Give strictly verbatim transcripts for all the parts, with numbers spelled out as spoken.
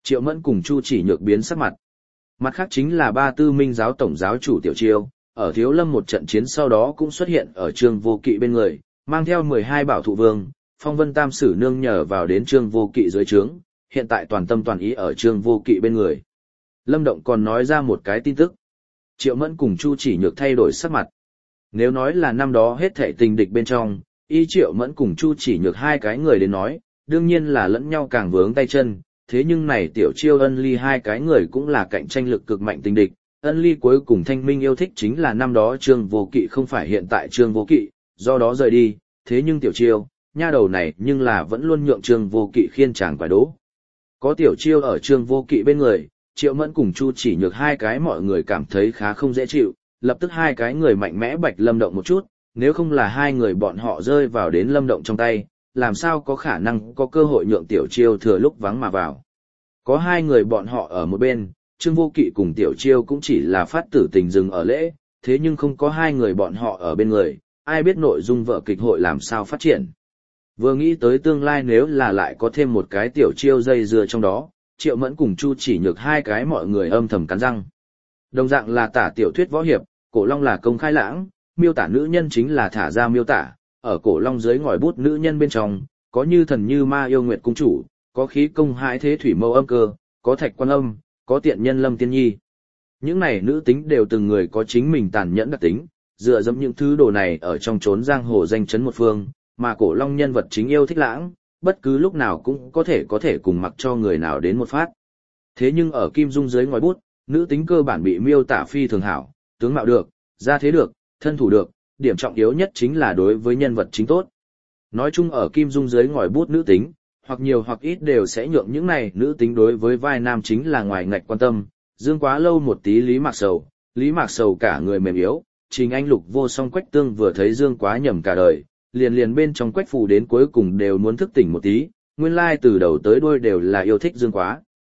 Triệu Mẫn cùng Chu Chỉ Nhược biến sắc mặt. Mặt khác chính là ba tư minh giáo tổng giáo chủ Tiểu Chiêu, ở Thiếu Lâm một trận chiến sau đó cũng xuất hiện ở Trương Vô Kỵ bên người, mang theo mười hai bảo thụ vương, Phong Vân Tam Sử nương nhờ vào đến Trương Vô Kỵ dưới trướng, hiện tại toàn tâm toàn ý ở Trương Vô Kỵ bên người. Lâm Động còn nói ra một cái tin tức. Triệu Mẫn cùng Chu Chỉ Nhược thay đổi sắc mặt. Nếu nói là năm đó hết thảy tình địch bên trong, y Triệu Mẫn cùng Chu Chỉ Nhược hai cái người đến nói, đương nhiên là lẫn nhau càng vướng tay chân, thế nhưng này Tiểu Chiêu Ân Ly hai cái người cũng là cạnh tranh lực cực mạnh tình địch. Ân Ly cuối cùng thanh minh yêu thích chính là năm đó Trương Vô Kỵ không phải hiện tại Trương Vô Kỵ, do đó rời đi, thế nhưng Tiểu Chiêu, nha đầu này nhưng là vẫn luôn nhượng Trương Vô Kỵ khiên chàng quả đố. Có Tiểu Chiêu ở Trương Vô Kỵ bên người, Triệu Mẫn cùng Chu Chỉ Nhược hai cái mọi người cảm thấy khá không dễ chịu, lập tức hai cái người mạnh mẽ bạch Lâm Động một chút, nếu không là hai người bọn họ rơi vào đến Lâm Động trong tay, làm sao có khả năng có cơ hội nhượng Tiểu Chiêu thừa lúc vắng mà vào. Có hai người bọn họ ở một bên, Trương Vô Kỵ cùng Tiểu Chiêu cũng chỉ là phát tử tình dừng ở lễ, thế nhưng không có hai người bọn họ ở bên người, ai biết nội dung vở kịch hội làm sao phát triển. Vừa nghĩ tới tương lai nếu là lại có thêm một cái Tiểu Chiêu dây dưa trong đó, Triệu Mẫn cùng Chu Chỉ Nhược hai cái mọi người âm thầm cắn răng. Đồng dạng là tả tiểu thuyết võ hiệp, Cổ Long là công khai lãng, miêu tả nữ nhân chính là thả ra miêu tả, ở Cổ Long dưới ngòi bút nữ nhân bên trong, có như thần như ma yêu nguyệt cung chủ, có khí công hãi thế thủy mâu âm cơ, có thạch quan âm, có tiện nhân lâm tiên nhi. Những này nữ tính đều từng người có chính mình tàn nhẫn đặc tính, dựa dẫm những thứ đồ này ở trong chốn giang hồ danh chấn một phương, mà Cổ Long nhân vật chính yêu thích lãng, bất cứ lúc nào cũng có thể có thể cùng mặc cho người nào đến một phát. Thế nhưng ở Kim Dung dưới ngòi bút, nữ tính cơ bản bị miêu tả phi thường hảo, tướng mạo được, gia thế được, thân thủ được, điểm trọng yếu nhất chính là đối với nhân vật chính tốt. Nói chung ở Kim Dung dưới ngòi bút nữ tính, hoặc nhiều hoặc ít đều sẽ nhượng những này nữ tính đối với vai nam chính là ngoài ngạch quan tâm, dương quá lâu một tí Lý Mạc Sầu, Lý Mạc Sầu cả người mềm yếu, Trình Anh Lục vô song Quách Tương vừa thấy dương quá nhầm cả đời, liền liền bên trong Quách Phù đến cuối cùng đều muốn thức tỉnh một tí, nguyên lai từ đầu tới đuôi đều là yêu thích dương quá.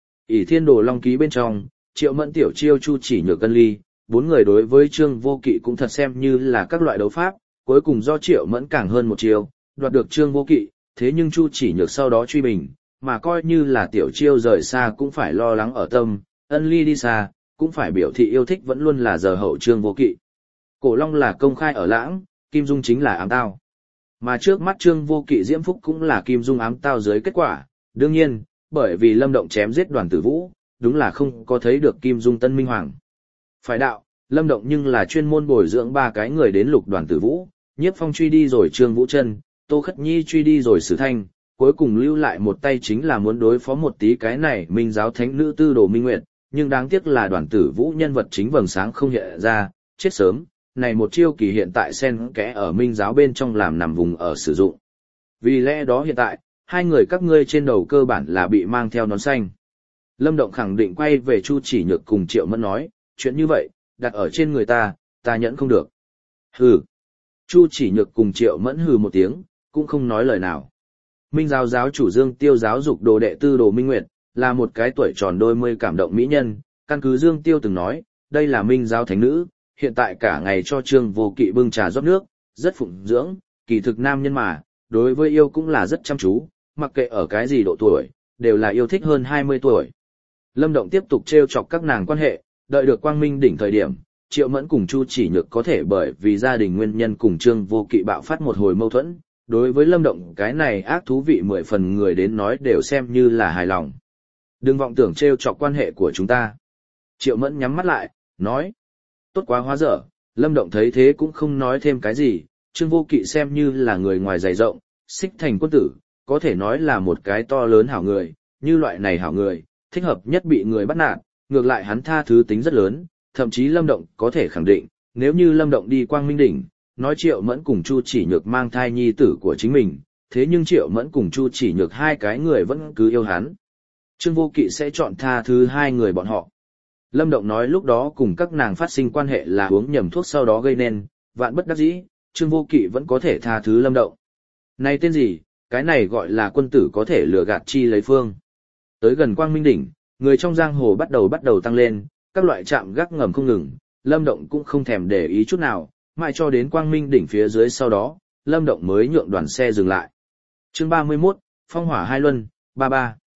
ỷ Thiên Đồ Long Ký bên trong, Triệu Mẫn Tiểu Chiêu Chu Chỉ Nhược Ân Ly, bốn người đối với Trương Vô Kỵ cũng thật xem như là các loại đấu pháp, cuối cùng do Triệu Mẫn càng hơn một chiêu, đoạt được Trương Vô Kỵ, thế nhưng Chu Chỉ Nhược sau đó truy bình, mà coi như là Tiểu Chiêu rời xa cũng phải lo lắng ở tâm, Ân Ly đi xa, cũng phải biểu thị yêu thích vẫn luôn là giờ hậu Trương Vô Kỵ. Cổ Long là công khai ở lãng, Kim Dung chính là ám tao. Mà trước mắt Trương Vô Kỵ diễm phúc cũng là Kim Dung ám tao dưới kết quả, đương nhiên, bởi vì Lâm Động chém giết Đoàn Tử Vũ, đúng là không có thấy được Kim Dung Tân Minh Hoàng. Phải đạo, Lâm Động nhưng là chuyên môn bồi dưỡng ba cái người đến lục Đoàn Tử Vũ, Nhiếp Phong truy đi rồi Trương Vũ Trân, Tô Khất Nhi truy đi rồi Sử Thanh, cuối cùng lưu lại một tay chính là muốn đối phó một tí cái này Minh giáo thánh nữ Tư Đồ Minh Nguyệt, nhưng đáng tiếc là Đoàn Tử Vũ nhân vật chính vầng sáng không hiện ra, chết sớm. Này một chiêu kỳ hiện tại xen kẽ ở Minh giáo bên trong làm nằm vùng ở sử dụng. Vì lẽ đó hiện tại, hai người các ngươi trên đầu cơ bản là bị mang theo nón xanh. Lâm Động khẳng định quay về Chu Chỉ Nhược cùng Triệu Mẫn nói, chuyện như vậy, đặt ở trên người ta, ta nhẫn không được. Hừ. Chu Chỉ Nhược cùng Triệu Mẫn hừ một tiếng, cũng không nói lời nào. Minh giáo giáo chủ Dương Tiêu giáo dục đồ đệ Tư Đồ Minh Nguyệt, là một cái tuổi tròn đôi mươi cảm động mỹ nhân, căn cứ Dương Tiêu từng nói, đây là Minh giáo thánh nữ. Hiện tại cả ngày cho Trương Vô Kỵ bưng trà rót nước, rất phụng dưỡng, kỳ thực nam nhân mà, đối với yêu cũng là rất chăm chú, mặc kệ ở cái gì độ tuổi, đều là yêu thích hơn hai mươi tuổi. Lâm Động tiếp tục trêu chọc các nàng quan hệ, đợi được quang minh đỉnh thời điểm, Triệu Mẫn cùng Chu Chỉ Nhược có thể bởi vì gia đình nguyên nhân cùng Trương Vô Kỵ bạo phát một hồi mâu thuẫn, đối với Lâm Động cái này ác thú vị mười phần người đến nói đều xem như là hài lòng. Đừng vọng tưởng trêu chọc quan hệ của chúng ta. Triệu Mẫn nhắm mắt lại, nói. Tốt quá hóa dở, Lâm Động thấy thế cũng không nói thêm cái gì, Trương Vô Kỵ xem như là người ngoài dày rộng, xích thành quân tử, có thể nói là một cái to lớn hảo người, như loại này hảo người, thích hợp nhất bị người bắt nạt, ngược lại hắn tha thứ tính rất lớn, thậm chí Lâm Động có thể khẳng định, nếu như Lâm Động đi Quang Minh Đỉnh, nói Triệu Mẫn cùng Chu Chỉ Nhược mang thai nhi tử của chính mình, thế nhưng Triệu Mẫn cùng Chu Chỉ Nhược hai cái người vẫn cứ yêu hắn. Trương Vô Kỵ sẽ chọn tha thứ hai người bọn họ. Lâm Động nói lúc đó cùng các nàng phát sinh quan hệ là uống nhầm thuốc sau đó gây nên, vạn bất đắc dĩ, Trương Vô Kỵ vẫn có thể tha thứ Lâm Động. Này tên gì, cái này gọi là quân tử có thể lừa gạt chi lấy phương. Tới gần Quang Minh Đỉnh, người trong giang hồ bắt đầu bắt đầu tăng lên, các loại trạm gác ngầm không ngừng, Lâm Động cũng không thèm để ý chút nào, mãi cho đến Quang Minh Đỉnh phía dưới sau đó, Lâm Động mới nhượng đoàn xe dừng lại. Chương ba mươi mốt, Phong hỏa hai luân, ba ba.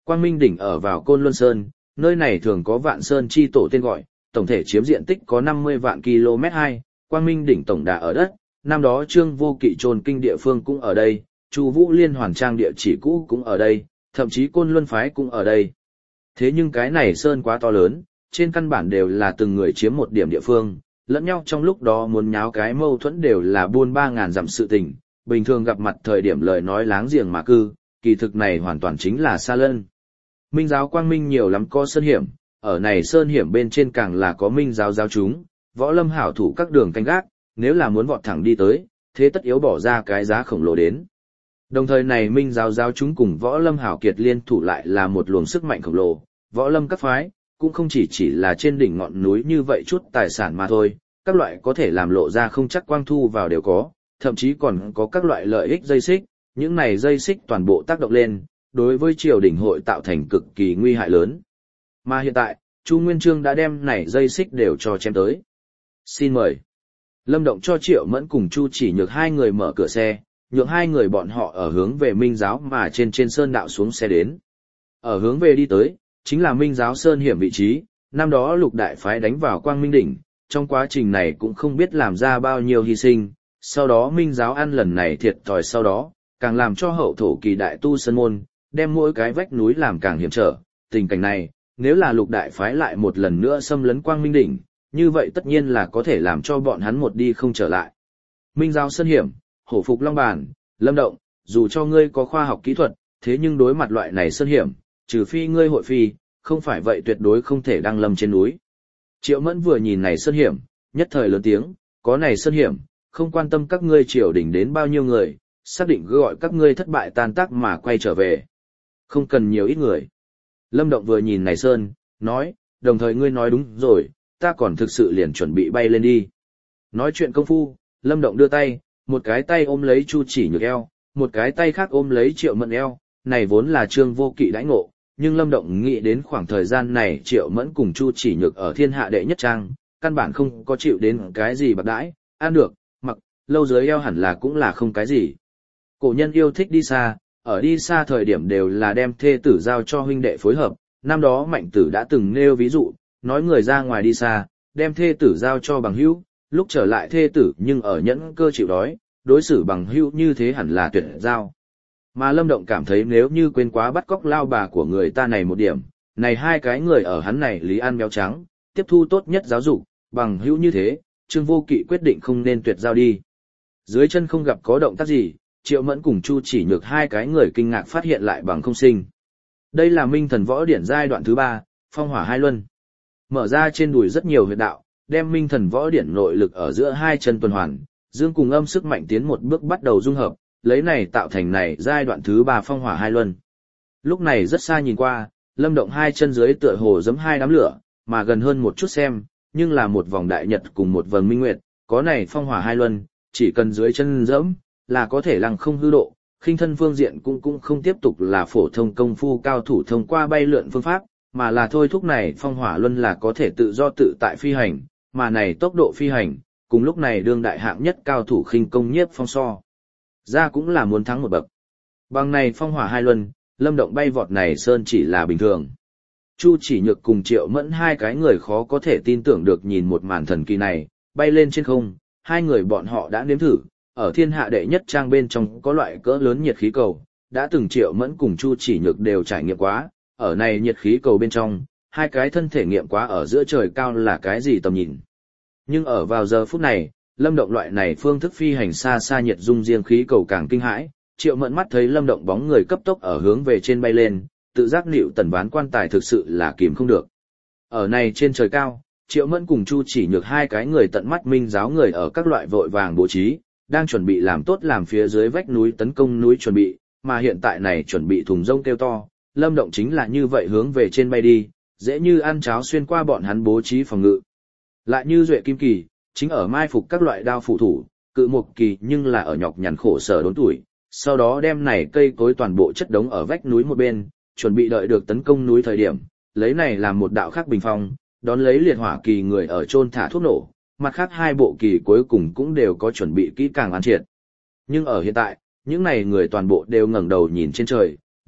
Quang Minh đỉnh ở vào Côn Luân Sơn, nơi này thường có Vạn Sơn chi tổ tên gọi, tổng thể chiếm diện tích có năm mươi vạn ki lô mét hai, Quang Minh đỉnh tổng đà ở đất, năm đó Trương Vô Kỵ chôn kinh địa phương cũng ở đây, Chu Vũ Liên hoàn trang địa chỉ cũ cũng ở đây, thậm chí Côn Luân phái cũng ở đây. Thế nhưng cái này sơn quá to lớn, trên căn bản đều là từng người chiếm một điểm địa phương, lẫn nhau trong lúc đó muốn nháo cái mâu thuẫn đều là buôn ba ngàn dặm sự tình, bình thường gặp mặt thời điểm lời nói láng giềng mà cư, kỳ thực này hoàn toàn chính là xa lân. Minh giáo Quang Minh nhiều lắm có sơn hiểm, ở này sơn hiểm bên trên càng là có Minh giáo giáo chúng, võ lâm hảo thủ các đường canh gác, nếu là muốn vọt thẳng đi tới, thế tất yếu bỏ ra cái giá khổng lồ đến. Đồng thời này Minh giáo giáo chúng cùng võ lâm hảo kiệt liên thủ lại là một luồng sức mạnh khổng lồ, võ lâm các phái, cũng không chỉ chỉ là trên đỉnh ngọn núi như vậy chút tài sản mà thôi, các loại có thể làm lộ ra không chắc quang thu vào đều có, thậm chí còn có các loại lợi ích dây xích, những này dây xích toàn bộ tác động lên, đối với triều đình hội tạo thành cực kỳ nguy hại lớn. Mà hiện tại, Chu Nguyên Chương đã đem này dây xích đều cho chém tới. Xin mời. Lâm Động cho Triệu Mẫn cùng Chu Chỉ Nhược hai người mở cửa xe, nhượng hai người bọn họ ở hướng về Minh giáo mà trên trên sơn đạo xuống xe đến. Ở hướng về đi tới, chính là Minh giáo sơn hiểm vị trí, năm đó lục đại phái đánh vào Quang Minh đỉnh, trong quá trình này cũng không biết làm ra bao nhiêu hy sinh, sau đó Minh giáo ăn lần này thiệt thòi sau đó, càng làm cho hậu thổ kỳ đại tu sơn môn, đem mỗi cái vách núi làm càng hiểm trở, tình cảnh này, nếu là lục đại phái lại một lần nữa xâm lấn Quang Minh đỉnh, như vậy tất nhiên là có thể làm cho bọn hắn một đi không trở lại. Minh giáo sơn hiểm, hổ phục long bàn, Lâm Động, dù cho ngươi có khoa học kỹ thuật, thế nhưng đối mặt loại này sơn hiểm, trừ phi ngươi hội phi, không phải vậy tuyệt đối không thể đăng lâm trên núi. Triệu Mẫn vừa nhìn này sơn hiểm, nhất thời lớn tiếng, có này sơn hiểm, không quan tâm các ngươi triều đình đến bao nhiêu người, xác định gọi các ngươi thất bại tan tác mà quay trở về. Không cần nhiều ít người. Lâm Động vừa nhìn này sơn, nói, đồng thời ngươi nói đúng rồi, ta còn thực sự liền chuẩn bị bay lên đi. Nói chuyện công phu, Lâm Động đưa tay, một cái tay ôm lấy Chu Chỉ Nhược eo, một cái tay khác ôm lấy Triệu Mẫn eo, này vốn là Trương Vô Kỵ đãi ngộ, nhưng Lâm Động nghĩ đến khoảng thời gian này Triệu Mẫn cùng Chu Chỉ Nhược ở thiên hạ đệ nhất trang, căn bản không có chịu đến cái gì bạc đãi, ăn được, mặc, lâu dưới eo hẳn là cũng là không cái gì. Cổ nhân yêu thích đi xa, ở đi xa thời điểm đều là đem thê tử giao cho huynh đệ phối hợp, năm đó Mạnh Tử đã từng nêu ví dụ, nói người ra ngoài đi xa, đem thê tử giao cho bằng hữu, lúc trở lại thê tử nhưng ở nhẫn cơ chịu đói, đối xử bằng hữu như thế hẳn là tuyệt giao. Mà Lâm Động cảm thấy nếu như quên quá bắt cóc lao bà của người ta này một điểm, này hai cái người ở hắn này lý ăn béo trắng, tiếp thu tốt nhất giáo dục, bằng hữu như thế, Trương Vô Kỵ quyết định không nên tuyệt giao đi. Dưới chân không gặp có động tác gì, Triệu Mẫn cùng Chu Chỉ Nhược hai cái người kinh ngạc phát hiện lại bằng không sinh. Đây là Minh Thần Võ Điển giai đoạn thứ ba, Phong Hỏa Hai Luân. Mở ra trên đùi rất nhiều huyệt đạo, đem Minh Thần Võ Điển nội lực ở giữa hai chân tuần hoàn, dương cùng âm sức mạnh tiến một bước bắt đầu dung hợp, lấy này tạo thành này giai đoạn thứ ba Phong Hỏa Hai Luân. Lúc này rất xa nhìn qua, Lâm Động hai chân dưới tựa hồ giẫm hai đám lửa, mà gần hơn một chút xem, nhưng là một vòng đại nhật cùng một vầng minh nguyệt, có này Phong Hỏa Hai Luân, chỉ cần dưới chân giẫm là có thể lăng không hư độ, khinh thân phương diện cũng cũng không tiếp tục là phổ thông công phu cao thủ thông qua bay lượn phương pháp, mà là thôi thúc này Phong Hỏa Luân là có thể tự do tự tại phi hành, mà này tốc độ phi hành, cùng lúc này đương đại hạng nhất cao thủ khinh công Nhiếp Phong so ra cũng là muốn thắng một bậc. Bằng này Phong Hỏa Hai Luân, Lâm Động bay vọt này sơn chỉ là bình thường. Chu Chỉ Nhược cùng Triệu Mẫn hai cái người khó có thể tin tưởng được nhìn một màn thần kỳ này, bay lên trên không, hai người bọn họ đã nếm thử, ở thiên hạ đệ nhất trang bên trong có loại cỡ lớn nhiệt khí cầu, đã từng Triệu Mẫn cùng Chu Chỉ Nhược đều trải nghiệm quá, ở này nhiệt khí cầu bên trong, hai cái thân thể nghiệm quá ở giữa trời cao là cái gì tầm nhìn. Nhưng ở vào giờ phút này, Lâm Động loại này phương thức phi hành xa xa nhiệt dung riêng khí cầu càng kinh hãi, Triệu Mẫn mắt thấy Lâm Động bóng người cấp tốc ở hướng về trên bay lên, tự giác liệu tần ván quan tài thực sự là kìm không được. Ở này trên trời cao, Triệu Mẫn cùng Chu Chỉ Nhược hai cái người tận mắt Minh giáo người ở các loại vội vàng bố trí, đang chuẩn bị làm tốt làm phía dưới vách núi tấn công núi chuẩn bị, mà hiện tại này chuẩn bị thùng rông kêu to, Lâm Động chính là như vậy hướng về trên bay đi, dễ như ăn cháo xuyên qua bọn hắn bố trí phòng ngự. Lại như duệ kim kỳ, chính ở mai phục các loại đao phụ thủ, cự mục kỳ nhưng là ở nhọc nhằn khổ sở đốn tuổi, sau đó đem này cây cối toàn bộ chất đống ở vách núi một bên, chuẩn bị đợi được tấn công núi thời điểm, lấy này làm một đạo khác bình phong, đón lấy liệt hỏa kỳ người ở chôn thả thuốc nổ, mặt khác hai bộ kỳ cuối cùng cũng đều có chuẩn bị kỹ càng an triệt. Nhưng ở hiện tại, những này người toàn bộ đều ngẩng đầu nhìn trên trời,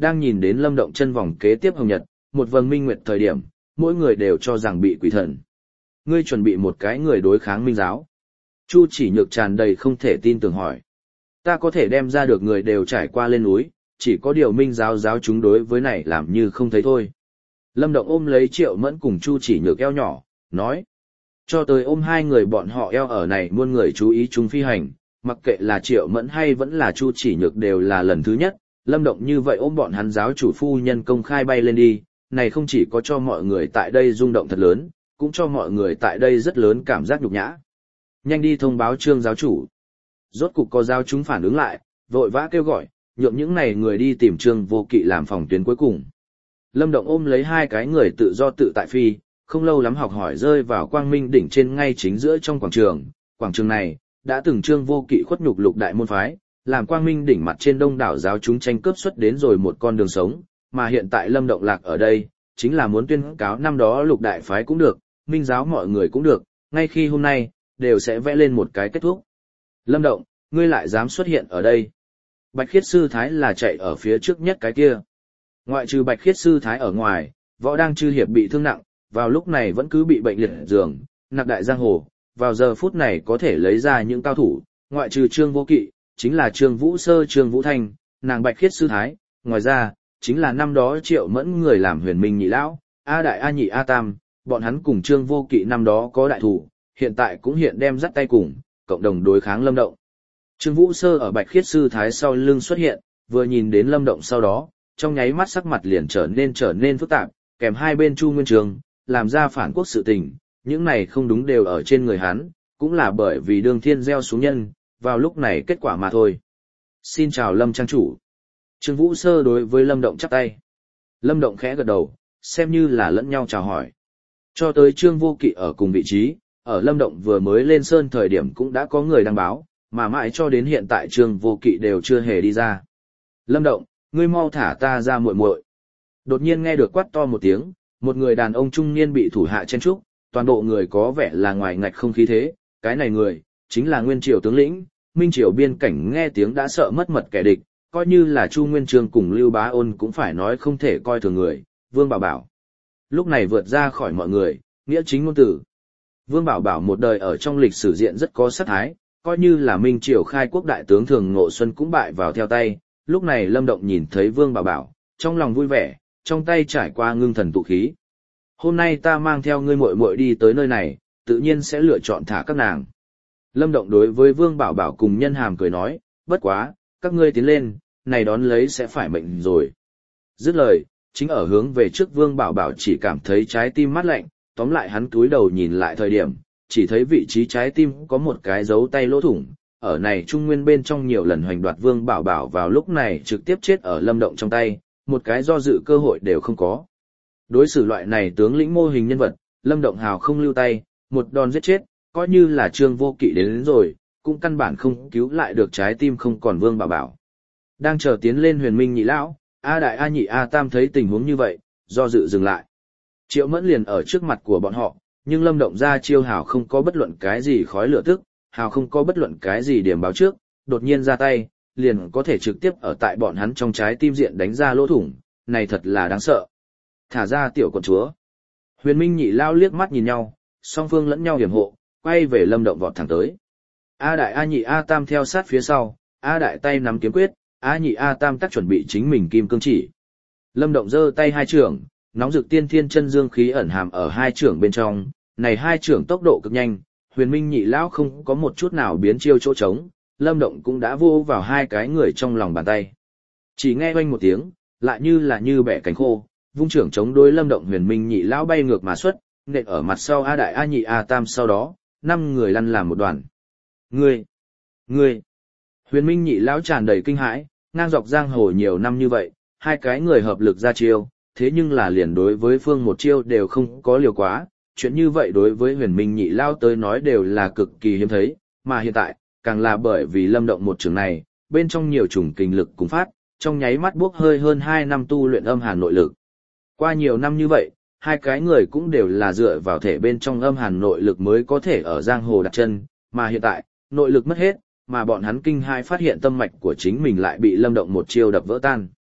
đang nhìn đến Lâm Động chân vòng kế tiếp hồng nhật, một vầng minh nguyệt thời điểm, mỗi người đều cho rằng bị quỷ thần. Ngươi chuẩn bị một cái người đối kháng minh giáo. Chu Chỉ Nhược tràn đầy không thể tin tưởng hỏi. Ta có thể đem ra được người đều trải qua lên núi, chỉ có điều minh giáo giáo chúng đối với này làm như không thấy thôi. Lâm Động ôm lấy Triệu Mẫn cùng Chu Chỉ Nhược eo nhỏ, nói. Cho tới ôm hai người bọn họ eo ở này muôn người chú ý chung phi hành, mặc kệ là Triệu Mẫn hay vẫn là Chu Chỉ Nhược đều là lần thứ nhất, Lâm Động như vậy ôm bọn hắn giáo chủ phu nhân công khai bay lên đi, này không chỉ có cho mọi người tại đây rung động thật lớn, cũng cho mọi người tại đây rất lớn cảm giác nhục nhã. Nhanh đi thông báo Trương giáo chủ. Rốt cục có giáo chúng phản ứng lại, vội vã kêu gọi, nhượng những này người đi tìm Trương Vô Kỵ làm phòng tuyến cuối cùng. Lâm Động ôm lấy hai cái người tự do tự tại phi, không lâu lắm học hỏi rơi vào quang minh đỉnh trên ngay chính giữa trong quảng trường. Quảng trường này, đã từng Trương Vô Kỵ khuất nhục lục đại môn phái, làm quang minh đỉnh mặt trên đông đảo giáo chúng tranh cướp xuất đến rồi một con đường sống, mà hiện tại Lâm Động lạc ở đây, chính là muốn tuyên cáo năm đó lục đại phái cũng được, minh giáo mọi người cũng được, ngay khi hôm nay, đều sẽ vẽ lên một cái kết thúc. Lâm Động, ngươi lại dám xuất hiện ở đây. Bạch Khiết Sư Thái là chạy ở phía trước nhất cái kia. Ngoại trừ Bạch Khiết Sư Thái ở ngoài, Võ Đang Chư Hiệp bị thương nặng, vào lúc này vẫn cứ bị bệnh liệt giường, nặc đại giang hồ, vào giờ phút này có thể lấy ra những cao thủ, ngoại trừ Trương Vô Kỵ, chính là Trương Vũ Sơ Trương Vũ Thanh, nàng Bạch Khiết Sư Thái, ngoài ra, chính là năm đó Triệu Mẫn người làm Huyền Minh Nhị Lão, A Đại A Nhị A Tam, bọn hắn cùng Trương Vô Kỵ năm đó có đại thủ, hiện tại cũng hiện đem dắt tay cùng, cộng đồng đối kháng Lâm Động. Trương Vũ Sơ ở Bạch Khiết Sư Thái sau lưng xuất hiện, vừa nhìn đến Lâm Động sau đó, trong nháy mắt sắc mặt liền trở nên trở nên phức tạp, kèm hai bên Chu Nguyên Trường, làm ra phản quốc sự tình, những này không đúng đều ở trên người hắn, cũng là bởi vì Đường Thiên gieo xuống nhân, vào lúc này kết quả mà thôi. Xin chào Lâm trang chủ. Trương Vũ Sơ đối với Lâm Động chắp tay. Lâm Động khẽ gật đầu, xem như là lẫn nhau chào hỏi. Cho tới Trương Vô Kỵ ở cùng vị trí, ở Lâm Động vừa mới lên sơn thời điểm cũng đã có người đăng báo, mà mãi cho đến hiện tại Trương Vô Kỵ đều chưa hề đi ra. Lâm Động, ngươi mau thả ta ra muội muội. Đột nhiên nghe được quát to một tiếng, một người đàn ông trung niên bị thủ hạ chen trúc, toàn bộ người có vẻ là ngoài ngạch không khí thế, cái này người, chính là Nguyên Triều tướng lĩnh, Minh Triều biên cảnh nghe tiếng đã sợ mất mật kẻ địch, coi như là Chu Nguyên Chương cùng Lưu Bá Ôn cũng phải nói không thể coi thường người, Vương Bảo Bảo. Lúc này vượt ra khỏi mọi người, nghĩa chính ngôn tử. Vương Bảo Bảo một đời ở trong lịch sử diện rất có sát thái, coi như là Minh Triều khai quốc đại tướng Thường Ngộ Xuân cũng bại vào theo tay, lúc này Lâm Động nhìn thấy Vương Bảo Bảo, trong lòng vui vẻ, trong tay trải qua ngưng thần tụ khí. Hôm nay ta mang theo ngươi muội muội đi tới nơi này, tự nhiên sẽ lựa chọn thả các nàng. Lâm Động đối với Vương Bảo Bảo cùng Nhân Hàm cười nói, bất quá, các ngươi tiến lên, này đón lấy sẽ phải mệnh rồi. Dứt lời, chính ở hướng về trước Vương Bảo Bảo chỉ cảm thấy trái tim mát lạnh, tóm lại hắn cúi đầu nhìn lại thời điểm, chỉ thấy vị trí trái tim có một cái dấu tay lỗ thủng, ở này trung nguyên bên trong nhiều lần hoành đoạt Vương Bảo Bảo vào lúc này trực tiếp chết ở Lâm Động trong tay, một cái do dự cơ hội đều không có. Đối xử loại này tướng lĩnh mô hình nhân vật, Lâm Động hào không lưu tay, một đòn giết chết, coi như là Trương Vô Kỵ đến, đến rồi, cũng căn bản không cứu lại được trái tim không còn Vương Bảo Bảo. Đang chờ tiến lên Huyền Minh Nhị Lão, A Đại A Nhị A Tam thấy tình huống như vậy, do dự dừng lại. Triệu Mẫn liền ở trước mặt của bọn họ, nhưng Lâm Động ra chiêu hào không có bất luận cái gì khói lửa tức, hào không có bất luận cái gì điểm báo trước, đột nhiên ra tay, liền có thể trực tiếp ở tại bọn hắn trong trái tim diện đánh ra lỗ thủng, này thật là đáng sợ. Thả ra tiểu quận chúa. Huyền Minh Nhị Lao liếc mắt nhìn nhau, song phương lẫn nhau hiểm hộ, quay về Lâm Động vọt thẳng tới. A Đại A Nhị A Tam theo sát phía sau, A Đại tay nắm kiếm quyết, A Nhị A Tam tác chuẩn bị chính mình kim cương chỉ. Lâm Động giơ tay hai trưởng, nóng rực tiên thiên chân dương khí ẩn hàm ở hai trưởng bên trong, này hai trưởng tốc độ cực nhanh, Huyền Minh Nhị Lão không có một chút nào biến chiêu chỗ trống, Lâm Động cũng đã vô vào hai cái người trong lòng bàn tay. Chỉ nghe oanh một tiếng, lại như là như bẻ cánh khô, vung trưởng chống đối Lâm Động. Huyền Minh Nhị Lão bay ngược mà xuất, nện ở mặt sau A Đại A Nhị A Tam, sau đó, năm người lăn làm một đoàn. Ngươi! Ngươi! Huyền Minh Nhị Lão tràn đầy kinh hãi, ngang dọc giang hồ nhiều năm như vậy, hai cái người hợp lực ra chiêu, thế nhưng là liền đối với phương một chiêu đều không có liều quá, chuyện như vậy đối với Huyền Minh Nhị Lão tới nói đều là cực kỳ hiếm thấy, mà hiện tại, càng là bởi vì Lâm Động một trường này, bên trong nhiều chủng kinh lực cùng phát, trong nháy mắt bước hơi hơn hai năm tu luyện âm hàn nội lực. Qua nhiều năm như vậy, hai cái người cũng đều là dựa vào thể bên trong âm hàn nội lực mới có thể ở giang hồ đặt chân, mà hiện tại, nội lực mất hết, mà bọn hắn kinh hai phát hiện tâm mạch của chính mình lại bị Lâm Động một chiêu đập vỡ tan.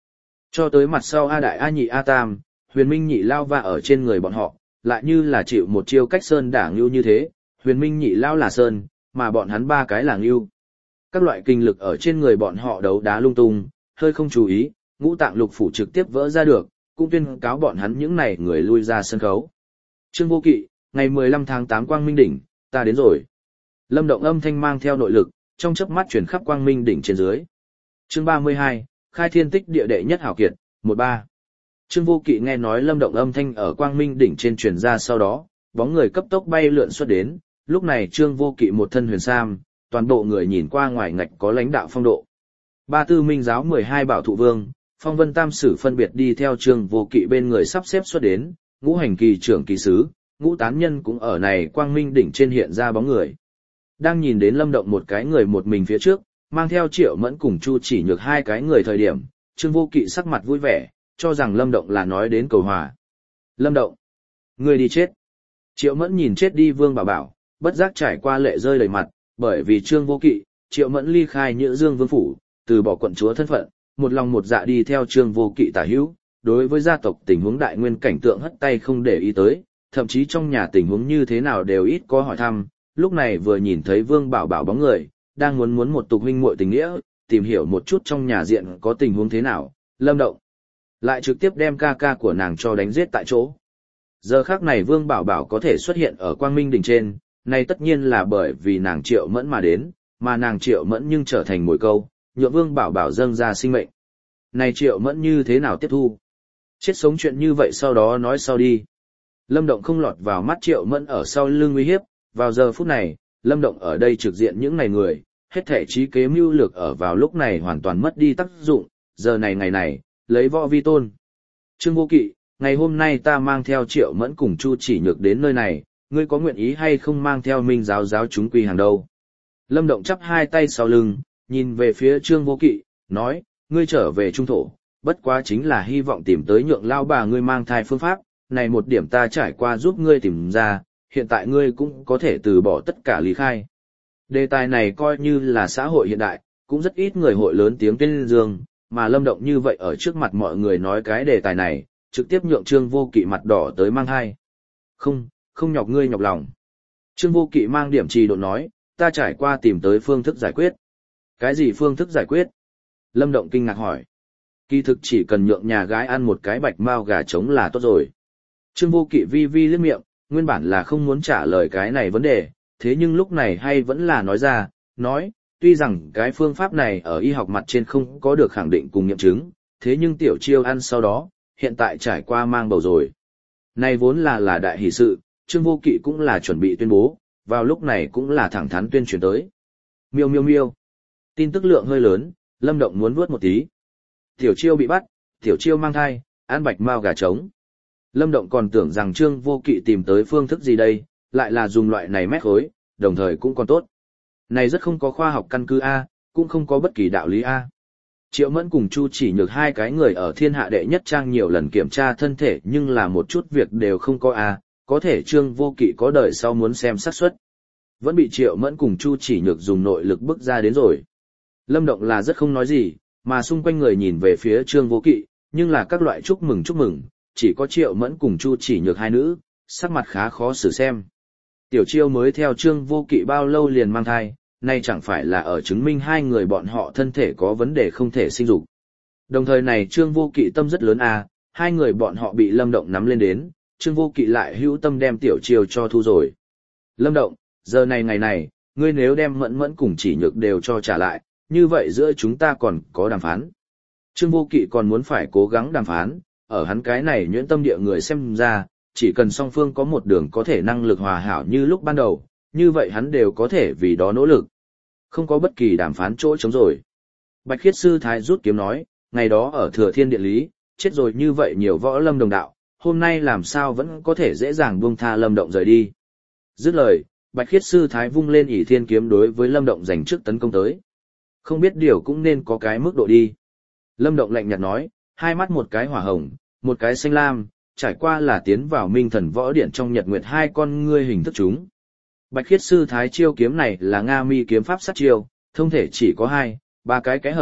Cho tới mặt sau A Đại A Nhị A Tam, Huyền Minh Nhị Lao va ở trên người bọn họ, lại như là chịu một chiêu cách sơn đả ngưu như thế, Huyền Minh Nhị Lao là sơn, mà bọn hắn ba cái là ngưu. Các loại kinh lực ở trên người bọn họ đấu đá lung tung, hơi không chú ý, ngũ tạng lục phủ trực tiếp vỡ ra được, cũng tuyên cáo bọn hắn những này người lui ra sân khấu. Trương Vô Kỵ, ngày mười lăm tháng tám Quang Minh đỉnh, ta đến rồi. Lâm Động âm thanh mang theo nội lực, trong chớp mắt chuyển khắp Quang Minh đỉnh trên dưới. Chương ba mươi hai, khai thiên tích địa đệ nhất hảo kiệt, một ba. Trương Vô Kỵ nghe nói Lâm Động âm thanh ở Quang Minh đỉnh trên truyền ra sau đó, bóng người cấp tốc bay lượn xuất đến, lúc này Trương Vô Kỵ một thân huyền sam, toàn bộ người nhìn qua ngoài ngạch có lãnh đạo phong độ. Ba tư minh giáo mười hai bảo thụ vương, Phong Vân Tam Sử phân biệt đi theo Trương Vô Kỵ bên người sắp xếp xuất đến, ngũ hành kỳ trưởng kỳ sứ, ngũ tán nhân cũng ở này Quang Minh đỉnh trên hiện ra bóng người. Đang nhìn đến Lâm Động một cái người một mình phía trước, mang theo Triệu Mẫn cùng Chu Chỉ Nhược hai cái người thời điểm, Trương Vô Kỵ sắc mặt vui vẻ, cho rằng Lâm Động là nói đến cầu hòa. Lâm Động, ngươi đi chết. Triệu Mẫn nhìn chết đi Vương Bảo Bảo, bất giác trải qua lệ rơi đầy mặt, bởi vì Trương Vô Kỵ, Triệu Mẫn ly khai Nhữ Dương Vương phủ, từ bỏ quận chúa thân phận, một lòng một dạ đi theo Trương Vô Kỵ tả hữu, đối với gia tộc tình huống đại nguyên cảnh tượng hất tay không để ý tới, thậm chí trong nhà tình huống như thế nào đều ít có hỏi thăm, lúc này vừa nhìn thấy Vương Bảo Bảo bóng người, đang muốn muốn một tục huynh muội tình nghĩa, tìm hiểu một chút trong nhà diện có tình huống thế nào, Lâm Động lại trực tiếp đem ca ca của nàng cho đánh giết tại chỗ. Giờ khác này Vương Bảo Bảo có thể xuất hiện ở Quang Minh đỉnh trên, này tất nhiên là bởi vì nàng Triệu Mẫn mà đến, mà nàng Triệu Mẫn nhưng trở thành mồi câu, nhượng Vương Bảo Bảo dâng ra sinh mệnh. Này Triệu Mẫn như thế nào tiếp thu? Chết sống chuyện như vậy sau đó nói sau đi. Lâm Động không lọt vào mắt Triệu Mẫn ở sau lưng uy hiếp, vào giờ phút này, Lâm Động ở đây trực diện những này người, hết thể trí kế mưu lược ở vào lúc này hoàn toàn mất đi tác dụng, giờ này ngày này, lấy võ vi tôn. Trương Vô Kỵ, ngày hôm nay ta mang theo Triệu Mẫn cùng Chu Chỉ Nhược đến nơi này, ngươi có nguyện ý hay không mang theo Minh giáo giáo chúng quy hàng đâu? Lâm Động chắp hai tay sau lưng, nhìn về phía Trương Vô Kỵ, nói, ngươi trở về trung thổ, bất quá chính là hy vọng tìm tới nhượng lao bà ngươi mang thai phương pháp, này một điểm ta trải qua giúp ngươi tìm ra, hiện tại ngươi cũng có thể từ bỏ tất cả lý khai. Đề tài này coi như là xã hội hiện đại, cũng rất ít người hội lớn tiếng tên dương, mà Lâm Động như vậy ở trước mặt mọi người nói cái đề tài này, trực tiếp nhượng Trương Vô Kỵ mặt đỏ tới mang thai. Không, không nhọc ngươi nhọc lòng. Trương Vô Kỵ mang điểm trì độ nói, ta trải qua tìm tới phương thức giải quyết. Cái gì phương thức giải quyết? Lâm Động kinh ngạc hỏi. Kỳ thực chỉ cần nhượng nhà gái ăn một cái bạch mao gà trống là tốt rồi. Trương Vô Kỵ vi vi liếc miệng, nguyên bản là không muốn trả lời cái này vấn đề, thế nhưng lúc này hay vẫn là nói ra, nói, tuy rằng cái phương pháp này ở y học mặt trên không có được khẳng định cùng nghiệm chứng, thế nhưng tiểu chiêu ăn sau đó, hiện tại trải qua mang bầu rồi. Này vốn là là đại hỷ sự, Trương Vô Kỵ cũng là chuẩn bị tuyên bố, vào lúc này cũng là thẳng thắn tuyên truyền tới. Miêu miêu miêu. Tin tức lượng hơi lớn, Lâm Động muốn vuốt một tí. Tiểu chiêu bị bắt, tiểu chiêu mang thai, ăn bạch mao gà trống. Lâm Động còn tưởng rằng Trương Vô Kỵ tìm tới phương thức gì đây, lại là dùng loại này mét khối, đồng thời cũng còn tốt. Này rất không có khoa học căn cứ A, cũng không có bất kỳ đạo lý A. Triệu Mẫn cùng Chu Chỉ Nhược hai cái người ở thiên hạ đệ nhất trang nhiều lần kiểm tra thân thể nhưng là một chút việc đều không có A, có thể Trương Vô Kỵ có đời sau muốn xem xác suất. Vẫn bị Triệu Mẫn cùng Chu Chỉ Nhược dùng nội lực bức ra đến rồi. Lâm Động là rất không nói gì, mà xung quanh người nhìn về phía Trương Vô Kỵ, nhưng là các loại chúc mừng chúc mừng, chỉ có Triệu Mẫn cùng Chu Chỉ Nhược hai nữ, sắc mặt khá khó xử xem. Tiểu Chiêu mới theo Trương Vô Kỵ bao lâu liền mang thai, nay chẳng phải là ở chứng minh hai người bọn họ thân thể có vấn đề không thể sinh dục. Đồng thời này Trương Vô Kỵ tâm rất lớn à, hai người bọn họ bị Lâm Động nắm lên đến, Trương Vô Kỵ lại hữu tâm đem Tiểu Chiêu cho thu rồi. Lâm Động, giờ này ngày này, ngươi nếu đem Mẫn Mẫn cùng Chỉ Nhược đều cho trả lại, như vậy giữa chúng ta còn có đàm phán. Trương Vô Kỵ còn muốn phải cố gắng đàm phán, ở hắn cái này nhuyễn tâm địa người xem ra, chỉ cần song phương có một đường có thể năng lực hòa hảo như lúc ban đầu, như vậy hắn đều có thể vì đó nỗ lực. Không có bất kỳ đàm phán chỗ chống rồi. Bạch Khiết Sư Thái rút kiếm nói, ngày đó ở Thừa Thiên Điện Lý, chết rồi như vậy nhiều võ lâm đồng đạo, hôm nay làm sao vẫn có thể dễ dàng buông tha Lâm Động rời đi. Dứt lời, Bạch Khiết Sư Thái vung lên ỷ thiên kiếm đối với Lâm Động giành trước tấn công tới. Không biết điều cũng nên có cái mức độ đi. Lâm Động lạnh nhạt nói, hai mắt một cái hỏa hồng, một cái xanh lam, trải qua là tiến vào Minh Thần Võ Điện trong nhật nguyệt hai con ngươi hình thức chúng. Bạch Khiết Sư Thái chiêu kiếm này là Nga Mi kiếm pháp sát chiêu, thông thể chỉ có hai, ba cái cái hở,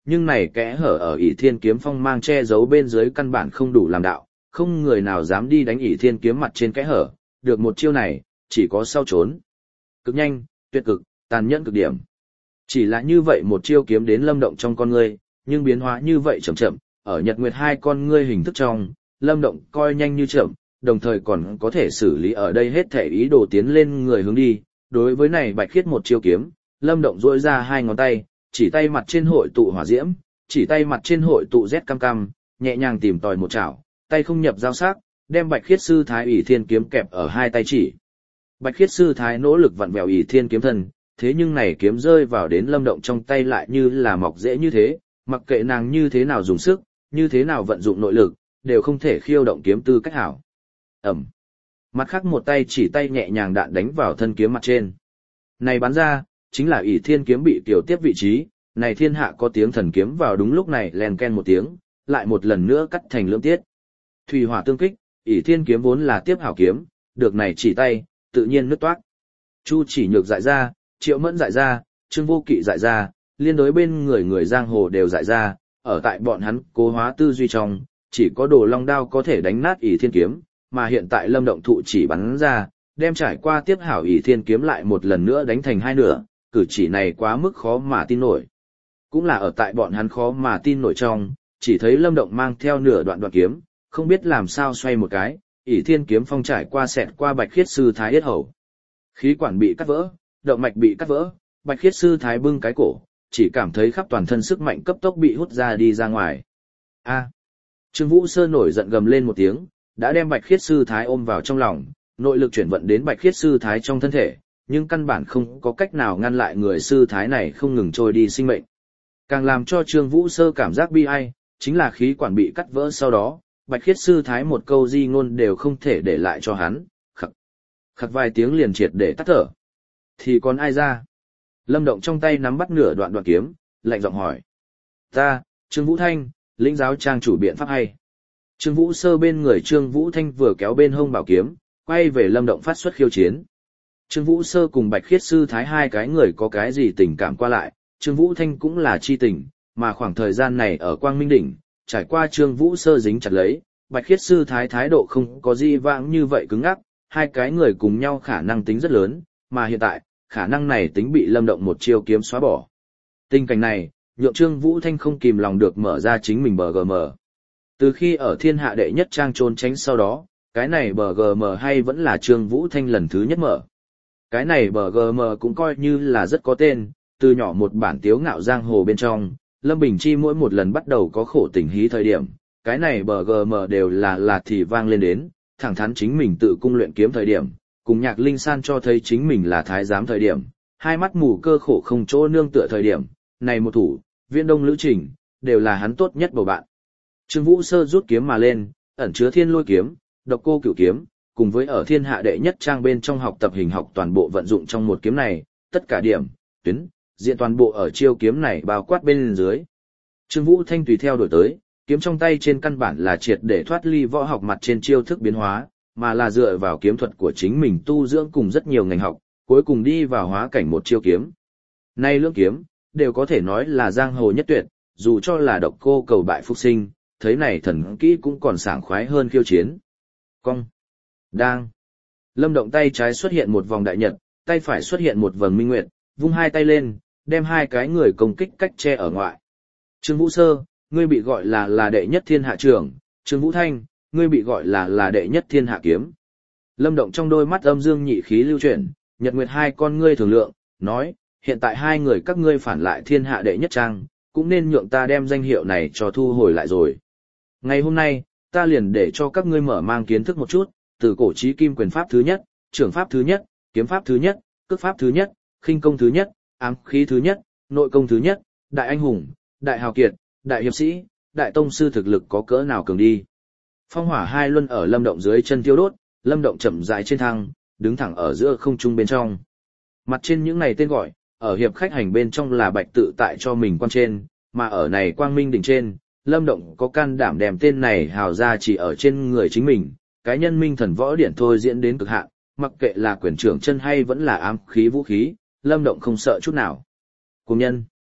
nhưng này kẽ hở ở ỷ thiên kiếm phong mang che giấu bên dưới căn bản không đủ làm đạo, không người nào dám đi đánh ỷ thiên kiếm mặt trên kẽ hở, được một chiêu này, chỉ có sau trốn. Cực nhanh, tuyệt cực, tàn nhẫn cực điểm. Chỉ là như vậy một chiêu kiếm đến Lâm Động trong con ngươi, nhưng biến hóa như vậy chậm chậm, ở Nhật Nguyệt hai con ngươi hình thức trong, Lâm Động coi nhanh như chậm, đồng thời còn có thể xử lý ở đây hết thể ý đồ tiến lên người hướng đi. Đối với này Bạch Khiết một chiêu kiếm, Lâm Động duỗi ra hai ngón tay, chỉ tay mặt trên hội tụ hỏa diễm, chỉ tay mặt trên hội tụ rét cam cam, nhẹ nhàng tìm tòi một chảo, tay không nhập giao sắc, đem Bạch Khiết sư thái ỷ thiên kiếm kẹp ở hai tay chỉ. Bạch Khiết sư thái nỗ lực vặn vẹo ỷ thiên kiếm thân, thế nhưng này kiếm rơi vào đến Lâm Động trong tay lại như là mọc dễ như thế, mặc kệ nàng như thế nào dùng sức, như thế nào vận dụng nội lực, đều không thể khiêu động kiếm tư cách hảo. Ẩm. Mặt khác một tay chỉ tay nhẹ nhàng đạn đánh vào thân kiếm mặt trên. Này bắn ra, chính là ỷ thiên kiếm bị tiểu tiếp vị trí, này thiên hạ có tiếng thần kiếm vào đúng lúc này len ken một tiếng, lại một lần nữa cắt thành lưỡng tiết. Thủy hỏa tương kích, ỷ thiên kiếm vốn là tiếp hảo kiếm, được này chỉ tay, tự nhiên nứt toát. Chu Chỉ Nhược dại ra, Triệu Mẫn dại ra, Trương Vô Kỵ dại ra, liên đối bên người người giang hồ đều dại ra, ở tại bọn hắn cố hóa tư duy trong, chỉ có Đồ Long đao có thể đánh nát ỷ thiên kiếm, mà hiện tại Lâm Động thụ chỉ bắn ra, đem trải qua tiếp hảo ỷ thiên kiếm lại một lần nữa đánh thành hai nửa, cử chỉ này quá mức khó mà tin nổi. Cũng là ở tại bọn hắn khó mà tin nổi trong, chỉ thấy Lâm Động mang theo nửa đoạn đoạn kiếm, không biết làm sao xoay một cái, ỷ thiên kiếm phong trải qua xẹt qua Bạch Khiết sư thái yết hầu. Khí quản bị cắt vỡ, động mạch bị cắt vỡ, Bạch Khiết sư thái bưng cái cổ, chỉ cảm thấy khắp toàn thân sức mạnh cấp tốc bị hút ra đi ra ngoài. A. Trương Vũ Sơ nổi giận gầm lên một tiếng, đã đem Bạch Khiết sư thái ôm vào trong lòng, nội lực chuyển vận đến Bạch Khiết sư thái trong thân thể, nhưng căn bản không có cách nào ngăn lại người sư thái này không ngừng trôi đi sinh mệnh. Càng làm cho Trương Vũ Sơ cảm giác bi ai, chính là khí quản bị cắt vỡ sau đó, Bạch Khiết sư thái một câu di ngôn đều không thể để lại cho hắn, khắc, khắc vài tiếng liền triệt để tắt thở. Thì còn ai ra? Lâm Động trong tay nắm bắt nửa đoạn đoạn kiếm, lạnh giọng hỏi. Ta, Trương Vũ Thanh, lĩnh giáo trang chủ biện pháp hay. Trương Vũ Sơ bên người Trương Vũ Thanh vừa kéo bên hông bảo kiếm, quay về Lâm Động phát xuất khiêu chiến. Trương Vũ Sơ cùng Bạch Khiết sư thái hai cái người có cái gì tình cảm qua lại, Trương Vũ Thanh cũng là chi tình, mà khoảng thời gian này ở Quang Minh Đỉnh, trải qua Trương Vũ Sơ dính chặt lấy, Bạch Khiết sư thái thái độ không có gì vãng như vậy cứng ngắc, hai cái người cùng nhau khả năng tính rất lớn, mà hiện tại, khả năng này tính bị Lâm Động một chiêu kiếm xóa bỏ. Tình cảnh này, nhượng Trương Vũ Thanh không kìm lòng được mở ra chính mình bờ giê em. Từ khi ở thiên hạ đệ nhất trang trốn tránh sau đó, cái này bờ giê em hay vẫn là Trương Vũ Thanh lần thứ nhất mở. Cái này bờ giê em cũng coi như là rất có tên, từ nhỏ một bản tiếu ngạo giang hồ bên trong, Lâm Bình Chi mỗi một lần bắt đầu có khổ tình hí thời điểm, cái này bờ giê em đều là là thì vang lên đến, thẳng thắn chính mình tự cung luyện kiếm thời điểm, cùng Nhạc Linh San cho thấy chính mình là thái giám thời điểm, hai mắt mù cơ khổ không chỗ nương tựa thời điểm, này một thủ, Viễn Đông Lữ Trình, đều là hắn tốt nhất bầu bạn. Trương Vũ Sơ rút kiếm mà lên, ẩn chứa Thiên Lôi kiếm, Độc Cô Cửu kiếm, cùng với ở thiên hạ đệ nhất trang bên trong học tập hình học toàn bộ vận dụng trong một kiếm này, tất cả điểm, tuyến, diện toàn bộ ở chiêu kiếm này bao quát bên dưới. Trương Vũ Thanh tùy theo đổi tới, kiếm trong tay trên căn bản là triệt để thoát ly võ học mặt trên chiêu thức biến hóa, mà là dựa vào kiếm thuật của chính mình tu dưỡng cùng rất nhiều ngành học, cuối cùng đi vào hóa cảnh một chiêu kiếm. Nay lưỡng kiếm, đều có thể nói là giang hồ nhất tuyệt, dù cho là Độc Cô cầu bại phục sinh, thấy này thần kỹ cũng còn sảng khoái hơn khiêu chiến. Cong, đang, Lâm Động tay trái xuất hiện một vòng đại nhật, tay phải xuất hiện một vầng minh nguyệt, vung hai tay lên, đem hai cái người công kích cách che ở ngoại. Trương Vũ Sơ, ngươi bị gọi là là đệ nhất thiên hạ trưởng, Trương Vũ Thanh, ngươi bị gọi là là đệ nhất thiên hạ kiếm. Lâm Động trong đôi mắt âm dương nhị khí lưu chuyển, nhật nguyệt hai con ngươi thường lượng, nói, hiện tại hai người các ngươi phản lại thiên hạ đệ nhất trang, cũng nên nhượng ta đem danh hiệu này cho thu hồi lại rồi. Ngày hôm nay, ta liền để cho các ngươi mở mang kiến thức một chút, từ cổ chí kim quyền pháp thứ nhất, trưởng pháp thứ nhất, kiếm pháp thứ nhất, cước pháp thứ nhất, khinh công thứ nhất, ám khí thứ nhất, nội công thứ nhất, đại anh hùng, đại hào kiệt, đại hiệp sĩ, đại tông sư thực lực có cỡ nào cường đi. Phong hỏa hai luân ở Lâm Động dưới chân tiêu đốt, Lâm Động chậm rãi trên thang, đứng thẳng ở giữa không trung bên trong. Mặt trên những này tên gọi, ở hiệp khách hành bên trong là bạch tự tại cho mình quan trên, mà ở này quang minh đỉnh trên, Lâm Động có can đảm đem tên này hào ra chỉ ở trên người chính mình, cái nhân minh thần võ điển thôi diễn đến cực hạn, mặc kệ là quyền trưởng chân hay vẫn là ám khí vũ khí, Lâm Động không sợ chút nào. Cùng nhân.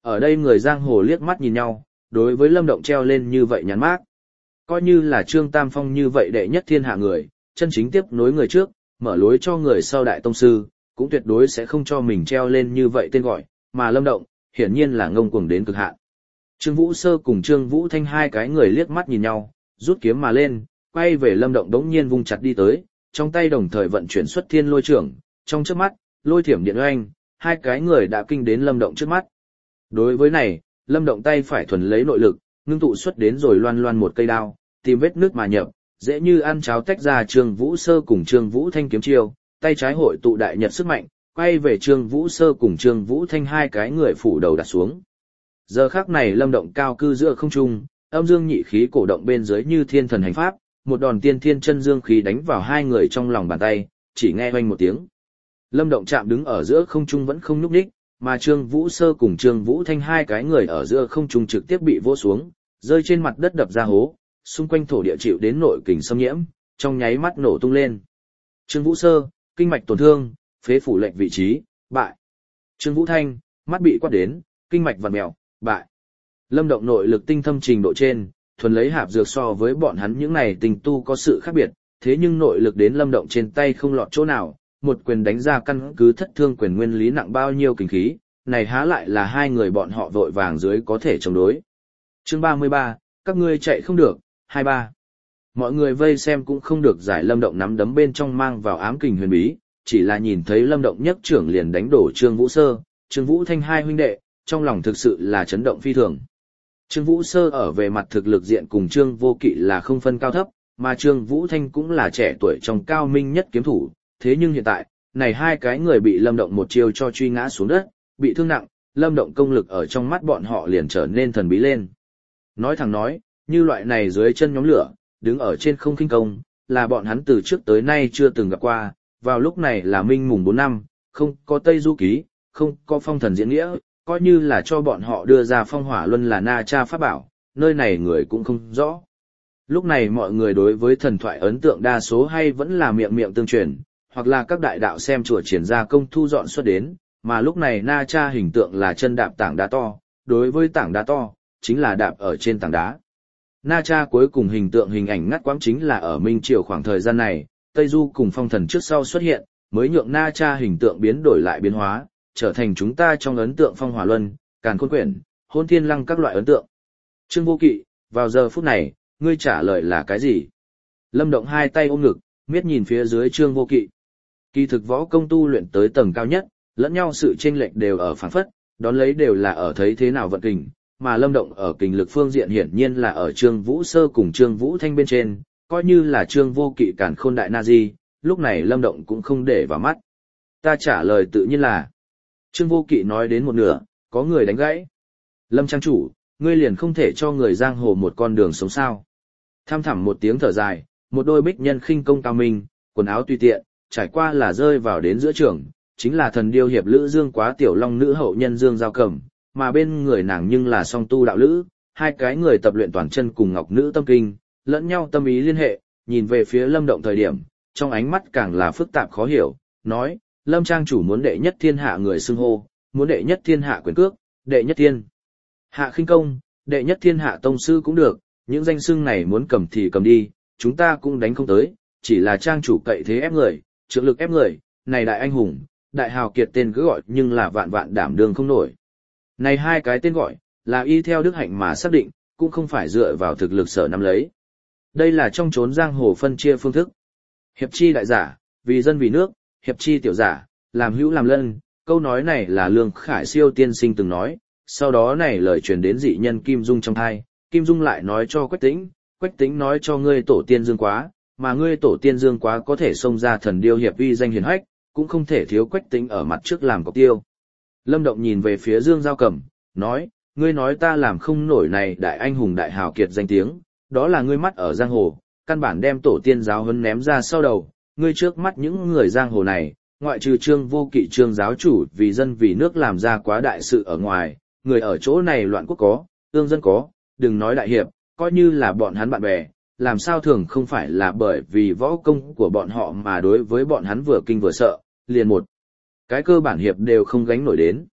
Ở đây người giang hồ liếc mắt nhìn nhau, đối với Lâm Động treo lên như vậy nhắn mác. Coi như là Trương Tam Phong như vậy đệ nhất thiên hạ người, chân chính tiếp nối người trước, mở lối cho người sau đại tông sư, cũng tuyệt đối sẽ không cho mình treo lên như vậy tên gọi, mà Lâm Động, hiển nhiên là ngông cuồng đến cực hạn. Trương Vũ Sơ cùng Trương Vũ Thanh hai cái người liếc mắt nhìn nhau, rút kiếm mà lên, quay về Lâm Động đống nhiên vung chặt đi tới, trong tay đồng thời vận chuyển xuất thiên lôi trưởng, trong chớp mắt, lôi thiểm điện oanh, hai cái người đã kinh đến Lâm Động trước mắt. Đối với này, Lâm Động tay phải thuần lấy nội lực, ngưng tụ xuất đến rồi loan loan một cây đao, tìm vết nước mà nhập, dễ như ăn cháo tách ra Trương Vũ Sơ cùng Trương Vũ Thanh kiếm chiêu, tay trái hội tụ đại nhật sức mạnh, quay về Trương Vũ Sơ cùng Trương Vũ Thanh hai cái người phủ đầu đặt xuống. Giờ khắc này Lâm Động cao cư giữa không trung, âm dương nhị khí cổ động bên dưới như thiên thần hành pháp, một đòn tiên thiên chân dương khí đánh vào hai người trong lòng bàn tay, chỉ nghe oanh một tiếng. Lâm Động chạm đứng ở giữa không trung vẫn không nhúc nhích, mà Trương Vũ Sơ cùng Trương Vũ Thanh hai cái người ở giữa không trung trực tiếp bị vỗ xuống, rơi trên mặt đất đập ra hố, xung quanh thổ địa chịu đến nội kình xâm nhiễm, trong nháy mắt nổ tung lên. Trương Vũ Sơ, kinh mạch tổn thương, phế phủ lệnh vị trí, bại. Trương Vũ Thanh, mắt bị quát đến, kinh mạch vặn mèo, bại. Lâm Động nội lực tinh thâm trình độ trên, thuần lấy hạp dược so với bọn hắn những này tình tu có sự khác biệt, thế nhưng nội lực đến Lâm Động trên tay không lọt chỗ nào, một quyền đánh ra căn cứ thất thương quyền nguyên lý nặng bao nhiêu kinh khí, này há lại là hai người bọn họ vội vàng dưới có thể chống đối. Chương ba mươi ba, các ngươi chạy không được, hai ba. Mọi người vây xem cũng không được giải Lâm Động nắm đấm bên trong mang vào ám kình huyền bí, chỉ là nhìn thấy Lâm Động nhất trưởng liền đánh đổ Trương Vũ Sơ, Trương Vũ Thanh hai huynh đệ, trong lòng thực sự là chấn động phi thường. Trương Vũ Sơ ở về mặt thực lực diện cùng Trương Vô Kỵ là không phân cao thấp, mà Trương Vũ Thanh cũng là trẻ tuổi trong cao minh nhất kiếm thủ, thế nhưng hiện tại, này hai cái người bị Lâm Động một chiêu cho truy ngã xuống đất, bị thương nặng, Lâm Động công lực ở trong mắt bọn họ liền trở nên thần bí lên. Nói thẳng nói, như loại này dưới chân nhóm lửa, đứng ở trên không khinh công, là bọn hắn từ trước tới nay chưa từng gặp qua, vào lúc này là minh mùng bốn năm, không có Tây Du Ký, không có phong thần diễn nghĩa, coi như là cho bọn họ đưa ra phong hỏa luân là na cha pháp bảo, nơi này người cũng không rõ. Lúc này mọi người đối với thần thoại ấn tượng đa số hay vẫn là miệng miệng tương truyền, hoặc là các đại đạo xem chùa triển ra công thu dọn xuất đến, mà lúc này na cha hình tượng là chân đạp tảng đá to, đối với tảng đá to, chính là đạp ở trên tảng đá. Na cha cuối cùng hình tượng hình ảnh ngắt quãng chính là ở Minh Triều khoảng thời gian này, Tây Du cùng phong thần trước sau xuất hiện, mới nhượng na cha hình tượng biến đổi lại biến hóa, trở thành chúng ta trong ấn tượng phong hỏa luân, càn khôn quyển, hôn thiên lăng các loại ấn tượng. Trương Vô Kỵ, vào giờ phút này, ngươi trả lời là cái gì? Lâm Động hai tay ôm ngực, miết nhìn phía dưới Trương Vô Kỵ. Kỳ thực võ công tu luyện tới tầng cao nhất, lẫn nhau sự chênh lệch đều ở phảng phất, đón lấy đều là ở thấy thế nào vận kình, mà Lâm Động ở kình lực phương diện hiển nhiên là ở Trương Vũ Sơ cùng Trương Vũ Thanh bên trên, coi như là Trương Vô Kỵ càn khôn đại na di, lúc này Lâm Động cũng không để vào mắt. Ta trả lời tự nhiên là, Trương Vô Kỵ nói đến một nửa, có người đánh gãy. Lâm trang chủ, ngươi liền không thể cho người giang hồ một con đường sống sao? Tham thẳm một tiếng thở dài, một đôi bích nhân khinh công cao minh, quần áo tùy tiện, trải qua là rơi vào đến giữa trường, chính là thần điêu hiệp lữ Dương Quá tiểu long nữ hậu nhân Dương Giao Cẩm, mà bên người nàng nhưng là song tu đạo lữ, hai cái người tập luyện toàn chân cùng ngọc nữ tâm kinh, lẫn nhau tâm ý liên hệ, nhìn về phía Lâm Động thời điểm, trong ánh mắt càng là phức tạp khó hiểu, nói, Lâm trang chủ muốn đệ nhất thiên hạ người xưng hô, muốn đệ nhất thiên hạ quyền cước, đệ nhất thiên hạ khinh công, đệ nhất thiên hạ tông sư cũng được, những danh xưng này muốn cầm thì cầm đi, chúng ta cũng đánh không tới, chỉ là trang chủ cậy thế ép người, trượng lực ép người, này đại anh hùng, đại hào kiệt tên cứ gọi nhưng là vạn vạn đảm đương không nổi. Này hai cái tên gọi, là y theo đức hạnh mà xác định, cũng không phải dựa vào thực lực sở nắm lấy. Đây là trong chốn giang hồ phân chia phương thức. Hiệp chi đại giả, vì dân vì nước, hiệp chi tiểu giả, làm hữu làm lân, câu nói này là Lương Khải Siêu tiên sinh từng nói, sau đó này lời truyền đến dị nhân Kim Dung trong thai, Kim Dung lại nói cho Quách Tĩnh, Quách Tĩnh nói cho ngươi tổ tiên Dương Quá, mà ngươi tổ tiên Dương Quá có thể xông ra thần điêu hiệp uy danh hiển hách, cũng không thể thiếu Quách Tĩnh ở mặt trước làm cọc tiêu. Lâm Động nhìn về phía Dương Giao Cẩm, nói, ngươi nói ta làm không nổi này đại anh hùng đại hào kiệt danh tiếng, đó là ngươi mắt ở giang hồ, căn bản đem tổ tiên giáo huấn ném ra sau đầu, ngươi trước mắt những người giang hồ này, ngoại trừ Trương Vô Kỵ Trương giáo chủ vì dân vì nước làm ra quá đại sự ở ngoài, người ở chỗ này loạn quốc có, tương dân có, đừng nói đại hiệp, coi như là bọn hắn bạn bè, làm sao thường không phải là bởi vì võ công của bọn họ mà đối với bọn hắn vừa kinh vừa sợ, liền một cái cơ bản hiệp đều không gánh nổi đến.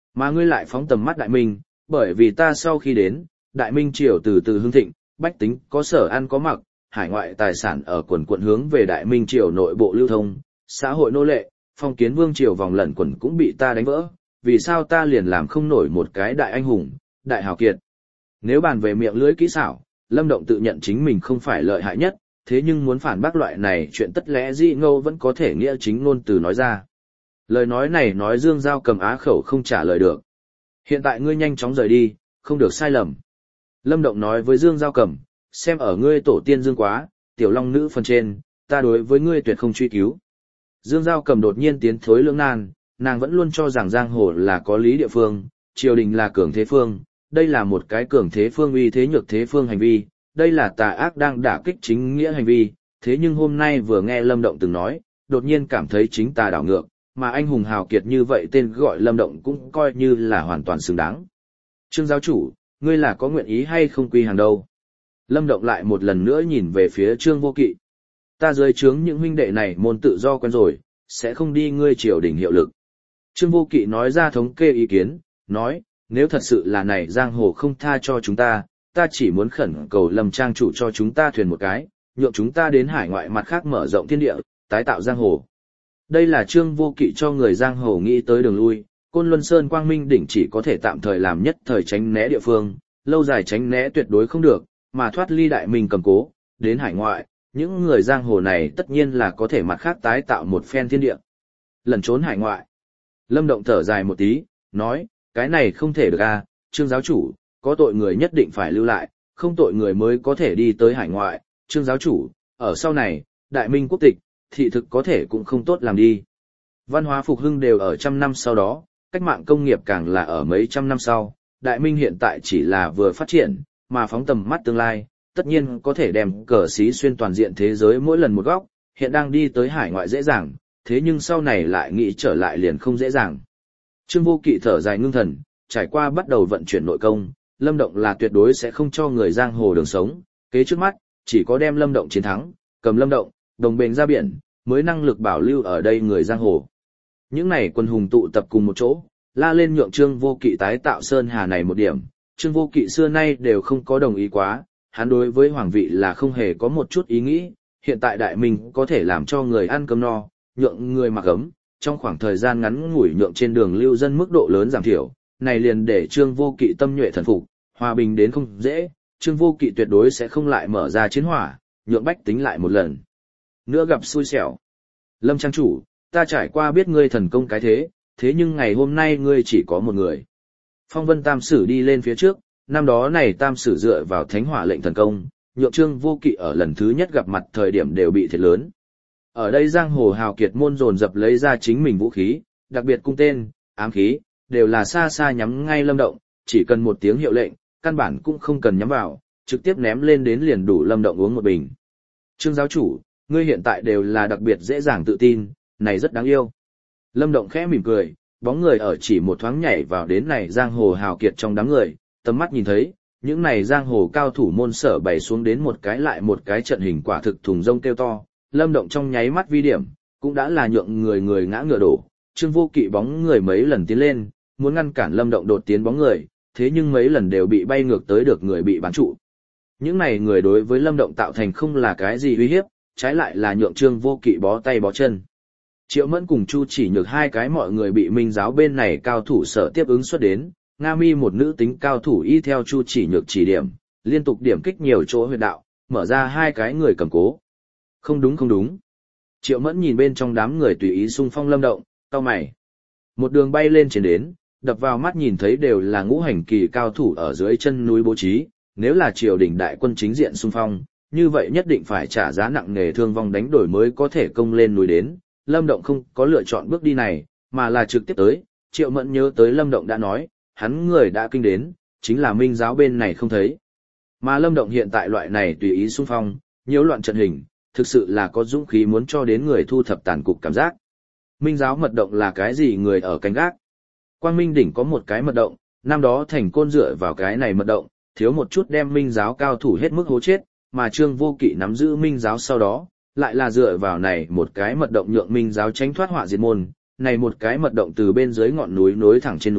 Mà ngươi lại phóng tầm mắt Đại Minh, bởi vì ta sau khi đến, Đại Minh triều từ từ hưng thịnh, bách tính có sở ăn có mặc, hải ngoại tài sản ở quần quận hướng về Đại Minh triều nội bộ lưu thông, xã hội nô lệ, phong kiến vương triều vòng lẩn quẩn cũng bị ta đánh vỡ, vì sao ta liền làm không nổi một cái đại anh hùng, đại hào kiệt. Nếu bàn về miệng lưỡi kỹ xảo, Lâm Động tự nhận chính mình không phải lợi hại nhất, thế nhưng muốn phản bác loại này chuyện tất lẽ dĩ ngâu vẫn có thể nghĩa chính ngôn từ nói ra. Lời nói này nói Dương Giao Cầm á khẩu không trả lời được. Hiện tại ngươi nhanh chóng rời đi, không được sai lầm. Lâm Động nói với Dương Giao Cầm, xem ở ngươi tổ tiên Dương Quá, tiểu long nữ phần trên, ta đối với ngươi tuyệt không truy cứu. Dương Giao Cầm đột nhiên tiến thối lưỡng nan, nàng vẫn luôn cho rằng giang hồ là có lý địa phương, triều đình là cường thế phương, đây là một cái cường thế phương uy thế nhược thế phương hành vi, đây là tà ác đang đả kích chính nghĩa hành vi, thế nhưng hôm nay vừa nghe Lâm Động từng nói, đột nhiên cảm thấy chính tà đảo ngược, mà anh hùng hào kiệt như vậy tên gọi Lâm Động cũng coi như là hoàn toàn xứng đáng. Trương giáo chủ, ngươi là có nguyện ý hay không quy hàng đâu? Lâm Động lại một lần nữa nhìn về phía Trương Vô Kỵ. Ta dưới trướng những huynh đệ này môn tự do quen rồi, sẽ không đi ngươi triều đình hiệu lực. Trương Vô Kỵ nói ra thống kê ý kiến, nói, nếu thật sự là này giang hồ không tha cho chúng ta, ta chỉ muốn khẩn cầu Lâm trang chủ cho chúng ta thuyền một cái, nhượng chúng ta đến hải ngoại mặt khác mở rộng thiên địa, tái tạo giang hồ. Đây là Trương Vô Kỵ cho người giang hồ nghĩ tới đường lui, Côn Luân Sơn Quang Minh đỉnh chỉ có thể tạm thời làm nhất thời tránh né địa phương, lâu dài tránh né tuyệt đối không được, mà thoát ly Đại Minh cầm cố, đến hải ngoại, những người giang hồ này tất nhiên là có thể mặt khác tái tạo một phen thiên địa. Lẩn trốn hải ngoại. Lâm Động thở dài một tí, nói, cái này không thể được à, Trương giáo chủ, có tội người nhất định phải lưu lại, không tội người mới có thể đi tới hải ngoại, Trương giáo chủ, ở sau này, Đại Minh quốc tịch, thị thực có thể cũng không tốt làm đi. Văn hóa phục hưng đều ở trăm năm sau đó, cách mạng công nghiệp càng là ở mấy trăm năm sau, Đại Minh hiện tại chỉ là vừa phát triển, mà phóng tầm mắt tương lai, tất nhiên có thể đem cờ xí xuyên toàn diện thế giới mỗi lần một góc, hiện đang đi tới hải ngoại dễ dàng, thế nhưng sau này lại nghĩ trở lại liền không dễ dàng. Trương Vô Kỵ thở dài ngưng thần, trải qua bắt đầu vận chuyển nội công, Lâm Động là tuyệt đối sẽ không cho người giang hồ đường sống, kế trước mắt, chỉ có đem Lâm Động chiến thắng, cầm Lâm Động, đồng bền ra biển, mới năng lực bảo lưu ở đây người giang hồ. Những này quân hùng tụ tập cùng một chỗ, la lên nhượng Trương Vô Kỵ tái tạo Sơn Hà này một điểm, Trương Vô Kỵ xưa nay đều không có đồng ý quá, hắn đối với hoàng vị là không hề có một chút ý nghĩ, hiện tại Đại Minh có thể làm cho người ăn cơm no, nhượng người mặc ấm, trong khoảng thời gian ngắn ngủi nhượng trên đường lưu dân mức độ lớn giảm thiểu, này liền để Trương Vô Kỵ tâm nhuệ thần phục, hòa bình đến không dễ, Trương Vô Kỵ tuyệt đối sẽ không lại mở ra chiến hỏa, nhượng bách tính lại một lần nữa gặp xui xẻo. Lâm trang chủ, ta trải qua biết ngươi thần công cái thế, thế nhưng ngày hôm nay ngươi chỉ có một người. Phong Vân Tam Sử đi lên phía trước, năm đó này Tam Sử dựa vào thánh hỏa lệnh thần công, nhượng Trương Vô Kỵ ở lần thứ nhất gặp mặt thời điểm đều bị thiệt lớn. Ở đây giang hồ hào kiệt môn dồn dập lấy ra chính mình vũ khí, đặc biệt cung tên, ám khí, đều là xa xa nhắm ngay Lâm Động, chỉ cần một tiếng hiệu lệnh, căn bản cũng không cần nhắm vào, trực tiếp ném lên đến liền đủ Lâm Động uống một bình. Trương giáo chủ, ngươi hiện tại đều là đặc biệt dễ dàng tự tin, này rất đáng yêu. Lâm Động khẽ mỉm cười, bóng người ở chỉ một thoáng nhảy vào đến này giang hồ hào kiệt trong đám người, tầm mắt nhìn thấy, những này giang hồ cao thủ môn sở bày xuống đến một cái lại một cái trận hình quả thực thùng rông kêu to, Lâm Động trong nháy mắt vi điểm, cũng đã là nhượng người người ngã ngựa đổ, Trương Vô Kỵ bóng người mấy lần tiến lên, muốn ngăn cản Lâm Động đột tiến bóng người, thế nhưng mấy lần đều bị bay ngược tới được người bị bắn trụ. Những này người đối với Lâm Động tạo thành không là cái gì uy hiếp, trái lại là nhượng Trương Vô Kỵ bó tay bó chân. Triệu Mẫn cùng Chu Chỉ Nhược hai cái mọi người bị Minh giáo bên này cao thủ sở tiếp ứng xuất đến, Nga Mi một nữ tính cao thủ y theo Chu Chỉ Nhược chỉ điểm, liên tục điểm kích nhiều chỗ huyệt đạo, mở ra hai cái người cầm cố. Không đúng không đúng. Triệu Mẫn nhìn bên trong đám người tùy ý xung phong Lâm Động, cau mày. Một đường bay lên trên đến, đập vào mắt nhìn thấy đều là ngũ hành kỳ cao thủ ở dưới chân núi bố trí, nếu là triều đình đại quân chính diện xung phong, như vậy nhất định phải trả giá nặng nề thương vong đánh đổi mới có thể công lên núi đến. Lâm Động không có lựa chọn bước đi này, mà là trực tiếp tới, Triệu Mẫn nhớ tới Lâm Động đã nói, hắn người đã kinh đến, chính là Minh giáo bên này không thấy. Mà Lâm Động hiện tại loại này tùy ý xung phong, nhiễu loạn trận hình, thực sự là có dũng khí muốn cho đến người thu thập tàn cục cảm giác. Minh giáo mật động là cái gì người ở canh gác? Quang Minh đỉnh có một cái mật động, năm đó Thành Côn dựa vào cái này mật động, thiếu một chút đem Minh giáo cao thủ hết mức hố chết, mà Trương Vô Kỵ nắm giữ Minh giáo sau đó, lại là dựa vào này một cái mật động nhượng Minh giáo tránh thoát họa diệt môn, này một cái mật động từ bên dưới ngọn núi nối thẳng trên núi,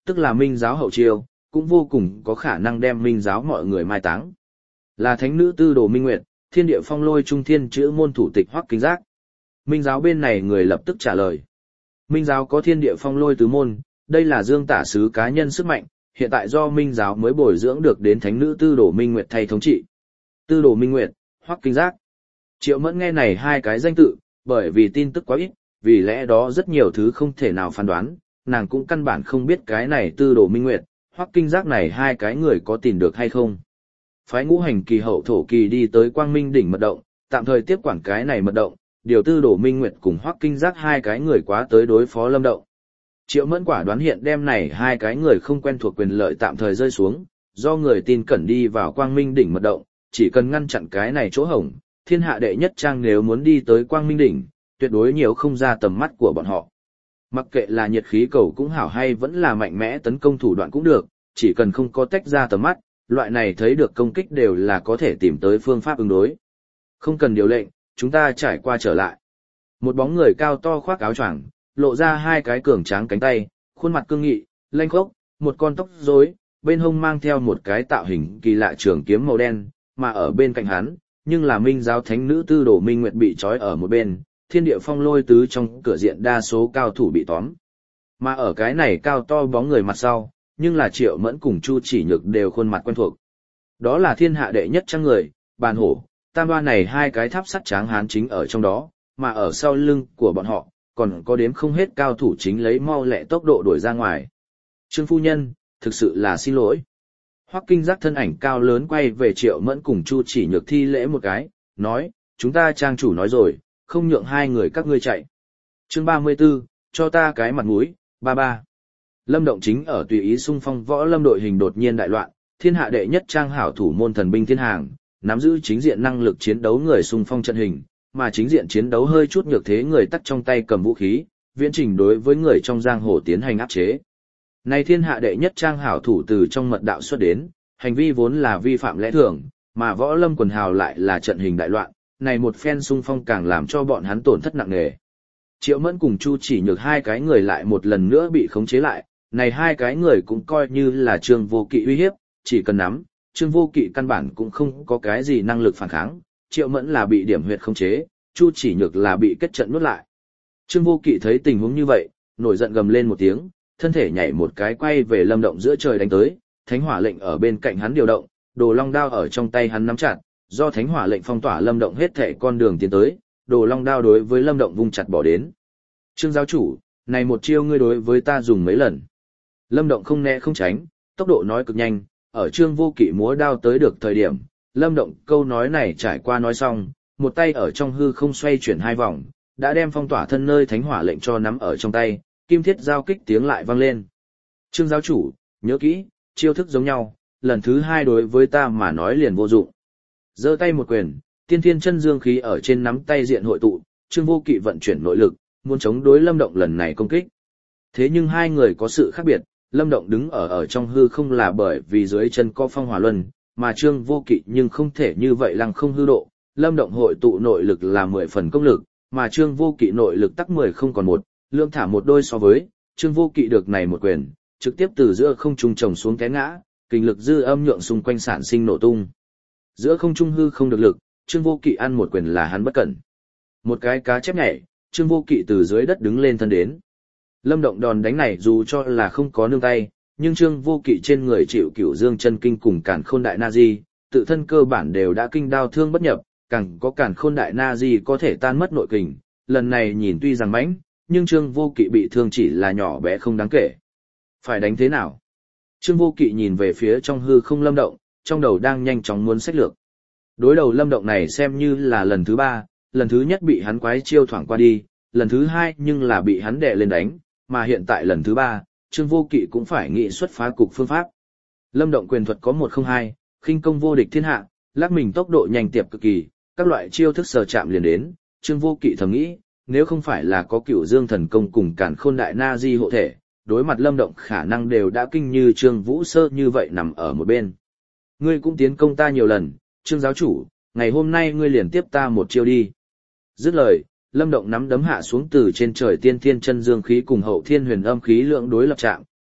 tức là minh giáo hậu chiêu, cũng vô cùng có khả năng đem minh giáo mọi người mai táng. Là thánh nữ tư đồ Minh Nguyệt, thiên địa phong lôi trung thiên chữ môn thủ tịch Hoắc Kinh Giác. Minh giáo bên này người lập tức trả lời. Minh giáo có thiên địa phong lôi tứ môn, đây là Dương tả sứ cá nhân sức mạnh, hiện tại do Minh giáo mới bồi dưỡng được đến thánh nữ tư đồ Minh Nguyệt thay thống trị. Tư đồ Minh Nguyệt, Hoắc Kinh Giác. Triệu Mẫn nghe này hai cái danh tự, bởi vì tin tức quá ít, vì lẽ đó rất nhiều thứ không thể nào phán đoán, nàng cũng căn bản không biết cái này tư đồ Minh Nguyệt, Hoắc Kinh Giác này hai cái người có tìm được hay không. Phái ngũ hành kỳ hậu thổ kỳ đi tới Quang Minh đỉnh mật động, tạm thời tiếp quản cái này mật động, điều tư đồ Minh Nguyệt cùng Hoắc Kinh Giác hai cái người quá tới đối phó Lâm Động. Triệu Mẫn quả đoán hiện đem này hai cái người không quen thuộc quyền lợi tạm thời rơi xuống, do người tin cẩn đi vào Quang Minh đỉnh mật động, chỉ cần ngăn chặn cái này chỗ hổng, thiên hạ đệ nhất trang nếu muốn đi tới Quang Minh đỉnh, tuyệt đối nhiều không ra tầm mắt của bọn họ. Mặc kệ là nhiệt khí cầu cũng hảo hay vẫn là mạnh mẽ tấn công thủ đoạn cũng được, chỉ cần không có tách ra tầm mắt, loại này thấy được công kích đều là có thể tìm tới phương pháp ứng đối. Không cần điều lệnh, chúng ta trải qua trở lại. Một bóng người cao to khoác áo choàng, lộ ra hai cái cường tráng cánh tay, khuôn mặt cương nghị, lanh khốc, một con tóc rối, bên hông mang theo một cái tạo hình kỳ lạ trường kiếm màu đen, mà ở bên cạnh hắn, nhưng là Minh giáo thánh nữ tư đồ Minh Nguyệt bị trói ở một bên, thiên địa phong lôi tứ trong cửa diện đa số cao thủ bị tóm. Mà ở cái này cao to bóng người mặt sau, nhưng là Triệu Mẫn cùng Chu Chỉ Nhược đều khuôn mặt quen thuộc. Đó là thiên hạ đệ nhất trang người, Bàn Hổ, tam hoa này hai cái tháp sắt tráng hán chính ở trong đó, mà ở sau lưng của bọn họ, còn có đếm không hết cao thủ chính lấy mau lẹ tốc độ đuổi ra ngoài. Trương phu nhân, thực sự là xin lỗi. Hoắc Kinh Giác thân ảnh cao lớn quay về Triệu Mẫn cùng Chu Chỉ Nhược thi lễ một cái, nói, chúng ta trang chủ nói rồi, không nhượng hai người các ngươi chạy. Chương ba mươi 34, cho ta cái mặt mũi, ba ba. Lâm Động chính ở tùy ý xung phong võ lâm đội hình đột nhiên đại loạn, thiên hạ đệ nhất trang hảo thủ môn thần binh thiên hàng, nắm giữ chính diện năng lực chiến đấu người xung phong trận hình, mà chính diện chiến đấu hơi chút nhược thế người tắt trong tay cầm vũ khí, viễn trình đối với người trong giang hồ tiến hành áp chế. Này thiên hạ đệ nhất trang hảo thủ từ trong mật đạo xuất đến, hành vi vốn là vi phạm lẽ thường, mà võ lâm quần hào lại là trận hình đại loạn, này một phen xung phong càng làm cho bọn hắn tổn thất nặng nề. Triệu Mẫn cùng Chu Chỉ Nhược hai cái người lại một lần nữa bị khống chế lại, này hai cái người cũng coi như là Trương Vô Kỵ uy hiếp, chỉ cần nắm, Trương Vô Kỵ căn bản cũng không có cái gì năng lực phản kháng, Triệu Mẫn là bị điểm huyệt khống chế, Chu Chỉ Nhược là bị kết trận nuốt lại. Trương Vô Kỵ thấy tình huống như vậy, nổi giận gầm lên một tiếng, thân thể nhảy một cái quay về Lâm Động giữa trời đánh tới, Thánh Hỏa lệnh ở bên cạnh hắn điều động, Đồ Long đao ở trong tay hắn nắm chặt, do Thánh Hỏa lệnh phong tỏa Lâm Động hết thảy con đường tiến tới, Đồ Long đao đối với Lâm Động vung chặt bỏ đến. Trương giáo chủ, này một chiêu ngươi đối với ta dùng mấy lần? Lâm Động không né không tránh, tốc độ nói cực nhanh, ở Trương Vô Kỵ múa đao tới được thời điểm, Lâm Động câu nói này trải qua nói xong, một tay ở trong hư không xoay chuyển hai vòng, đã đem phong tỏa thân nơi Thánh Hỏa lệnh cho nắm ở trong tay, kim thiết giao kích tiếng lại vang lên. Trương giáo chủ, nhớ kỹ, chiêu thức giống nhau, lần thứ hai đối với ta mà nói liền vô dụng. Giơ tay một quyền, tiên thiên chân dương khí ở trên nắm tay diện hội tụ, Trương Vô Kỵ vận chuyển nội lực, muốn chống đối Lâm Động lần này công kích. Thế nhưng hai người có sự khác biệt, Lâm Động đứng ở ở trong hư không là bởi vì dưới chân có phong hỏa luân, mà Trương Vô Kỵ nhưng không thể như vậy lăng không hư độ. Lâm Động hội tụ nội lực là mười phần công lực, mà Trương Vô Kỵ nội lực tắc mười không còn một, lương thả một đôi so với, Trương Vô Kỵ được này một quyền, trực tiếp từ giữa không trung trồng xuống té ngã, kình lực dư âm nhượng xung quanh sản sinh nổ tung. Giữa không trung hư không được lực, Trương Vô Kỵ ăn một quyền là hắn bất cẩn. Một cái cá chép nhảy, Trương Vô Kỵ từ dưới đất đứng lên thân đến. Lâm Động đòn đánh này dù cho là không có nương tay, nhưng Trương Vô Kỵ trên người chịu Cửu Dương chân kinh cùng Càn Khôn đại na di, tự thân cơ bản đều đã kinh đao thương bất nhập, càng có Càn Khôn đại na di có thể tan mất nội kình, lần này nhìn tuy rằng mãnh, nhưng Trương Vô Kỵ bị thương chỉ là nhỏ bé không đáng kể. Phải đánh thế nào? Trương Vô Kỵ nhìn về phía trong hư không Lâm Động, trong đầu đang nhanh chóng muốn sách lược. Đối đầu Lâm Động này xem như là lần thứ ba, lần thứ nhất bị hắn quái chiêu thoảng qua đi, lần thứ hai nhưng là bị hắn đè lên đánh, mà hiện tại lần thứ ba, Trương Vô Kỵ cũng phải nghĩ xuất phá cục phương pháp. Lâm Động quyền thuật có một không hai, khinh công vô địch thiên hạ, lắc mình tốc độ nhanh tiệp cực kỳ, các loại chiêu thức sờ chạm liền đến, Trương Vô Kỵ thầm nghĩ, nếu không phải là có Cửu Dương thần công cùng Càn Khôn đại na di hộ thể, đối mặt Lâm Động khả năng đều đã kinh như Trương Vũ Sơ như vậy nằm ở một bên. Ngươi cũng tiến công ta nhiều lần, Trương giáo chủ, ngày hôm nay ngươi liền tiếp ta một chiêu đi. Dứt lời, Lâm Động nắm đấm hạ xuống từ trên trời tiên thiên chân dương khí cùng hậu thiên huyền âm khí lượng đối lập trạng,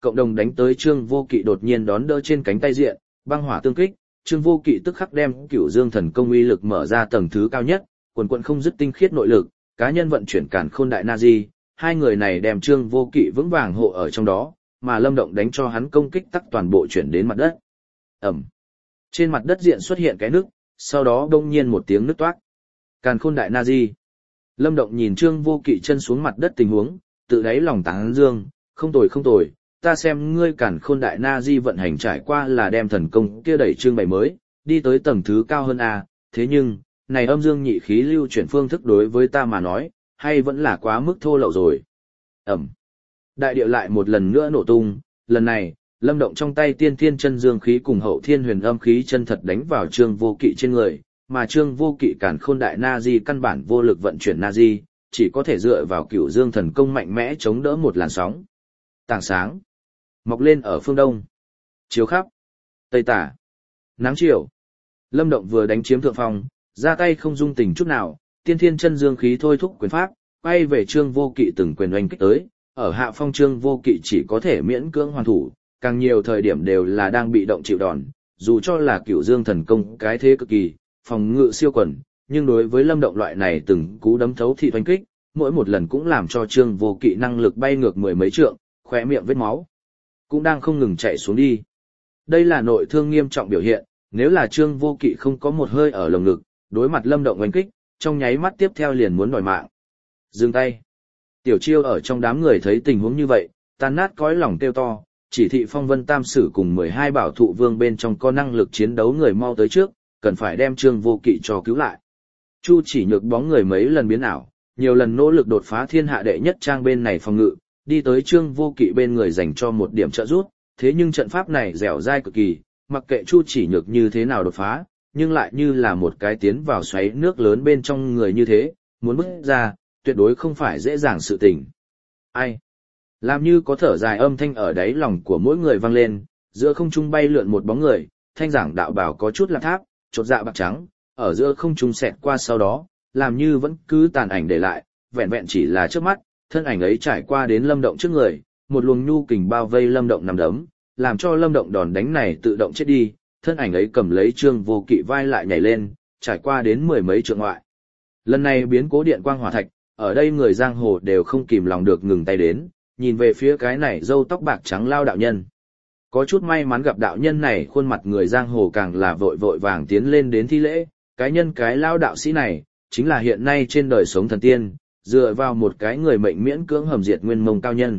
cộng đồng đánh tới Trương Vô Kỵ đột nhiên đón đỡ trên cánh tay diện, băng hỏa tương kích, Trương Vô Kỵ tức khắc đem Cửu Dương Thần Công uy lực mở ra tầng thứ cao nhất, quần quần không dứt tinh khiết nội lực, cá nhân vận chuyển Càn Khôn Đại Na Di, hai người này đem Trương Vô Kỵ vững vàng hộ ở trong đó, mà Lâm Động đánh cho hắn công kích tắc toàn bộ chuyển đến mặt đất. Ầm. Trên mặt đất diện xuất hiện cái nước, sau đó đông nhiên một tiếng nứt toác. Càn Khôn Đại Na Di. Lâm Động nhìn Trương Vô Kỵ chân xuống mặt đất tình huống, tự đáy lòng tán dương, không tồi không tồi, ta xem ngươi Càn Khôn Đại Na Di vận hành trải qua là đem thần công kia đẩy Trương Bảy mới, đi tới tầng thứ cao hơn a, thế nhưng, này âm dương nhị khí lưu chuyển phương thức đối với ta mà nói, hay vẫn là quá mức thô lậu rồi. Ẩm. Đại địa lại một lần nữa nổ tung, lần này, Lâm Động trong tay tiên thiên chân dương khí cùng hậu thiên huyền âm khí chân thật đánh vào Trương Vô Kỵ trên người, mà Trương Vô Kỵ Càn Khôn Đại Na Di căn bản vô lực vận chuyển Na Di, chỉ có thể dựa vào Cửu Dương Thần Công mạnh mẽ chống đỡ một làn sóng. Tảng sáng, mọc lên ở phương đông, chiếu khắp, tây tả, nắng chiều. Lâm Động vừa đánh chiếm thượng phong, ra tay không dung tình chút nào, tiên thiên chân dương khí thôi thúc quyền pháp, quay về Trương Vô Kỵ từng quyền oanh kích tới, ở hạ phong Trương Vô Kỵ chỉ có thể miễn cưỡng hoàn thủ, càng nhiều thời điểm đều là đang bị động chịu đòn, dù cho là Cửu Dương Thần Công cái thế cực kỳ, phòng ngự siêu quần, nhưng đối với Lâm Động loại này từng cú đấm thấu thị oanh kích, mỗi một lần cũng làm cho Trương Vô Kỵ năng lực bay ngược mười mấy trượng, khóe miệng vết máu cũng đang không ngừng chảy xuống đi. Đây là nội thương nghiêm trọng biểu hiện, nếu là Trương Vô Kỵ không có một hơi ở lồng ngực, đối mặt Lâm Động oanh kích, trong nháy mắt tiếp theo liền muốn đòi mạng. Dừng tay. Tiểu Chiêu ở trong đám người thấy tình huống như vậy, tan nát cõi lòng kêu to, chỉ thị Phong Vân Tam Sử cùng mười hai bảo thụ vương bên trong có năng lực chiến đấu người mau tới trước, cần phải đem Trương Vô Kỵ cho cứu lại. Chu Chỉ Nhược bóng người mấy lần biến ảo, nhiều lần nỗ lực đột phá thiên hạ đệ nhất trang bên này phòng ngự, đi tới Trương Vô Kỵ bên người dành cho một điểm trợ giúp, thế nhưng trận pháp này dẻo dai cực kỳ, mặc kệ Chu Chỉ Nhược như thế nào đột phá, nhưng lại như là một cái tiến vào xoáy nước lớn bên trong người như thế, muốn bước ra, tuyệt đối không phải dễ dàng sự tình. Ai? Làm như có thở dài âm thanh ở đáy lòng của mỗi người vang lên, giữa không trung bay lượn một bóng người, thanh giảng đạo bảo có chút là tháp, chột dạ bạc trắng, ở giữa không trung xẹt qua sau đó, làm như vẫn cứ tàn ảnh để lại, vẹn vẹn chỉ là trước mắt, thân ảnh ấy trải qua đến Lâm Động trước người, một luồng nhu kình bao vây Lâm Động nằm đấm, làm cho Lâm Động đòn đánh này tự động chết đi, thân ảnh ấy cầm lấy Trương Vô Kỵ vai lại nhảy lên, trải qua đến mười mấy trượng ngoại. Lần này biến cố điện quang hỏa thạch, ở đây người giang hồ đều không kìm lòng được ngừng tay đến, nhìn về phía cái này râu tóc bạc trắng lao đạo nhân. Có chút may mắn gặp đạo nhân này, khuôn mặt người giang hồ càng là vội vội vàng tiến lên đến thi lễ, cái nhân cái lao đạo sĩ này, chính là hiện nay trên đời sống thần tiên, dựa vào một cái người mệnh miễn cưỡng hầm diệt nguyên mông cao nhân.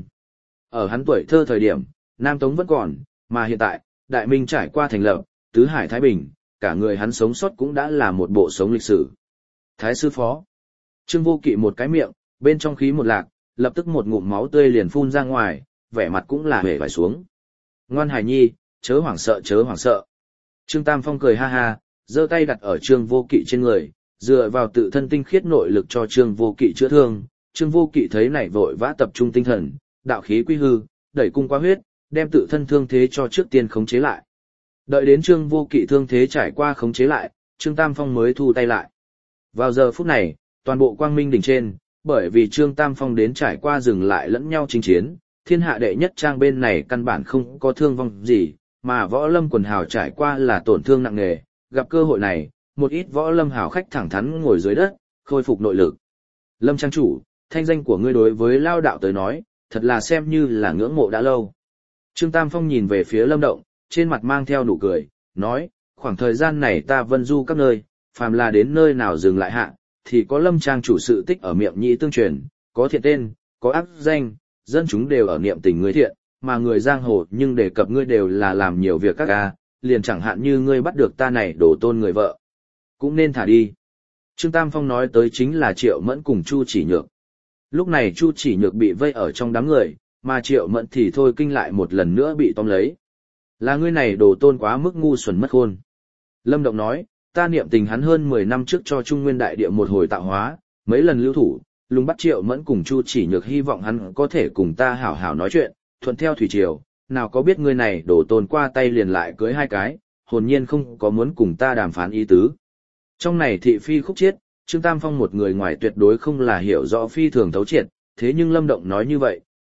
Ở hắn tuổi thơ thời điểm, Nam Tống vẫn còn, mà hiện tại, Đại Minh trải qua thành lập, Tứ Hải Thái Bình, cả người hắn sống sót cũng đã là một bộ sống lịch sử. Thái sư phó. Trương Vô Kỵ một cái miệng, bên trong khí một lạc, lập tức một ngụm máu tươi liền phun ra ngoài, vẻ mặt cũng là hề vải xuống. Ngoan hài nhi, chớ hoảng sợ chớ hoảng sợ. Trương Tam Phong cười ha ha, giơ tay đặt ở Trương Vô Kỵ trên người, dựa vào tự thân tinh khiết nội lực cho Trương Vô Kỵ chữa thương. Trương Vô Kỵ thấy này vội vã tập trung tinh thần, đạo khí quy hư, đẩy cung qua huyết, đem tự thân thương thế cho trước tiên khống chế lại. Đợi đến Trương Vô Kỵ thương thế trải qua khống chế lại, Trương Tam Phong mới thu tay lại. Vào giờ phút này, toàn bộ quang minh đỉnh trên, bởi vì Trương Tam Phong đến trải qua dừng lại lẫn nhau chinh chiến, thiên hạ đệ nhất trang bên này căn bản không có thương vong gì, mà võ lâm quần hào trải qua là tổn thương nặng nề, gặp cơ hội này, một ít võ lâm hào khách thẳng thắn ngồi dưới đất, khôi phục nội lực. Lâm trang chủ, thanh danh của ngươi đối với lao đạo tới nói, thật là xem như là ngưỡng mộ đã lâu. Trương Tam Phong nhìn về phía Lâm Động, trên mặt mang theo nụ cười, nói, khoảng thời gian này ta vân du các nơi, phàm là đến nơi nào dừng lại hạ, thì có Lâm trang chủ sự tích ở miệng nhĩ tương truyền, có thiện tên, có ác danh, dân chúng đều ở niệm tình ngươi thiện, mà người giang hồ nhưng đề cập ngươi đều là làm nhiều việc các ga, liền chẳng hạn như ngươi bắt được ta này đổ tôn người vợ. Cũng nên thả đi. Trương Tam Phong nói tới chính là Triệu Mẫn cùng Chu Chỉ Nhược. Lúc này Chu Chỉ Nhược bị vây ở trong đám người, mà Triệu Mẫn thì thôi kinh lại một lần nữa bị tóm lấy. Là ngươi này đồ tôn quá mức ngu xuẩn mất khôn. Lâm Động nói, ta niệm tình hắn hơn mười năm trước cho Trung Nguyên Đại Địa một hồi tạo hóa, mấy lần lưu thủ, lùng bắt Triệu Mẫn cùng Chu Chỉ Nhược hy vọng hắn có thể cùng ta hảo hảo nói chuyện, thuận theo thủy triều, nào có biết ngươi này đồ tôn qua tay liền lại cưới hai cái, hồn nhiên không có muốn cùng ta đàm phán ý tứ. Trong này thị phi khúc chiết, Trương Tam Phong một người ngoài tuyệt đối không là hiểu rõ phi thường thấu triệt, thế nhưng Lâm Động nói như vậy,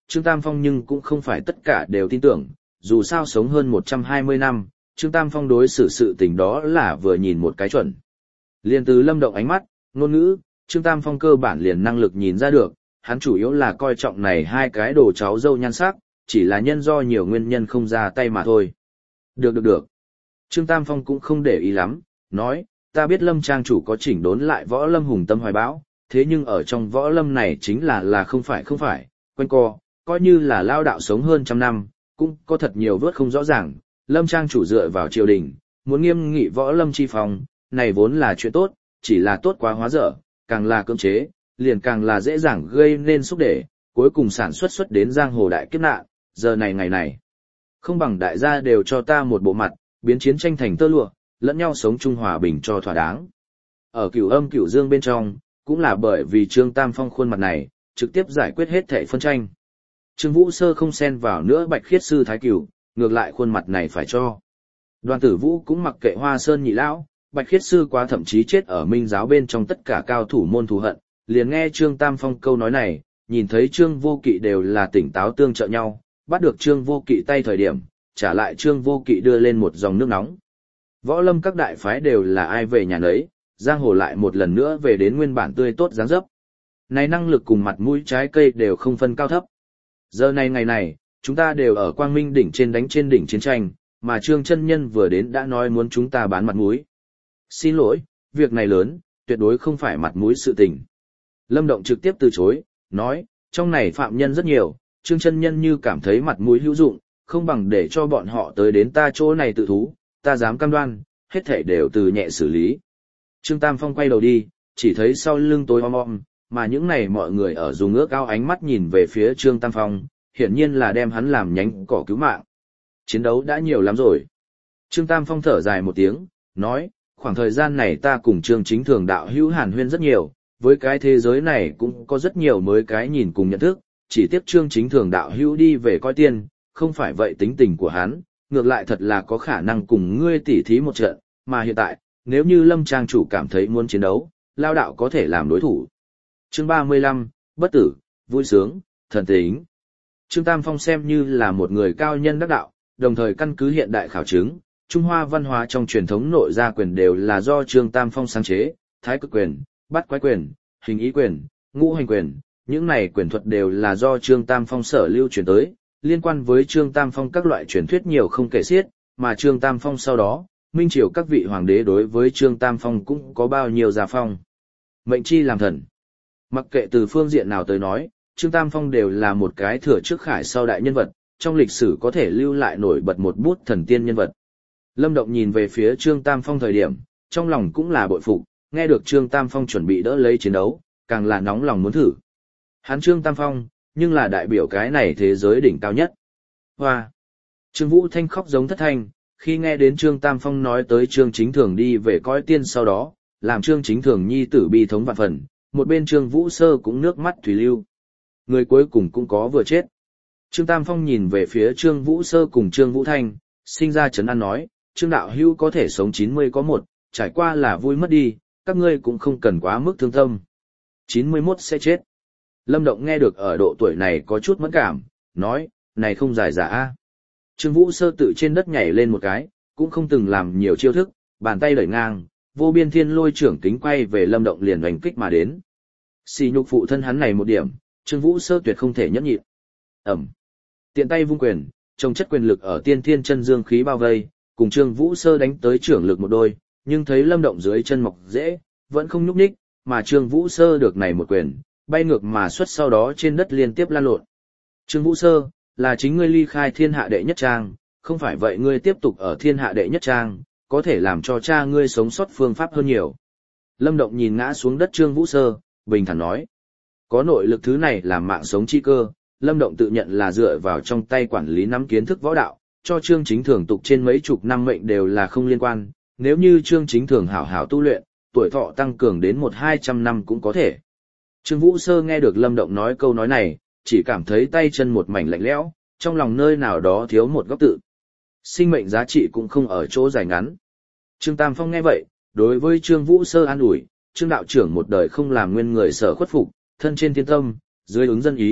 Trương Tam Phong nhưng cũng không phải tất cả đều tin tưởng, dù sao sống hơn một trăm hai mươi năm, Trương Tam Phong đối xử sự tình đó là vừa nhìn một cái chuẩn. Liên từ Lâm Động ánh mắt, ngôn ngữ, Trương Tam Phong cơ bản liền năng lực nhìn ra được, hắn chủ yếu là coi trọng này hai cái đồ cháu dâu nhan sắc, chỉ là nhân do nhiều nguyên nhân không ra tay mà thôi. Được được được. Trương Tam Phong cũng không để ý lắm, nói, ta biết Lâm trang chủ có chỉnh đốn lại võ lâm hùng tâm hoài bão, thế nhưng ở trong võ lâm này chính là là không phải không phải, quanh co, coi như là lao đạo sống hơn trăm năm, cũng có thật nhiều vớt không rõ ràng, Lâm trang chủ dựa vào triều đình, muốn nghiêm nghị võ lâm chi phòng, này vốn là chuyện tốt, chỉ là tốt quá hóa dở, càng là cưỡng chế, liền càng là dễ dàng gây nên xúc để, cuối cùng sản xuất xuất đến giang hồ đại kiếp nạn, giờ này ngày này. Không bằng đại gia đều cho ta một bộ mặt, biến chiến tranh thành tơ lụa, lẫn nhau sống chung hòa bình cho thỏa đáng. Ở cửu âm cửu dương bên trong, cũng là bởi vì Trương Tam Phong khuôn mặt này, trực tiếp giải quyết hết thảy phân tranh. Trương Vũ Sơ không xen vào nữa Bạch Khiết sư thái cửu, ngược lại khuôn mặt này phải cho. Đoàn Tử Vũ cũng mặc kệ Hoa Sơn nhị lão, Bạch Khiết sư quá thậm chí chết ở minh giáo bên trong tất cả cao thủ môn thù hận, liền nghe Trương Tam Phong câu nói này, nhìn thấy Trương Vô Kỵ đều là tỉnh táo tương trợ nhau, bắt được Trương Vô Kỵ tay thời điểm, trả lại Trương Vô Kỵ đưa lên một dòng nước nóng. Võ lâm các đại phái đều là ai về nhà nấy, giang hồ lại một lần nữa về đến nguyên bản tươi tốt dáng dấp. Này năng lực cùng mặt mũi trái cây đều không phân cao thấp. Giờ này ngày này, chúng ta đều ở quang minh đỉnh trên đánh trên đỉnh chiến tranh, mà Trương chân nhân vừa đến đã nói muốn chúng ta bán mặt mũi. Xin lỗi, việc này lớn, tuyệt đối không phải mặt mũi sự tình. Lâm Động trực tiếp từ chối, nói, trong này phạm nhân rất nhiều, Trương chân nhân như cảm thấy mặt mũi hữu dụng, không bằng để cho bọn họ tới đến ta chỗ này tự thú, ta dám cam đoan, hết thảy đều từ nhẹ xử lý. Trương Tam Phong quay đầu đi, chỉ thấy sau lưng tối om om, mà những này mọi người ở dùng ước ao ánh mắt nhìn về phía Trương Tam Phong, hiển nhiên là đem hắn làm nhánh cỏ cứu mạng. Chiến đấu đã nhiều lắm rồi. Trương Tam Phong thở dài một tiếng, nói, khoảng thời gian này ta cùng Trương Chính Thường đạo hữu hàn huyên rất nhiều, với cái thế giới này cũng có rất nhiều mới cái nhìn cùng nhận thức, chỉ tiếc Trương Chính Thường đạo hữu đi về coi tiên, không phải vậy tính tình của hắn, ngược lại thật là có khả năng cùng ngươi tỉ thí một trận, mà hiện tại, nếu như Lâm trang chủ cảm thấy muốn chiến đấu, lao đạo có thể làm đối thủ. Chương ba mươi lăm, bất tử, vui sướng, thần tính. Trương Tam Phong xem như là một người cao nhân đắc đạo, đồng thời căn cứ hiện đại khảo chứng, Trung Hoa văn hóa trong truyền thống nội gia quyền đều là do Trương Tam Phong sáng chế, thái cực quyền, bát quái quyền, hình ý quyền, ngũ hành quyền, những này quyền thuật đều là do Trương Tam Phong sở lưu truyền tới, liên quan với Trương Tam Phong các loại truyền thuyết nhiều không kể xiết, mà Trương Tam Phong sau đó, minh triều các vị hoàng đế đối với Trương Tam Phong cũng có bao nhiêu gia phong. Mệnh chi làm thần. Mặc kệ từ phương diện nào tới nói, Trương Tam Phong đều là một cái thừa trước khải sau đại nhân vật, trong lịch sử có thể lưu lại nổi bật một bút thần tiên nhân vật. Lâm Động nhìn về phía Trương Tam Phong thời điểm, trong lòng cũng là bội phục, nghe được Trương Tam Phong chuẩn bị đỡ lấy chiến đấu, càng là nóng lòng muốn thử. Hắn Trương Tam Phong, nhưng là đại biểu cái này thế giới đỉnh cao nhất. Hoa! Trương Vũ Thanh khóc giống thất thanh, khi nghe đến Trương Tam Phong nói tới Trương Chính Thường đi về coi tiên sau đó, làm Trương Chính Thường nhi tử bi thống vạn phần, một bên Trương Vũ Sơ cũng nước mắt thủy lưu. Người cuối cùng cũng có vừa chết. Trương Tam Phong nhìn về phía Trương Vũ Sơ cùng Trương Vũ Thanh, sinh ra trấn an nói, Trương đạo hữu có thể sống chín mươi có một, trải qua là vui mất đi, các ngươi cũng không cần quá mức thương tâm. chín mươi mốt sẽ chết. Lâm Động nghe được ở độ tuổi này có chút mẫn cảm, nói, này không dài giả a. Trương Vũ Sơ tự trên đất nhảy lên một cái, cũng không từng làm nhiều chiêu thức, bàn tay đẩy ngang, vô biên thiên lôi trưởng kính quay về Lâm Động liền đánh kích mà đến. Xì nhục phụ thân hắn này một điểm, Trương Vũ Sơ tuyệt không thể nhẫn nhịn. Ẩm. Tiện tay vung quyền, trồng chất quyền lực ở tiên thiên chân dương khí bao vây, cùng Trương Vũ Sơ đánh tới trưởng lực một đôi, nhưng thấy Lâm Động dưới chân mọc dễ, vẫn không nhúc nhích, mà Trương Vũ Sơ được này một quyền, bay ngược mà xuất sau đó trên đất liên tiếp lan lộn. Trương Vũ Sơ, là chính ngươi ly khai thiên hạ đệ nhất trang, không phải vậy ngươi tiếp tục ở thiên hạ đệ nhất trang, có thể làm cho cha ngươi sống sót phương pháp hơn nhiều. Lâm Động nhìn ngã xuống đất Trương Vũ Sơ, bình thản nói. Có nội lực thứ này làm mạng sống chi cơ, Lâm Động tự nhận là dựa vào trong tay quản lý nắm kiến thức võ đạo, cho Trương Chính Thường tục trên mấy chục năm mệnh đều là không liên quan, nếu như Trương Chính Thường hảo hảo tu luyện, tuổi thọ tăng cường đến một hai trăm năm cũng có thể. Trương Vũ Sơ nghe được Lâm Động nói câu nói này, chỉ cảm thấy tay chân một mảnh lạnh lẽo, trong lòng nơi nào đó thiếu một góc tự. Sinh mệnh giá trị cũng không ở chỗ dài ngắn. Trương Tam Phong nghe vậy, đối với Trương Vũ Sơ an ủi, Trương đạo trưởng một đời không làm nguyên người sở khuất phục, thân trên thiên tâm, dưới ứng dân ý,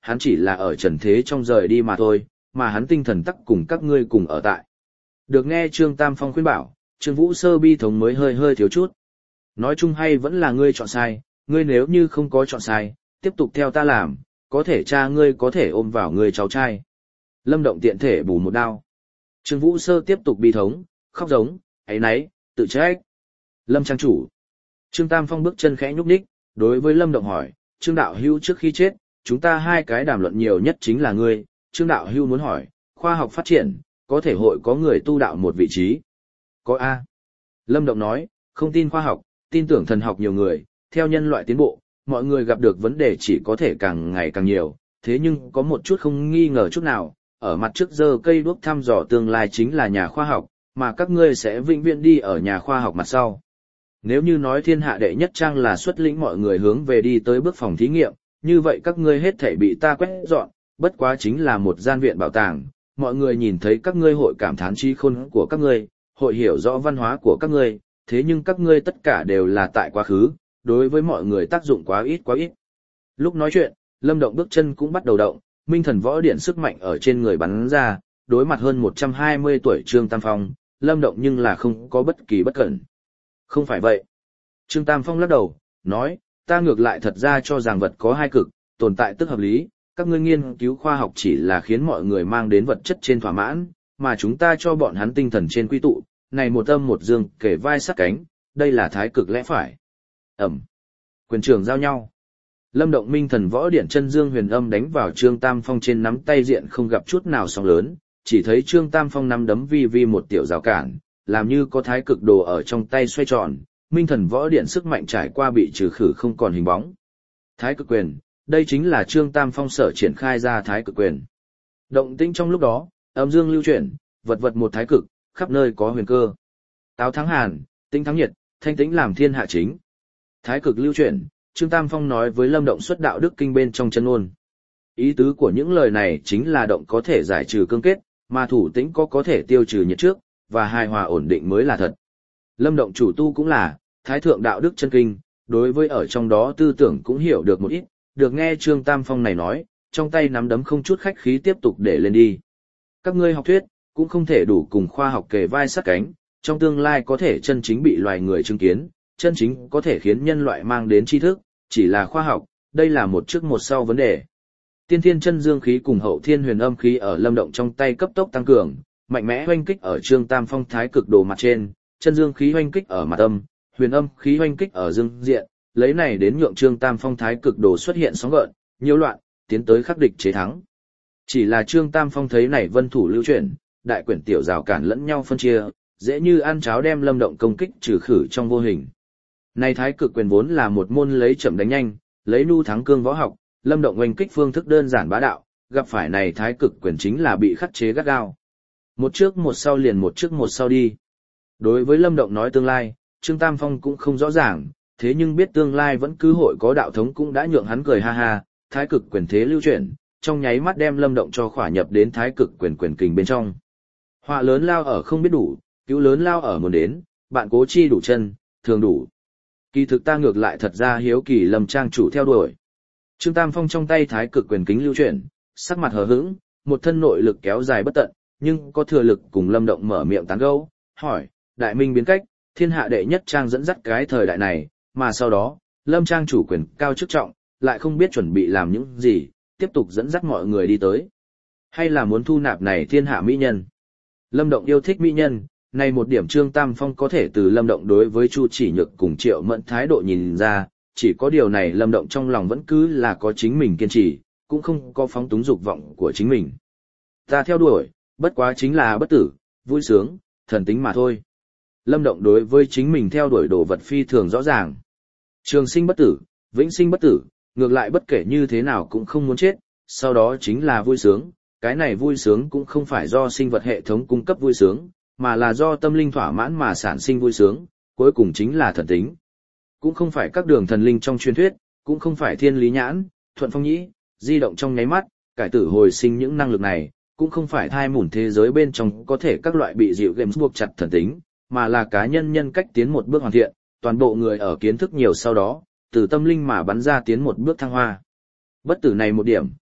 hắn chỉ là ở trần thế trong rời đi mà thôi, mà hắn tinh thần tắc cùng các ngươi cùng ở tại. Được nghe Trương Tam Phong khuyên bảo, Trương Vũ Sơ bi thống mới hơi hơi thiếu chút. Nói chung hay vẫn là ngươi chọn sai, ngươi nếu như không có chọn sai, tiếp tục theo ta làm, có thể cha ngươi có thể ôm vào ngươi cháu trai. Lâm Động tiện thể bù một đao. Trương Vũ Sơ tiếp tục bi thống, khóc giống, ấy nấy, tự trách. Lâm trang chủ. Trương Tam Phong bước chân khẽ nhúc nhích, đối với Lâm Động hỏi, Trương Đạo Hữu trước khi chết, chúng ta hai cái đàm luận nhiều nhất chính là ngươi. Trương Đạo Hữu muốn hỏi, khoa học phát triển, có thể hội có người tu đạo một vị trí. Có A. Lâm Động nói, không tin khoa học, tin tưởng thần học nhiều người, theo nhân loại tiến bộ, mọi người gặp được vấn đề chỉ có thể càng ngày càng nhiều, thế nhưng có một chút không nghi ngờ chút nào, ở mặt trước giờ cây đuốc thăm dò tương lai chính là nhà khoa học, mà các ngươi sẽ vĩnh viễn đi ở nhà khoa học mặt sau. Nếu như nói thiên hạ đệ nhất trang là xuất lĩnh mọi người hướng về đi tới bước phòng thí nghiệm, như vậy các ngươi hết thảy bị ta quét dọn, bất quá chính là một gian viện bảo tàng, mọi người nhìn thấy các ngươi hội cảm thán trí khôn của các ngươi, hội hiểu rõ văn hóa của các ngươi, thế nhưng các ngươi tất cả đều là tại quá khứ, đối với mọi người tác dụng quá ít quá ít. Lúc nói chuyện, Lâm Động bước chân cũng bắt đầu động, minh thần võ điện sức mạnh ở trên người bắn ra, đối mặt hơn một trăm hai mươi tuổi Trương Tam Phong, Lâm Động nhưng là không có bất kỳ bất cẩn. Không phải vậy. Trương Tam Phong lắc đầu, nói, ta ngược lại thật ra cho rằng vật có hai cực, tồn tại tức hợp lý, các ngươi nghiên cứu khoa học chỉ là khiến mọi người mang đến vật chất trên thỏa mãn, mà chúng ta cho bọn hắn tinh thần trên quy tụ, này một âm một dương kể vai sát cánh, đây là thái cực lẽ phải. Ẩm. Quyền trường giao nhau. Lâm Động minh thần võ điển chân dương huyền âm đánh vào Trương Tam Phong trên nắm tay diện không gặp chút nào sóng lớn, chỉ thấy Trương Tam Phong nắm đấm vi vi một tiểu rào cản, làm như có thái cực đồ ở trong tay xoay tròn, minh thần võ điện sức mạnh trải qua bị trừ khử không còn hình bóng. Thái cực quyền, đây chính là Trương Tam Phong sở triển khai ra thái cực quyền. Động tĩnh trong lúc đó, âm dương lưu chuyển, vật vật một thái cực, khắp nơi có huyền cơ. Táo thắng hàn, tĩnh thắng nhiệt, thanh tĩnh làm thiên hạ chính. Thái cực lưu chuyển, Trương Tam Phong nói với Lâm Động xuất đạo đức kinh bên trong chân ngôn. Ý tứ của những lời này chính là động có thể giải trừ cương kết, mà thủ tĩnh có có thể tiêu trừ nhiệt trước, và hài hòa ổn định mới là thật. Lâm Động chủ tu cũng là thái thượng đạo đức chân kinh, đối với ở trong đó tư tưởng cũng hiểu được một ít, được nghe Trương Tam Phong này nói, trong tay nắm đấm không chút khách khí tiếp tục để lên đi. Các ngươi học thuyết cũng không thể đủ cùng khoa học kề vai sát cánh, trong tương lai có thể chân chính bị loài người chứng kiến, chân chính có thể khiến nhân loại mang đến tri thức, chỉ là khoa học, đây là một trước một sau vấn đề. Tiên thiên chân dương khí cùng hậu thiên huyền âm khí ở Lâm Động trong tay cấp tốc tăng cường, mạnh mẽ hoanh kích ở Trương Tam Phong thái cực đồ mặt trên, chân dương khí hoanh kích ở mặt âm, huyền âm khí hoanh kích ở dương diện, lấy này đến nhượng Trương Tam Phong thái cực đồ xuất hiện sóng gợn, nhiễu loạn, tiến tới khắc địch chế thắng. Chỉ là Trương Tam Phong thấy này vân thủ lưu chuyển, đại quyển tiểu rào cản lẫn nhau phân chia, dễ như ăn cháo đem Lâm Động công kích trừ khử trong vô hình. Này thái cực quyền vốn là một môn lấy chậm đánh nhanh, lấy nu thắng cương võ học, Lâm Động oanh kích phương thức đơn giản bá đạo, gặp phải này thái cực quyền chính là bị khắc chế gắt gao. Một trước một sau liền một trước một sau đi. Đối với Lâm Động nói tương lai, Trương Tam Phong cũng không rõ ràng, thế nhưng biết tương lai vẫn cứ hội có đạo thống cũng đã nhượng hắn cười ha ha, thái cực quyền thế lưu chuyển, trong nháy mắt đem Lâm Động cho khỏa nhập đến thái cực quyền quyền kình bên trong. Họa lớn lao ở không biết đủ, cứu lớn lao ở muốn đến, bạn cố chi đủ chân, thường đủ. Kỳ thực ta ngược lại thật ra hiếu kỳ Lâm trang chủ theo đuổi. Trương Tam Phong trong tay thái cực quyền kính lưu chuyển, sắc mặt hờ hững, một thân nội lực kéo dài bất tận, nhưng có thừa lực cùng Lâm Động mở miệng tán gẫu, hỏi, đại minh biến cách, thiên hạ đệ nhất trang dẫn dắt cái thời đại này, mà sau đó, Lâm trang chủ quyền cao chức trọng, lại không biết chuẩn bị làm những gì, tiếp tục dẫn dắt mọi người đi tới. Hay là muốn thu nạp này thiên hạ mỹ nhân? Lâm Động yêu thích mỹ nhân, này một điểm Trương Tam Phong có thể từ Lâm Động đối với Chu Chỉ Nhược cùng Triệu Mẫn thái độ nhìn ra, chỉ có điều này Lâm Động trong lòng vẫn cứ là có chính mình kiên trì, cũng không có phóng túng dục vọng của chính mình. Ta theo đuổi, bất quá chính là bất tử, vui sướng, thần tính mà thôi. Lâm Động đối với chính mình theo đuổi đồ vật phi thường rõ ràng. Trường sinh bất tử, vĩnh sinh bất tử, ngược lại bất kể như thế nào cũng không muốn chết, sau đó chính là vui sướng, cái này vui sướng cũng không phải do sinh vật hệ thống cung cấp vui sướng, mà là do tâm linh thỏa mãn mà sản sinh vui sướng, cuối cùng chính là thần tính. Cũng không phải các đường thần linh trong truyền thuyết, cũng không phải thiên lý nhãn, thuận phong nhĩ, di động trong nháy mắt, cải tử hồi sinh những năng lực này, cũng không phải thai mủn thế giới bên trong có thể các loại bị dịu games buộc chặt thần tính, mà là cá nhân nhân cách tiến một bước hoàn thiện, toàn bộ người ở kiến thức nhiều sau đó, từ tâm linh mà bắn ra tiến một bước thăng hoa. Bất tử này một điểm,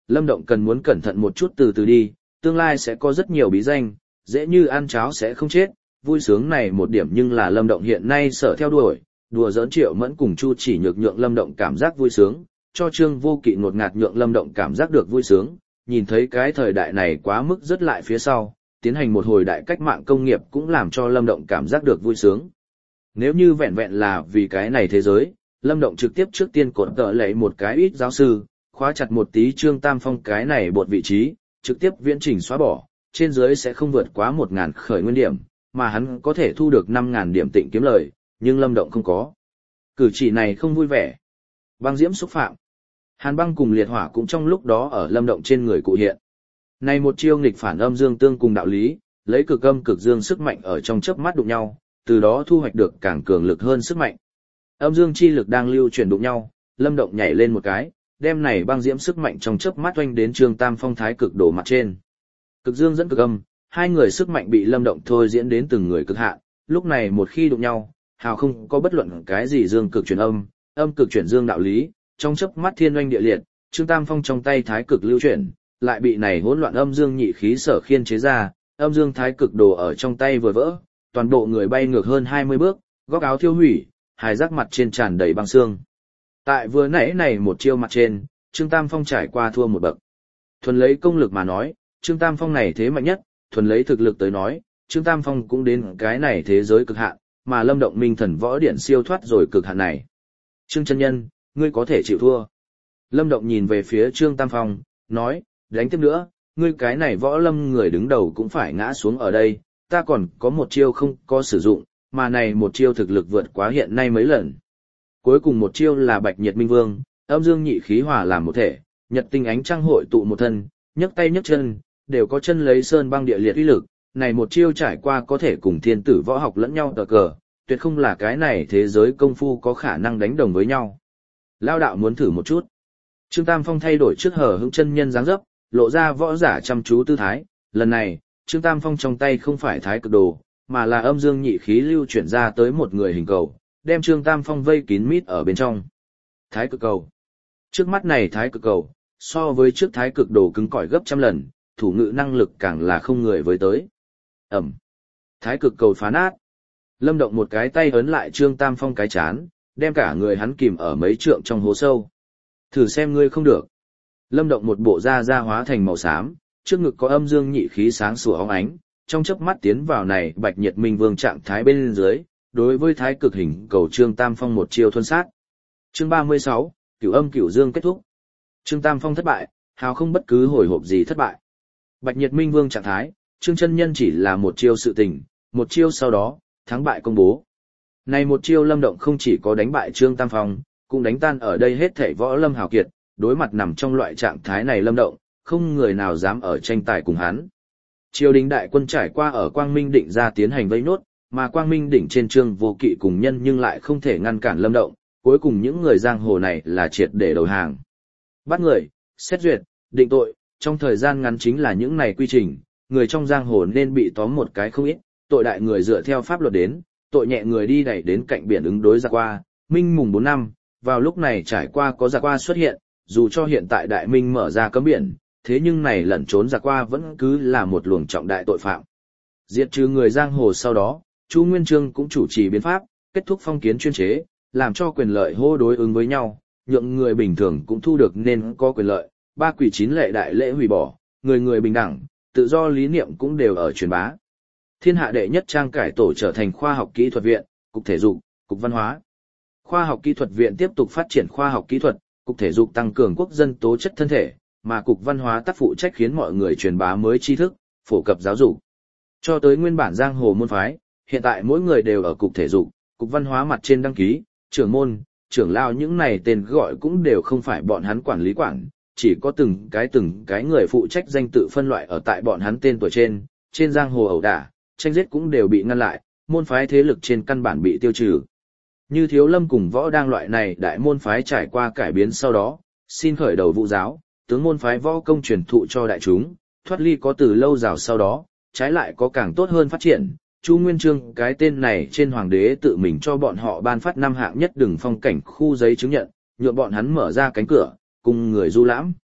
Lâm Động cần muốn cẩn thận một chút từ từ đi, tương lai sẽ có rất nhiều bí danh, dễ như ăn cháo sẽ không chết, vui sướng này một điểm nhưng là Lâm Động hiện nay sợ theo đuổi, đùa giỡn Triệu Mẫn cùng Chu Chỉ Nhược nhượng Lâm Động cảm giác vui sướng, cho Trương Vô Kỵ ngột ngạt nhượng Lâm Động cảm giác được vui sướng, nhìn thấy cái thời đại này quá mức rất lại phía sau, tiến hành một hồi đại cách mạng công nghiệp cũng làm cho Lâm Động cảm giác được vui sướng. Nếu như vẹn vẹn là vì cái này thế giới, Lâm Động trực tiếp trước tiên cột tợ lấy một cái ít giáo sư, khóa chặt một tí Trương Tam Phong cái này bột vị trí, trực tiếp viễn trình xóa bỏ, trên dưới sẽ không vượt quá một ngàn khởi nguyên điểm, mà hắn có thể thu được năm ngàn điểm tịnh kiếm lời, nhưng Lâm Động không có. Cử chỉ này không vui vẻ. Băng diễm xúc phạm. Hàn băng cùng liệt hỏa cũng trong lúc đó ở Lâm Động trên người cụ hiện. Này một chiêu nghịch phản âm dương tương cùng đạo lý, lấy cực âm cực dương sức mạnh ở trong chớp mắt đụng nhau, từ đó thu hoạch được càng cường lực hơn sức mạnh. Âm dương chi lực đang lưu chuyển đụng nhau, Lâm Động nhảy lên một cái, đem này băng diễm sức mạnh trong chớp mắt oanh đến Trương Tam Phong thái cực đổ mặt trên. Cực dương dẫn cực âm, hai người sức mạnh bị Lâm Động thôi diễn đến từng người cực hạn, lúc này một khi đụng nhau, hào không có bất luận cái gì dương cực chuyển âm, âm cực chuyển dương đạo lý, trong chớp mắt thiên oanh địa liệt, Trương Tam Phong trong tay thái cực lưu chuyển, lại bị này hỗn loạn âm dương nhị khí sở khiên chế ra, âm dương thái cực đồ ở trong tay vừa vỡ, toàn bộ người bay ngược hơn hai mươi bước, góc áo thiêu hủy, hài giác mặt trên tràn đầy băng xương. Tại vừa nãy này một chiêu mặt trên, Trương Tam Phong trải qua thua một bậc. Thuần lấy công lực mà nói, Trương Tam Phong này thế mạnh nhất, thuần lấy thực lực tới nói, Trương Tam Phong cũng đến cái này thế giới cực hạn, mà Lâm Động Minh Thần Võ Điển siêu thoát rồi cực hạn này. Trương chân nhân, ngươi có thể chịu thua. Lâm Động nhìn về phía Trương Tam Phong, nói, đánh tiếp nữa, ngươi cái này võ lâm người đứng đầu cũng phải ngã xuống ở đây, ta còn có một chiêu không có sử dụng, mà này một chiêu thực lực vượt quá hiện nay mấy lần. Cuối cùng một chiêu là Bạch Nhiệt Minh Vương, âm dương nhị khí hòa làm một thể, nhật tinh ánh trăng hội tụ một thân, nhấc tay nhấc chân, đều có chân lấy sơn băng địa liệt uy lực, này một chiêu trải qua có thể cùng thiên tử võ học lẫn nhau tờ cờ, tuyệt không là cái này thế giới công phu có khả năng đánh đồng với nhau. Lao đạo muốn thử một chút. Trương Tam Phong thay đổi trước hở hững chân nhân dáng dấp, lộ ra võ giả chăm chú tư thái, lần này, Trương Tam Phong trong tay không phải thái cực đồ, mà là âm dương nhị khí lưu chuyển ra tới một người hình cầu, đem Trương Tam Phong vây kín mít ở bên trong. Thái cực cầu. Trước mắt này thái cực cầu, so với trước thái cực đồ cứng cỏi gấp trăm lần, thủ ngự năng lực càng là không người với tới. Ẩm. Thái cực cầu phá nát. Lâm Động một cái tay ấn lại Trương Tam Phong cái chán, đem cả người hắn kìm ở mấy trượng trong hố sâu. Thử xem ngươi không được. Lâm Động một bộ da da hóa thành màu xám, trước ngực có âm dương nhị khí sáng sủa óng ánh, trong chớp mắt tiến vào này Bạch Nhiệt Minh Vương trạng thái bên dưới, đối với thái cực hình cầu Trương Tam Phong một chiêu thuần sát. Chương ba mươi sáu, Cửu Âm Cửu Dương kết thúc. Trương Tam Phong thất bại, hào không bất cứ hồi hộp gì thất bại. Bạch Nhiệt Minh Vương trạng thái, Trương chân nhân chỉ là một chiêu sự tình, một chiêu sau đó, thắng bại công bố. Này một chiêu Lâm Động không chỉ có đánh bại Trương Tam Phong, cũng đánh tan ở đây hết thảy võ lâm hào kiệt, đối mặt nằm trong loại trạng thái này Lâm Động, không người nào dám ở tranh tài cùng hắn. Triều đình đại quân trải qua ở Quang Minh Đỉnh ra tiến hành vây nốt, mà Quang Minh Đỉnh trên Trương Vô Kỵ cùng nhân nhưng lại không thể ngăn cản Lâm Động, cuối cùng những người giang hồ này là triệt để đầu hàng. Bắt người, xét duyệt, định tội, trong thời gian ngắn chính là những này quy trình, người trong giang hồ nên bị tóm một cái không ít, tội đại người dựa theo pháp luật đến, tội nhẹ người đi đẩy đến cạnh biển ứng đối giặc qua. Minh mùng bốn năm, vào lúc này trải qua có giặc qua xuất hiện, dù cho hiện tại đại minh mở ra cấm biển, thế nhưng này lẩn trốn giặc qua vẫn cứ là một luồng trọng đại tội phạm. Diệt trừ người giang hồ sau đó, Chu Nguyên Chương cũng chủ trì biến pháp, kết thúc phong kiến chuyên chế, làm cho quyền lợi hô đối ứng với nhau, nhượng người bình thường cũng thu được nên có quyền lợi, ba quỷ chín lệ đại lễ hủy bỏ, người người bình đẳng, tự do lý niệm cũng đều ở truyền bá. Thiên hạ đệ nhất trang cải tổ trở thành khoa học kỹ thuật viện, cục thể dục, cục văn hóa. Khoa học kỹ thuật viện tiếp tục phát triển khoa học kỹ thuật, cục thể dục tăng cường quốc dân tố chất thân thể, mà cục văn hóa tác phụ trách khiến mọi người truyền bá mới tri thức, phổ cập giáo dục. Cho tới nguyên bản giang hồ môn phái, hiện tại mỗi người đều ở cục thể dục, cục văn hóa mặt trên đăng ký, trưởng môn, trưởng lao những này tên gọi cũng đều không phải bọn hắn quản lý quản, chỉ có từng cái từng cái người phụ trách danh tự phân loại ở tại bọn hắn tên tuổi trên, trên giang hồ ẩu đả, tranh giết cũng đều bị ngăn lại, môn phái thế lực trên căn bản bị tiêu trừ. Như Thiếu Lâm cùng Võ Đang loại này đại môn phái trải qua cải biến sau đó, xin khởi đầu vụ giáo, tướng môn phái võ công truyền thụ cho đại chúng, thoát ly có từ lâu rào sau đó, trái lại có càng tốt hơn phát triển. Chu Nguyên Chương cái tên này trên hoàng đế tự mình cho bọn họ ban phát năm hạng nhất đừng phong cảnh khu giấy chứng nhận, nhượng bọn hắn mở ra cánh cửa, cùng người du lãm.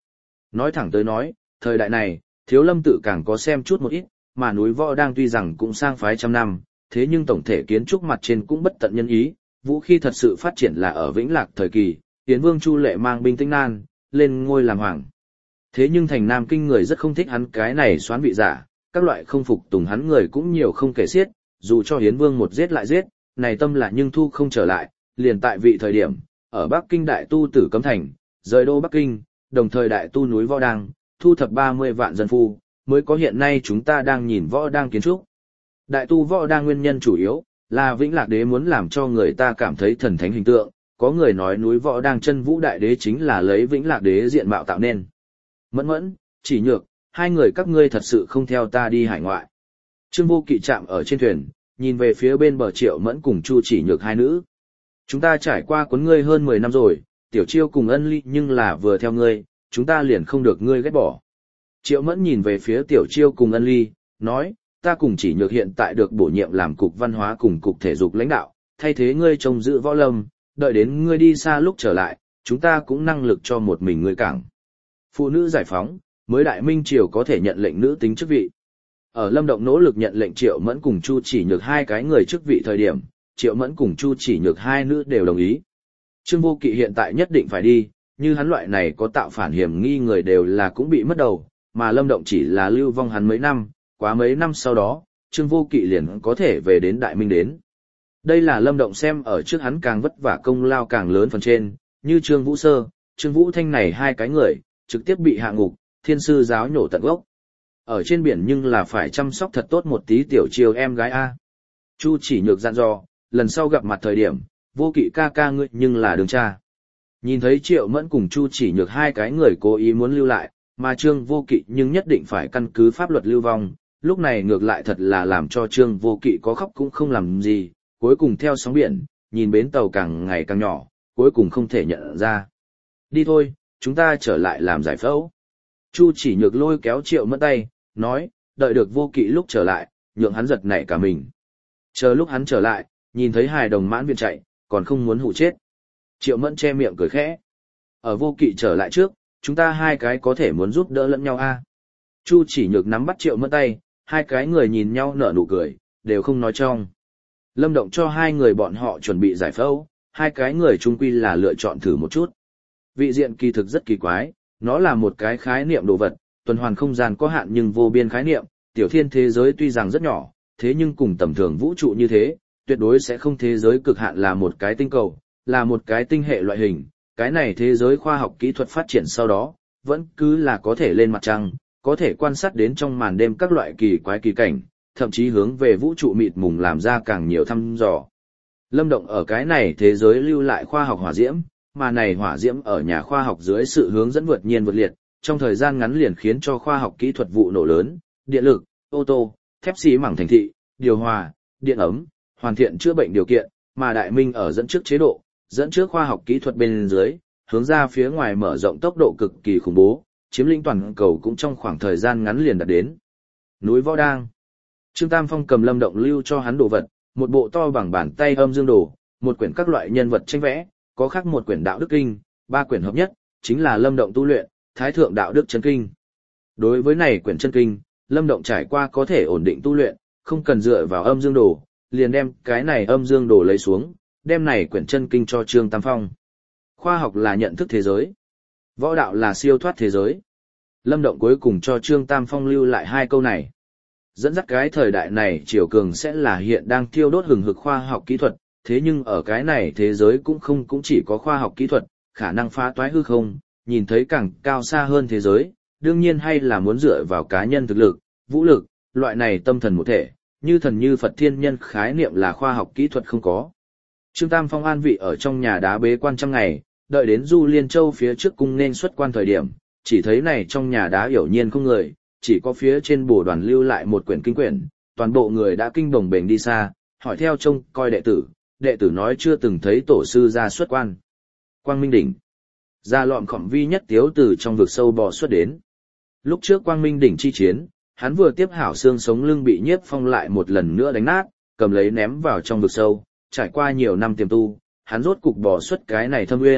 Nói thẳng tới nói, thời đại này, Thiếu Lâm tự càng có xem chút một ít, mà núi Võ Đang tuy rằng cũng sang phái trăm năm, thế nhưng tổng thể kiến trúc mặt trên cũng bất tận nhân ý, vũ khí thật sự phát triển là ở Vĩnh Lạc thời kỳ, Yến Vương Chu Lệ mang binh Tĩnh Nan, lên ngôi làm hoàng. Thế nhưng thành Nam Kinh người rất không thích hắn cái này xoán vị giả, các loại không phục tùng hắn người cũng nhiều không kể xiết, dù cho Yến Vương một giết lại giết, này tâm là nhưng thu không trở lại, liền tại vị thời điểm, ở Bắc Kinh đại tu Tử Cấm Thành, rời đô Bắc Kinh, đồng thời đại tu núi Võ Đang, thu thập ba mươi vạn dân phu, mới có hiện nay chúng ta đang nhìn Võ Đang kiến trúc. Đại tu Võ Đang nguyên nhân chủ yếu là Vĩnh Lạc Đế muốn làm cho người ta cảm thấy thần thánh hình tượng, có người nói núi Võ Đang chân vũ đại đế chính là lấy Vĩnh Lạc Đế diện mạo tạo nên. Mẫn Mẫn, Chỉ Nhược, hai người các ngươi thật sự không theo ta đi hải ngoại. Trương Vô Kỵ chạm ở trên thuyền, nhìn về phía bên bờ Triệu Mẫn cùng Chu Chỉ Nhược hai nữ. Chúng ta trải qua cuốn ngươi hơn mười năm rồi, Tiểu Chiêu cùng Ân Ly nhưng là vừa theo ngươi, chúng ta liền không được ngươi ghét bỏ. Triệu Mẫn nhìn về phía Tiểu Chiêu cùng Ân Ly, nói, ta cùng Chỉ Nhược hiện tại được bổ nhiệm làm cục văn hóa cùng cục thể dục lãnh đạo, thay thế ngươi trông giữ võ lâm, đợi đến ngươi đi xa lúc trở lại, chúng ta cũng năng lực cho một mình ngươi cảng. Phụ nữ giải phóng, mới đại minh triều có thể nhận lệnh nữ tính chức vị. Ở Lâm Động nỗ lực nhận lệnh Triệu Mẫn cùng Chu Chỉ Nhược hai cái người chức vị thời điểm, Triệu Mẫn cùng Chu Chỉ Nhược hai nữ đều đồng ý. Trương Vô Kỵ hiện tại nhất định phải đi, như hắn loại này có tạo phản hiểm nghi người đều là cũng bị mất đầu, mà Lâm Động chỉ là lưu vong hắn mấy năm, quá mấy năm sau đó, Trương Vô Kỵ liền có thể về đến Đại Minh đến. Đây là Lâm Động xem ở trước hắn càng vất vả công lao càng lớn phần trên, như Trương Vũ Sơ, Trương Vũ Thanh này hai cái người, trực tiếp bị hạ ngục, thiên sư giáo nhổ tận gốc. Ở trên biển nhưng là phải chăm sóc thật tốt một tí Tiểu Chiêu em gái A. Chu Chỉ Nhược dặn dò, lần sau gặp mặt thời điểm, Vô Kỵ ca ca ngươi nhưng là đường cha. Nhìn thấy Triệu Mẫn cùng Chu Chỉ Nhược hai cái người cố ý muốn lưu lại, mà Trương Vô Kỵ nhưng nhất định phải căn cứ pháp luật lưu vong, lúc này ngược lại thật là làm cho Trương Vô Kỵ có khóc cũng không làm gì, cuối cùng theo sóng biển, nhìn bến tàu càng ngày càng nhỏ, cuối cùng không thể nhận ra. Đi thôi, chúng ta trở lại làm giải phẫu. Chu Chỉ Nhược lôi kéo Triệu Mẫn tay, nói, đợi được Vô Kỵ lúc trở lại, nhượng hắn giật nảy cả mình. Chờ lúc hắn trở lại, nhìn thấy hài đồng mãn viện chạy, còn không muốn hụ chết. Triệu Mẫn che miệng cười khẽ. Ở Vô Kỵ trở lại trước, chúng ta hai cái có thể muốn giúp đỡ lẫn nhau a. Chu Chỉ Nhược nắm bắt Triệu Mẫn tay, hai cái người nhìn nhau nở nụ cười, đều không nói trong. Lâm Động cho hai người bọn họ chuẩn bị giải phẫu, hai cái người chung quy là lựa chọn thử một chút. Vị diện kỳ thực rất kỳ quái, nó là một cái khái niệm đồ vật, tuần hoàn không gian có hạn nhưng vô biên khái niệm, tiểu thiên thế giới tuy rằng rất nhỏ, thế nhưng cùng tầm thường vũ trụ như thế, tuyệt đối sẽ không thế giới cực hạn là một cái tinh cầu, là một cái tinh hệ loại hình, cái này thế giới khoa học kỹ thuật phát triển sau đó, vẫn cứ là có thể lên mặt trăng, có thể quan sát đến trong màn đêm các loại kỳ quái kỳ cảnh, thậm chí hướng về vũ trụ mịt mùng làm ra càng nhiều thăm dò. Lâm Động ở cái này thế giới lưu lại khoa học hỏa diễm, mà này hỏa diễm ở nhà khoa học dưới sự hướng dẫn vượt nhiên vượt liệt, trong thời gian ngắn liền khiến cho khoa học kỹ thuật vụ nổ lớn, điện lực, ô tô, thép xi mảng thành thị, điều hòa, điện ấm, hoàn thiện chữa bệnh điều kiện, mà Đại Minh ở dẫn trước chế độ, dẫn trước khoa học kỹ thuật bên dưới, hướng ra phía ngoài mở rộng tốc độ cực kỳ khủng bố, chiếm lĩnh toàn cầu cũng trong khoảng thời gian ngắn liền đạt đến. Núi Võ Đang. Trương Tam Phong cầm Lâm Động lưu cho hắn đồ vật, một bộ to bằng bàn tay âm dương đồ, một quyển các loại nhân vật tranh vẽ, có khác một quyển đạo đức kinh, ba quyển hợp nhất, chính là Lâm Động tu luyện, Thái thượng đạo đức chân kinh. Đối với này quyển chân kinh, Lâm Động trải qua có thể ổn định tu luyện, không cần dựa vào âm dương đồ, liền đem cái này âm dương đồ lấy xuống, đem này quyển chân kinh cho Trương Tam Phong. Khoa học là nhận thức thế giới, võ đạo là siêu thoát thế giới. Lâm Động cuối cùng cho Trương Tam Phong lưu lại hai câu này. Dẫn dắt cái thời đại này triều cường sẽ là hiện đang thiêu đốt hừng hực khoa học kỹ thuật, thế nhưng ở cái này thế giới cũng không cũng chỉ có khoa học kỹ thuật, khả năng phá toái hư không, nhìn thấy càng cao xa hơn thế giới, đương nhiên hay là muốn dựa vào cá nhân thực lực, vũ lực, loại này tâm thần một thể, như thần như Phật thiên nhân khái niệm là khoa học kỹ thuật không có. Trương Tam Phong an vị ở trong nhà đá bế quan trăm ngày, đợi đến Du Liên Châu phía trước cung nên xuất quan thời điểm, chỉ thấy này trong nhà đá hiểu nhiên không người, chỉ có phía trên bồ đoàn lưu lại một quyển kinh quyển, toàn bộ người đã kinh bồng bềnh đi xa, hỏi theo trông coi đệ tử, đệ tử nói chưa từng thấy tổ sư ra xuất quan. Quang Minh Đỉnh. Ra lọm khổng vi nhất tiếu từ trong vực sâu bò xuất đến. Lúc trước Quang Minh Đỉnh chi chiến, hắn vừa tiếp hảo xương sống lưng bị Nhiếp Phong lại một lần nữa đánh nát, cầm lấy ném vào trong vực sâu, trải qua nhiều năm tiềm tu, hắn rốt cục bò xuất cái này thâm nguyên,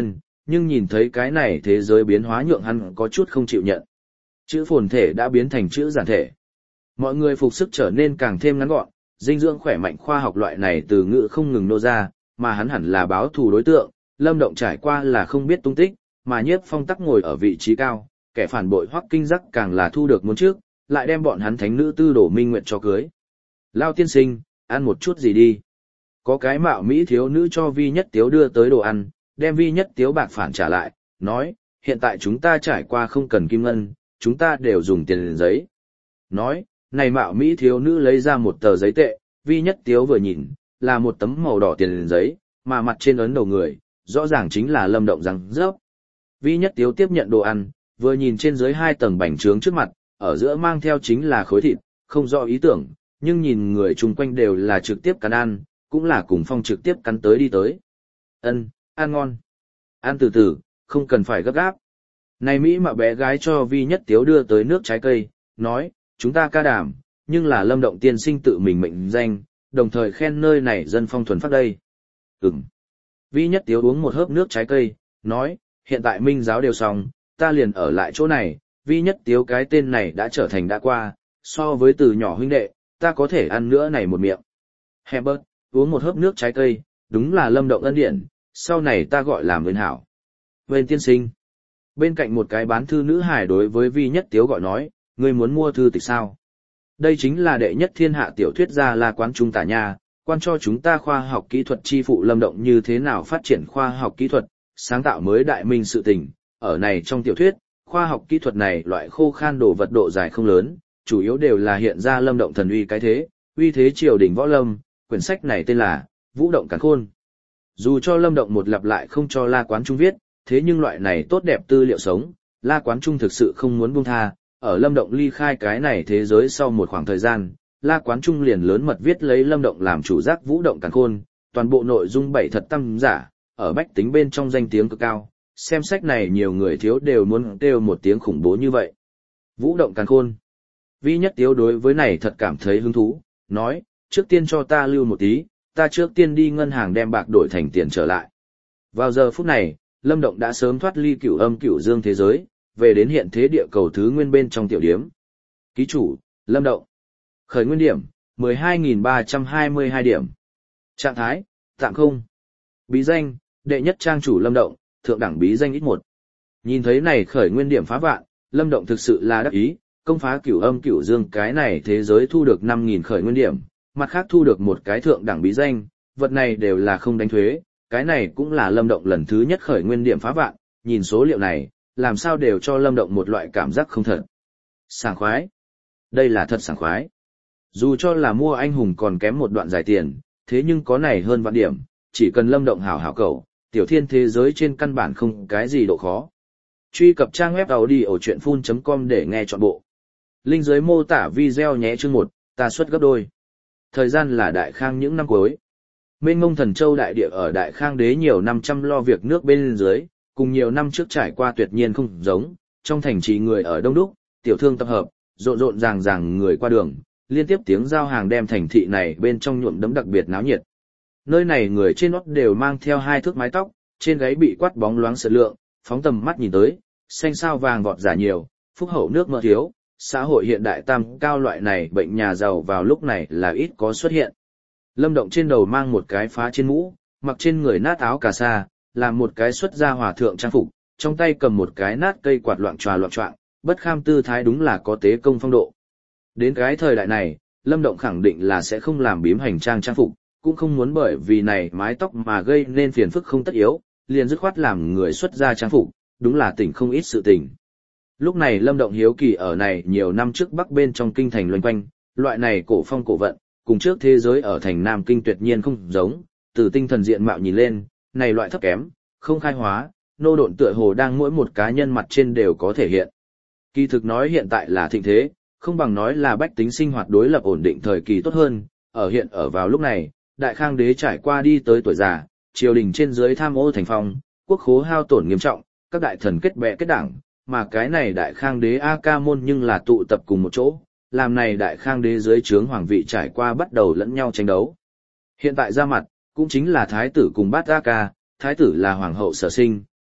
nhưng nhìn thấy cái này thế giới biến hóa nhượng hắn có chút không chịu nhận. Chữ phồn thể đã biến thành chữ giản thể. Mọi người phục sức trở nên càng thêm ngắn gọn, dinh dưỡng khỏe mạnh khoa học loại này từ ngữ không ngừng nô ra, mà hắn hẳn là báo thù đối tượng, Lâm Động trải qua là không biết tung tích, mà Nhiếp Phong tắc ngồi ở vị trí cao, kẻ phản bội Hoắc Kinh Giác càng là thu được muốn trước, lại đem bọn hắn thánh nữ Tư Đồ Minh Nguyệt cho cưới. Lao tiên sinh, ăn một chút gì đi. Có cái mạo mỹ thiếu nữ cho Vi Nhất Tiếu đưa tới đồ ăn, đem Vi Nhất Tiếu bạc phản trả lại, nói, hiện tại chúng ta trải qua không cần kim ngân, chúng ta đều dùng tiền giấy. Nói, này mạo mỹ thiếu nữ lấy ra một tờ giấy tệ, Vi Nhất Tiếu vừa nhìn, là một tấm màu đỏ tiền giấy, mà mặt trên ấn đầu người, rõ ràng chính là Lâm Động răng rớp. Vi Nhất Tiếu tiếp nhận đồ ăn, vừa nhìn trên dưới hai tầng bánh trướng trước mặt, ở giữa mang theo chính là khối thịt, không rõ ý tưởng, nhưng nhìn người chung quanh đều là trực tiếp cắn ăn, cũng là cùng Phong trực tiếp cắn tới đi tới. Ân, ăn ngon. Ăn từ từ, không cần phải gấp gáp. Này Mỹ mà bé gái cho Vi Nhất Tiếu đưa tới nước trái cây, nói, chúng ta ca đàm, nhưng là Lâm Động tiên sinh tự mình mệnh danh, đồng thời khen nơi này dân phong thuần phát đây. Ừm. Vi Nhất Tiếu uống một hớp nước trái cây, nói, hiện tại minh giáo đều xong, ta liền ở lại chỗ này, Vi Nhất Tiếu cái tên này đã trở thành đã qua, so với từ nhỏ huynh đệ, ta có thể ăn nữa này một miệng. Herbert, uống một hớp nước trái cây, đúng là Lâm Động ân điển, sau này ta gọi làm bên hảo. Bên tiên sinh. Bên cạnh một cái bán thư nữ hài đối với Vi Nhất Tiếu gọi nói, ngươi muốn mua thư tịch sao? Đây chính là đệ nhất thiên hạ tiểu thuyết gia La Quán Trung tả nha, quan cho chúng ta khoa học kỹ thuật chi phụ Lâm Động như thế nào phát triển khoa học kỹ thuật, sáng tạo mới đại minh sự tình. Ở này trong tiểu thuyết, khoa học kỹ thuật này loại khô khan đồ vật độ dài không lớn, chủ yếu đều là hiện ra Lâm Động thần uy cái thế, uy thế triều đình võ lâm, quyển sách này tên là Vũ Động Càn Khôn. Dù cho Lâm Động một lặp lại không cho La Quán Trung viết, thế nhưng loại này tốt đẹp tư liệu sống, La Quán Trung thực sự không muốn buông tha. Ở Lâm Động ly khai cái này thế giới sau một khoảng thời gian, La Quán Trung liền lớn mật viết lấy Lâm Động làm chủ giác Vũ Động Càn Khôn, toàn bộ nội dung bảy thật tâm giả, ở bách tính bên trong danh tiếng cực cao, xem sách này nhiều người thiếu đều muốn kêu một tiếng khủng bố như vậy. Vũ Động Càn Khôn. Vi Nhất Tiếu đối với này thật cảm thấy hứng thú, nói, trước tiên cho ta lưu một tí, ta trước tiên đi ngân hàng đem bạc đổi thành tiền trở lại. Vào giờ phút này, Lâm Động đã sớm thoát ly cửu âm cửu dương thế giới, về đến hiện thế địa cầu thứ nguyên bên trong tiểu điếm. Ký chủ, Lâm Động. Khởi nguyên điểm, mười hai nghìn ba trăm hai mươi hai điểm. Trạng thái, tạm không. Bí danh, đệ nhất trang chủ Lâm Động, thượng đẳng bí danh ít một. Nhìn thấy này khởi nguyên điểm phá vạn, Lâm Động thực sự là đắc ý, công phá cửu âm cửu dương cái này thế giới thu được năm nghìn khởi nguyên điểm, mặt khác thu được một cái thượng đẳng bí danh, vật này đều là không đánh thuế, cái này cũng là Lâm Động lần thứ nhất khởi nguyên điểm phá vạn, nhìn số liệu này, làm sao đều cho Lâm Động một loại cảm giác không thật. Sảng khoái. Đây là thật sảng khoái. Dù cho là mua anh hùng còn kém một đoạn dài tiền, thế nhưng có này hơn vạn điểm, chỉ cần Lâm Động hảo hảo cầu, tiểu thiên thế giới trên căn bản không cái gì độ khó. Truy cập trang web audiochuyenphun chấm com để nghe trọn bộ. Link dưới mô tả video nhé. Chương một, ta xuất gấp đôi. Thời gian là Đại Khang những năm cuối. Mênh mông thần châu đại địa ở Đại Khang đế nhiều năm chăm lo việc nước bên dưới, cùng nhiều năm trước trải qua tuyệt nhiên không giống, trong thành trì người ở đông đúc, tiểu thương tập hợp, rộn rộn ràng ràng người qua đường, liên tiếp tiếng giao hàng đem thành thị này bên trong nhuộm đấm đặc biệt náo nhiệt. Nơi này người trên nót đều mang theo hai thước mái tóc, trên gáy bị quát bóng loáng sợi lượng, phóng tầm mắt nhìn tới, xanh sao vàng vọt giả nhiều, phúc hậu nước mỡ thiếu, xã hội hiện đại tam cao loại này bệnh nhà giàu vào lúc này là ít có xuất hiện. Lâm Động trên đầu mang một cái phá trên mũ, mặc trên người nát áo cà sa, làm một cái xuất gia hòa thượng trang phục, trong tay cầm một cái nát cây quạt loạn tròa loạn choạng, bất kham tư thái đúng là có tế công phong độ. Đến cái thời đại này, Lâm Động khẳng định là sẽ không làm bím hành trang trang phục, cũng không muốn bởi vì này mái tóc mà gây nên phiền phức không tất yếu, liền dứt khoát làm người xuất gia trang phục, đúng là tỉnh không ít sự tình. Lúc này Lâm Động hiếu kỳ ở này nhiều năm trước bắc bên trong kinh thành loanh quanh, loại này cổ phong cổ vận, cùng trước thế giới ở thành Nam Kinh tuyệt nhiên không giống, từ tinh thần diện mạo nhìn lên, này loại thấp kém, không khai hóa, nô độn tựa hồ đang mỗi một cá nhân mặt trên đều có thể hiện. Kỳ thực nói hiện tại là thịnh thế, không bằng nói là bách tính sinh hoạt đối lập ổn định thời kỳ tốt hơn, ở hiện ở vào lúc này, Đại Khang đế trải qua đi tới tuổi già, triều đình trên dưới tham ô thành phong, quốc khố hao tổn nghiêm trọng, các đại thần kết bè kết đảng, mà cái này Đại Khang đế A Ca môn nhưng là tụ tập cùng một chỗ, làm này Đại Khang đế dưới trướng hoàng vị trải qua bắt đầu lẫn nhau tranh đấu. Hiện tại ra mặt, cũng chính là thái tử cùng bát A Ca, thái tử là hoàng hậu sở sinh,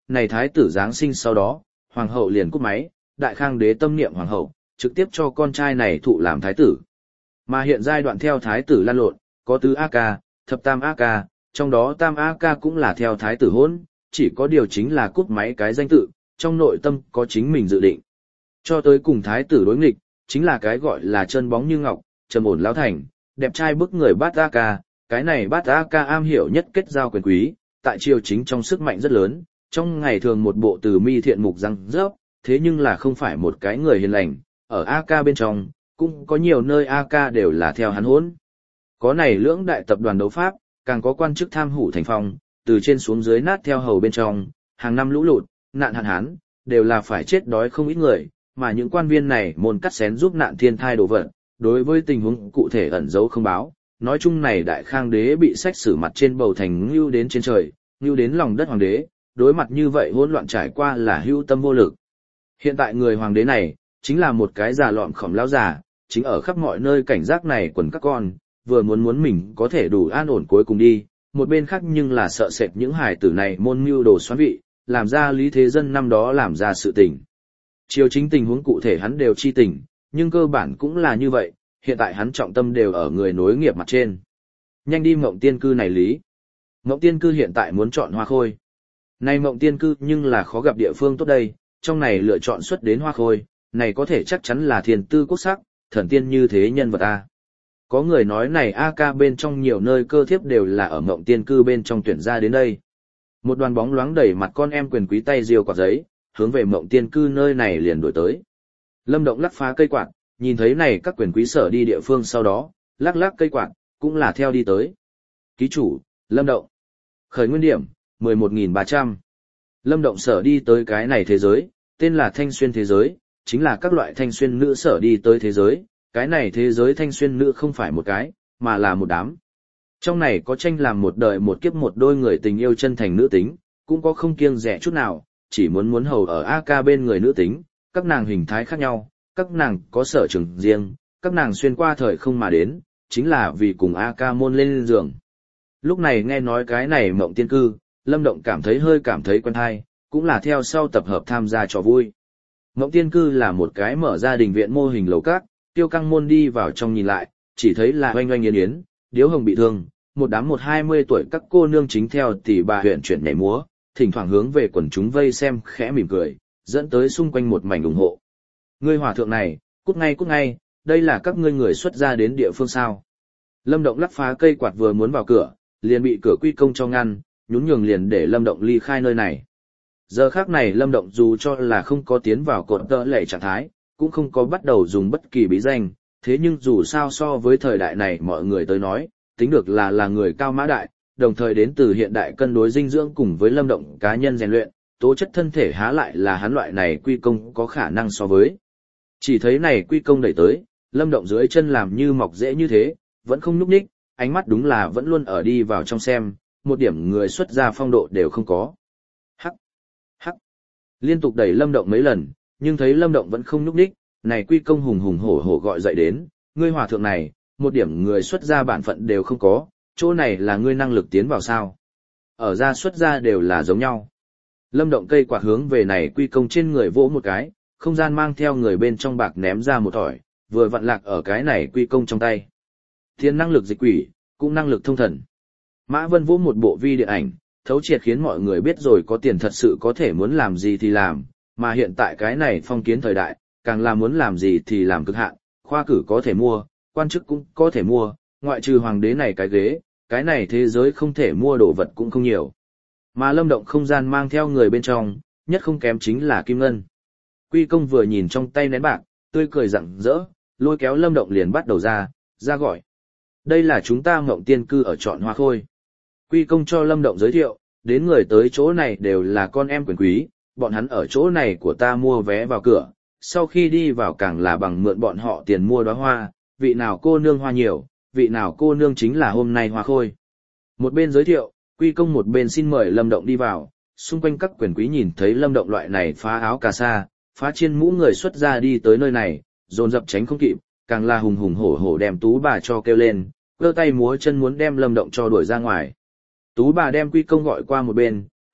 này thái tử giáng sinh sau đó, hoàng hậu liền cúp máy, đại khang đế tâm niệm hoàng hậu, trực tiếp cho con trai này thụ làm thái tử. Mà hiện giai đoạn theo thái tử lan lộn, có tứ A ca, thập tam A ca, trong đó tam A ca cũng là theo thái tử hôn, chỉ có điều chính là cúp máy cái danh tự, trong nội tâm có chính mình dự định. Cho tới cùng thái tử đối nghịch, chính là cái gọi là chân bóng như ngọc, trầm ổn lão thành, đẹp trai bức người bát A ca, cái này bát A ca am hiểu nhất kết giao quyền quý, tại triều chính trong sức mạnh rất lớn, trong ngày thường một bộ từ mi thiện mục răng rớp, thế nhưng là không phải một cái người hiền lành, ở A ca bên trong, cũng có nhiều nơi A ca đều là theo hắn hỗn. Có này lưỡng đại tập đoàn đấu pháp, càng có quan chức tham hủ thành phong, từ trên xuống dưới nát theo hầu bên trong, hàng năm lũ lụt, nạn hạn hán, đều là phải chết đói không ít người, mà những quan viên này môn cắt xén giúp nạn thiên thai đồ vật, đối với tình huống cụ thể ẩn giấu không báo. Nói chung này đại khang đế bị sách xử mặt trên bầu thành ngưu đến trên trời, ngưu đến lòng đất hoàng đế, đối mặt như vậy hỗn loạn trải qua là hưu tâm vô lực. Hiện tại người hoàng đế này, chính là một cái già lọm khổng lão già, chính ở khắp mọi nơi cảnh giác này quần các con, vừa muốn muốn mình có thể đủ an ổn cuối cùng đi, một bên khác nhưng là sợ sệt những hài tử này môn mưu đồ xoắn vị, làm ra lý thế dân năm đó làm ra sự tình. Triều chính tình huống cụ thể hắn đều chi tình, nhưng cơ bản cũng là như vậy, hiện tại hắn trọng tâm đều ở người nối nghiệp mặt trên. Nhanh đi Mộng Tiên Cư này lý. Mộng Tiên Cư hiện tại muốn chọn Hoa Khôi. Này Mộng Tiên Cư nhưng là khó gặp địa phương tốt đây, trong này lựa chọn xuất đến Hoa Khôi, này có thể chắc chắn là thiền tư quốc sắc, thần tiên như thế nhân vật A. Có người nói này A ca bên trong nhiều nơi cơ thiếp đều là ở Mộng Tiên Cư bên trong tuyển ra đến đây. Một đoàn bóng loáng đẩy mặt con em quyền quý tay diều quạt giấy, hướng về Mộng Tiên Cư nơi này liền đổi tới. Lâm Động lắc phá cây quạt, nhìn thấy này các quyền quý sở đi địa phương sau đó, lắc lắc cây quạt, cũng là theo đi tới. Ký chủ, Lâm Động. Khởi nguyên điểm, mười một nghìn ba trăm. Lâm Động sở đi tới cái này thế giới, tên là Thanh Xuyên thế giới, chính là các loại thanh xuyên nữ sở đi tới thế giới, cái này thế giới thanh xuyên nữ không phải một cái, mà là một đám. Trong này có tranh làm một đời một kiếp một đôi người tình yêu chân thành nữ tính, cũng có không kiêng dè chút nào, chỉ muốn muốn hầu ở A ca bên người nữ tính, các nàng hình thái khác nhau, các nàng có sở trường riêng, các nàng xuyên qua thời không mà đến, chính là vì cùng A ca môn lên giường. Lúc này nghe nói cái này Mộng Tiên Cư, Lâm Động cảm thấy hơi cảm thấy quen thai, cũng là theo sau tập hợp tham gia trò vui. Mộng Tiên Cư là một cái mở gia đình viện mô hình lầu các, Tiêu Căng Môn đi vào trong nhìn lại, chỉ thấy là oanh oanh yến yến, điếu hồng bị thương, một đám một hai mươi tuổi các cô nương chính theo tỷ bà huyện chuyển nhảy múa, thỉnh thoảng hướng về quần chúng vây xem khẽ mỉm cười, dẫn tới xung quanh một mảnh ủng hộ. Ngươi hòa thượng này, cút ngay cút ngay, đây là các ngươi người xuất gia đến địa phương sao? Lâm Động lắc phá cây quạt vừa muốn vào cửa, liền bị cửa quy công cho ngăn, nhún nhường liền để Lâm Động ly khai nơi này. Giờ khác này Lâm Động dù cho là không có tiến vào cột tợ lệ trạng thái, cũng không có bắt đầu dùng bất kỳ bí danh, thế nhưng dù sao so với thời đại này mọi người tới nói, tính được là là người cao mã đại, đồng thời đến từ hiện đại cân đối dinh dưỡng cùng với Lâm Động cá nhân rèn luyện, tố chất thân thể há lại là hắn loại này quy công có khả năng so với. Chỉ thấy này quy công đẩy tới, Lâm Động dưới chân làm như mọc dễ như thế, vẫn không nhúc nhích, ánh mắt đúng là vẫn luôn ở đi vào trong xem, một điểm người xuất gia phong độ đều không có. Hắc, hắc, liên tục đẩy Lâm Động mấy lần, nhưng thấy Lâm Động vẫn không nhúc nhích, này quy công hùng hùng hổ hổ gọi dậy đến, ngươi hòa thượng này, một điểm người xuất gia bản phận đều không có, chỗ này là ngươi năng lực tiến vào sao? Ở gia xuất gia đều là giống nhau. Lâm Động cây quạt hướng về này quy công trên người vỗ một cái, không gian mang theo người bên trong bạc ném ra một thỏi, vừa vặn lạc ở cái này quy công trong tay. Thiên năng lực dịch quỷ, cũng năng lực thông thần. Mã Vân vỗ một bộ vi điện ảnh, thấu triệt khiến mọi người biết rồi có tiền thật sự có thể muốn làm gì thì làm, mà hiện tại cái này phong kiến thời đại, càng là muốn làm gì thì làm cực hạn, khoa cử có thể mua, quan chức cũng có thể mua, ngoại trừ hoàng đế này cái ghế, cái này thế giới không thể mua đồ vật cũng không nhiều. Mà Lâm Động không gian mang theo người bên trong, nhất không kém chính là Kim Ngân. Quy công vừa nhìn trong tay nén bạc, tươi cười rạng rỡ, lôi kéo Lâm Động liền bắt đầu ra, ra gọi. Đây là chúng ta Mộng Tiên Cư ở Trọn Hoa Khôi. Quy công cho Lâm Động giới thiệu, đến người tới chỗ này đều là con em quyền quý, bọn hắn ở chỗ này của ta mua vé vào cửa, sau khi đi vào càng là bằng mượn bọn họ tiền mua đóa hoa, vị nào cô nương hoa nhiều, vị nào cô nương chính là hôm nay Hoa Khôi. Một bên giới thiệu, Quy công một bên xin mời Lâm Động đi vào, xung quanh các quyền quý nhìn thấy Lâm Động loại này phá áo cà sa, phá chiên mũ người xuất ra đi tới nơi này, dồn dập tránh không kịp, càng là hùng hùng hổ hổ đem tú bà cho kêu lên, giơ tay múa chân muốn đem Lâm Động cho đuổi ra ngoài. Tú bà đem Quy công gọi qua một bên,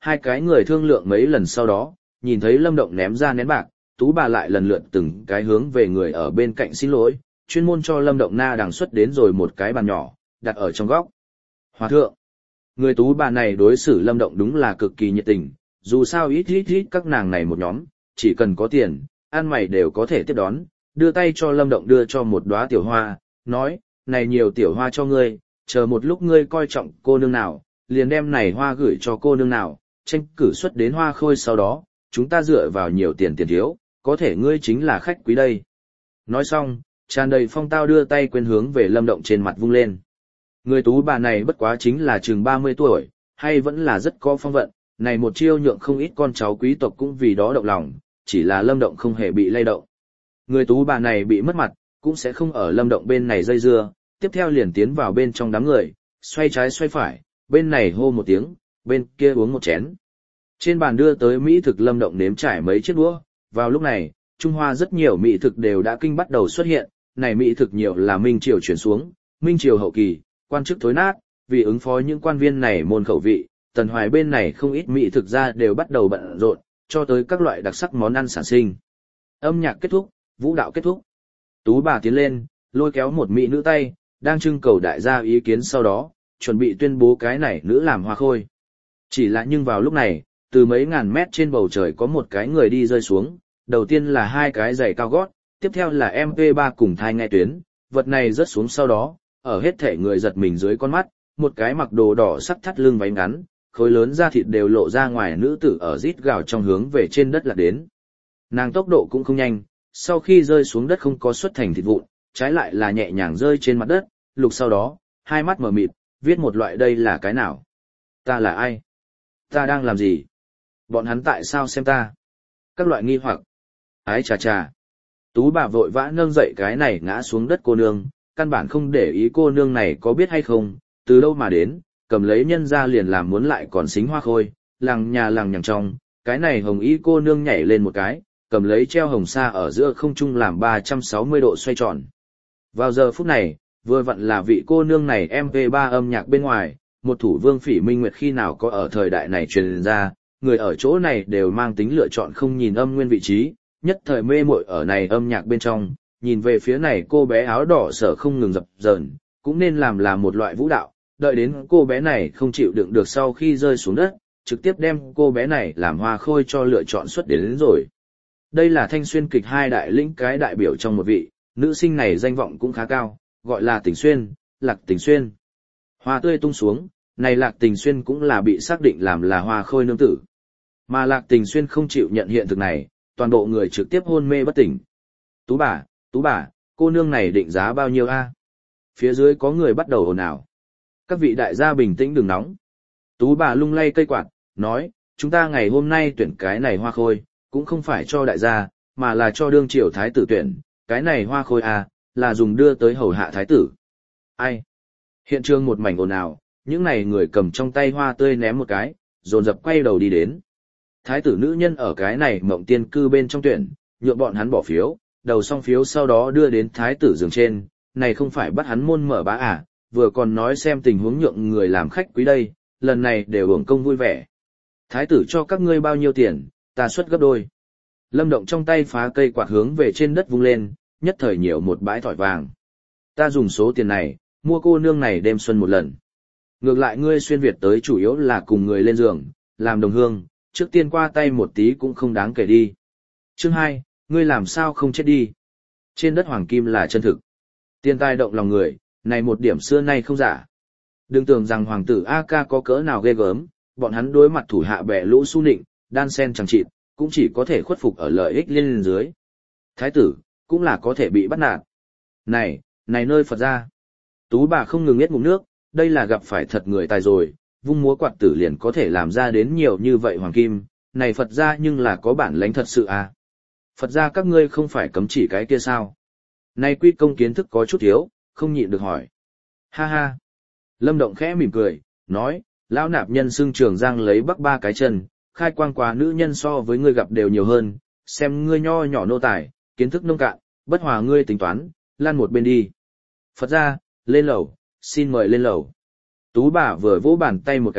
Hai cái người thương lượng mấy lần sau đó, nhìn thấy Lâm Động ném ra nén bạc, Tú bà lại lần lượt từng cái hướng về người ở bên cạnh xin lỗi, chuyên môn cho Lâm Động na đằng xuất đến rồi một cái bàn nhỏ, đặt ở trong góc. Hòa thượng, người Tú bà này đối xử Lâm Động đúng là cực kỳ nhiệt tình, dù sao ít ít ít các nàng này một nhóm, chỉ cần có tiền, ăn mày đều có thể tiếp đón, đưa tay cho Lâm Động đưa cho một đóa tiểu hoa, nói, này nhiều tiểu hoa cho ngươi, chờ một lúc ngươi coi trọng cô nương nào, liền đem này hoa gửi cho cô nương nào, tranh cử xuất đến hoa khôi sau đó, chúng ta dựa vào nhiều tiền tiền thiếu, có thể ngươi chính là khách quý đây. Nói xong, tràn đầy phong tao đưa tay quên hướng về Lâm Động trên mặt vung lên. Người Tú bà này bất quá chính là chừng ba mươi tuổi, hay vẫn là rất có phong vận, này một chiêu nhượng không ít con cháu quý tộc cũng vì đó động lòng, chỉ là Lâm Động không hề bị lay động. Người Tú bà này bị mất mặt, cũng sẽ không ở Lâm Động bên này dây dưa, tiếp theo liền tiến vào bên trong đám người, xoay trái xoay phải, bên này hô một tiếng, bên kia uống một chén. Trên bàn đưa tới mỹ thực Lâm Động nếm trải mấy chiếc đũa, vào lúc này, Trung Hoa rất nhiều mỹ thực đều đã kinh bắt đầu xuất hiện, này mỹ thực nhiều là Minh Triều chuyển xuống, Minh Triều hậu kỳ, quan chức thối nát, vì ứng phó những quan viên này môn khẩu vị, Tần Hoài bên này không ít mỹ thực ra đều bắt đầu bận rộn, cho tới các loại đặc sắc món ăn sản sinh. Âm nhạc kết thúc, vũ đạo kết thúc. Tú bà tiến lên, lôi kéo một mỹ nữ tay, đang trưng cầu đại gia ý kiến sau đó, chuẩn bị tuyên bố cái này nữ làm hoa khôi. Chỉ là nhưng vào lúc này, từ mấy ngàn mét trên bầu trời có một cái người đi rơi xuống, đầu tiên là hai cái giày cao gót, tiếp theo là em pê ba cùng thai nghe tuyến, vật này rớt xuống sau đó, ở hết thể người giật mình dưới con mắt, một cái mặc đồ đỏ sắc thắt lưng váy ngắn, khối lớn da thịt đều lộ ra ngoài nữ tử ở rít gào trong hướng về trên đất lạc đến. Nàng tốc độ cũng không nhanh, sau khi rơi xuống đất không có xuất thành thịt vụn, trái lại là nhẹ nhàng rơi trên mặt đất, lục sau đó, hai mắt mở mịt, viết một loại đây là cái nào? Ta là ai? Ta đang làm gì? Bọn hắn tại sao xem ta? Các loại nghi hoặc. Ái chà chà. Tú bà vội vã nâng dậy cái này ngã xuống đất cô nương, căn bản không để ý cô nương này có biết hay không, từ đâu mà đến, cầm lấy nhân ra liền làm muốn lại còn xính hoa khôi, lằng nhà lằng nhằng trong, cái này hồng y cô nương nhảy lên một cái, cầm lấy treo hồng sa ở giữa không trung làm ba trăm sáu mươi độ xoay tròn. Vào giờ phút này, vừa vặn là vị cô nương này em pê ba âm nhạc bên ngoài, một thủ vương phỉ minh nguyệt khi nào có ở thời đại này truyền ra, người ở chỗ này đều mang tính lựa chọn không nhìn âm nguyên vị trí, nhất thời mê muội ở này âm nhạc bên trong, nhìn về phía này cô bé áo đỏ sở không ngừng dập dờn, cũng nên làm là một loại vũ đạo, đợi đến cô bé này không chịu đựng được sau khi rơi xuống đất, trực tiếp đem cô bé này làm hoa khôi cho lựa chọn xuất đến, đến rồi. Đây là thanh xuyên kịch hai đại lĩnh cái đại biểu trong một vị, nữ sinh này danh vọng cũng khá cao, gọi là Tình Xuyên, Lạc Tình Xuyên. Hoa tươi tung xuống, này Lạc Tình Xuyên cũng là bị xác định làm là hoa khôi nương tử. Mà Lạc Tình Xuyên không chịu nhận hiện thực này, toàn bộ người trực tiếp hôn mê bất tỉnh. Tú bà, tú bà, cô nương này định giá bao nhiêu a? Phía dưới có người bắt đầu ồn ào. Các vị đại gia bình tĩnh đừng nóng. Tú bà lung lay cây quạt, nói, chúng ta ngày hôm nay tuyển cái này hoa khôi, cũng không phải cho đại gia, mà là cho đương triều thái tử tuyển, cái này hoa khôi a, là dùng đưa tới hầu hạ thái tử. Ai? Hiện trường một mảnh ồn ào, những này người cầm trong tay hoa tươi ném một cái, dồn dập quay đầu đi đến. Thái tử nữ nhân ở cái này mộng tiên cư bên trong tuyển, nhượng bọn hắn bỏ phiếu, đầu xong phiếu sau đó đưa đến thái tử giường trên, này không phải bắt hắn môn mở bá à, vừa còn nói xem tình huống nhượng người làm khách quý đây, lần này đều hưởng công vui vẻ. Thái tử cho các ngươi bao nhiêu tiền, ta xuất gấp đôi. Lâm Động trong tay phá cây quạt hướng về trên đất vung lên, nhất thời nhiều một bãi thỏi vàng. Ta dùng số tiền này, mua cô nương này đêm xuân một lần. Ngược lại ngươi xuyên Việt tới chủ yếu là cùng người lên giường, làm đồng hương, trước tiên qua tay một tí cũng không đáng kể đi. Chương hai, ngươi làm sao không chết đi. Trên đất hoàng kim là chân thực. Tiền tài động lòng người, này một điểm xưa nay không giả. Đừng tưởng rằng hoàng tử a ca có cỡ nào ghê gớm, bọn hắn đối mặt thủ hạ bè lũ su nịnh, đan sen chẳng chịt, cũng chỉ có thể khuất phục ở lợi ích lên dưới. Thái tử, cũng là có thể bị bắt nạt. Này, này nơi Phật gia. Tú bà không ngừng nhét ngụm nước, đây là gặp phải thật người tài rồi, vung múa quạt tử liền có thể làm ra đến nhiều như vậy hoàng kim, này Phật gia nhưng là có bản lãnh thật sự à. Phật gia các ngươi không phải cấm chỉ cái kia sao? Này quy công kiến thức có chút thiếu, không nhịn được hỏi. Ha ha. Lâm Động khẽ mỉm cười, nói, lão nạp nhân xưng Trường Giang lấy bắc ba cái chân, khai quang quá nữ nhân so với ngươi gặp đều nhiều hơn, xem ngươi nho nhỏ nô tài, kiến thức nông cạn, bất hòa ngươi tính toán, lan một bên đi. Phật gia, lên lầu, xin mời lên lầu. Tú bà vừa vỗ bàn tay một cái,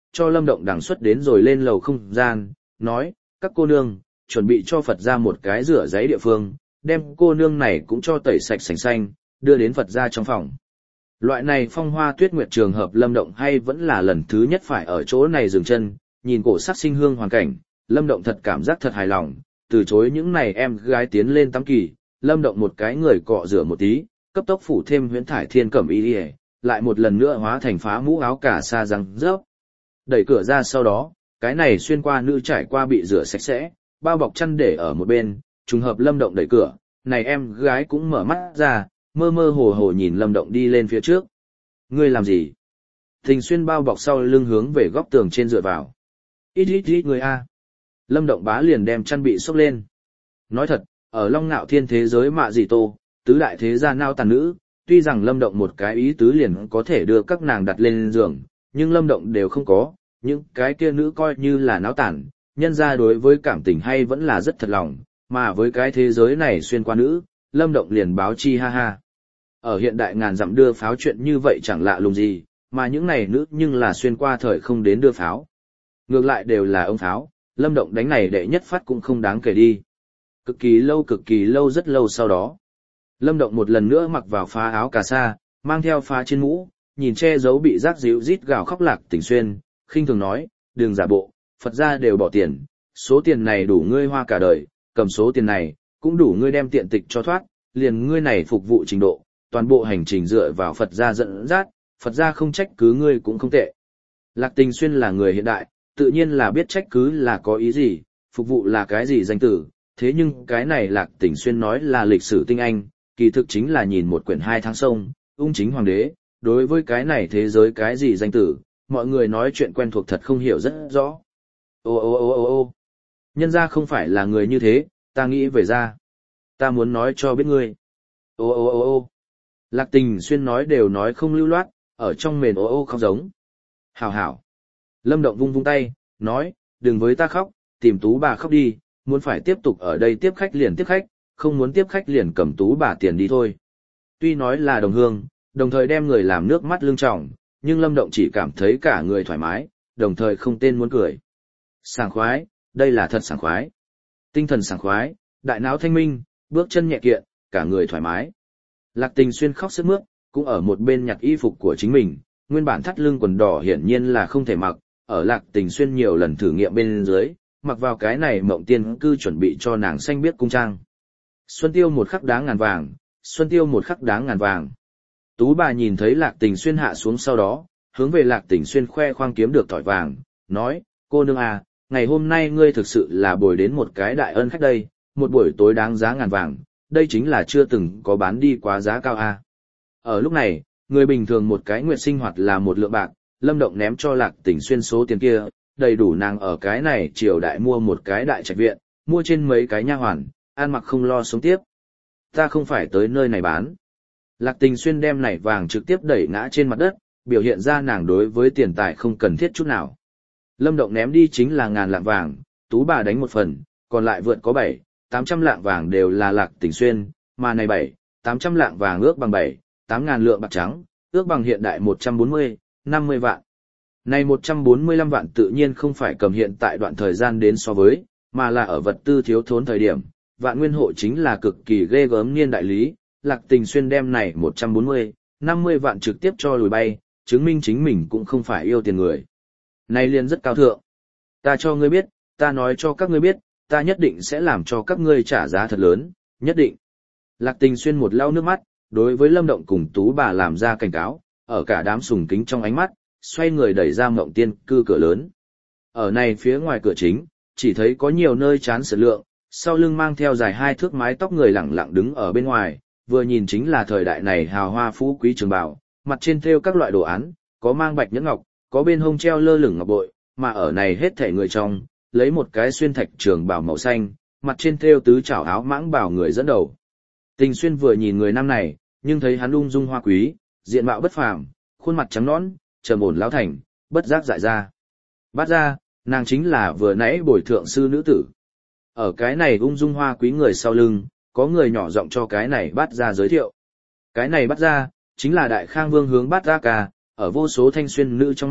cho Lâm Động đằng xuất đến rồi lên lầu không gian, nói, các cô nương, chuẩn bị cho Phật ra một cái rửa giấy địa phương, đem cô nương này cũng cho tẩy sạch sành xanh, đưa đến Phật ra trong phòng. Loại này phong hoa tuyết nguyệt trường hợp Lâm Động hay vẫn là lần thứ nhất phải ở chỗ này dừng chân, nhìn cổ sắc sinh hương hoàn cảnh, Lâm Động thật cảm giác thật hài lòng, từ chối những này em gái tiến lên tắm kỳ, Lâm Động một cái người cọ rửa một tí, cấp tốc phủ thêm huyễn thải thiên cẩm y liề, lại một lần nữa hóa thành phá mũ áo cả sa răng rớp. Đẩy cửa ra sau đó, cái này xuyên qua nữ trải qua bị rửa sạch sẽ, bao bọc chăn để ở một bên, trùng hợp Lâm Động đẩy cửa, này em gái cũng mở mắt ra, mơ mơ hồ hồ nhìn Lâm Động đi lên phía trước. Ngươi làm gì? Tình xuyên bao bọc sau lưng hướng về góc tường trên dựa vào. Ít ít ít người a. Lâm Động bá liền đem chăn bị xốc lên. Nói thật, ở Long Nạo Thiên thế giới mạ gì tô, tứ đại thế gia nao tàn nữ, tuy rằng Lâm Động một cái ý tứ liền có thể đưa các nàng đặt lên giường, nhưng Lâm Động đều không có, những cái kia nữ coi như là náo tàn, nhân ra đối với cảm tình hay vẫn là rất thật lòng, mà với cái thế giới này xuyên qua nữ, Lâm Động liền báo chi ha ha. Ở hiện đại ngàn dặm đưa pháo chuyện như vậy chẳng lạ lùng gì, mà những này nữ nhưng là xuyên qua thời không đến đưa pháo. Ngược lại đều là ông pháo, Lâm Động đánh này đệ nhất phát cũng không đáng kể đi. Cực kỳ lâu cực kỳ lâu rất lâu sau đó. Lâm Động một lần nữa mặc vào phá áo cà sa, mang theo phá trên mũ, nhìn che giấu bị rác dịu rít gào khóc Lạc Tình Xuyên, khinh thường nói, đừng giả bộ, Phật gia đều bỏ tiền, số tiền này đủ ngươi hoa cả đời, cầm số tiền này, cũng đủ ngươi đem tiện tịch cho thoát, liền ngươi này phục vụ trình độ, toàn bộ hành trình dựa vào Phật gia dẫn dắt, Phật gia không trách cứ ngươi cũng không tệ. Lạc Tình Xuyên là người hiện đại, tự nhiên là biết trách cứ là có ý gì, phục vụ là cái gì danh tử, thế nhưng cái này Lạc Tình Xuyên nói là lịch sử tinh anh, kỳ thực chính là nhìn một quyển hai tháng sông, ung chính hoàng đế, đối với cái này thế giới cái gì danh tử, mọi người nói chuyện quen thuộc thật không hiểu rất rõ. Ô ô ô ô ô nhân ra không phải là người như thế, ta nghĩ về ra. Ta muốn nói cho biết ngươi. Ô ô ô ô Lạc Tình Xuyên nói đều nói không lưu loát, ở trong mền ô ô không giống. Hảo hảo. Lâm Động vung vung tay, nói, đừng với ta khóc, tìm Tú bà khóc đi, muốn phải tiếp tục ở đây tiếp khách liền tiếp khách, không muốn tiếp khách liền cầm Tú bà tiền đi thôi. Tuy nói là đồng hương, đồng thời đem người làm nước mắt lưng tròng, nhưng Lâm Động chỉ cảm thấy cả người thoải mái, đồng thời không tên muốn cười. Sảng khoái, đây là thật sảng khoái. Tinh thần sảng khoái, đại não thanh minh, bước chân nhẹ kiện, cả người thoải mái. Lạc Tình Xuyên khóc sướt mướt, cũng ở một bên nhặt y phục của chính mình, nguyên bản thắt lưng quần đỏ hiển nhiên là không thể mặc, ở Lạc Tình Xuyên nhiều lần thử nghiệm bên dưới, mặc vào cái này Mộng Tiên cư chuẩn bị cho nàng xanh biết cung trang. Xuân tiêu một khắc đáng ngàn vàng, xuân tiêu một khắc đáng ngàn vàng. Tú bà nhìn thấy Lạc Tình Xuyên hạ xuống sau đó, hướng về Lạc Tình Xuyên khoe khoang kiếm được thỏi vàng, nói, cô nương à, ngày hôm nay ngươi thực sự là bồi đến một cái đại ân khách đây, một buổi tối đáng giá ngàn vàng, đây chính là chưa từng có bán đi quá giá cao à. Ở lúc này, người bình thường một cái nguyện sinh hoạt là một lượng bạc, Lâm Động ném cho Lạc Tình Xuyên số tiền kia, đầy đủ nàng ở cái này triều đại mua một cái đại trạch viện, mua trên mấy cái nha hoàn, ăn mặc không lo sống tiếp. Ta không phải tới nơi này bán. Lạc Tình Xuyên đem nảy vàng trực tiếp đẩy ngã trên mặt đất, biểu hiện ra nàng đối với tiền tài không cần thiết chút nào. Lâm Động ném đi chính là ngàn lạng vàng, Tú bà đánh một phần, còn lại vượt có bảy, tám trăm lạng vàng đều là Lạc Tình Xuyên, mà này bảy, tám trăm lạng vàng ước bằng bảy, tám ngàn lượng bạc trắng, ước bằng hiện đại một trăm bốn mươi, năm mươi vạn. Này một trăm bốn mươi lăm vạn tự nhiên không phải cầm hiện tại đoạn thời gian đến so với, mà là ở vật tư thiếu thốn thời điểm, Vạn Nguyên Hộ chính là cực kỳ ghê gớm niên đại lý, Lạc Tình Xuyên đem này một trăm bốn mươi, năm mươi vạn trực tiếp cho lùi bay, chứng minh chính mình cũng không phải yêu tiền người. Này liền rất cao thượng. Ta cho ngươi biết, ta nói cho các ngươi biết, ta nhất định sẽ làm cho các ngươi trả giá thật lớn, nhất định. Lạc Tình Xuyên một lau nước mắt, đối với Lâm Động cùng Tú bà làm ra cảnh cáo, ở cả đám sùng kính trong ánh mắt, xoay người đẩy ra Mộng Tiên cư cửa lớn. Ở này phía ngoài cửa chính, chỉ thấy có nhiều nơi chán sờ lượng, sau lưng mang theo dài hai thước mái tóc người lẳng lặng đứng ở bên ngoài, vừa nhìn chính là thời đại này hào hoa phú quý trường bào, mặt trên thêu các loại đồ án, có mang bạch nhẫn ngọc, có bên hông treo lơ lửng ngọc bội, mà ở này hết thảy người trong, lấy một cái xuyên thạch trường bào màu xanh, mặt trên thêu tứ trảo áo mãng bảo người dẫn đầu. Tình Xuyên vừa nhìn người nam này, nhưng thấy hắn ung dung hoa quý, diện mạo bất phàm, khuôn mặt trắng nõn, trầm ổn lão thành, bất giác dại ra. Bắt ra, nàng chính là vừa nãy bồi thượng sư nữ tử. Ở cái này ung dung hoa quý người sau lưng, có người nhỏ giọng cho cái này bắt ra giới thiệu. Cái này bắt ra, chính là Đại Khang Vương Hướng Bát Ra Ca, ở vô số thanh xuyên nữ trong mắt,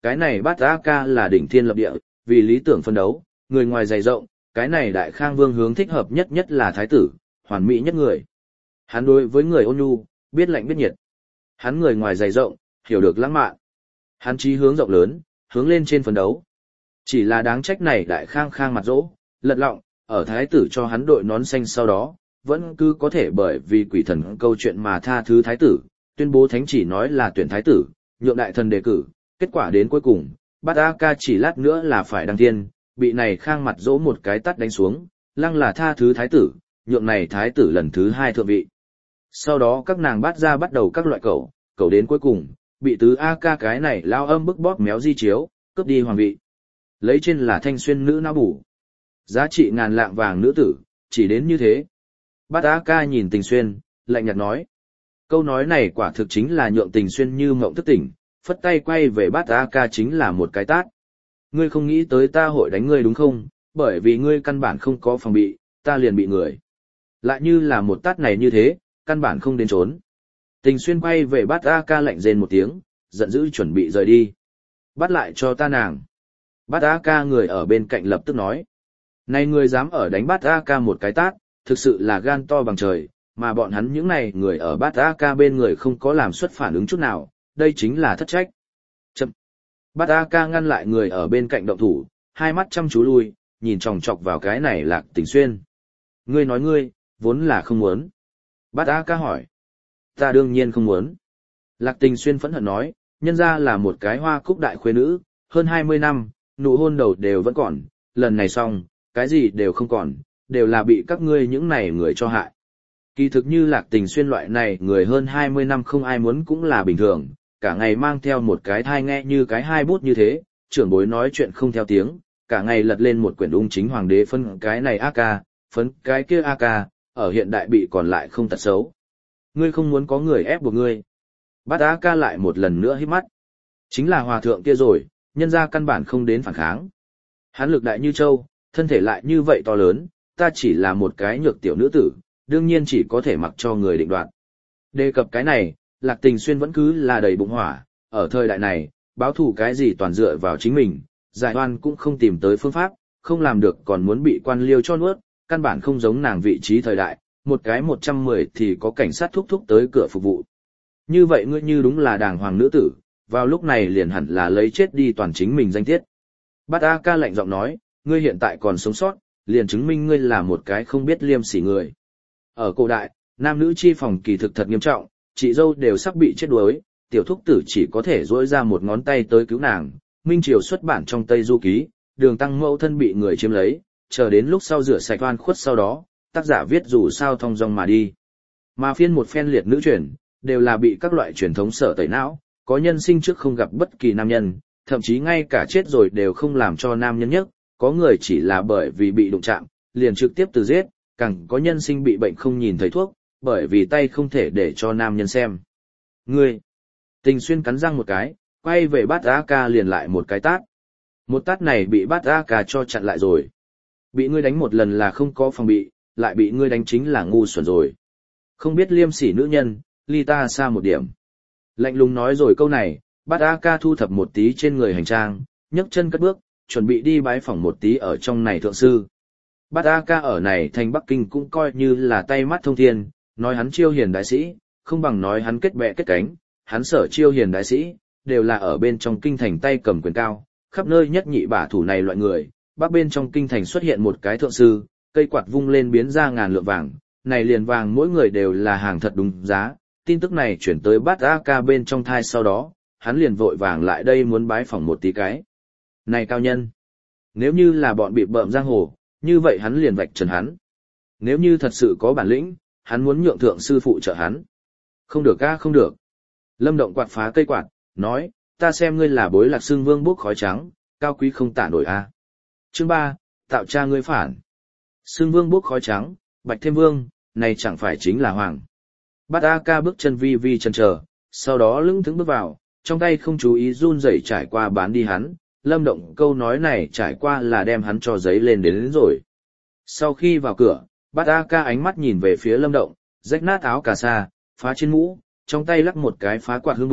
cái này bát a ca là đỉnh thiên lập địa, vì lý tưởng phân đấu, người ngoài dày rộng, cái này đại khang vương hướng thích hợp nhất nhất là thái tử, hoàn mỹ nhất người. Hắn đối với người ôn nhu, biết lạnh biết nhiệt. Hắn người ngoài dày rộng, hiểu được lãng mạn. Hắn chí hướng rộng lớn, hướng lên trên phấn đấu. Chỉ là đáng trách này đại khang khang mặt dỗ, lật lọng, ở thái tử cho hắn đội nón xanh sau đó, vẫn cứ có thể bởi vì quỷ thần câu chuyện mà tha thứ thái tử, tuyên bố thánh chỉ nói là tuyển thái tử, nhượng đại thần đề cử, kết quả đến cuối cùng, bát A ca chỉ lát nữa là phải đăng thiên, bị này khang mặt dỗ một cái tắt đánh xuống, lăng là tha thứ thái tử, nhượng này thái tử lần thứ hai thượng vị. Sau đó các nàng bắt ra bắt đầu các loại cẩu, cẩu đến cuối cùng, bị tứ A ca cái này lao âm bức bóp méo di chiếu, cướp đi hoàng vị. Lấy trên là thanh xuyên nữ não bù. Giá trị ngàn lạng vàng nữ tử, chỉ đến như thế. Bát A ca nhìn Tình Xuyên, lạnh nhạt nói. Câu nói này quả thực chính là nhượng Tình Xuyên như mộng thức tỉnh, phất tay quay về Bát A ca chính là một cái tát. Ngươi không nghĩ tới ta hội đánh ngươi đúng không, bởi vì ngươi căn bản không có phòng bị, ta liền bị người. Lại như là một tát này như thế, căn bản không đến trốn. Tình Xuyên quay về Bát A ca lạnh rên một tiếng, giận dữ chuẩn bị rời đi. Bắt lại cho ta nàng. Bát A ca người ở bên cạnh lập tức nói. Này người dám ở đánh Bát A ca một cái tát, thực sự là gan to bằng trời, mà bọn hắn những này người ở Bát A ca bên người không có làm xuất phản ứng chút nào, đây chính là thất trách. Chậm. Bát A ca ngăn lại người ở bên cạnh động thủ, hai mắt chăm chú lui, nhìn chòng chọc vào cái này Lạc Tình Xuyên. Ngươi nói ngươi, vốn là không muốn. Bát A ca hỏi. Ta đương nhiên không muốn. Lạc Tình Xuyên phẫn hận nói, nhân ra là một cái hoa cúc đại khuê nữ, hơn hai mươi năm, nụ hôn đầu đều vẫn còn, lần này xong, cái gì đều không còn, đều là bị các ngươi những này người cho hại. Kỳ thực như Lạc Tình Xuyên loại này người hơn hai mươi năm không ai muốn cũng là bình thường, cả ngày mang theo một cái thai nghe như cái hai bút như thế, trưởng bối nói chuyện không theo tiếng, cả ngày lật lên một quyển ung chính hoàng đế phân cái này a ca, phấn cái kia a ca, ở hiện đại bị còn lại không tật xấu. Ngươi không muốn có người ép buộc ngươi. Bát A ca lại một lần nữa hít mắt. Chính là hòa thượng kia rồi, nhân ra căn bản không đến phản kháng. Hắn lực đại như châu, thân thể lại như vậy to lớn, ta chỉ là một cái nhược tiểu nữ tử, đương nhiên chỉ có thể mặc cho người định đoạt. Đề cập cái này, Lạc Tình Xuyên vẫn cứ là đầy bụng hỏa, ở thời đại này, báo thù cái gì toàn dựa vào chính mình, giải oan cũng không tìm tới phương pháp, không làm được còn muốn bị quan liêu cho nuốt, căn bản không giống nàng vị trí thời đại, một cái một trăm mười thì có cảnh sát thúc thúc tới cửa phục vụ. Như vậy ngươi như đúng là đàng hoàng nữ tử, vào lúc này liền hẳn là lấy chết đi toàn chính mình danh tiết. Bát A ca lạnh giọng nói, ngươi hiện tại còn sống sót, liền chứng minh ngươi là một cái không biết liêm sỉ người. Ở cổ đại, nam nữ chi phòng kỳ thực thật nghiêm trọng, chị dâu đều sắp bị chết đuối, tiểu thúc tử chỉ có thể duỗi ra một ngón tay tới cứu nàng. Minh Triều xuất bản trong Tây Du Ký, Đường Tăng mẫu thân bị người chiếm lấy, chờ đến lúc sau rửa sạch oan khuất sau đó, tác giả viết dù sao thong dong mà đi. Mà phiên một phen liệt nữ truyền, đều là bị các loại truyền thống sở tẩy não, có nhân sinh trước không gặp bất kỳ nam nhân, thậm chí ngay cả chết rồi đều không làm cho nam nhân nhất, có người chỉ là bởi vì bị đụng chạm, liền trực tiếp từ giết, càng có nhân sinh bị bệnh không nhìn thấy thuốc, bởi vì tay không thể để cho nam nhân xem. Ngươi, Tình Xuyên cắn răng một cái, quay về Bát A ca liền lại một cái tát. Một tát này bị Bát A ca cho chặn lại rồi. Bị ngươi đánh một lần là không có phòng bị, lại bị ngươi đánh chính là ngu xuẩn rồi. Không biết liêm sỉ nữ nhân, ly ta xa một điểm. Lạnh lùng nói rồi câu này, Bát A ca thu thập một tí trên người hành trang, nhấc chân cất bước, chuẩn bị đi bái phỏng một tí ở trong này thượng sư. Bát A ca ở này thành Bắc Kinh cũng coi như là tay mắt thông thiên, nói hắn chiêu hiền đại sĩ, không bằng nói hắn kết bè kết cánh, hắn sở chiêu hiền đại sĩ, đều là ở bên trong kinh thành tay cầm quyền cao, khắp nơi nhất nhị bả thủ này loại người. Bắc bên trong kinh thành xuất hiện một cái thượng sư, cây quạt vung lên biến ra ngàn lượng vàng, này liền vàng mỗi người đều là hàng thật đúng giá. Tin tức này chuyển tới Bát A ca bên trong thai sau đó, hắn liền vội vàng lại đây muốn bái phỏng một tí cái. Này cao nhân, nếu như là bọn bị bợm giang hồ, như vậy hắn liền vạch trần hắn. Nếu như thật sự có bản lĩnh, hắn muốn nhượng thượng sư phụ trợ hắn. Không được a không được. Lâm Động quạt phá cây quạt, nói, ta xem ngươi là bối Lạc Xương Vương bốc khói trắng, cao quý không tả nổi a. Chương ba, tạo cha ngươi phản. Xương Vương bốc khói trắng, bạch thêm vương, này chẳng phải chính là hoàng. Bát A ca bước chân vi vi chần chờ, sau đó lững thững bước vào, trong tay không chú ý run rẩy trải qua bán đi hắn. Lâm Động câu nói này trải qua là đem hắn cho giấy lên đến, đến rồi. Sau khi vào cửa, Bát A ca ánh mắt nhìn về phía Lâm Động, rách nát áo cà sa, phá trên mũ, trong tay lắc một cái phá quạt hương bù,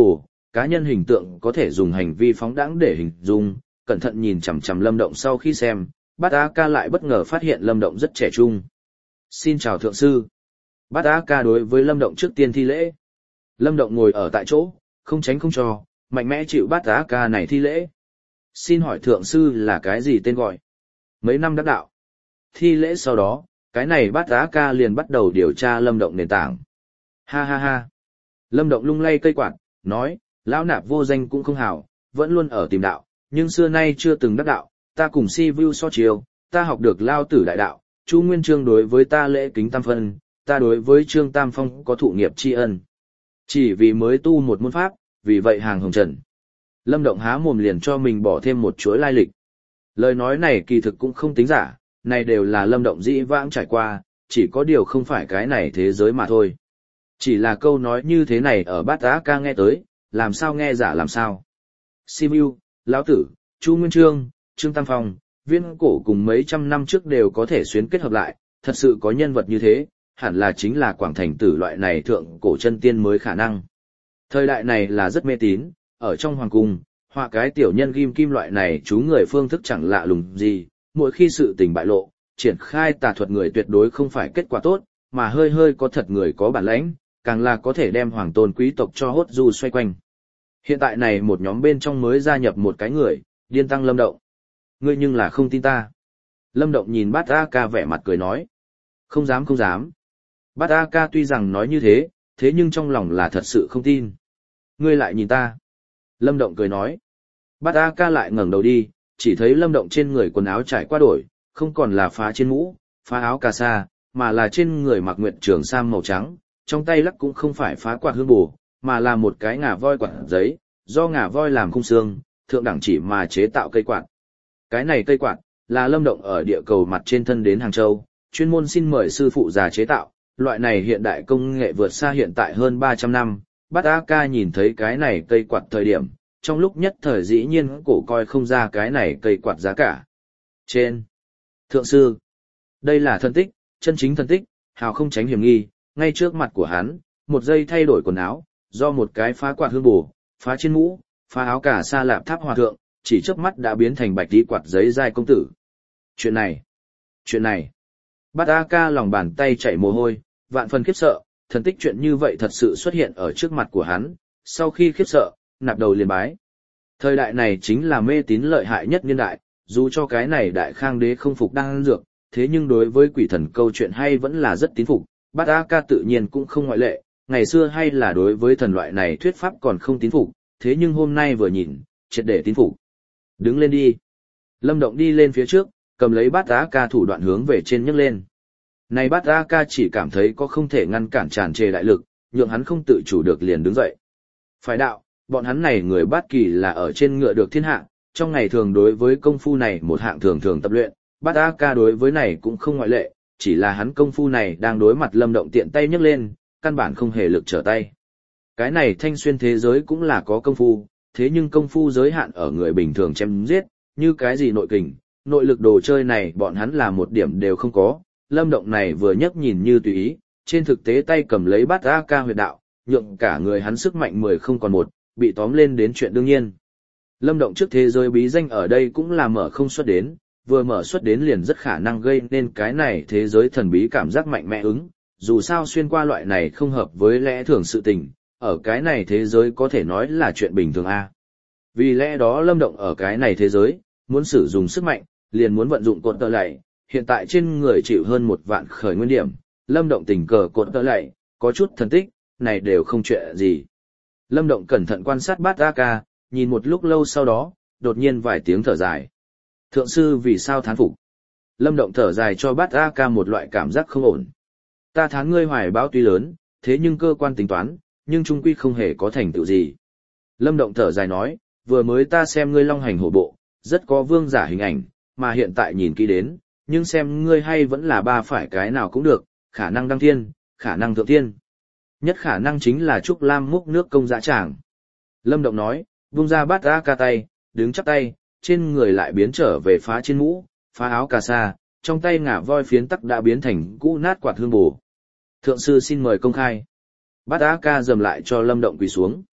cá nhân hình tượng có thể dùng hành vi phóng đãng để hình dung, cẩn thận nhìn chằm chằm Lâm Động sau khi xem, Bát Á Ca lại bất ngờ phát hiện Lâm Động rất trẻ trung. Xin chào thượng sư. Bát Á Ca đối với Lâm Động trước tiên thi lễ. Lâm Động ngồi ở tại chỗ, không tránh không cho, mạnh mẽ chịu Bát Á Ca này thi lễ. Xin hỏi thượng sư là cái gì tên gọi? Mấy năm đắc đạo. Thi lễ sau đó, cái này Bát Á Ca liền bắt đầu điều tra Lâm Động nền tảng. Ha ha ha. Lâm Động lung lay cây quạt, nói, lão nạp vô danh cũng không hảo, vẫn luôn ở tìm đạo, nhưng xưa nay chưa từng đắc đạo, ta cùng si vu so chiều, ta học được lao tử đại đạo, Chu Nguyên Chương đối với ta lễ kính tam phân, ta đối với Trương Tam Phong có thụ nghiệp tri ân. Chỉ vì mới tu một môn pháp, vì vậy hàng hồng trần. Lâm Động há mồm liền cho mình bỏ thêm một chuỗi lai lịch. Lời nói này kỳ thực cũng không tính giả, này đều là Lâm Động dĩ vãng trải qua, chỉ có điều không phải cái này thế giới mà thôi. Chỉ là câu nói như thế này ở Bát Á Ca nghe tới, làm sao nghe giả làm sao. Simu, Lão Tử, Chu Nguyên Chương, Trương Tam Phong, Viên Cổ cùng mấy trăm năm trước đều có thể xuyến kết hợp lại, thật sự có nhân vật như thế, hẳn là chính là Quảng Thành Tử loại này thượng cổ chân tiên mới khả năng. Thời đại này là rất mê tín, ở trong hoàng cung, họa cái tiểu nhân ghim kim loại này chú người phương thức chẳng lạ lùng gì, mỗi khi sự tình bại lộ, triển khai tà thuật người tuyệt đối không phải kết quả tốt, mà hơi hơi có thật người có bản lãnh, càng là có thể đem hoàng tôn quý tộc cho hốt du xoay quanh. Hiện tại này một nhóm bên trong mới gia nhập một cái người, điên tăng Lâm Động. Ngươi nhưng là không tin ta. Lâm Động nhìn Bát A Ca vẻ mặt cười nói. Không dám không dám. Bát A Ca tuy rằng nói như thế, thế nhưng trong lòng là thật sự không tin. Ngươi lại nhìn ta. Lâm Động cười nói. Bát A Ca lại ngẩng đầu đi, chỉ thấy Lâm Động trên người quần áo trải qua đổi, không còn là phá trên mũ, phá áo cà sa, mà là trên người mặc nguyệt trường sam màu trắng, trong tay lắc cũng không phải phá quạt hương bù, mà là một cái ngà voi quạt giấy, do ngà voi làm khung xương, thượng đẳng chỉ mà chế tạo cây quạt. Cái này cây quạt, là Lâm Động ở địa cầu mặt trên thân đến Hàng Châu, chuyên môn xin mời sư phụ già chế tạo, loại này hiện đại công nghệ vượt xa hiện tại hơn ba trăm năm. Bát A Ca nhìn thấy cái này cây quạt thời điểm, trong lúc nhất thời dĩ nhiên cổ coi không ra cái này cây quạt giá cả. Trên, thượng sư, đây là thân tích, chân chính thân tích, hào không tránh hiểm nghi, ngay trước mặt của hắn, một giây thay đổi quần áo, do một cái phá quạt hương bù, phá trên mũ, phá áo cả sa lạp tháp hòa thượng, chỉ chớp mắt đã biến thành bạch tí quạt giấy giai công tử. Chuyện này, chuyện này, Bát A Ca lòng bàn tay chảy mồ hôi, vạn phần khiếp sợ, thần tích chuyện như vậy thật sự xuất hiện ở trước mặt của hắn, sau khi khiếp sợ, nạp đầu liền bái. Thời đại này chính là mê tín lợi hại nhất niên đại, dù cho cái này đại khang đế không phục đan dược, thế nhưng đối với quỷ thần câu chuyện hay vẫn là rất tín phục, Bát A Ca tự nhiên cũng không ngoại lệ, ngày xưa hay là đối với thần loại này thuyết pháp còn không tín phục, thế nhưng hôm nay vừa nhìn, triệt để tín phục. Đứng lên đi. Lâm Động đi lên phía trước, cầm lấy Bát A Ca thủ đoạn hướng về trên nhấc lên. Này Bát A Ca chỉ cảm thấy có không thể ngăn cản tràn trề đại lực, nhượng hắn không tự chủ được liền đứng dậy. Phải đạo, bọn hắn này người Bát Kỳ là ở trên ngựa được thiên hạ, trong ngày thường đối với công phu này một hạng thường thường tập luyện, Bát A Ca đối với này cũng không ngoại lệ, chỉ là hắn công phu này đang đối mặt Lâm Động tiện tay nhấc lên, căn bản không hề lực trở tay. Cái này thanh xuyên thế giới cũng là có công phu, thế nhưng công phu giới hạn ở người bình thường chém giết, như cái gì nội kình, nội lực đồ chơi này bọn hắn là một điểm đều không có. Lâm Động này vừa nhấc nhìn như tùy ý, trên thực tế tay cầm lấy Bát A Ca huyệt đạo, nhượng cả người hắn sức mạnh mười không còn một, bị tóm lên đến chuyện đương nhiên. Lâm Động trước thế giới bí danh ở đây cũng là mở không xuất đến, vừa mở xuất đến liền rất khả năng gây nên cái này thế giới thần bí cảm giác mạnh mẽ ứng, dù sao xuyên qua loại này không hợp với lẽ thường sự tình, ở cái này thế giới có thể nói là chuyện bình thường a. Vì lẽ đó Lâm Động ở cái này thế giới, muốn sử dụng sức mạnh, liền muốn vận dụng cột tơ lạy, hiện tại trên người chịu hơn một vạn khởi nguyên điểm, Lâm Động tình cờ cột tơ lạy, có chút thần tích, này đều không chuyện gì. Lâm Động cẩn thận quan sát Bát A Ca, nhìn một lúc lâu sau đó, đột nhiên vài tiếng thở dài. Thượng sư vì sao thán phục? Lâm Động thở dài cho Bát A Ca một loại cảm giác không ổn. Ta thán ngươi hoài bão tuy lớn, thế nhưng cơ quan tính toán, nhưng trung quy không hề có thành tựu gì. Lâm Động thở dài nói, vừa mới ta xem ngươi long hành hổ bộ, rất có vương giả hình ảnh, mà hiện tại nhìn kỹ đến, nhưng xem ngươi hay vẫn là ba phải cái nào cũng được, khả năng đăng thiên, khả năng thượng thiên. Nhất khả năng chính là Trúc Lam múc nước công dã tràng. Lâm Động nói, vung ra Bát A Ca tay, đứng chắp tay, trên người lại biến trở về phá trên mũ, phá áo cà sa, trong tay ngả voi phiến tắc đã biến thành cũ nát quạt hương bù. Thượng sư xin mời công khai. Bát A Ca dầm lại cho Lâm Động quỳ xuống.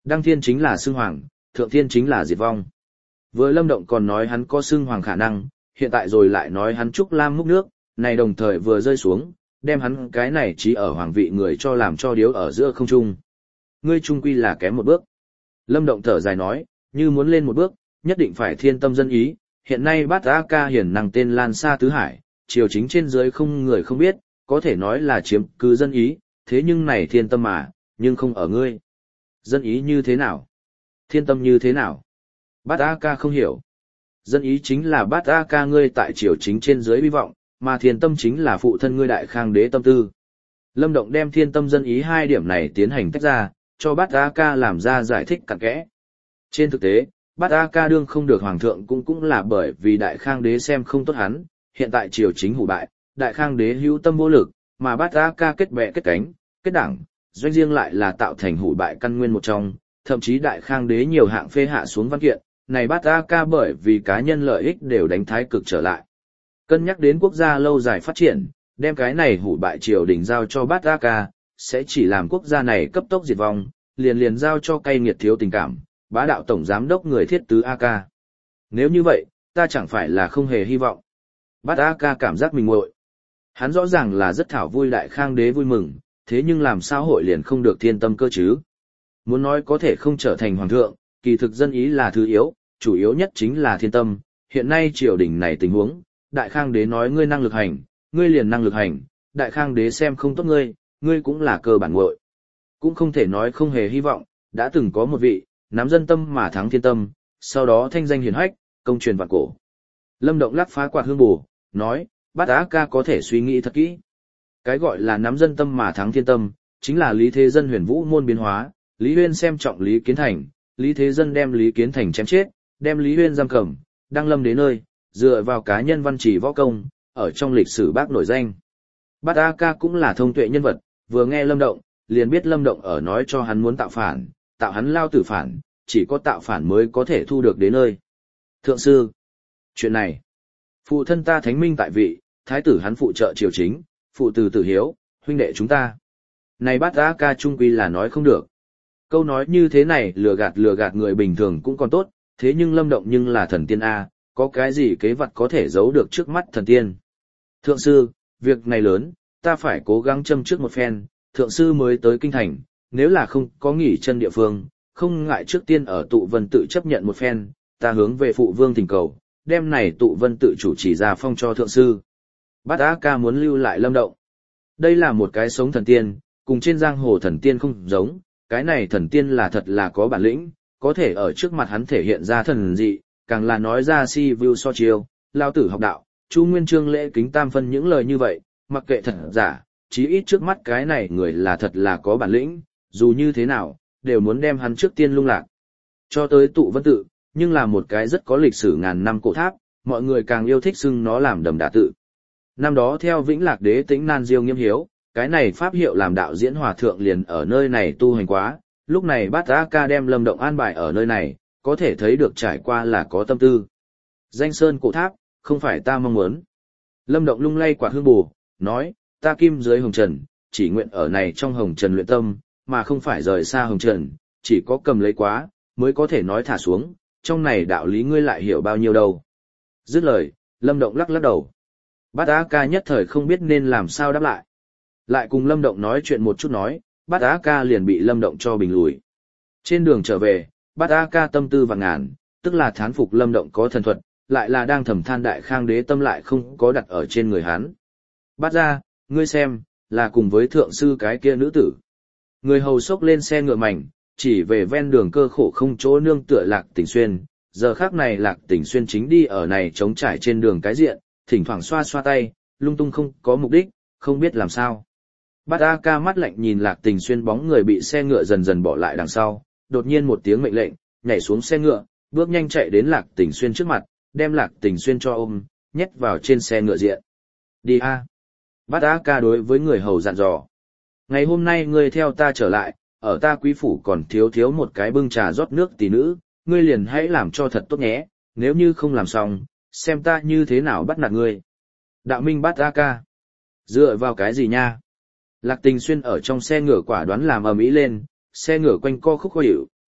Đăng thiên chính là xưng hoàng, thượng thiên chính là diệt vong. Vừa Lâm Động còn nói hắn có xưng hoàng khả năng, hiện tại rồi lại nói hắn Trúc Lam múc nước, này đồng thời vừa rơi xuống, đem hắn cái này chỉ ở hoàng vị người cho làm cho điếu ở giữa không trung. Ngươi trung quy là kém một bước. Lâm Động thở dài nói, như muốn lên một bước, nhất định phải thiên tâm dân ý, hiện nay Bát A Ca hiển năng tên lan xa tứ hải, triều chính trên dưới không người không biết, có thể nói là chiếm cứ dân ý, thế nhưng này thiên tâm mà, nhưng không ở ngươi. Dân ý như thế nào? Thiên tâm như thế nào? Bát A Ca không hiểu. Dân ý chính là Bát A Ca ngươi tại triều chính trên dưới hy vọng, mà thiên tâm chính là phụ thân ngươi Đại Khang đế tâm tư. Lâm Động đem thiên tâm dân ý hai điểm này tiến hành tách ra, cho Bát A Ca làm ra giải thích cặn kẽ. Trên thực tế, Bát A Ca đương không được hoàng thượng cũng cũng là bởi vì Đại Khang đế xem không tốt hắn, hiện tại triều chính hủ bại, Đại Khang đế hữu tâm vô lực, mà Bát A Ca kết bè kết cánh, kết đảng, doanh riêng lại là tạo thành hủ bại căn nguyên một trong, thậm chí Đại Khang đế nhiều hạng phê hạ xuống văn kiện, này Bát A Ca bởi vì cá nhân lợi ích đều đánh thái cực trở lại. Cân nhắc đến quốc gia lâu dài phát triển, đem cái này hủ bại triều đình giao cho Bát A Ca, sẽ chỉ làm quốc gia này cấp tốc diệt vong, liền liền giao cho cay nghiệt thiếu tình cảm, bá đạo tổng giám đốc người thiết tứ A Ca. Nếu như vậy, ta chẳng phải là không hề hy vọng. Bát A Ca cảm giác mình nguội. Hắn rõ ràng là rất thảo vui Đại Khang đế vui mừng, thế nhưng làm sao hội liền không được thiên tâm cơ chứ? Muốn nói có thể không trở thành hoàng thượng, kỳ thực dân ý là thứ yếu, chủ yếu nhất chính là thiên tâm. Hiện nay triều đình này tình huống, Đại Khang đế nói ngươi năng lực hành, ngươi liền năng lực hành, Đại Khang đế xem không tốt ngươi, ngươi cũng là cơ bản nguội. Cũng không thể nói không hề hy vọng, đã từng có một vị, nắm dân tâm mà thắng thiên tâm, sau đó thanh danh hiển hách, công truyền vạn cổ. Lâm Động lắc phá quạt hương bù, nói, Bát A Ca có thể suy nghĩ thật kỹ. Cái gọi là nắm dân tâm mà thắng thiên tâm, chính là Lý Thế Dân huyền vũ môn biến hóa, Lý Huyên xem trọng Lý Kiến Thành, Lý Thế Dân đem Lý Kiến Thành chém chết, đem Lý Huyên giam cầm, đăng lâm đến nơi, dựa vào cá nhân văn chỉ võ công, ở trong lịch sử bác nổi danh. Bát A Ca cũng là thông tuệ nhân vật, vừa nghe Lâm Động, liền biết Lâm Động ở nói cho hắn muốn tạo phản, tạo hắn lao tử phản, chỉ có tạo phản mới có thể thu được đến nơi. Thượng sư, chuyện này, phụ thân ta thánh minh tại vị, thái tử hắn phụ trợ triều chính, phụ tử tử hiếu, huynh đệ chúng ta. Này Bát A Ca trung quy là nói không được. Câu nói như thế này lừa gạt lừa gạt người bình thường cũng còn tốt, thế nhưng Lâm Động nhưng là thần tiên A, có cái gì kế vật có thể giấu được trước mắt thần tiên. Thượng sư, việc này lớn, ta phải cố gắng châm trước một phen, thượng sư mới tới kinh thành, nếu là không có nghỉ chân địa phương, không ngại trước tiên ở tụ vân tự chấp nhận một phen, ta hướng về phụ vương thỉnh cầu, đem này tụ vân tự chủ chỉ ra phong cho thượng sư. Bát A Ca muốn lưu lại Lâm Động. Đây là một cái sống thần tiên, cùng trên giang hồ thần tiên không giống, cái này thần tiên là thật là có bản lĩnh, có thể ở trước mặt hắn thể hiện ra thần dị, càng là nói ra si view so chiêu, lao tử học đạo, Chu Nguyên Chương lễ kính tam phân những lời như vậy, mặc kệ thật giả, chí ít trước mắt cái này người là thật là có bản lĩnh, dù như thế nào, đều muốn đem hắn trước tiên lung lạc. Cho tới tụ vân tự, nhưng là một cái rất có lịch sử ngàn năm cổ tháp, mọi người càng yêu thích xưng nó làm đầm đà tự. Năm đó theo Vĩnh Lạc đế Tĩnh Nan Diêu Nghiêm Hiếu, cái này pháp hiệu làm đạo diễn hòa thượng liền ở nơi này tu hành quá, lúc này Bát A Ca đem Lâm Động an bài ở nơi này, có thể thấy được trải qua là có tâm tư. Danh sơn cổ tháp, không phải ta mong muốn. Lâm Động lung lay quả hương bù, nói, ta kim dưới hồng trần, chỉ nguyện ở này trong hồng trần luyện tâm, mà không phải rời xa hồng trần, chỉ có cầm lấy quá, mới có thể nói thả xuống, trong này đạo lý ngươi lại hiểu bao nhiêu đâu. Dứt lời, Lâm Động lắc lắc đầu. Bát A Ca nhất thời không biết nên làm sao đáp lại. Lại cùng Lâm Động nói chuyện một chút nói, Bát A Ca liền bị Lâm Động cho bình lùi. Trên đường trở về, Bát A Ca tâm tư vạn ngàn, tức là thán phục Lâm Động có thần thuật, lại là đang thầm than Đại Khang đế tâm lại không có đặt ở trên người hắn. Bát ra, ngươi xem, là cùng với thượng sư cái kia nữ tử. Người hầu xốc lên xe ngựa mảnh, chỉ về ven đường cơ khổ không chỗ nương tựa Lạc Tỉnh Xuyên. Giờ khác này Lạc Tỉnh Xuyên chính đi ở này trống trải trên đường cái diện, thỉnh thoảng xoa xoa tay, lung tung không có mục đích, không biết làm sao. Bát A Ca mắt lạnh nhìn Lạc Tỉnh Xuyên bóng người bị xe ngựa dần dần bỏ lại đằng sau, đột nhiên một tiếng mệnh lệnh, nhảy xuống xe ngựa, bước nhanh chạy đến Lạc Tỉnh Xuyên trước mặt, đem Lạc Tỉnh Xuyên cho ôm, nhét vào trên xe ngựa diện. Đi a. Bát A Ca đối với người hầu dặn dò. Ngày hôm nay ngươi theo ta trở lại, ở ta quý phủ còn thiếu thiếu một cái bưng trà rót nước tỷ nữ, ngươi liền hãy làm cho thật tốt nhé, nếu như không làm xong, xem ta như thế nào bắt nạt ngươi. Đạo minh Bát A Ca. Dựa vào cái gì nha? Lạc Tình Xuyên ở trong xe ngựa quả đoán làm ầm ĩ lên, xe ngựa quanh co khúc khuỷu,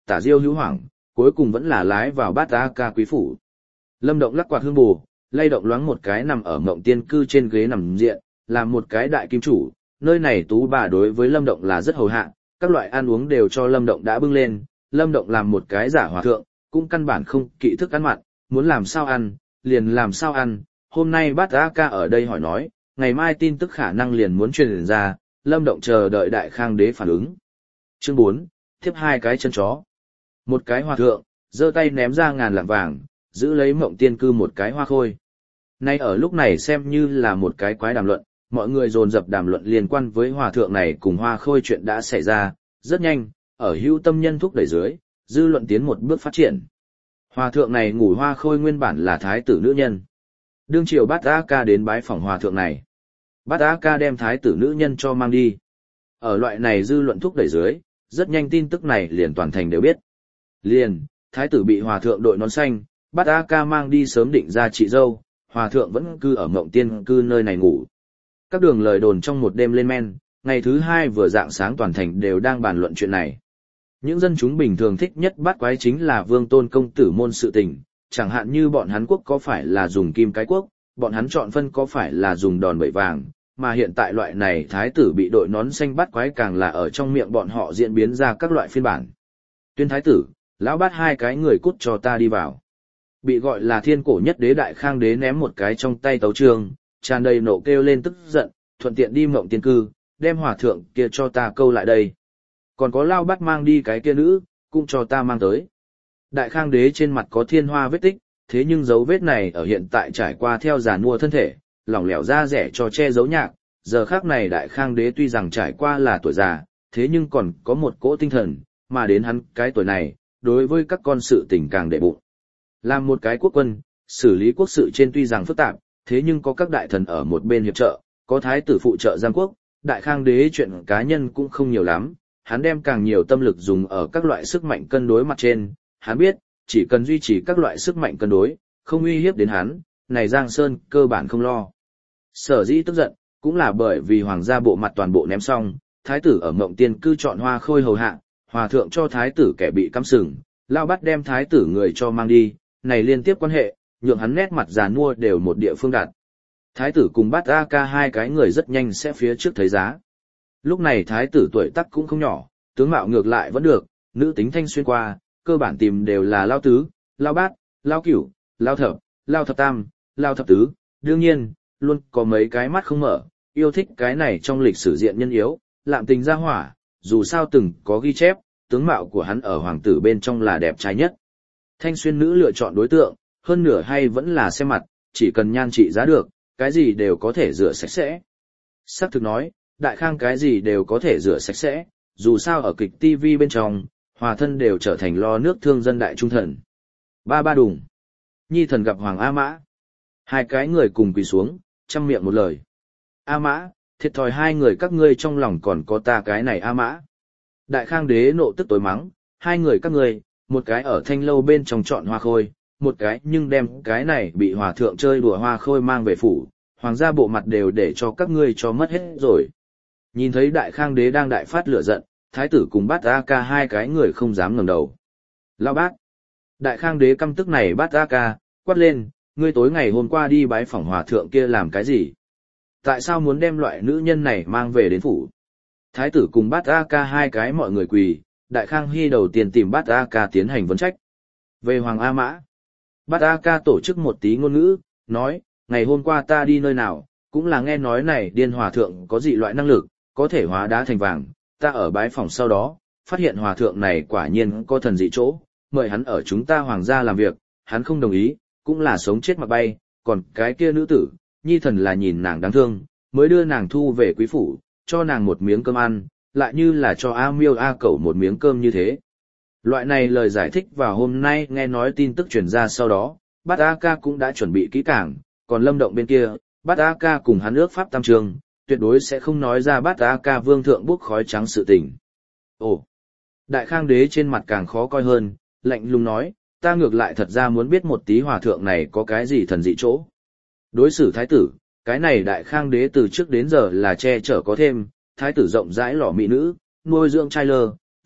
tả diêu hữu hoảng, cuối cùng vẫn là lái vào bát A ca quý phủ. Lâm Động lắc quạt hương bù, lay động loáng một cái nằm ở mộng tiên cư trên ghế nằm diện, làm một cái đại kim chủ, nơi này tú bà đối với Lâm Động là rất hầu hạ, các loại ăn uống đều cho Lâm Động đã bưng lên, Lâm Động làm một cái giả hòa thượng, cũng căn bản không kỵ thức ăn mặn, muốn làm sao ăn, liền làm sao ăn, hôm nay bát A ca ở đây hỏi nói, ngày mai tin tức khả năng liền muốn truyền ra, Lâm Động chờ đợi Đại Khang đế phản ứng. Chương bốn, tiếp hai cái chân chó. Một cái hòa thượng, giơ tay ném ra ngàn lạng vàng, giữ lấy mộng tiên cư một cái hoa khôi. Nay ở lúc này xem như là một cái quái đàm luận, mọi người dồn dập đàm luận liên quan với hòa thượng này cùng hoa khôi chuyện đã xảy ra, rất nhanh, ở hữu tâm nhân thúc đẩy dưới, dư luận tiến một bước phát triển. Hòa thượng này ngủ hoa khôi nguyên bản là thái tử nữ nhân. Đương triều Bát A Ca đến bái phỏng hòa thượng này. Bát A Ca đem thái tử nữ nhân cho mang đi. Ở loại này dư luận thúc đẩy dưới, rất nhanh tin tức này liền toàn thành đều biết. Liền, thái tử bị hòa thượng đội nón xanh, Bát A Ca mang đi sớm định ra chị dâu, hòa thượng vẫn cư ở mộng tiên cư nơi này ngủ. Các đường lời đồn trong một đêm lên men, ngày thứ hai vừa dạng sáng toàn thành đều đang bàn luận chuyện này. Những dân chúng bình thường thích nhất bắt quái chính là vương tôn công tử môn sự tình, chẳng hạn như bọn hắn quốc có phải là dùng kim cái quốc, bọn hắn chọn phân có phải là dùng đòn bẩy vàng, mà hiện tại loại này thái tử bị đội nón xanh bắt quái càng là ở trong miệng bọn họ diễn biến ra các loại phiên bản. Tuyên thái tử, lão bắt hai cái người cút cho ta đi vào. Bị gọi là thiên cổ nhất đế Đại Khang đế ném một cái trong tay tấu chương, tràn đầy nộ kêu lên tức giận, thuận tiện đi mộng tiên cư, đem hòa thượng kia cho ta câu lại đây. Còn có lao bắt mang đi cái kia nữ, cũng cho ta mang tới. Đại Khang đế trên mặt có thiên hoa vết tích, thế nhưng dấu vết này ở hiện tại trải qua theo giàn mua thân thể, lỏng lẻo da rẻ cho che giấu nhạc. Giờ khác này Đại Khang đế tuy rằng trải qua là tuổi già, thế nhưng còn có một cỗ tinh thần, mà đến hắn cái tuổi này, đối với các con sự tình càng đệ bụng. Làm một cái quốc quân, xử lý quốc sự trên tuy rằng phức tạp, thế nhưng có các đại thần ở một bên hiệp trợ, có thái tử phụ trợ giang quốc, Đại Khang đế chuyện cá nhân cũng không nhiều lắm, hắn đem càng nhiều tâm lực dùng ở các loại sức mạnh cân đối mặt trên, hắn biết, chỉ cần duy trì các loại sức mạnh cân đối, không uy hiếp đến hắn, này Giang Sơn cơ bản không lo. Sở dĩ tức giận, cũng là bởi vì hoàng gia bộ mặt toàn bộ ném xong, thái tử ở mộng tiên cư chọn hoa khôi hầu hạ, hòa thượng cho thái tử kẻ bị cắm sừng, lao bắt đem thái tử người cho mang đi, này liên tiếp quan hệ, nhượng hắn nét mặt già nua đều một địa phương đặt. Thái tử cùng Bát A Ca hai cái người rất nhanh sẽ phía trước thấy giá. Lúc này thái tử tuổi tác cũng không nhỏ, tướng mạo ngược lại vẫn được, nữ tính thanh xuyên qua, cơ bản tìm đều là lao tứ, lao bát, lao cửu, lao thập, lao thập tam, lao thập tứ, đương nhiên, luôn có mấy cái mắt không mở, yêu thích cái này trong lịch sử diện nhân yếu, lạm tình ra hỏa, dù sao từng có ghi chép, tướng mạo của hắn ở hoàng tử bên trong là đẹp trai nhất. Thanh xuyên nữ lựa chọn đối tượng, hơn nửa hay vẫn là xem mặt, chỉ cần nhan trị giá được, cái gì đều có thể rửa sạch sẽ. Sắc thực nói, Đại Khang cái gì đều có thể rửa sạch sẽ, dù sao ở kịch ti vi bên trong, hòa thân đều trở thành lo nước thương dân đại trung thần. Ba ba đùng. Nhi thần gặp Hoàng A Mã. Hai cái người cùng quỳ xuống, chăm miệng một lời. A Mã, thiệt thòi hai người các ngươi trong lòng còn có ta cái này A Mã. Đại Khang đế nộ tức tối mắng, hai người các ngươi, một cái ở thanh lâu bên trong chọn hoa khôi, một cái nhưng đem cái này bị hòa thượng chơi đùa hoa khôi mang về phủ, hoàng gia bộ mặt đều để cho các ngươi cho mất hết rồi. Nhìn thấy Đại Khang đế đang đại phát lửa giận, thái tử cùng Bát A Ca hai cái người không dám ngẩng đầu. Lao bát. Đại Khang đế căm tức này Bát A Ca, quát lên, ngươi tối ngày hôm qua đi bái phỏng hòa thượng kia làm cái gì? Tại sao muốn đem loại nữ nhân này mang về đến phủ? Thái tử cùng Bát A Ca hai cái mọi người quỳ, Đại Khang Hy đầu tiên tìm Bát A Ca tiến hành vấn trách. Về Hoàng A Mã, Bát A Ca tổ chức một tí ngôn ngữ, nói, ngày hôm qua ta đi nơi nào, cũng là nghe nói này điên hòa thượng có dị loại năng lực, có thể hóa đá thành vàng, ta ở bái phòng sau đó, phát hiện hòa thượng này quả nhiên có thần dị chỗ, mời hắn ở chúng ta hoàng gia làm việc, hắn không đồng ý, cũng là sống chết mà bay, còn cái kia nữ tử, nhi thần là nhìn nàng đáng thương, mới đưa nàng thu về quý phủ, cho nàng một miếng cơm ăn, lại như là cho A Miêu A Cẩu một miếng cơm như thế. Loại này lời giải thích vào hôm nay nghe nói tin tức truyền ra sau đó, Bát A Ca cũng đã chuẩn bị kỹ càng, còn Lâm Động bên kia, Bát A Ca cùng hắn ước pháp tam trường, tuyệt đối sẽ không nói ra Bát A Ca vương thượng bốc khói trắng sự tình. Ồ! Đại Khang đế trên mặt càng khó coi hơn, lạnh lùng nói, ta ngược lại thật ra muốn biết một tí hòa thượng này có cái gì thần dị chỗ. Đối xử thái tử, cái này Đại Khang đế từ trước đến giờ là che chở có thêm, thái tử rộng rãi lỏ mỹ nữ, nuôi dưỡng trai lơ,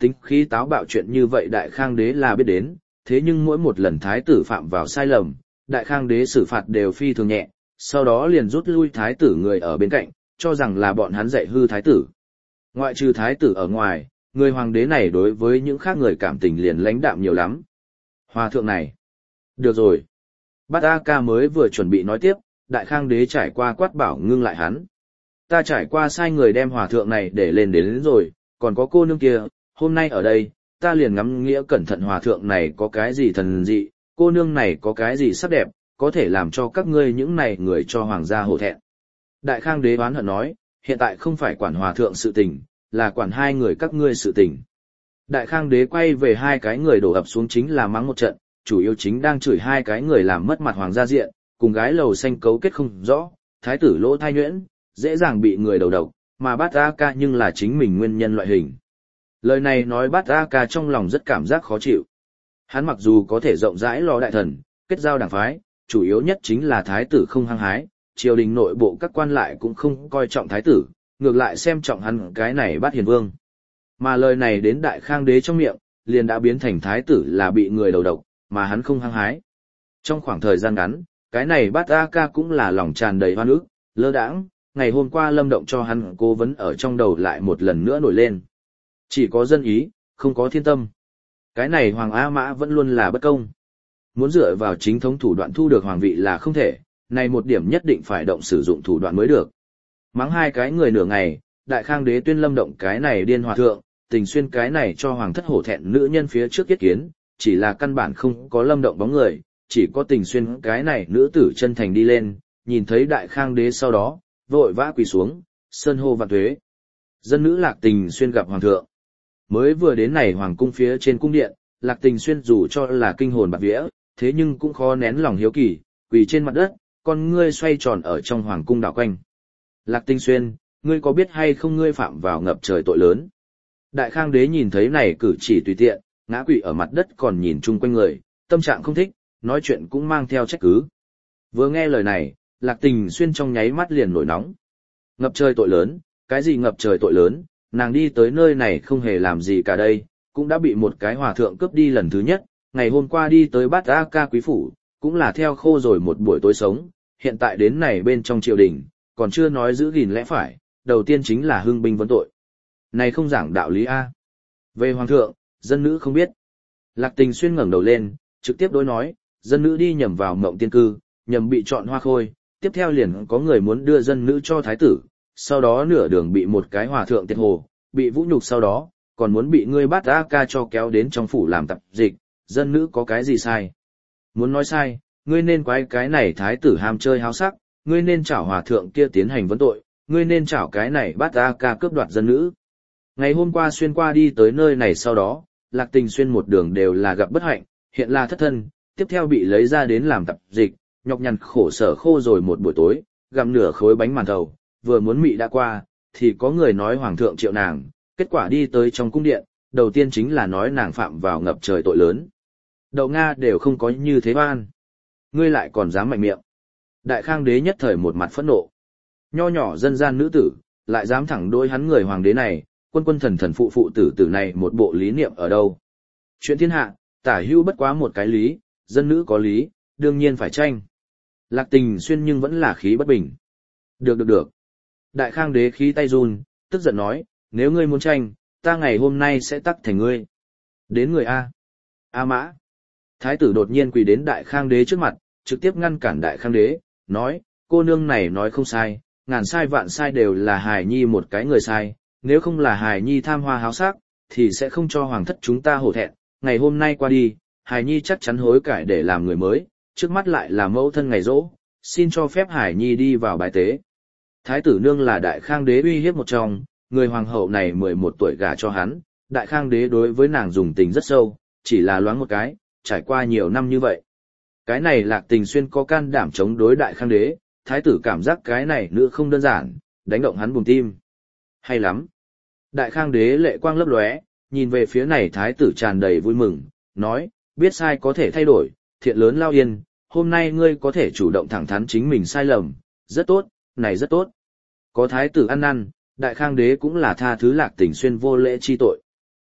tính khí táo bạo chuyện như vậy Đại Khang đế là biết đến, thế nhưng mỗi một lần thái tử phạm vào sai lầm, Đại Khang đế xử phạt đều phi thường nhẹ, sau đó liền rút lui thái tử người ở bên cạnh, cho rằng là bọn hắn dạy hư thái tử. Ngoại trừ thái tử ở ngoài, người hoàng đế này đối với những khác người cảm tình liền lãnh đạm nhiều lắm. Hòa thượng này. Được rồi. Bát A Ca mới vừa chuẩn bị nói tiếp, Đại Khang đế trải qua quát bảo ngưng lại hắn. Ta trải qua sai người đem hòa thượng này để lên đến, đến rồi, còn có cô nương kia, hôm nay ở đây, ta liền ngắm nghĩa cẩn thận hòa thượng này có cái gì thần dị, cô nương này có cái gì sắc đẹp, có thể làm cho các ngươi những này người cho hoàng gia hổ thẹn. Đại Khang đế oán hận nói, hiện tại không phải quản hòa thượng sự tình, là quản hai người các ngươi sự tình. Đại Khang đế quay về hai cái người đổ ập xuống chính là mắng một trận, chủ yếu chính đang chửi hai cái người làm mất mặt hoàng gia diện, cùng gái lầu xanh cấu kết không rõ, thái tử lỗ thai nhuyễn, dễ dàng bị người đầu độc, mà Bát A Ca nhưng là chính mình nguyên nhân loại hình. Lời này nói Bát A Ca trong lòng rất cảm giác khó chịu. Hắn mặc dù có thể rộng rãi lo đại thần, kết giao đảng phái, chủ yếu nhất chính là thái tử không hăng hái, triều đình nội bộ các quan lại cũng không coi trọng thái tử, ngược lại xem trọng hắn cái này Bát Hiền Vương. Mà lời này đến Đại Khang đế trong miệng, liền đã biến thành thái tử là bị người đầu độc, mà hắn không hăng hái. Trong khoảng thời gian ngắn, cái này Bát A Ca cũng là lòng tràn đầy hoan ức, lơ đãng, ngày hôm qua Lâm Động cho hắn cố vấn ở trong đầu lại một lần nữa nổi lên. Chỉ có dân ý, không có thiên tâm. Cái này Hoàng A Mã vẫn luôn là bất công. Muốn dựa vào chính thống thủ đoạn thu được hoàng vị là không thể, này một điểm nhất định phải động sử dụng thủ đoạn mới được. Mắng hai cái người nửa ngày, Đại Khang đế tuyên Lâm Động cái này điên hòa thượng, Tình Xuyên cái này cho hoàng thất hổ thẹn nữ nhân phía trước yết kiến, chỉ là căn bản không có Lâm Động bóng người, chỉ có Tình Xuyên cái này nữ tử chân thành đi lên, nhìn thấy Đại Khang đế sau đó, vội vã quỳ xuống, sơn hô vạn tuế. Dân nữ Lạc Tình Xuyên gặp hoàng thượng. Mới vừa đến này hoàng cung phía trên cung điện, Lạc Tình Xuyên dù cho là kinh hồn bạt vía, thế nhưng cũng khó nén lòng hiếu kỳ, quỳ trên mặt đất, con ngươi xoay tròn ở trong hoàng cung đảo quanh. Lạc Tình Xuyên, ngươi có biết hay không ngươi phạm vào ngập trời tội lớn? Đại Khang đế nhìn thấy này cử chỉ tùy tiện, ngã quỵ ở mặt đất còn nhìn chung quanh người, tâm trạng không thích, nói chuyện cũng mang theo trách cứ. Vừa nghe lời này, Lạc Tình Xuyên trong nháy mắt liền nổi nóng. Ngập trời tội lớn, cái gì ngập trời tội lớn, nàng đi tới nơi này không hề làm gì cả đây, cũng đã bị một cái hòa thượng cướp đi lần thứ nhất, ngày hôm qua đi tới Bát A Ca quý phủ, cũng là theo khô rồi một buổi tối sống, hiện tại đến này bên trong triều đình, còn chưa nói giữ gìn lẽ phải, đầu tiên chính là hưng binh vấn tội. Này không giảng đạo lý A. Về hoàng thượng, dân nữ không biết. Lạc Tình Xuyên ngẩng đầu lên, trực tiếp đối nói, dân nữ đi nhầm vào mộng tiên cư, nhầm bị chọn hoa khôi, tiếp theo liền có người muốn đưa dân nữ cho thái tử, sau đó nửa đường bị một cái hòa thượng tiệt hồ, bị vũ nhục sau đó, còn muốn bị ngươi Bát A Ca cho kéo đến trong phủ làm tập dịch, dân nữ có cái gì sai? Muốn nói sai, ngươi nên quái cái này thái tử ham chơi háo sắc, ngươi nên trảo hòa thượng kia tiến hành vấn tội, ngươi nên trảo cái này Bát A Ca cướp đoạt dân nữ. Ngày hôm qua xuyên qua đi tới nơi này sau đó, Lạc Tình Xuyên một đường đều là gặp bất hạnh, hiện là thất thân, tiếp theo bị lấy ra đến làm tập dịch, nhọc nhằn khổ sở khô rồi một buổi tối, gặm nửa khối bánh màn thầu, vừa muốn mị đã qua, thì có người nói hoàng thượng triệu nàng, kết quả đi tới trong cung điện, đầu tiên chính là nói nàng phạm vào ngập trời tội lớn. Đậu Nga đều không có như thế ban. Ngươi lại còn dám mạnh miệng. Đại Khang đế nhất thời một mặt phẫn nộ. Nho nhỏ dân gian nữ tử, lại dám thẳng đối hắn người hoàng đế này, quân quân thần thần phụ phụ tử tử này một bộ lý niệm ở đâu. Chuyện thiên hạ, tả hữu bất quá một cái lý, dân nữ có lý, đương nhiên phải tranh. Lạc Tình Xuyên nhưng vẫn là khí bất bình. Được được được. Đại Khang đế khí tay run, tức giận nói, nếu ngươi muốn tranh, ta ngày hôm nay sẽ tắc thành ngươi. Đến người A. A Mã. Thái tử đột nhiên quỳ đến Đại Khang đế trước mặt, trực tiếp ngăn cản Đại Khang đế, nói, cô nương này nói không sai, ngàn sai vạn sai đều là hài nhi một cái người sai, nếu không là hài nhi tham hoa háo sắc, thì sẽ không cho hoàng thất chúng ta hổ thẹn, ngày hôm nay qua đi, hài nhi chắc chắn hối cải để làm người mới, trước mắt lại là mẫu thân ngày rỗ, xin cho phép hài nhi đi vào bài tế. Thái tử nương là Đại Khang đế uy hiếp một trong, người hoàng hậu này mười một tuổi gả cho hắn, Đại Khang đế đối với nàng dùng tình rất sâu, chỉ là loáng một cái, trải qua nhiều năm như vậy. Cái này Lạc Tình Xuyên có can đảm chống đối Đại Khang đế, thái tử cảm giác cái này nữa không đơn giản, đánh động hắn buồng tim. Hay lắm. Đại Khang đế lệ quang lấp lóe, nhìn về phía này thái tử tràn đầy vui mừng, nói, biết sai có thể thay đổi, thiện lớn lao yên, hôm nay ngươi có thể chủ động thẳng thắn chính mình sai lầm, rất tốt, này rất tốt. Có thái tử ăn năn, Đại Khang đế cũng là tha thứ Lạc Tình Xuyên vô lễ chi tội.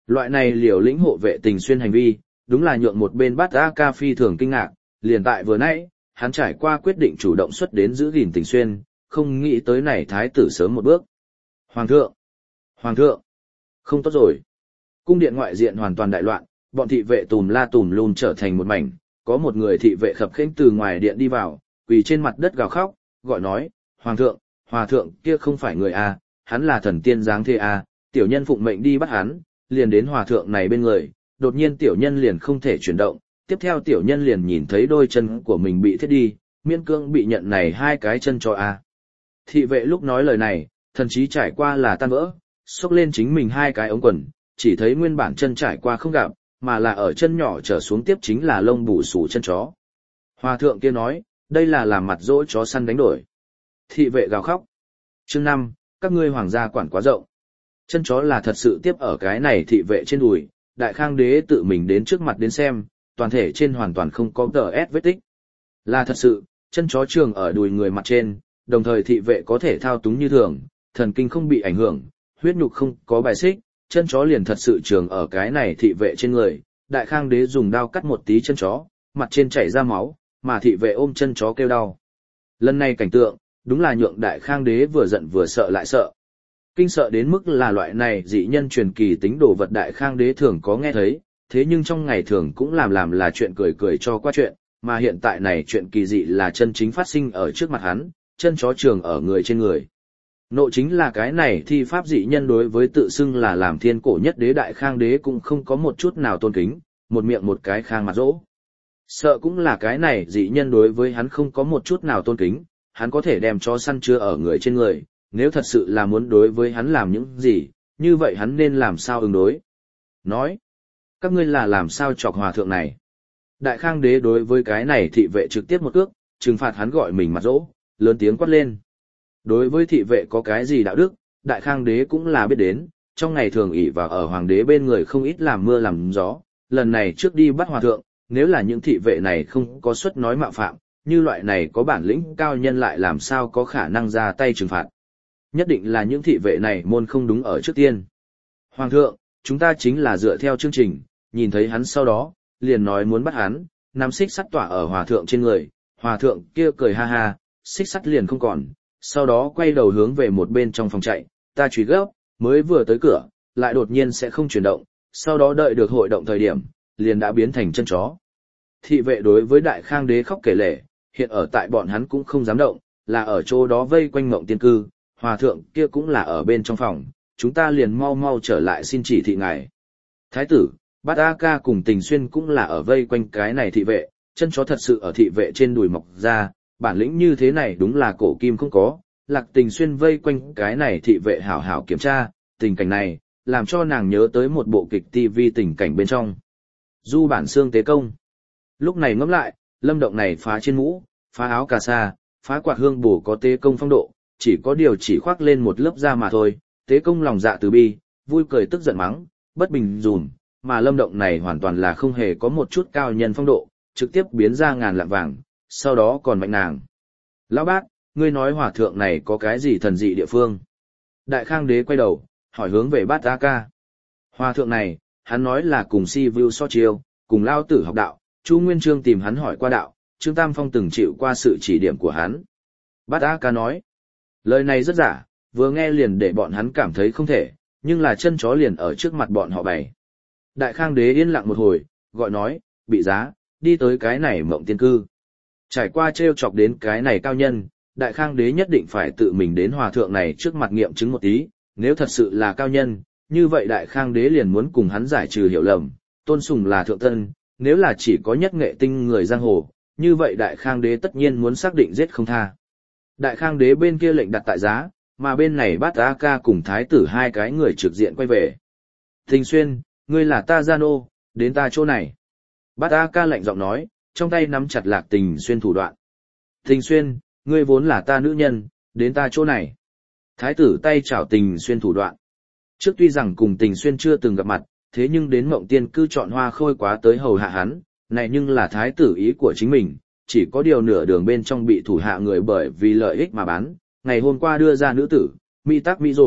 Loại này liều lĩnh hộ vệ Tình Xuyên hành vi, đúng là nhượng một bên Bát A Ca phi thường kinh ngạc, liền tại vừa nãy, hắn trải qua quyết định chủ động xuất đến giữ gìn Tình Xuyên, không nghĩ tới này thái tử sớm một bước. Hoàng thượng! Hoàng thượng! Không tốt rồi! Cung điện ngoại diện hoàn toàn đại loạn, bọn thị vệ tùm la tùm lum trở thành một mảnh, có một người thị vệ khập khiễng từ ngoài điện đi vào, quỳ trên mặt đất gào khóc, gọi nói, Hoàng thượng, Hòa thượng kia không phải người A, hắn là thần tiên dáng thế A, tiểu nhân phụng mệnh đi bắt hắn, liền đến Hòa thượng này bên người, đột nhiên tiểu nhân liền không thể chuyển động, tiếp theo tiểu nhân liền nhìn thấy đôi chân của mình bị thiết đi, miễn cưỡng bị nhận này hai cái chân cho A. Thị vệ lúc nói lời này, thần chí trải qua là tan vỡ, xốc lên chính mình hai cái ống quần, chỉ thấy nguyên bản chân trải qua không gặp, mà là ở chân nhỏ trở xuống tiếp chính là lông bù xù chân chó. Hòa thượng kia nói, đây là làm mặt dỗ chó săn đánh đổi. Thị vệ gào khóc. Chương năm, các ngươi hoàng gia quản quá rộng. Chân chó là thật sự tiếp ở cái này thị vệ trên đùi, đại khang đế tự mình đến trước mặt đến xem, toàn thể trên hoàn toàn không có tờ ép vết tích. Là thật sự, chân chó trường ở đùi người mặt trên, đồng thời thị vệ có thể thao túng như thường, thần kinh không bị ảnh hưởng, huyết nhục không có bài xích, chân chó liền thật sự trường ở cái này thị vệ trên người. Đại khang đế dùng đao cắt một tí chân chó, mặt trên chảy ra máu, mà thị vệ ôm chân chó kêu đau. Lần này cảnh tượng, đúng là nhượng đại khang đế vừa giận vừa sợ lại sợ. Kinh sợ đến mức là loại này dị nhân truyền kỳ tính đồ vật đại khang đế thường có nghe thấy, thế nhưng trong ngày thường cũng làm làm là chuyện cười cười cho qua chuyện, mà hiện tại này chuyện kỳ dị là chân chính phát sinh ở trước mặt hắn, chân chó trường ở người trên người. Nộ chính là cái này thi pháp dị nhân đối với tự xưng là làm thiên cổ nhất đế đại khang đế cũng không có một chút nào tôn kính, một miệng một cái khang mặt dỗ. Sợ cũng là cái này dị nhân đối với hắn không có một chút nào tôn kính, hắn có thể đem chó săn chứa ở người trên người, nếu thật sự là muốn đối với hắn làm những gì, như vậy hắn nên làm sao ứng đối. Nói, các ngươi là làm sao chọc hòa thượng này. Đại khang đế đối với cái này thị vệ trực tiếp một cước, trừng phạt hắn gọi mình mặt dỗ, lớn tiếng quát lên. Đối với thị vệ có cái gì đạo đức, đại khang đế cũng là biết đến, trong ngày thường ỷ vào ở hoàng đế bên người không ít làm mưa làm gió, lần này trước đi bắt hòa thượng, nếu là những thị vệ này không có suất nói mạo phạm, như loại này có bản lĩnh cao nhân lại làm sao có khả năng ra tay trừng phạt. Nhất định là những thị vệ này môn không đúng ở trước tiên. Hoàng thượng, chúng ta chính là dựa theo chương trình, nhìn thấy hắn sau đó, liền nói muốn bắt hắn, nắm xích sắt tỏa ở hòa thượng trên người, hòa thượng kia cười ha ha, xích sắt liền không còn, sau đó quay đầu hướng về một bên trong phòng chạy, ta truy gấp, mới vừa tới cửa, lại đột nhiên sẽ không chuyển động, sau đó đợi được hội động thời điểm, liền đã biến thành chân chó. Thị vệ đối với đại khang đế khóc kể lể, hiện ở tại bọn hắn cũng không dám động, là ở chỗ đó vây quanh Mộng Tiên Cư, hòa thượng kia cũng là ở bên trong phòng, chúng ta liền mau mau trở lại xin chỉ thị ngài. Thái tử, Bát A Ca cùng Tình Xuyên cũng là ở vây quanh cái này thị vệ, chân chó thật sự ở thị vệ trên đùi mọc ra, bản lĩnh như thế này đúng là cổ kim không có. Lạc Tình Xuyên vây quanh cái này thị vệ hảo hảo kiểm tra, tình cảnh này, làm cho nàng nhớ tới một bộ kịch ti vi tình cảnh bên trong. Du bản xương tế công. Lúc này ngẫm lại, lâm động này phá trên mũ, phá áo cà sa, phá quạt hương bổ có tế công phong độ, chỉ có điều chỉ khoác lên một lớp da mà thôi, tế công lòng dạ từ bi, vui cười tức giận mắng, bất bình dùm, mà lâm động này hoàn toàn là không hề có một chút cao nhân phong độ, trực tiếp biến ra ngàn lạng vàng, sau đó còn mạnh nàng. Lão bác, ngươi nói hòa thượng này có cái gì thần dị địa phương? Đại khang đế quay đầu, hỏi hướng về Bát A Ca. Hòa thượng này, hắn nói là cùng si vu so chiêu, cùng lao tử học đạo, Chu Nguyên Chương tìm hắn hỏi qua đạo, Trương Tam Phong từng chịu qua sự chỉ điểm của hắn. Bát A Ca nói, lời này rất giả, vừa nghe liền để bọn hắn cảm thấy không thể, nhưng là chân chó liền ở trước mặt bọn họ bày. Đại khang đế yên lặng một hồi, gọi nói, bị giá, đi tới cái này Mộng Tiên Cư. Trải qua trêu chọc đến cái này cao nhân, đại khang đế nhất định phải tự mình đến hòa thượng này trước mặt nghiệm chứng một tí, nếu thật sự là cao nhân, như vậy đại khang đế liền muốn cùng hắn giải trừ hiểu lầm, tôn sùng là thượng tân, nếu là chỉ có nhất nghệ tinh người giang hồ, như vậy đại khang đế tất nhiên muốn xác định giết không tha. Đại khang đế bên kia lệnh đặt tại giá, mà bên này Bát A Ca cùng thái tử hai cái người trực diện quay về. Tình Xuyên, ngươi là ta gia nô, đến ta chỗ này. Bát A Ca lạnh giọng nói, trong tay nắm chặt Lạc Tình Xuyên thủ đoạn. Tình Xuyên, ngươi vốn là ta nữ nhân, đến ta chỗ này. Thái tử tay chảo Tình Xuyên thủ đoạn. Trước tuy rằng cùng Tình Xuyên chưa từng gặp mặt, thế nhưng đến Mộng Tiên Cư chọn hoa khôi quá tới hầu hạ hắn, này nhưng là thái tử ý của chính mình, chỉ có điều nửa đường bên trong bị thủ hạ người bởi vì lợi ích mà bán, ngày hôm qua đưa ra nữ tử, mỹ tác mỹ rồi,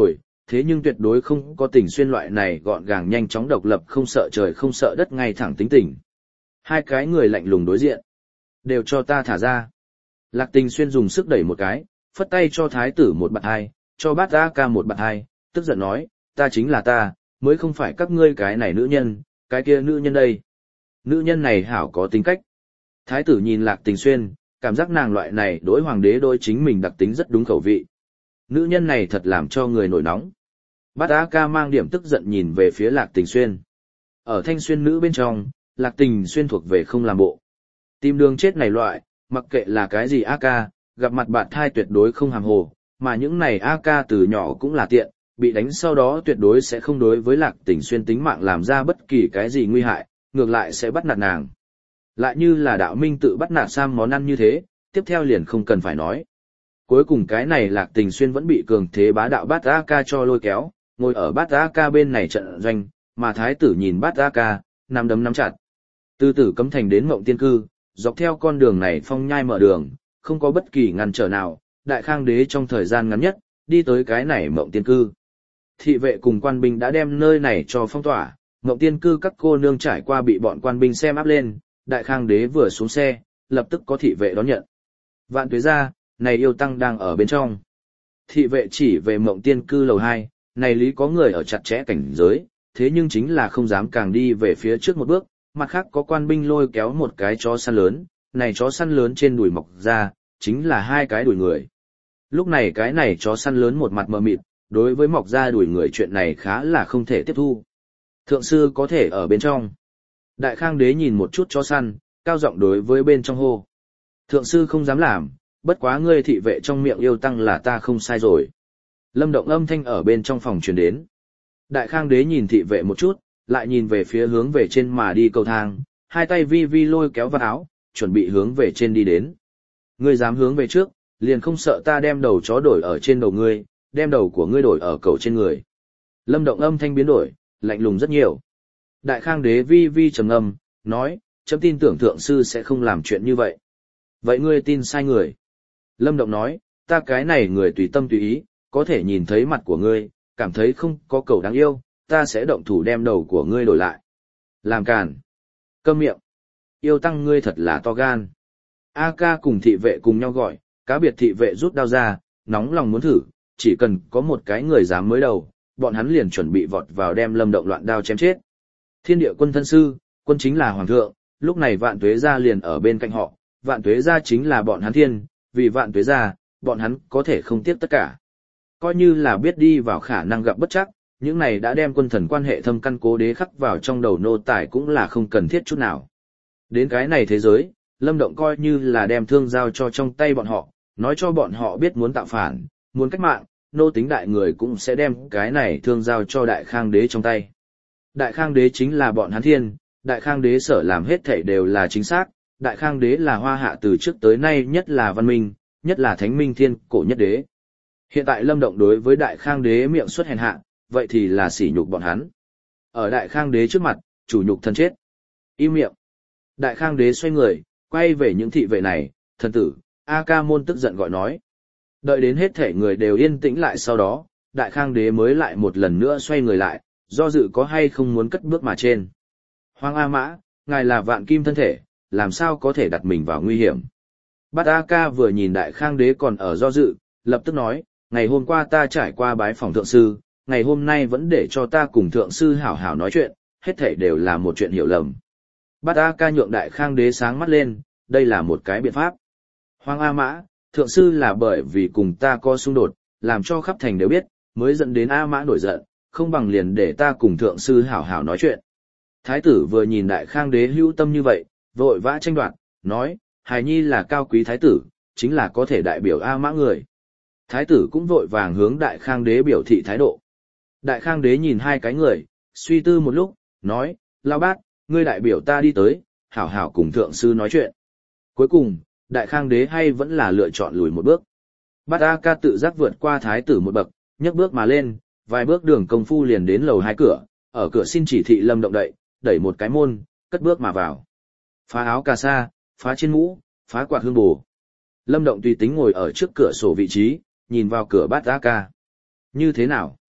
thế nhưng tuyệt đối không có Tình Xuyên loại này gọn gàng nhanh chóng độc lập không sợ trời không sợ đất ngay thẳng tính tình. Hai cái người lạnh lùng đối diện. Đều cho ta thả ra. Lạc Tình Xuyên dùng sức đẩy một cái, phất tay cho thái tử một bạt hai, cho bát A ca một bạt hai, tức giận nói, ta chính là ta, mới không phải các ngươi cái này nữ nhân, cái kia nữ nhân đây. Nữ nhân này hảo có tính cách. Thái tử nhìn Lạc Tình Xuyên, cảm giác nàng loại này đối hoàng đế đối chính mình đặc tính rất đúng khẩu vị. Nữ nhân này thật làm cho người nổi nóng. Bát A ca mang điểm tức giận nhìn về phía Lạc Tình Xuyên. Ở thanh xuyên nữ bên trong, Lạc Tình Xuyên thuộc về không làm bộ. Tìm đường chết này loại, mặc kệ là cái gì A ca, gặp mặt bạn thai tuyệt đối không hàm hồ, mà những này A ca từ nhỏ cũng là tiện, bị đánh sau đó tuyệt đối sẽ không đối với Lạc Tình Xuyên tính mạng làm ra bất kỳ cái gì nguy hại, ngược lại sẽ bắt nạt nàng. Lại như là đạo minh tự bắt nạt Sam món ăn như thế, tiếp theo liền không cần phải nói. Cuối cùng cái này Lạc Tình Xuyên vẫn bị cường thế bá đạo bát A ca cho lôi kéo, ngồi ở bát A ca bên này trận doanh, mà thái tử nhìn bát A ca, nắm đấm nắm chặt. Từ Tử Cấm Thành đến Mộng Tiên Cư, dọc theo con đường này phong nhai mở đường, không có bất kỳ ngăn trở nào, Đại Khang đế trong thời gian ngắn nhất, đi tới cái này Mộng Tiên Cư. Thị vệ cùng quan binh đã đem nơi này cho phong tỏa, Mộng Tiên Cư các cô nương trải qua bị bọn quan binh xem áp lên, Đại Khang đế vừa xuống xe, lập tức có thị vệ đón nhận. Vạn Tuế gia, này yêu tăng đang ở bên trong. Thị vệ chỉ về Mộng Tiên Cư lầu hai, này lý có người ở chặt chẽ cảnh giới, thế nhưng chính là không dám càng đi về phía trước một bước, mặt khác có quan binh lôi kéo một cái chó săn lớn, này chó săn lớn trên đùi mọc ra, chính là hai cái đùi người. Lúc này cái này chó săn lớn một mặt mờ mịt, đối với mọc ra đùi người chuyện này khá là không thể tiếp thu. Thượng sư có thể ở bên trong. Đại Khang đế nhìn một chút chó săn, cao giọng đối với bên trong hô. Thượng sư không dám làm, bất quá ngươi thị vệ trong miệng yêu tăng là ta không sai rồi. Lâm Động âm thanh ở bên trong phòng truyền đến. Đại Khang đế nhìn thị vệ một chút, lại nhìn về phía hướng về trên mà đi cầu thang, hai tay vi vi lôi kéo vào áo, chuẩn bị hướng về trên đi đến. Ngươi dám hướng về trước, liền không sợ ta đem đầu chó đổi ở trên đầu ngươi, đem đầu của ngươi đổi ở cầu trên người. Lâm Động âm thanh biến đổi, lạnh lùng rất nhiều. Đại Khang đế vi vi trầm ngâm, nói, chấm tin tưởng thượng sư sẽ không làm chuyện như vậy. Vậy ngươi tin sai người. Lâm Động nói, ta cái này người tùy tâm tùy ý, có thể nhìn thấy mặt của ngươi, cảm thấy không có cầu đáng yêu, ta sẽ động thủ đem đầu của ngươi đổi lại. Làm càn. Câm miệng. Yêu tăng ngươi thật là to gan. A ca cùng thị vệ cùng nhau gọi, cá biệt thị vệ rút đao ra, nóng lòng muốn thử, chỉ cần có một cái người dám mới đầu, bọn hắn liền chuẩn bị vọt vào đem Lâm Động loạn đao chém chết. Thiên địa quân thân sư, quân chính là hoàng thượng, lúc này Vạn Tuế gia liền ở bên cạnh họ, Vạn Tuế gia chính là bọn hắn thiên, vì Vạn Tuế gia, bọn hắn có thể không tiếc tất cả. Coi như là biết đi vào khả năng gặp bất chắc, những này đã đem quân thần quan hệ thâm căn cố đế khắc vào trong đầu nô tài cũng là không cần thiết chút nào. Đến cái này thế giới, Lâm Động coi như là đem thương giao cho trong tay bọn họ, nói cho bọn họ biết muốn tạo phản, muốn cách mạng, nô tính đại người cũng sẽ đem cái này thương giao cho Đại Khang đế trong tay. Đại Khang đế chính là bọn hắn thiên, Đại Khang đế sở làm hết thảy đều là chính xác, Đại Khang đế là hoa hạ từ trước tới nay nhất là văn minh, nhất là thánh minh thiên, cổ nhất đế. Hiện tại Lâm Động đối với Đại Khang đế miệng xuất hèn hạ, vậy thì là sỉ nhục bọn hắn. Ở Đại Khang đế trước mặt, chủ nhục thân chết. Im miệng. Đại Khang đế xoay người, quay về những thị vệ này, thần tử, A ca môn tức giận gọi nói. Đợi đến hết thể người đều yên tĩnh lại sau đó, Đại Khang đế mới lại một lần nữa xoay người lại, do dự có hay không muốn cất bước mà trên. Hoàng A Mã, ngài là vạn kim thân thể, làm sao có thể đặt mình vào nguy hiểm. Bát A ca vừa nhìn Đại Khang đế còn ở do dự, lập tức nói, ngày hôm qua ta trải qua bái phòng thượng sư, ngày hôm nay vẫn để cho ta cùng thượng sư hảo hảo nói chuyện, hết thảy đều là một chuyện hiểu lầm. Bát A ca nhượng Đại Khang đế sáng mắt lên, đây là một cái biện pháp. Hoàng A Mã, thượng sư là bởi vì cùng ta có xung đột, làm cho khắp thành đều biết, mới dẫn đến A Mã nổi giận, không bằng liền để ta cùng thượng sư hảo hảo nói chuyện. Thái tử vừa nhìn Đại Khang đế hữu tâm như vậy, vội vã tranh đoạt, nói, hài nhi là cao quý thái tử, chính là có thể đại biểu A Mã người. Thái tử cũng vội vàng hướng Đại Khang đế biểu thị thái độ. Đại Khang đế nhìn hai cái người, suy tư một lúc, nói, Lão Bát, ngươi đại biểu ta đi tới, hảo hảo cùng thượng sư nói chuyện. Cuối cùng, Đại Khang đế hay vẫn là lựa chọn lùi một bước. Bát A ca tự giác vượt qua thái tử một bậc, nhấc bước mà lên, vài bước đường công phu liền đến lầu hai cửa, ở cửa xin chỉ thị Lâm Động đậy, đẩy một cái môn, cất bước mà vào. Phá áo cà sa, phá trên mũ, phá quạt hương bù. Lâm Động tùy tính ngồi ở trước cửa sổ vị trí, nhìn vào cửa Bát A ca. Như thế nào?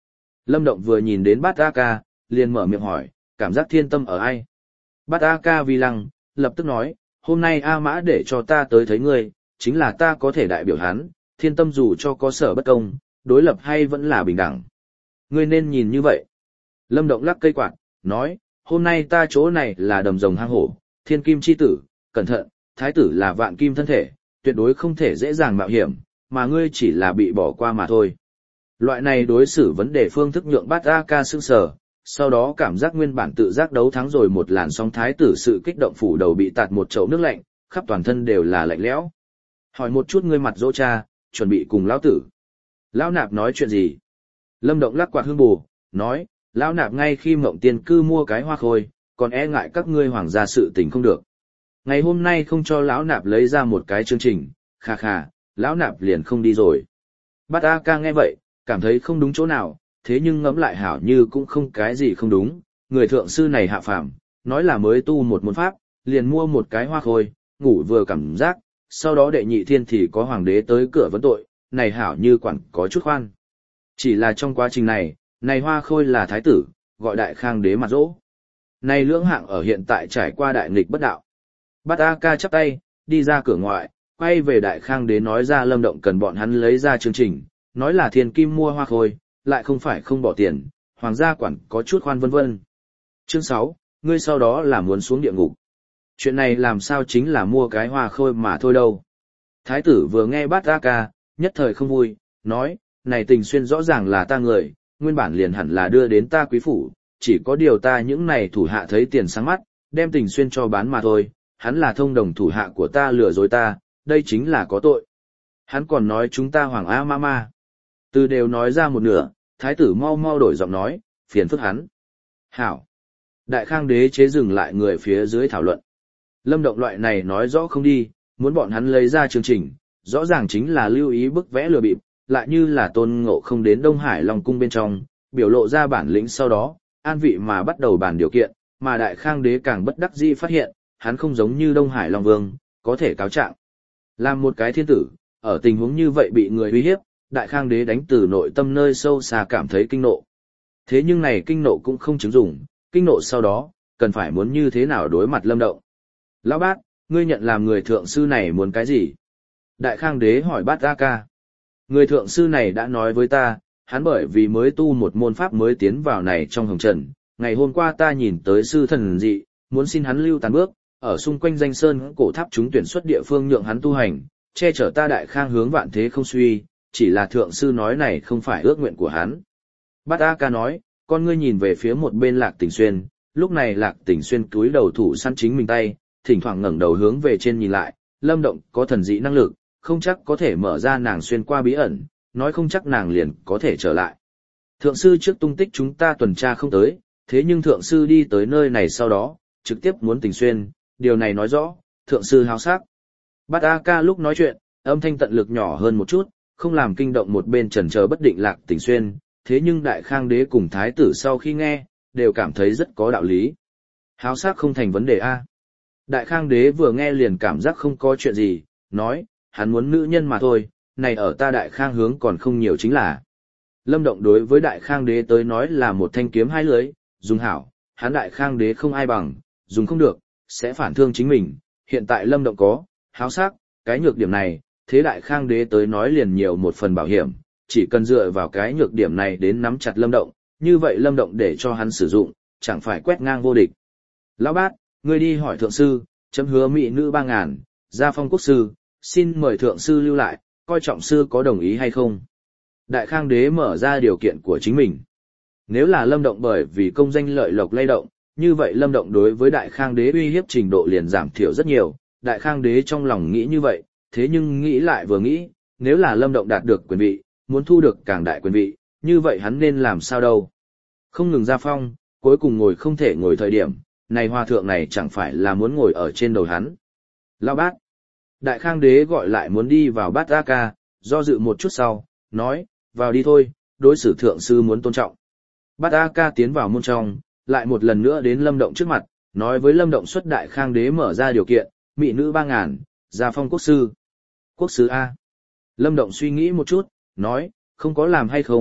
Lâm Động vừa nhìn đến Bát A Ca, liền mở miệng hỏi, cảm giác thiên tâm ở ai? Bát A Ca vi lăng, lập tức nói, hôm nay A Mã để cho ta tới thấy ngươi, chính là ta có thể đại biểu hắn, thiên tâm dù cho có sở bất công, đối lập hay vẫn là bình đẳng. Ngươi nên nhìn như vậy. Lâm Động lắc cây quạt, nói, hôm nay ta chỗ này là đầm rồng hang hổ, thiên kim chi tử, cẩn thận, thái tử là vạn kim thân thể, tuyệt đối không thể dễ dàng mạo hiểm, mà ngươi chỉ là bị bỏ qua mà thôi. Loại này đối xử vấn đề phương thức nhượng Bát A Ca sững sờ, sau đó cảm giác nguyên bản tự giác đấu thắng rồi một làn sóng thái tử sự kích động phủ đầu bị tạt một chậu nước lạnh, khắp toàn thân đều là lạnh lẽo. Hỏi một chút ngươi mặt dỗ cha, chuẩn bị cùng lão tử. Lão Nạp nói chuyện gì? Lâm Động lắc quạt hương bù, nói, Lão Nạp ngay khi Mộng Tiên cư mua cái hoa khôi, còn e ngại các ngươi hoàng gia sự tình không được. Ngày hôm nay không cho Lão Nạp lấy ra một cái chương trình, khà khà, Lão Nạp liền không đi rồi. Bát A Ca nghe vậy, cảm thấy không đúng chỗ nào, thế nhưng ngẫm lại hảo như cũng không cái gì không đúng, người thượng sư này hạ phàm, nói là mới tu một môn pháp, liền mua một cái hoa khôi, ngủ vừa cảm giác, sau đó đệ nhị thiên thì có hoàng đế tới cửa vấn tội, này hảo như quản có chút khoan. Chỉ là trong quá trình này, này hoa khôi là thái tử, gọi đại khang đế mặt dỗ. Này lưỡng hạng ở hiện tại trải qua đại nghịch bất đạo. Bát A Ca chắp tay, đi ra cửa ngoại, quay về đại khang đế nói ra Lâm Động cần bọn hắn lấy ra chương trình, nói là thiên kim mua hoa khôi, lại không phải không bỏ tiền, hoàng gia quản có chút khoan vân vân. Chương sáu, ngươi sau đó là muốn xuống địa ngục. Chuyện này làm sao chính là mua cái hoa khôi mà thôi đâu. Thái tử vừa nghe Bát A Ca, nhất thời không vui, nói, này Tình Xuyên rõ ràng là ta người, nguyên bản liền hẳn là đưa đến ta quý phủ, chỉ có điều ta những này thủ hạ thấy tiền sáng mắt, đem Tình Xuyên cho bán mà thôi, hắn là thông đồng thủ hạ của ta lừa dối ta, đây chính là có tội. Hắn còn nói chúng ta hoàng a ma ma. Từ đều nói ra một nửa, thái tử mau mau đổi giọng nói, phiền phức hắn. Hảo. Đại khang đế chế dừng lại người phía dưới thảo luận. Lâm Động loại này nói rõ không đi, muốn bọn hắn lấy ra chương trình, rõ ràng chính là lưu ý bức vẽ lừa bịp, lại như là Tôn Ngộ không đến Đông Hải Long cung bên trong, biểu lộ ra bản lĩnh sau đó, an vị mà bắt đầu bàn điều kiện, mà đại khang đế càng bất đắc dĩ phát hiện, hắn không giống như Đông Hải Long vương, có thể cáo trạng. Làm một cái thiên tử, ở tình huống như vậy bị người uy hiếp, đại khang đế đánh từ nội tâm nơi sâu xa cảm thấy kinh nộ. Thế nhưng này kinh nộ cũng không chứng dụng, kinh nộ sau đó, cần phải muốn như thế nào đối mặt Lâm Động. Lão Bát, ngươi nhận làm người thượng sư này muốn cái gì? Đại khang đế hỏi Bát A Ca. Người thượng sư này đã nói với ta, hắn bởi vì mới tu một môn pháp mới tiến vào này trong hồng trần. Ngày hôm qua ta nhìn tới sư thần dị, muốn xin hắn lưu tàn bước, ở xung quanh danh sơn cổ tháp chúng tuyển xuất địa phương nhượng hắn tu hành, che chở ta đại khang hướng vạn thế không suy, chỉ là thượng sư nói này không phải ước nguyện của hắn. Bát A Ca nói, con ngươi nhìn về phía một bên Lạc Tỉnh Xuyên, lúc này Lạc Tỉnh Xuyên cúi đầu thủ săn chính mình tay, thỉnh thoảng ngẩng đầu hướng về trên nhìn lại, Lâm Động có thần dị năng lực, không chắc có thể mở ra nàng xuyên qua bí ẩn, nói không chắc nàng liền có thể trở lại. Thượng sư trước tung tích chúng ta tuần tra không tới, thế nhưng thượng sư đi tới nơi này sau đó, trực tiếp muốn Tình Xuyên, điều này nói rõ, thượng sư háo sắc. Bát A Ca lúc nói chuyện, âm thanh tận lực nhỏ hơn một chút, không làm kinh động một bên chần chờ bất định Lạc Tình Xuyên, thế nhưng đại khang đế cùng thái tử sau khi nghe, đều cảm thấy rất có đạo lý. Háo sắc không thành vấn đề a. Đại khang đế vừa nghe liền cảm giác không có chuyện gì, nói, hắn muốn nữ nhân mà thôi, này ở ta đại khang hướng còn không nhiều chính là. Lâm Động đối với đại khang đế tới nói là một thanh kiếm hai lưới, dùng hảo, hắn đại khang đế không ai bằng, dùng không được, sẽ phản thương chính mình, hiện tại Lâm Động có, háo sắc, cái nhược điểm này, thế đại khang đế tới nói liền nhiều một phần bảo hiểm, chỉ cần dựa vào cái nhược điểm này đến nắm chặt Lâm Động, như vậy Lâm Động để cho hắn sử dụng, chẳng phải quét ngang vô địch. Lão Bát, ngươi đi hỏi thượng sư, chấm hứa mỹ nữ ba ngàn, gia phong quốc sư, xin mời thượng sư lưu lại, coi trọng sư có đồng ý hay không. Đại khang đế mở ra điều kiện của chính mình. Nếu là Lâm Động bởi vì công danh lợi lộc lay động, như vậy Lâm Động đối với đại khang đế uy hiếp trình độ liền giảm thiểu rất nhiều, đại khang đế trong lòng nghĩ như vậy, thế nhưng nghĩ lại vừa nghĩ, nếu là Lâm Động đạt được quyền vị, muốn thu được càng đại quyền vị, như vậy hắn nên làm sao đâu. Không ngừng ra phong, cuối cùng ngồi không thể ngồi thời điểm, này hòa thượng này chẳng phải là muốn ngồi ở trên đầu hắn. Lão Bát. Đại khang đế gọi lại muốn đi vào Bát A Ca, do dự một chút sau, nói, vào đi thôi, đối xử thượng sư muốn tôn trọng. Bát A Ca tiến vào môn trong, lại một lần nữa đến Lâm Động trước mặt, nói với Lâm Động xuất đại khang đế mở ra điều kiện, mỹ nữ ba ngàn, gia phong quốc sư. Quốc sư A. Lâm Động suy nghĩ một chút, nói, không có làm hay không,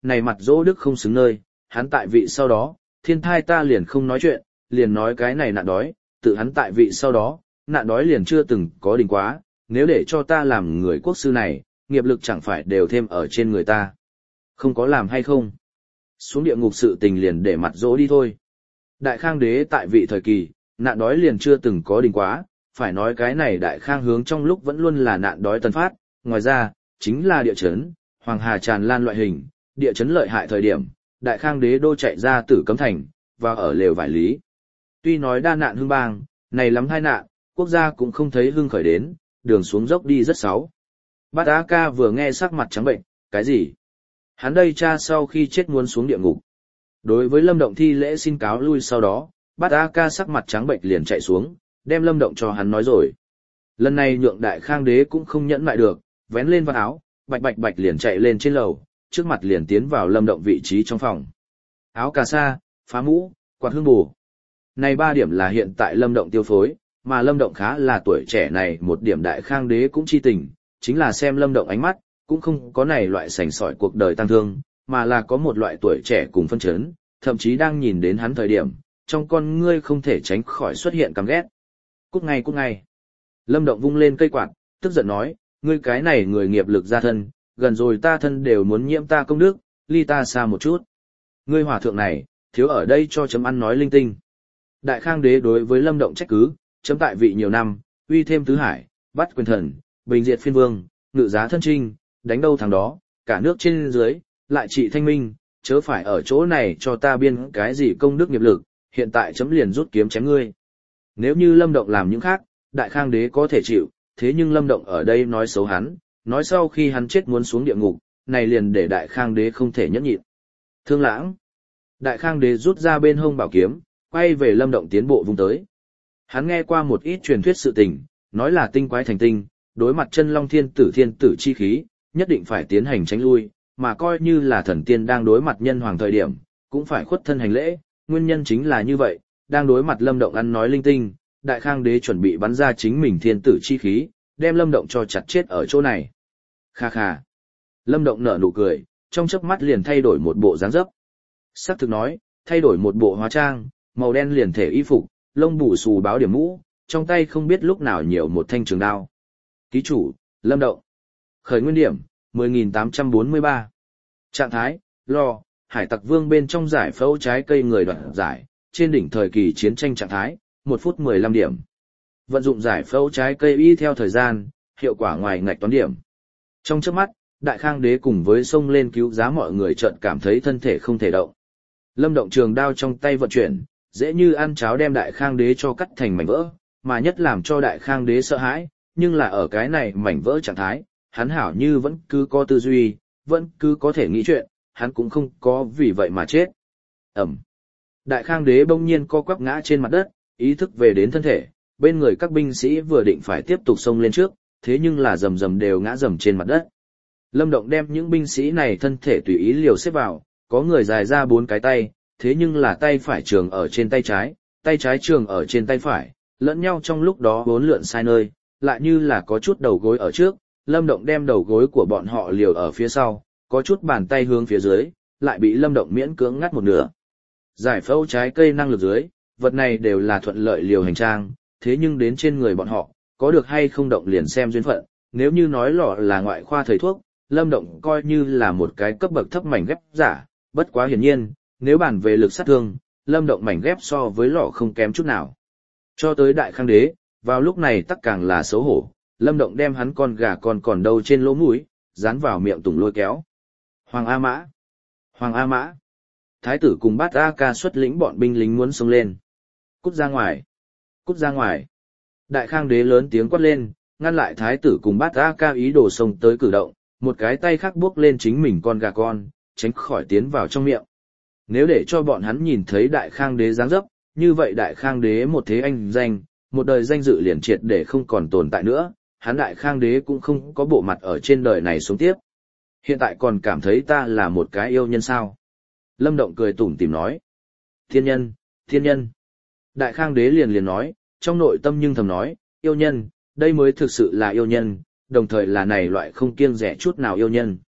này mặt dỗ đức không xứng nơi, hắn tại vị sau đó, thiên thai ta liền không nói chuyện, liền nói cái này nạn đói, tự hắn tại vị sau đó, nạn đói liền chưa từng có đình quá, nếu để cho ta làm người quốc sư này, nghiệp lực chẳng phải đều thêm ở trên người ta. Không có làm hay không? Xuống địa ngục sự tình liền để mặt dỗ đi thôi. Đại Khang đế tại vị thời kỳ, nạn đói liền chưa từng có đình quá, phải nói cái này Đại Khang hướng trong lúc vẫn luôn là nạn đói tần phát, ngoài ra, chính là địa chấn, hoàng hà tràn lan loại hình, địa chấn lợi hại thời điểm, Đại Khang đế đô chạy ra Tử Cấm Thành, và ở lều vải lý. Tuy nói đa nạn hưng bang, này lắm tai nạn, quốc gia cũng không thấy hưng khởi đến, đường xuống dốc đi rất xấu. Bát Á Ca vừa nghe sắc mặt trắng bệnh, cái gì? Hắn đây cha sau khi chết muốn xuống địa ngục. Đối với Lâm Động thi lễ xin cáo lui sau đó, Bát Á Ca sắc mặt trắng bệnh liền chạy xuống, đem Lâm Động cho hắn nói rồi. Lần này nhượng Đại Khang đế cũng không nhẫn lại được, vén lên vạt áo, bạch bạch bạch liền chạy lên trên lầu, trước mặt liền tiến vào Lâm Động vị trí trong phòng. Áo cà sa, phá mũ, quạt hương bù. Này ba điểm là hiện tại Lâm Động tiêu phối, mà Lâm Động khá là tuổi trẻ này một điểm Đại Khang đế cũng chi tình, chính là xem Lâm Động ánh mắt, cũng không có này loại sành sỏi cuộc đời tăng thương, mà là có một loại tuổi trẻ cùng phân chấn, thậm chí đang nhìn đến hắn thời điểm, trong con ngươi không thể tránh khỏi xuất hiện căm ghét. Cút ngay cút ngay. Lâm Động vung lên cây quạt, tức giận nói, ngươi cái này người nghiệp lực ra thân, gần rồi ta thân đều muốn nhiễm ta công đức, ly ta xa một chút. Ngươi hòa thượng này, thiếu ở đây cho chấm ăn nói linh tinh. Đại Khang đế đối với Lâm Động trách cứ, chấm tại vị nhiều năm, uy thêm tứ hải, bắt quyền thần, bình diệt phiên vương, ngự giá thân trinh, đánh đâu thằng đó, cả nước trên dưới, lại trị thanh minh, chớ phải ở chỗ này cho ta biên cái gì công đức nghiệp lực, hiện tại chấm liền rút kiếm chém ngươi. Nếu như Lâm Động làm những khác, Đại Khang đế có thể chịu, thế nhưng Lâm Động ở đây nói xấu hắn, nói sau khi hắn chết muốn xuống địa ngục, này liền để Đại Khang đế không thể nhẫn nhịn. Thương Lãng. Đại Khang đế rút ra bên hông bảo kiếm, quay về Lâm Động tiến bộ vung tới. Hắn nghe qua một ít truyền thuyết sự tình, nói là tinh quái thành tinh, đối mặt chân long thiên tử thiên tử chi khí, nhất định phải tiến hành tránh lui, mà coi như là thần tiên đang đối mặt nhân hoàng thời điểm, cũng phải khuất thân hành lễ, nguyên nhân chính là như vậy, đang đối mặt Lâm Động ăn nói linh tinh, Đại Khang đế chuẩn bị bắn ra chính mình thiên tử chi khí, đem Lâm Động cho chặt chết ở chỗ này. Kha kha. Lâm Động nở nụ cười, trong chớp mắt liền thay đổi một bộ dáng dấp. Sắc thực nói, thay đổi một bộ hóa trang, màu đen liền thể y phục, lông bù xù báo điểm mũ, trong tay không biết lúc nào nhiều một thanh trường đao. Ký chủ, Lâm Động. Khởi nguyên điểm, mười nghìn tám trăm bốn mươi ba. Trạng thái, lo, hải tặc vương bên trong giải phẫu trái cây người đoạt giải, trên đỉnh thời kỳ chiến tranh trạng thái, một phút mười lăm điểm. Vận dụng giải phẫu trái cây y theo thời gian, hiệu quả ngoài ngạch toán điểm. Trong chớp mắt, Đại Khang đế cùng với xông lên cứu giá mọi người chợt cảm thấy thân thể không thể động. Lâm Động trường đao trong tay vận chuyển, dễ như ăn cháo đem Đại Khang đế cho cắt thành mảnh vỡ, mà nhất làm cho Đại Khang đế sợ hãi, nhưng là ở cái này mảnh vỡ trạng thái, hắn hảo như vẫn cứ có tư duy, vẫn cứ có thể nghĩ chuyện, hắn cũng không có vì vậy mà chết. Ẩm. Đại Khang đế bỗng nhiên co quắp ngã trên mặt đất, ý thức về đến thân thể, bên người các binh sĩ vừa định phải tiếp tục xông lên trước, thế nhưng là rầm rầm đều ngã rầm trên mặt đất. Lâm Động đem những binh sĩ này thân thể tùy ý liều xếp vào, có người dài ra bốn cái tay, thế nhưng là tay phải trường ở trên tay trái, tay trái trường ở trên tay phải, lẫn nhau trong lúc đó bốn lượn sai nơi, lại như là có chút đầu gối ở trước, Lâm Động đem đầu gối của bọn họ liều ở phía sau, có chút bàn tay hướng phía dưới, lại bị Lâm Động miễn cưỡng ngắt một nửa. Giải phẫu trái cây năng lực dưới, vật này đều là thuận lợi liều hành trang, thế nhưng đến trên người bọn họ, có được hay không động liền xem duyên phận, nếu như nói lọ là ngoại khoa thầy thuốc, Lâm Động coi như là một cái cấp bậc thấp mảnh ghép giả, bất quá hiển nhiên, nếu bàn về lực sát thương, Lâm Động mảnh ghép so với lọ không kém chút nào. Cho tới Đại Khang đế, vào lúc này tất càng là xấu hổ, Lâm Động đem hắn con gà con còn đâu trên lỗ mũi, dán vào miệng tùng lôi kéo. Hoàng A Mã! Hoàng A Mã! Thái tử cùng Bát A Ca xuất lĩnh bọn binh lính muốn xông lên. Cút ra ngoài! Cút ra ngoài! Đại Khang đế lớn tiếng quát lên, ngăn lại thái tử cùng Bát A Ca ý đồ xông tới cử động, một cái tay khác buốc lên chính mình con gà con, tránh khỏi tiến vào trong miệng. Nếu để cho bọn hắn nhìn thấy Đại Khang đế dáng dấp, như vậy Đại Khang đế một thế anh danh, một đời danh dự liền triệt để không còn tồn tại nữa, hắn Đại Khang đế cũng không có bộ mặt ở trên đời này sống tiếp. Hiện tại còn cảm thấy ta là một cái yêu nhân sao? Lâm Động cười tủm tỉm nói. Thiên nhân, thiên nhân. Đại Khang đế liền liền nói, trong nội tâm nhưng thầm nói, yêu nhân, đây mới thực sự là yêu nhân, đồng thời là này loại không kiêng rẻ chút nào yêu nhân.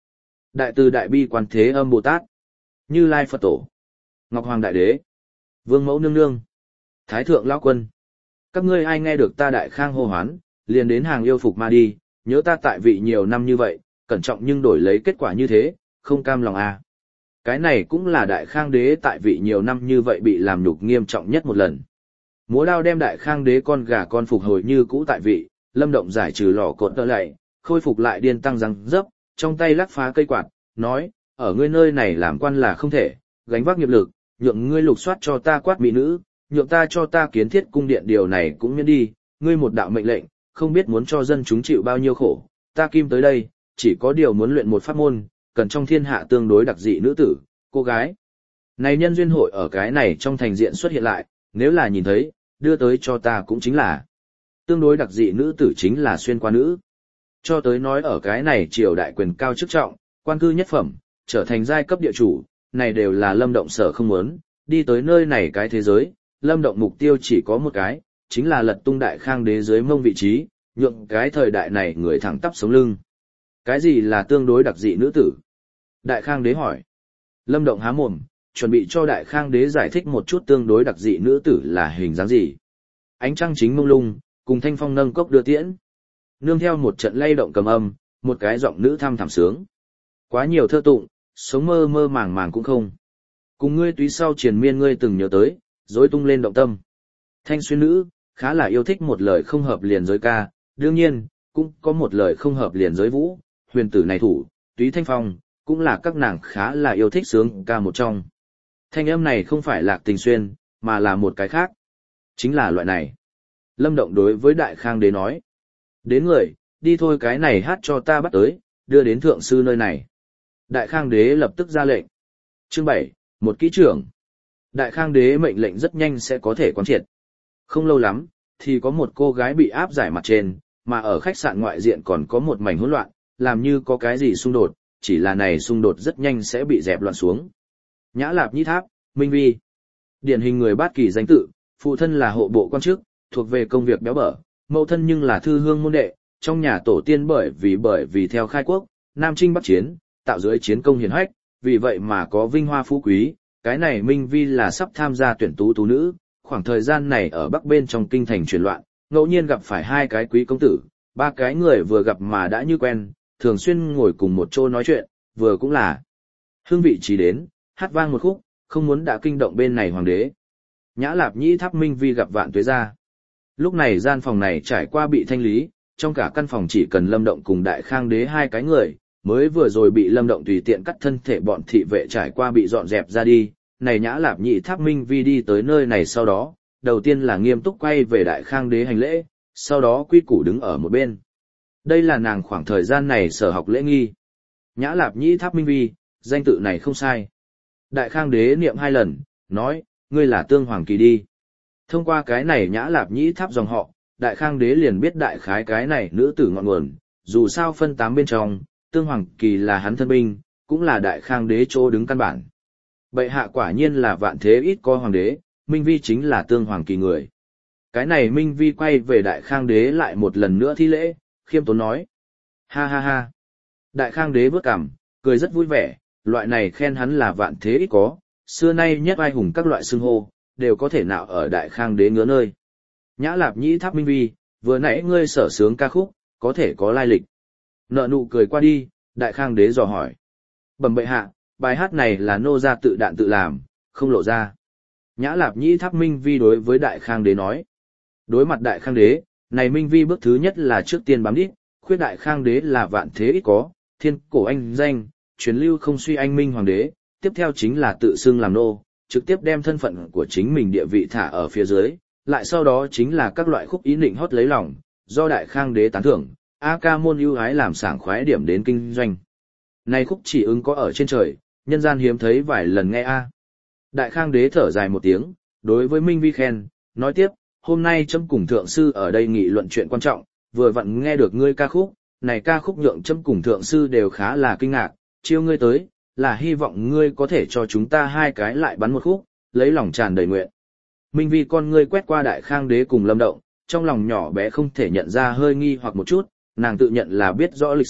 Đại từ đại bi quan thế âm Bồ Tát, Như Lai Phật Tổ, Ngọc Hoàng Đại Đế, Vương Mẫu Nương Nương, Thái Thượng Lão Quân. Các ngươi ai nghe được ta Đại Khang hô hoán, liền đến hàng yêu phục ma đi, nhớ ta tại vị nhiều năm như vậy, cẩn trọng nhưng đổi lấy kết quả như thế, không cam lòng à. Cái này cũng là Đại Khang đế tại vị nhiều năm như vậy bị làm nhục nghiêm trọng nhất một lần. Múa đao đem Đại Khang đế con gà con phục hồi như cũ tại vị, Lâm Động giải trừ lò cột tơ lại, khôi phục lại điên tăng răng dấp, trong tay lắc phá cây quạt, nói, ở ngươi nơi này làm quan là không thể, gánh vác nghiệp lực, nhượng ngươi lục soát cho ta quát mỹ nữ, nhượng ta cho ta kiến thiết cung điện điều này cũng miễn đi, ngươi một đạo mệnh lệnh, không biết muốn cho dân chúng chịu bao nhiêu khổ, ta kim tới đây, chỉ có điều muốn luyện một pháp môn, cần trong thiên hạ tương đối đặc dị nữ tử, cô gái. Này nhân duyên hội ở cái này trong thành diện xuất hiện lại, nếu là nhìn thấy, đưa tới cho ta cũng chính là tương đối đặc dị nữ tử chính là xuyên qua nữ. Cho tới nói ở cái này triều đại quyền cao chức trọng, quan cư nhất phẩm, trở thành giai cấp địa chủ, này đều là Lâm Động sở không muốn, đi tới nơi này cái thế giới, Lâm Động mục tiêu chỉ có một cái, chính là lật tung Đại Khang đế dưới mông vị trí, nhượng cái thời đại này người thẳng tắp sống lưng. Cái gì là tương đối đặc dị nữ tử? Đại Khang đế hỏi. Lâm Động há mồm, chuẩn bị cho Đại Khang đế giải thích một chút tương đối đặc dị nữ tử là hình dáng gì. Ánh trăng chính mông lung, cùng thanh phong nâng cốc đưa tiễn. Nương theo một trận lay động cầm âm, một cái giọng nữ thăm thẳm sướng. Quá nhiều thơ tụng, sống mơ mơ màng màng cũng không. Cùng ngươi túy sau triền miên ngươi từng nhớ tới, rối tung lên động tâm. Thanh xuyên nữ, khá là yêu thích một lời không hợp liền giới ca, đương nhiên, cũng có một lời không hợp liền giới vũ, huyền tử này thủ, túy thanh phong, cũng là các nàng khá là yêu thích sướng ca một trong. Thanh âm này không phải Lạc Tình Xuyên, mà là một cái khác. Chính là loại này. Lâm Động đối với Đại Khang đế nói. Đến người, đi thôi cái này hát cho ta bắt tới, đưa đến thượng sư nơi này. Đại Khang đế lập tức ra lệnh. Chương bảy, một kỹ trưởng. Đại Khang đế mệnh lệnh rất nhanh sẽ có thể quán triệt. Không lâu lắm, thì có một cô gái bị áp giải mặt trên, mà ở khách sạn ngoại diện còn có một mảnh hỗn loạn, làm như có cái gì xung đột, chỉ là này xung đột rất nhanh sẽ bị dẹp loạn xuống. Nhã Lạp Nhĩ Tháp, Minh Vi. Điển hình người Bát Kỳ danh tự, phụ thân là hộ bộ quan chức, thuộc về công việc béo bở, mẫu thân nhưng là thư hương môn đệ, trong nhà tổ tiên bởi vì bởi vì theo khai quốc, Nam Chinh Bắc Chiến, tạo dưới chiến công hiển hách, vì vậy mà có vinh hoa phú quý, cái này Minh Vi là sắp tham gia tuyển tú tú nữ, khoảng thời gian này ở Bắc bên trong kinh thành chuyển loạn, ngẫu nhiên gặp phải hai cái quý công tử, ba cái người vừa gặp mà đã như quen, thường xuyên ngồi cùng một chỗ nói chuyện, vừa cũng là hương vị trí đến, hát vang một khúc, không muốn đã kinh động bên này hoàng đế. Nhã Lạp Nhĩ Tháp Minh Vi gặp vạn tuế ra. Lúc này gian phòng này trải qua bị thanh lý, trong cả căn phòng chỉ cần Lâm Động cùng Đại Khang đế hai cái người, mới vừa rồi bị Lâm Động tùy tiện cắt thân thể bọn thị vệ trải qua bị dọn dẹp ra đi. Này Nhã Lạp Nhĩ Tháp Minh Vi đi tới nơi này sau đó, đầu tiên là nghiêm túc quay về Đại Khang đế hành lễ, sau đó quy củ đứng ở một bên. Đây là nàng khoảng thời gian này sở học lễ nghi. Nhã Lạp Nhĩ Tháp Minh Vi, danh tự này không sai. Đại Khang đế niệm hai lần, nói, ngươi là Tương Hoàng Kỳ đi. Thông qua cái này Nhã Lạp Nhĩ Tháp dòng họ, Đại Khang đế liền biết đại khái cái này nữ tử ngọn nguồn, dù sao phân tám bên trong, Tương Hoàng Kỳ là hắn thân binh, cũng là Đại Khang đế chỗ đứng căn bản. Bệ hạ quả nhiên là vạn thế ít có hoàng đế, Minh Vi chính là Tương Hoàng Kỳ người. Cái này Minh Vi quay về Đại Khang đế lại một lần nữa thi lễ, khiêm tốn nói. Ha ha ha. Đại Khang đế vớt cằm, cười rất vui vẻ, loại này khen hắn là vạn thế ít có, xưa nay nhất ai hùng các loại xưng hô, đều có thể nạo ở Đại Khang đế ngứa nơi. Nhã Lạp Nhĩ Tháp Minh Vi, vừa nãy ngươi sở sướng ca khúc, có thể có lai lịch. Nợ nụ cười qua đi, Đại Khang đế dò hỏi. Bẩm bệ hạ, bài hát này là nô gia tự đạn tự làm, không lộ ra. Nhã Lạp Nhĩ Tháp Minh Vi đối với Đại Khang đế nói. Đối mặt Đại Khang đế, này Minh Vi bước thứ nhất là trước tiên bám đít, khuyết Đại Khang đế là vạn thế ít có, thiên cổ anh danh, truyền lưu không suy anh minh hoàng đế, tiếp theo chính là tự xưng làm nô, trực tiếp đem thân phận của chính mình địa vị thả ở phía dưới, lại sau đó chính là các loại khúc ý định hót lấy lòng, do Đại Khang đế tán thưởng, A ca môn ưu ái làm sảng khoái điểm đến kinh doanh. Này khúc chỉ ứng có ở trên trời, nhân gian hiếm thấy vài lần nghe A. Đại Khang đế thở dài một tiếng, đối với Minh Vi khen, nói tiếp, hôm nay chấm cùng thượng sư ở đây nghị luận chuyện quan trọng, vừa vặn nghe được ngươi ca khúc, này ca khúc nhượng chấm cùng thượng sư đều khá là kinh ngạc, chiêu ngươi tới, là hy vọng ngươi có thể cho chúng ta hai cái lại bắn một khúc, lấy lòng tràn đầy nguyện. Minh Vi con ngươi quét qua Đại Khang đế cùng Lâm Động, trong lòng nhỏ bé không thể nhận ra hơi nghi hoặc một chút, nàng tự nhận là biết rõ lịch sử,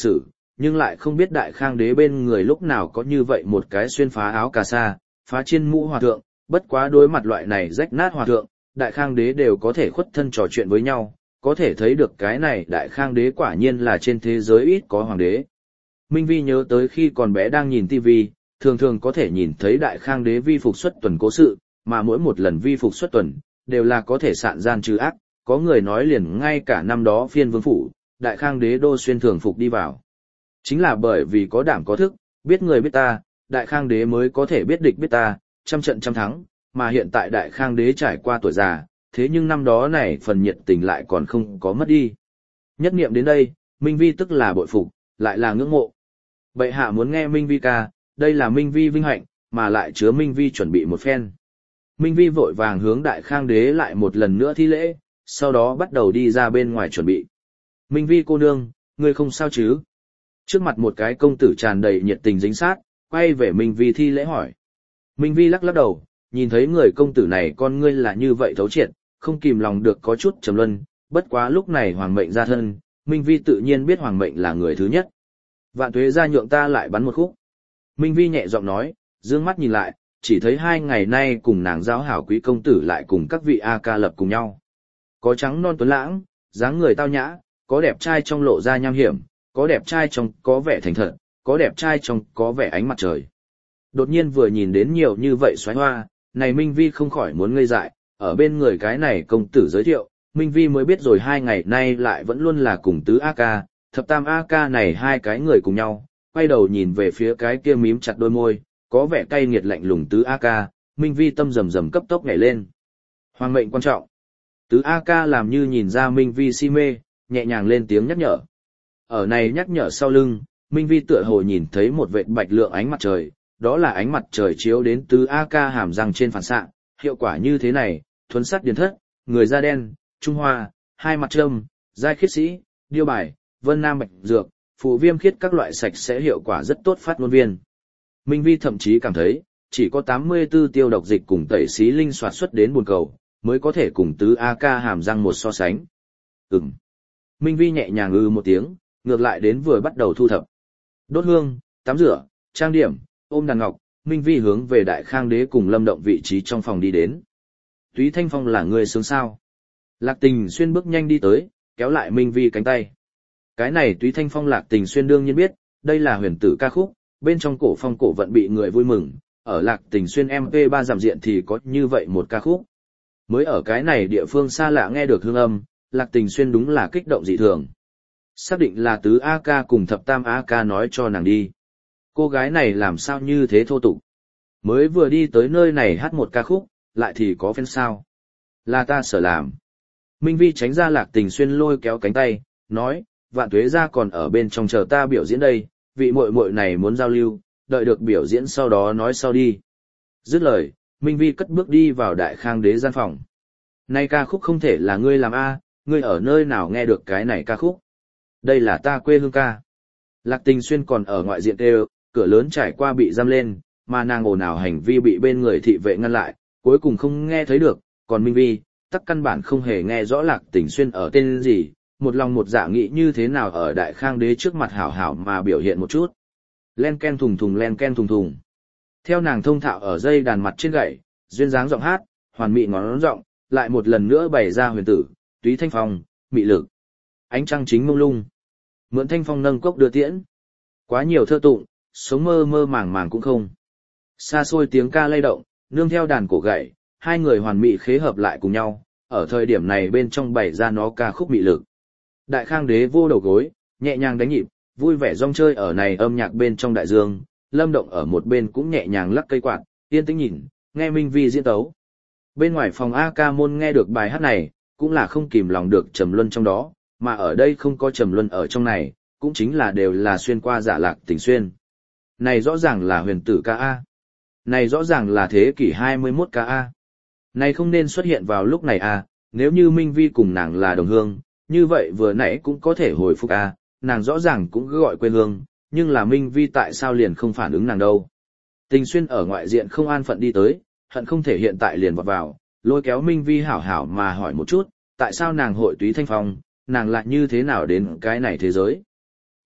nhưng lại không biết đại khang đế bên người lúc nào có như vậy một cái xuyên phá áo cà sa, phá trên mũ hòa thượng, bất quá đối mặt loại này rách nát hòa thượng, đại khang đế đều có thể khuất thân trò chuyện với nhau, có thể thấy được cái này đại khang đế quả nhiên là trên thế giới ít có hoàng đế. Minh Vi nhớ tới khi còn bé đang nhìn tivi, thường thường có thể nhìn thấy đại khang đế vi phục xuất tuần cố sự, mà mỗi một lần vi phục xuất tuần, đều là có thể sạn gian trừ ác, có người nói liền ngay cả năm đó phiên vương phủ, đại khang đế đô xuyên thường phục đi vào. Chính là bởi vì có đảm có thức, biết người biết ta, đại khang đế mới có thể biết địch biết ta, trăm trận trăm thắng, mà hiện tại đại khang đế trải qua tuổi già, thế nhưng năm đó này phần nhiệt tình lại còn không có mất đi. Nhất niệm đến đây, Minh Vi tức là bội phục, lại là ngưỡng mộ. Bệ hạ muốn nghe Minh Vi ca, đây là Minh Vi vinh hạnh, mà lại chứa Minh Vi chuẩn bị một phen. Minh Vi vội vàng hướng đại khang đế lại một lần nữa thi lễ, sau đó bắt đầu đi ra bên ngoài chuẩn bị. Minh Vi cô nương, ngươi không sao chứ? Trước mặt một cái công tử tràn đầy nhiệt tình dính sát, quay về Minh Vi thi lễ hỏi. Minh Vi lắc lắc đầu, nhìn thấy người công tử này con ngươi là như vậy thấu triệt, không kìm lòng được có chút trầm luân, bất quá lúc này hoàng mệnh ra thân, Minh Vi tự nhiên biết hoàng mệnh là người thứ nhất. Vạn tuế ra nhượng ta lại bắn một khúc. Minh Vi nhẹ giọng nói, dương mắt nhìn lại, chỉ thấy hai ngày nay cùng nàng giáo hảo quý công tử lại cùng các vị A ca lập cùng nhau. Có trắng non tuấn lãng, dáng người tao nhã, có đẹp trai trong lộ ra nham hiểm, có đẹp trai trong có vẻ thành thật, có đẹp trai trong có vẻ ánh mặt trời. Đột nhiên vừa nhìn đến nhiều như vậy xoáy hoa, này Minh Vi không khỏi muốn ngây dại, ở bên người cái này công tử giới thiệu, Minh Vi mới biết rồi hai ngày nay lại vẫn luôn là cùng tứ A ca, thập tam A ca này hai cái người cùng nhau, quay đầu nhìn về phía cái kia mím chặt đôi môi, có vẻ cay nghiệt lạnh lùng tứ A ca, Minh Vi tâm rầm rầm cấp tốc nhảy lên. Hoàng mệnh quan trọng. Tứ A ca làm như nhìn ra Minh Vi si mê, nhẹ nhàng lên tiếng nhắc nhở. Ở này nhắc nhở sau lưng, Minh Vi tựa hồ nhìn thấy một vệt bạch lượng ánh mặt trời, đó là ánh mặt trời chiếu đến tứ A ca hàm răng trên phản xạ, hiệu quả như thế này, thuấn sắt điền thất, người da đen, trung hoa, hai mặt trâm, giai khiết sĩ, điêu bài, vân nam bạch dược, phụ viêm khiết các loại sạch sẽ hiệu quả rất tốt phát ngôn viên. Minh Vi thậm chí cảm thấy, chỉ có tám mươi tư tiêu độc dịch cùng tẩy xí linh soạt xuất đến buồn cầu, mới có thể cùng tứ A ca hàm răng một so sánh. Ừm. Minh Vi nhẹ nhàng ư một tiếng, ngược lại đến vừa bắt đầu thu thập. Đốt hương, tắm rửa, trang điểm, ôm đàn ngọc, Minh Vi hướng về đại khang đế cùng lâm động vị trí trong phòng đi đến. Túy Thanh Phong là người sướng sao? Lạc Tình Xuyên bước nhanh đi tới, kéo lại Minh Vi cánh tay. Cái này Túy Thanh Phong Lạc Tình Xuyên đương nhiên biết, đây là huyền tử ca khúc, bên trong cổ phong cổ vận bị người vui mừng, ở Lạc Tình Xuyên em pê ba giảm diện thì có như vậy một ca khúc. Mới ở cái này địa phương xa lạ nghe được hương âm, Lạc Tình Xuyên đúng là kích động dị thường. Xác định là tứ A ca cùng thập tam A ca nói cho nàng đi. Cô gái này làm sao như thế thô tục. Mới vừa đi tới nơi này hát một ca khúc, lại thì có fan sao. Là ta sở làm. Minh Vi tránh ra Lạc Tình Xuyên lôi kéo cánh tay, nói, vạn tuế ra còn ở bên trong chờ ta biểu diễn đây, vị muội muội này muốn giao lưu, đợi được biểu diễn sau đó nói sau đi. Dứt lời, Minh Vi cất bước đi vào đại khang đế gian phòng. Này ca khúc không thể là ngươi làm a, ngươi ở nơi nào nghe được cái này ca khúc? Đây là ta quê hương ca. Lạc Tình Xuyên còn ở ngoại diện đều, cửa lớn trải qua bị giam lên, mà nàng ồn ào hành vi bị bên người thị vệ ngăn lại, cuối cùng không nghe thấy được, còn Minh Vi, tắc căn bản không hề nghe rõ Lạc Tình Xuyên ở tên gì, một lòng một dạ nghĩ như thế nào ở đại khang đế trước mặt hảo hảo mà biểu hiện một chút. Len ken thùng thùng len ken thùng thùng. Theo nàng thông thạo ở dây đàn mặt trên gậy, duyên dáng giọng hát, hoàn mỹ ngón giọng, lại một lần nữa bày ra huyền tử, Túy Thanh Phong, mị lực. Ánh trăng chính mông lung. Mượn Thanh Phong nâng cốc đưa tiễn. Quá nhiều thơ tụng, sống mơ mơ màng màng cũng không. Xa xôi tiếng ca lay động, nương theo đàn cổ gậy, hai người hoàn mỹ khế hợp lại cùng nhau, ở thời điểm này bên trong bày ra nó ca khúc mị lực. Đại khang đế vô đầu gối, nhẹ nhàng đánh nhịp, vui vẻ rong chơi ở này âm nhạc bên trong đại dương, Lâm Động ở một bên cũng nhẹ nhàng lắc cây quạt, yên tĩnh nhìn, nghe Minh Vi diễn tấu. Bên ngoài phòng A ca môn nghe được bài hát này, cũng là không kìm lòng được trầm luân trong đó, mà ở đây không có trầm luân ở trong này, cũng chính là đều là xuyên qua giả Lạc Tình Xuyên. Này rõ ràng là huyền tử ca A. Này rõ ràng là thế kỷ hai mươi mốt ca A. Này không nên xuất hiện vào lúc này A, nếu như Minh Vi cùng nàng là đồng hương, như vậy vừa nãy cũng có thể hồi phục A, nàng rõ ràng cũng cứ gọi quê hương, nhưng là Minh Vi tại sao liền không phản ứng nàng đâu. Tình Xuyên ở ngoại diện không an phận đi tới, hận không thể hiện tại liền vọt vào, lôi kéo Minh Vi hảo hảo mà hỏi một chút, tại sao nàng hội Túy Thanh Phong, nàng lại như thế nào đến cái này thế giới.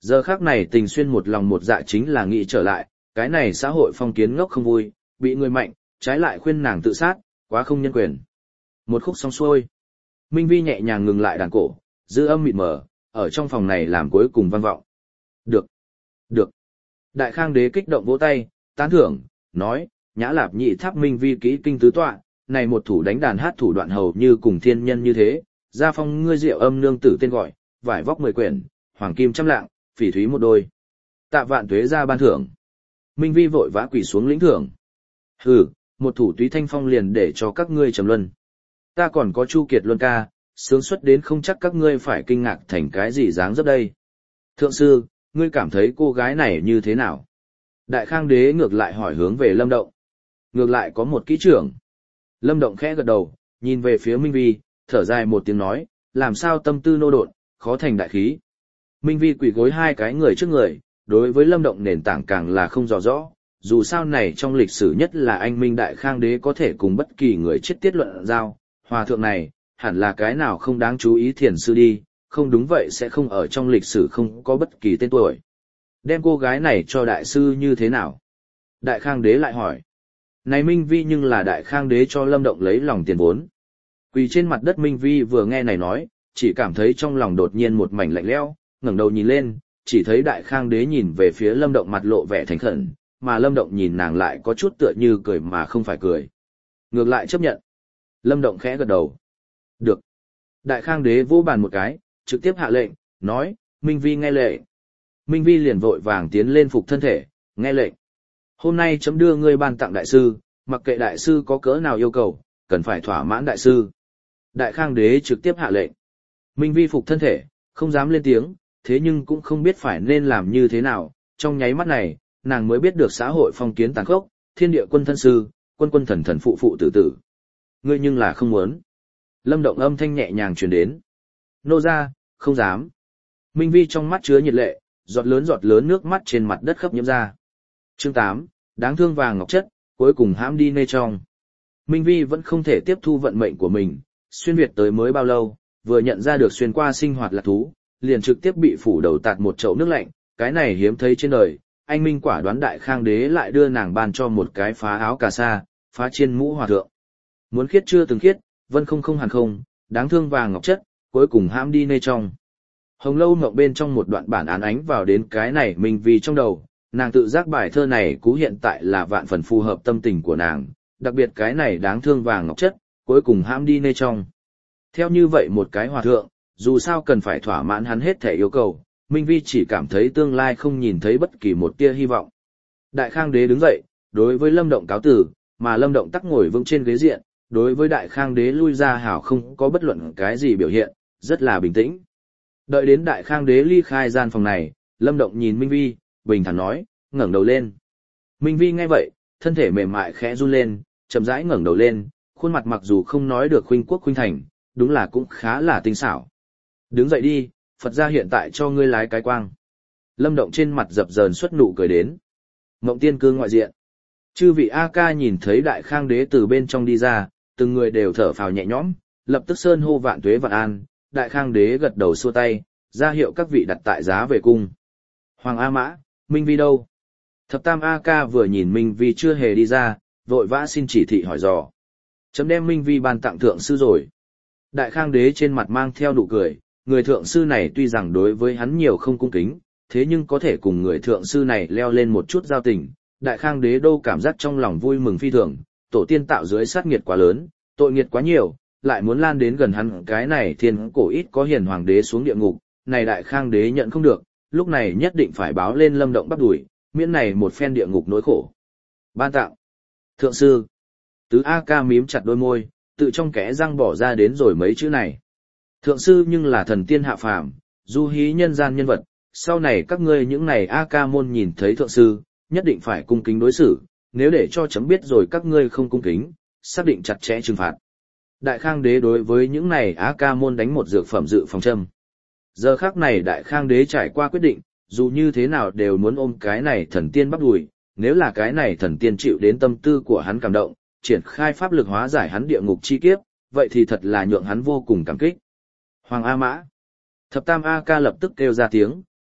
Giờ khác này Tình Xuyên một lòng một dạ chính là nghĩ trở lại, cái này xã hội phong kiến ngốc không vui, bị người mạnh, trái lại khuyên nàng tự sát, quá không nhân quyền. Một khúc xong xuôi. Minh Vi nhẹ nhàng ngừng lại đàn cổ, dư âm mịt mờ, ở trong phòng này làm cuối cùng vang vọng. Được, được. Đại Khang Đế kích động vỗ tay, tán thưởng, nói, Nhã Lạp nhị tháp Minh Vi kỹ kinh tứ tọa, này một thủ đánh đàn hát thủ đoạn hầu như cùng thiên nhân như thế, gia phong ngươi diệu âm nương tử tên gọi, vải vóc mười quyển, hoàng kim trăm lạng, phỉ thúy một đôi. Tạ Vạn Tuế ra ban thưởng. Minh Vi vội vã quỳ xuống lĩnh thưởng. Hừ, một thủ túy thanh phong liền để cho các ngươi trầm luân. Ta còn có Chu Kiệt Luân ca, sướng xuất đến không chắc các ngươi phải kinh ngạc thành cái gì dáng dấp đây. Thượng sư, ngươi cảm thấy cô gái này như thế nào? Đại Khang Đế ngược lại hỏi hướng về Lâm Động. Ngược lại có một kỹ trưởng. Lâm Động khẽ gật đầu, nhìn về phía Minh Vi, thở dài một tiếng nói, làm sao tâm tư nô độn, khó thành đại khí. Minh Vi quỳ gối hai cái người trước người, đối với Lâm Động nền tảng càng là không rõ rõ, dù sao này trong lịch sử nhất là anh Minh Đại Khang Đế có thể cùng bất kỳ người chết tiết luận giao, hòa thượng này, hẳn là cái nào không đáng chú ý thiền sư đi, không đúng vậy sẽ không ở trong lịch sử không có bất kỳ tên tuổi. Đem cô gái này cho đại sư như thế nào? Đại Khang Đế lại hỏi. Này Minh Vi nhưng là Đại Khang Đế cho Lâm Động lấy lòng tiền vốn. Quỳ trên mặt đất Minh Vi vừa nghe này nói, chỉ cảm thấy trong lòng đột nhiên một mảnh lạnh lẽo, ngẩng đầu nhìn lên, chỉ thấy Đại Khang Đế nhìn về phía Lâm Động mặt lộ vẻ thành khẩn, mà Lâm Động nhìn nàng lại có chút tựa như cười mà không phải cười. Ngược lại chấp nhận. Lâm Động khẽ gật đầu. Được. Đại Khang Đế vỗ bàn một cái, trực tiếp hạ lệnh, nói, Minh Vi nghe lệnh. Minh Vi liền vội vàng tiến lên phục thân thể, nghe lệnh. Hôm nay chấm đưa ngươi ban tặng đại sư, mặc kệ đại sư có cỡ nào yêu cầu, cần phải thỏa mãn đại sư. Đại Khang Đế trực tiếp hạ lệnh. Minh Vi phục thân thể, không dám lên tiếng, thế nhưng cũng không biết phải nên làm như thế nào, trong nháy mắt này, nàng mới biết được xã hội phong kiến tàn khốc, thiên địa quân thân sư, quân quân thần thần phụ phụ tử tử. Ngươi nhưng là không muốn. Lâm Động âm thanh nhẹ nhàng truyền đến. Nô ra, không dám. Minh Vi trong mắt chứa nhiệt lệ, giọt lớn giọt lớn nước mắt trên mặt đất khắp nhiễm ra. Chương tám, đáng thương vàng ngọc chất, cuối cùng hãm đi nê trong. Minh Vi vẫn không thể tiếp thu vận mệnh của mình, xuyên Việt tới mới bao lâu, vừa nhận ra được xuyên qua sinh hoạt lạc thú, liền trực tiếp bị phủ đầu tạt một chậu nước lạnh, cái này hiếm thấy trên đời, anh Minh quả đoán Đại Khang Đế lại đưa nàng ban cho một cái phá áo cà sa, phá chiên mũ hòa thượng. Muốn khiết chưa từng khiết, vân không không hàn không, đáng thương vàng ngọc chất, cuối cùng hãm đi nê trong. Hồng Lâu Mộng bên trong một đoạn bản án ánh vào đến cái này Minh Vi trong đầu, nàng tự giác bài thơ này cú hiện tại là vạn phần phù hợp tâm tình của nàng, đặc biệt cái này đáng thương vàng ngọc chất, cuối cùng hãm đi nê trong. Theo như vậy một cái hòa thượng, dù sao cần phải thỏa mãn hắn hết thể yêu cầu, Minh Vi chỉ cảm thấy tương lai không nhìn thấy bất kỳ một tia hy vọng. Đại Khang Đế đứng dậy, đối với Lâm Động cáo tử, mà Lâm Động tắc ngồi vững trên ghế diện, đối với Đại Khang Đế lui ra hảo không có bất luận cái gì biểu hiện, rất là bình tĩnh. Đợi đến Đại Khang Đế ly khai gian phòng này, Lâm Động nhìn Minh Vi, bình thản nói, ngẩng đầu lên. Minh Vi nghe vậy, thân thể mềm mại khẽ run lên, chậm rãi ngẩng đầu lên, khuôn mặt mặc dù không nói được khuynh quốc khuynh thành, đúng là cũng khá là tinh xảo. Đứng dậy đi, Phật gia hiện tại cho ngươi lái cái quang. Lâm Động trên mặt dập dờn xuất nụ cười đến. Mộng Tiên Cương ngoại diện. Chư vị A ca nhìn thấy Đại Khang Đế từ bên trong đi ra, từng người đều thở phào nhẹ nhõm, lập tức sơn hô vạn tuế vạn an. Đại Khang Đế gật đầu xua tay, ra hiệu các vị đặt tại giá về cung. Hoàng A Mã, Minh Vi đâu? Thập Tam A ca vừa nhìn Minh Vi chưa hề đi ra, vội vã xin chỉ thị hỏi dò. Chấm đem Minh Vi ban tặng thượng sư rồi. Đại Khang Đế trên mặt mang theo nụ cười, người thượng sư này tuy rằng đối với hắn nhiều không cung kính, thế nhưng có thể cùng người thượng sư này leo lên một chút giao tình. Đại Khang Đế đô cảm giác trong lòng vui mừng phi thường, tổ tiên tạo dưới sát nghiệt quá lớn, tội nghiệt quá nhiều, lại muốn lan đến gần hắn cái này thiên cổ ít có hiền hoàng đế xuống địa ngục, này Đại Khang Đế nhận không được, lúc này nhất định phải báo lên Lâm Động bắt đuổi, miễn này một phen địa ngục nỗi khổ. Ban tặng. Thượng sư. Tứ A ca mím chặt đôi môi, tự trong kẽ răng bỏ ra đến rồi mấy chữ này. Thượng sư nhưng là thần tiên hạ phàm, du hí nhân gian nhân vật, sau này các ngươi những này A ca môn nhìn thấy thượng sư, nhất định phải cung kính đối xử, nếu để cho chấm biết rồi các ngươi không cung kính, xác định chặt chẽ trừng phạt. Đại Khang Đế đối với những này A ca môn đánh một dược phẩm dự phòng châm. Giờ khắc này Đại Khang Đế trải qua quyết định, dù như thế nào đều muốn ôm cái này thần tiên bắt đùi, nếu là cái này thần tiên chịu đến tâm tư của hắn cảm động, triển khai pháp lực hóa giải hắn địa ngục chi kiếp, vậy thì thật là nhượng hắn vô cùng cảm kích. Hoàng A Mã. Thập Tam A ca lập tức kêu ra tiếng,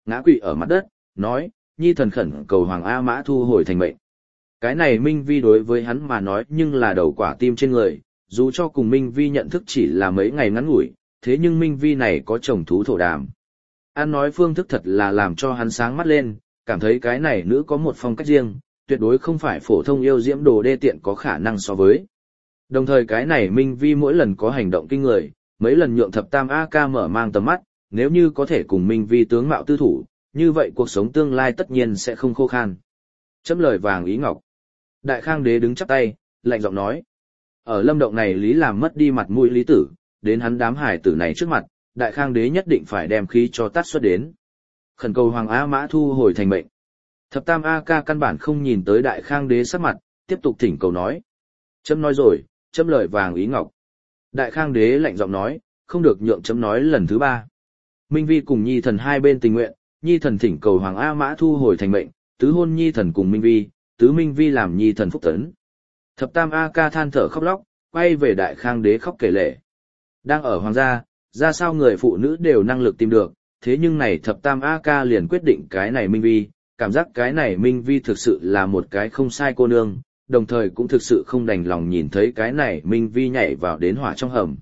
ngã quỵ ở mặt đất, nói, nhi thần khẩn cầu Hoàng A Mã thu hồi thành mệnh. Cái này Minh Vi đối với hắn mà nói nhưng là đầu quả tim trên người, dù cho cùng Minh Vi nhận thức chỉ là mấy ngày ngắn ngủi, thế nhưng Minh Vi này có chồng thú thổ đàm. An nói phương thức thật là làm cho hắn sáng mắt lên, cảm thấy cái này nữ có một phong cách riêng, tuyệt đối không phải phổ thông yêu diễm đồ đê tiện có khả năng so với. Đồng thời cái này Minh Vi mỗi lần có hành động kinh người, mấy lần nhượng thập tam A ca mở mang tầm mắt, nếu như có thể cùng Minh Vi tướng mạo tư thủ, như vậy cuộc sống tương lai tất nhiên sẽ không khô khan. Chấm lời vàng ý ngọc. Đại Khang đế đứng chắp tay, lạnh giọng nói. Ở lâm động này lý làm mất đi mặt mũi lý tử, đến hắn đám hải tử này trước mặt, Đại Khang đế nhất định phải đem khí cho tát xuất đến. Khẩn cầu Hoàng A Mã thu hồi thành mệnh. Thập tam A ca căn bản không nhìn tới Đại Khang đế sắc mặt, tiếp tục thỉnh cầu nói. Chấm nói rồi, chấm lời vàng ý ngọc. Đại Khang đế lạnh giọng nói, không được nhượng chấm nói lần thứ ba. Minh Vi cùng Nhi thần hai bên tình nguyện, Nhi thần thỉnh cầu Hoàng A Mã thu hồi thành mệnh, tứ hôn Nhi thần cùng Minh Vi, tứ Minh Vi làm Nhi thần phúc tấn. Thập tam A ca than thở khóc lóc, quay về Đại Khang đế khóc kể lể. Đang ở hoàng gia, ra sao người phụ nữ đều năng lực tìm được, thế nhưng này thập tam A ca liền quyết định cái này Minh Vi, cảm giác cái này Minh Vi thực sự là một cái không sai cô nương, đồng thời cũng thực sự không đành lòng nhìn thấy cái này Minh Vi nhảy vào đến hỏa trong hầm.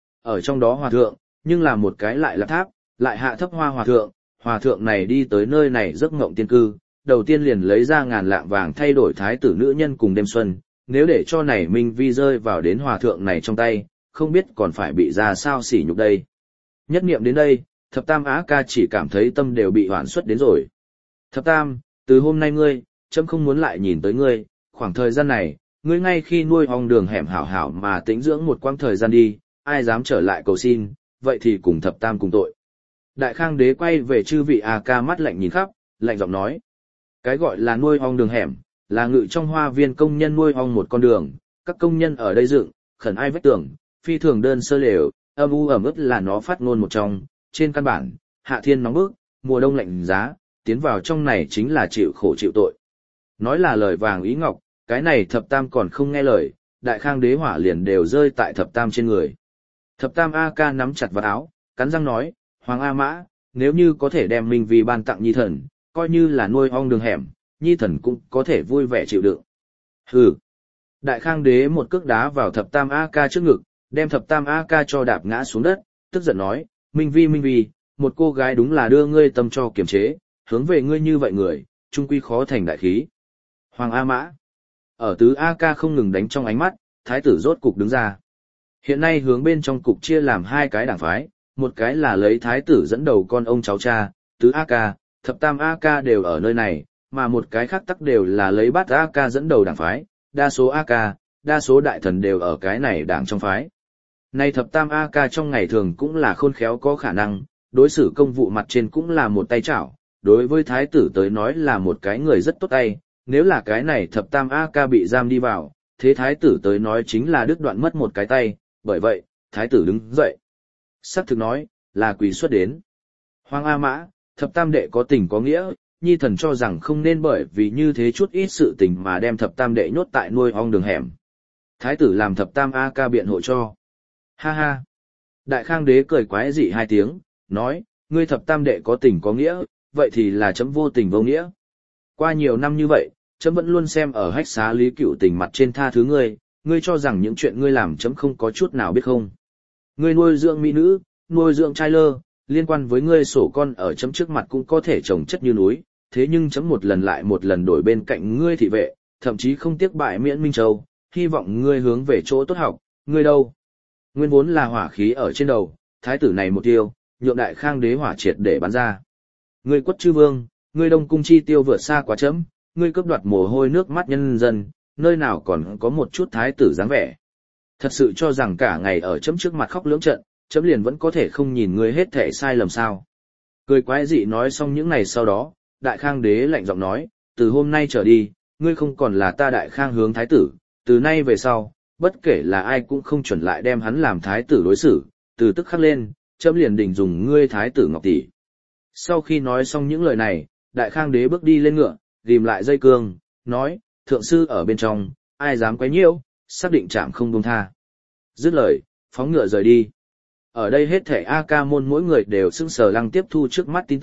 Ở trong đó hòa thượng, nhưng là một cái lại là tháp, lại hạ thấp hoa hòa thượng, hòa thượng này đi tới nơi này giấc ngộng tiên cư, đầu tiên liền lấy ra ngàn lạng vàng thay đổi thái tử nữ nhân cùng đêm xuân, nếu để cho này Minh Vi rơi vào đến hòa thượng này trong tay, không biết còn phải bị ra sao sỉ nhục đây. Nhất niệm đến đây, thập tam Á ca chỉ cảm thấy tâm đều bị hoảng xuất đến rồi. Thập tam, từ hôm nay ngươi, chấm không muốn lại nhìn tới ngươi, khoảng thời gian này, ngươi ngay khi nuôi ong đường hẻm hảo hảo mà tĩnh dưỡng một quãng thời gian đi, ai dám trở lại cầu xin, vậy thì cùng thập tam cùng tội. Đại Khang đế quay về chư vị A ca mắt lạnh nhìn khắp, lạnh giọng nói. Cái gọi là nuôi ong đường hẻm, là ngự trong hoa viên công nhân nuôi ong một con đường, các công nhân ở đây dựng, khẩn ai vách tường, phi thường đơn sơ lều, âm u ẩm ướt là nó phát ngôn một trong, trên căn bản, hạ thiên nóng bức, mùa đông lạnh giá, tiến vào trong này chính là chịu khổ chịu tội. Nói là lời vàng ý ngọc, cái này thập tam còn không nghe lời, Đại Khang đế hỏa liền đều rơi tại thập tam trên người. Thập tam A ca nắm chặt vào áo, cắn răng nói, Hoàng A Mã, nếu như có thể đem Minh Vi ban tặng Nhi thần, coi như là nuôi ong đường hẻm, Nhi thần cũng có thể vui vẻ chịu đựng. Hừ. Đại Khang đế một cước đá vào thập tam A ca trước ngực, đem thập tam A ca cho đạp ngã xuống đất, tức giận nói, Minh Vi Minh Vi, một cô gái đúng là đưa ngươi tâm cho kiềm chế, hướng về ngươi như vậy người, trung quy khó thành đại khí. Hoàng A Mã. Ở tứ A ca không ngừng đánh trong ánh mắt, thái tử rốt cục đứng ra. Hiện nay hướng bên trong cục chia làm hai cái đảng phái, một cái là lấy thái tử dẫn đầu con ông cháu cha, tứ A ca, thập tam A ca đều ở nơi này, mà một cái khác tắc đều là lấy bát A ca dẫn đầu đảng phái, đa số A ca, đa số đại thần đều ở cái này đảng trong phái. Này thập tam A ca trong ngày thường cũng là khôn khéo có khả năng, đối xử công vụ mặt trên cũng là một tay chảo, đối với thái tử tới nói là một cái người rất tốt tay, nếu là cái này thập tam A ca bị giam đi vào, thế thái tử tới nói chính là đứt đoạn mất một cái tay, bởi vậy, thái tử đứng dậy. Sắc thực nói, là quỳ xuất đến. Hoàng A Mã, thập tam đệ có tình có nghĩa, Nhi thần cho rằng không nên bởi vì như thế chút ít sự tình mà đem thập tam đệ nhốt tại nuôi ong đường hẻm. Thái tử làm thập tam A ca biện hộ cho. Ha ha. Đại Khang đế cười quái dị hai tiếng, nói, ngươi thập tam đệ có tình có nghĩa, vậy thì là chấm vô tình vô nghĩa. Qua nhiều năm như vậy, chấm vẫn luôn xem ở hách xá lý cựu tình mặt trên tha thứ ngươi, ngươi cho rằng những chuyện ngươi làm chấm không có chút nào biết không. Ngươi nuôi dưỡng mỹ nữ, nuôi dưỡng trai lơ, liên quan với ngươi sổ con ở chấm trước mặt cũng có thể trồng chất như núi, thế nhưng chấm một lần lại một lần đổi bên cạnh ngươi thị vệ, thậm chí không tiếc bại miễn Minh Châu, hy vọng ngươi hướng về chỗ tốt học, ngươi đâu. Nguyên vốn là hỏa khí ở trên đầu, thái tử này một tiêu, nhượng Đại Khang đế hỏa triệt để bắn ra. Ngươi quất chư vương, ngươi đông cung chi tiêu vượt xa quá chấm, ngươi cướp đoạt mồ hôi nước mắt nhân dân, nơi nào còn có một chút thái tử dáng vẻ. Thật sự cho rằng cả ngày ở chấm trước mặt khóc lưỡng trận, chấm liền vẫn có thể không nhìn ngươi hết thể sai lầm sao. Cười quái dị nói xong những ngày sau đó, Đại Khang đế lạnh giọng nói, từ hôm nay trở đi, ngươi không còn là ta Đại Khang hướng thái tử, từ nay về sau, bất kể là ai cũng không chuẩn lại đem hắn làm thái tử đối xử, từ tức khắc lên, chấm liền định dùng ngươi thái tử ngọc tỷ. Sau khi nói xong những lời này, Đại Khang đế bước đi lên ngựa, ghim lại dây cương, nói, thượng sư ở bên trong, ai dám quấy nhiễu, xác định chạm không buông tha. Dứt lời, phóng ngựa rời đi. Ở đây hết thảy A ca môn mỗi người đều sững sờ lăng tiếp thu trước mắt tin tức,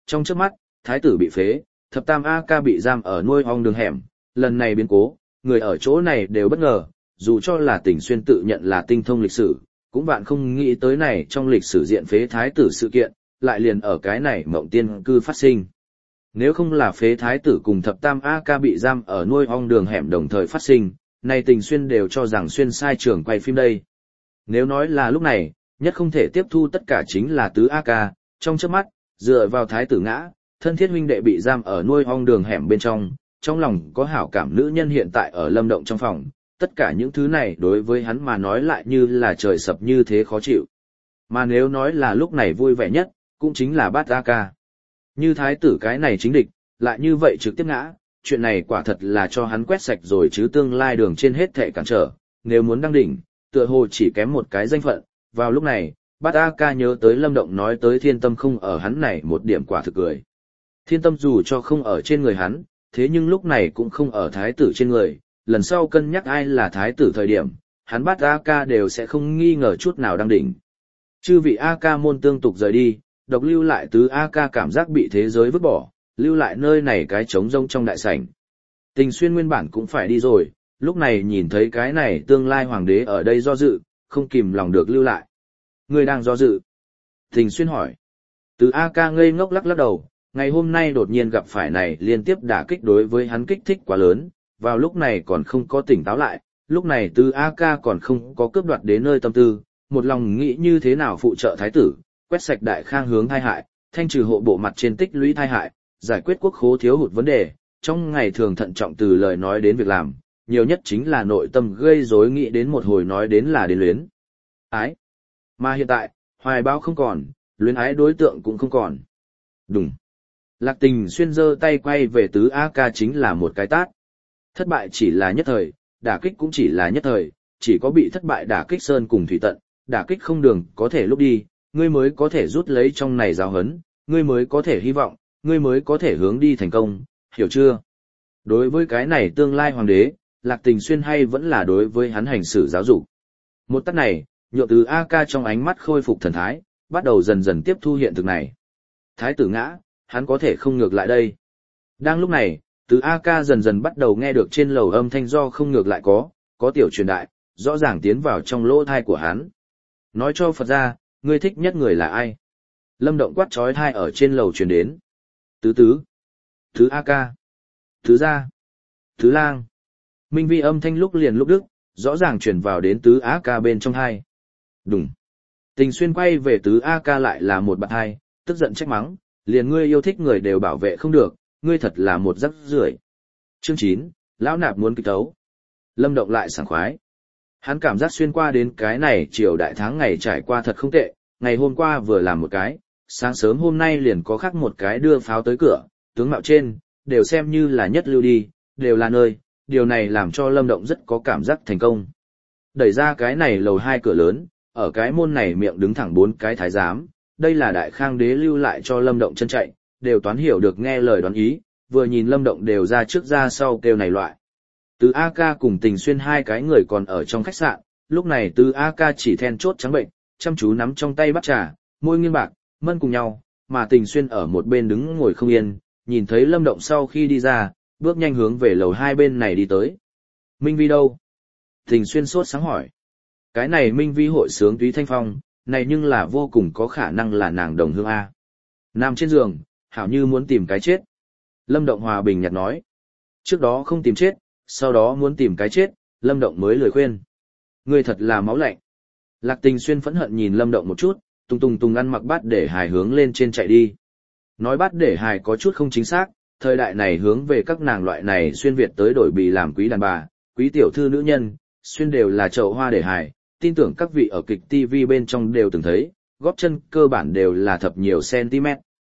trong chớp mắt, thái tử bị phế, thập tam A ca bị giam ở nuôi ong đường hẻm, lần này biến cố, người ở chỗ này đều bất ngờ, dù cho là Tình Xuyên tự nhận là tinh thông lịch sử, cũng bạn không nghĩ tới này trong lịch sử diện phế thái tử sự kiện, lại liền ở cái này mộng tiên cư phát sinh. Nếu không là phế thái tử cùng thập tam A ca bị giam ở nuôi ong đường hẻm đồng thời phát sinh, này Tình Xuyên đều cho rằng Xuyên sai trường quay phim đây. Nếu nói là lúc này, nhất không thể tiếp thu tất cả chính là tứ A ca, trong chớp mắt, dựa vào thái tử ngã, thân thiết huynh đệ bị giam ở nuôi ong đường hẻm bên trong, trong lòng có hảo cảm nữ nhân hiện tại ở Lâm Động trong phòng, tất cả những thứ này đối với hắn mà nói lại như là trời sập như thế khó chịu. Mà nếu nói là lúc này vui vẻ nhất, cũng chính là Bát A ca. Như thái tử cái này chính địch, lại như vậy trực tiếp ngã, chuyện này quả thật là cho hắn quét sạch rồi chứ tương lai đường trên hết thệ cản trở, nếu muốn đăng đỉnh, tựa hồ chỉ kém một cái danh phận. Vào lúc này, Bát A ca nhớ tới Lâm Động nói tới thiên tâm không ở hắn này một điểm quả thực cười. Thiên tâm dù cho không ở trên người hắn, thế nhưng lúc này cũng không ở thái tử trên người, lần sau cân nhắc ai là thái tử thời điểm, hắn Bát A ca đều sẽ không nghi ngờ chút nào đăng đỉnh. Chư vị A ca môn tương tục rời đi, độc lưu lại tứ A ca cảm giác bị thế giới vứt bỏ, lưu lại nơi này cái trống rông trong đại sảnh. Tình Xuyên nguyên bản cũng phải đi rồi, lúc này nhìn thấy cái này tương lai hoàng đế ở đây do dự, không kìm lòng được lưu lại. Người đang do dự. Tình Xuyên hỏi. Tứ A ca ngây ngốc lắc lắc đầu, ngày hôm nay đột nhiên gặp phải này liên tiếp đả kích đối với hắn kích thích quá lớn, vào lúc này còn không có tỉnh táo lại, lúc này tứ A ca còn không có cướp đoạt đến nơi tâm tư, một lòng nghĩ như thế nào phụ trợ thái tử, quét sạch đại khang hướng tai hại, thanh trừ hộ bộ mặt trên tích lũy tai hại, giải quyết quốc khố thiếu hụt vấn đề, trong ngày thường thận trọng từ lời nói đến việc làm, nhiều nhất chính là nội tâm gây rối nghĩ đến một hồi nói đến là đến luyến ái. Mà hiện tại, hoài bão không còn, luyến ái đối tượng cũng không còn. Đúng. Lạc Tình Xuyên giơ tay quay về tứ A ca chính là một cái tát. Thất bại chỉ là nhất thời, đả kích cũng chỉ là nhất thời, chỉ có bị thất bại đả kích sơn cùng thủy tận, đả kích không đường có thể lúc đi, ngươi mới có thể rút lấy trong này giáo hấn, ngươi mới có thể hy vọng, ngươi mới có thể hướng đi thành công, hiểu chưa? Đối với cái này tương lai hoàng đế, Lạc Tình Xuyên hay vẫn là đối với hắn hành xử giáo dục. Một tát này, nhượng từ A ca trong ánh mắt khôi phục thần thái, bắt đầu dần dần tiếp thu hiện thực này. Thái tử ngã, hắn có thể không ngược lại đây. Đang lúc này, từ A ca dần dần bắt đầu nghe được trên lầu âm thanh do không ngược lại có, có tiểu truyền đại, rõ ràng tiến vào trong lỗ thai của hắn. Nói cho Phật ra, ngươi thích nhất người là ai? Lâm Động quát trói thai ở trên lầu truyền đến. Tứ tứ, Tứ A ca, Tứ gia, Tứ lang. Minh vi âm thanh lúc liền lúc đức, rõ ràng truyền vào đến Tứ A ca bên trong hai. Đúng. Tình Xuyên quay về Tứ A ca lại là một bạn hai, tức giận trách mắng, liền ngươi yêu thích người đều bảo vệ không được, ngươi thật là một rắc rưởi. Chương chín, lão nạp muốn kịch tấu. Lâm Động lại sảng khoái. Hắn cảm giác xuyên qua đến cái này chiều đại tháng ngày trải qua thật không tệ, ngày hôm qua vừa làm một cái, sáng sớm hôm nay liền có khác một cái đưa pháo tới cửa, tướng mạo trên, đều xem như là nhất lưu đi, đều là nơi, điều này làm cho Lâm Động rất có cảm giác thành công. Đẩy ra cái này lầu hai cửa lớn, ở cái môn này miệng đứng thẳng bốn cái thái giám, đây là đại khang đế lưu lại cho Lâm Động chân chạy, đều toán hiểu được nghe lời đoán ý, vừa nhìn Lâm Động đều ra trước ra sau kêu này loại. Từ A ca cùng Tình Xuyên hai cái người còn ở trong khách sạn, lúc này từ A ca chỉ then chốt trắng bệnh, chăm chú nắm trong tay bát trà, môi nghiêng bạc, mân cùng nhau, mà Tình Xuyên ở một bên đứng ngồi không yên, nhìn thấy Lâm Động sau khi đi ra, bước nhanh hướng về lầu hai bên này đi tới. Minh Vi đâu? Tình Xuyên sốt sáng hỏi. Cái này Minh Vi hội sướng Túy Thanh Phong, này nhưng là vô cùng có khả năng là nàng đồng hương A. Nằm trên giường, hảo như muốn tìm cái chết. Lâm Động hòa bình nhạt nói. Trước đó không tìm chết, sau đó muốn tìm cái chết, Lâm Động mới lời khuyên. Ngươi thật là máu lạnh. Lạc Tình Xuyên phẫn hận nhìn Lâm Động một chút, tung tung tung ăn mặc bát để hài hướng lên trên chạy đi. Nói bát để hài có chút không chính xác, thời đại này hướng về các nàng loại này xuyên Việt tới đổi bì làm quý đàn bà, quý tiểu thư nữ nhân, xuyên đều là chậu hoa để hài, tin tưởng các vị ở kịch ti vi bên trong đều từng thấy, gót chân cơ bản đều là thập nhiều cm.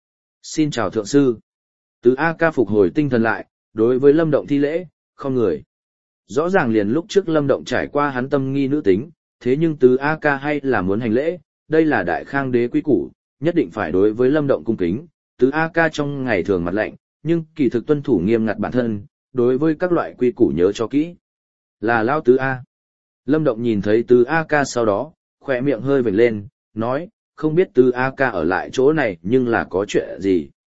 Xin chào thượng sư. Từ A ca phục hồi tinh thần lại, đối với Lâm Động thi lễ, không người. Rõ ràng liền lúc trước Lâm Động trải qua hắn tâm nghi nữ tính, thế nhưng từ A ca hay là muốn hành lễ, đây là đại khang đế quý củ, nhất định phải đối với Lâm Động cung kính. Từ A ca trong ngày thường mặt lạnh, nhưng kỳ thực tuân thủ nghiêm ngặt bản thân, đối với các loại quy củ nhớ cho kỹ. Là lao tứ A. Lâm Động nhìn thấy tứ A ca sau đó, khỏe miệng hơi vểnh lên, nói, không biết tứ A ca ở lại chỗ này nhưng là có chuyện gì.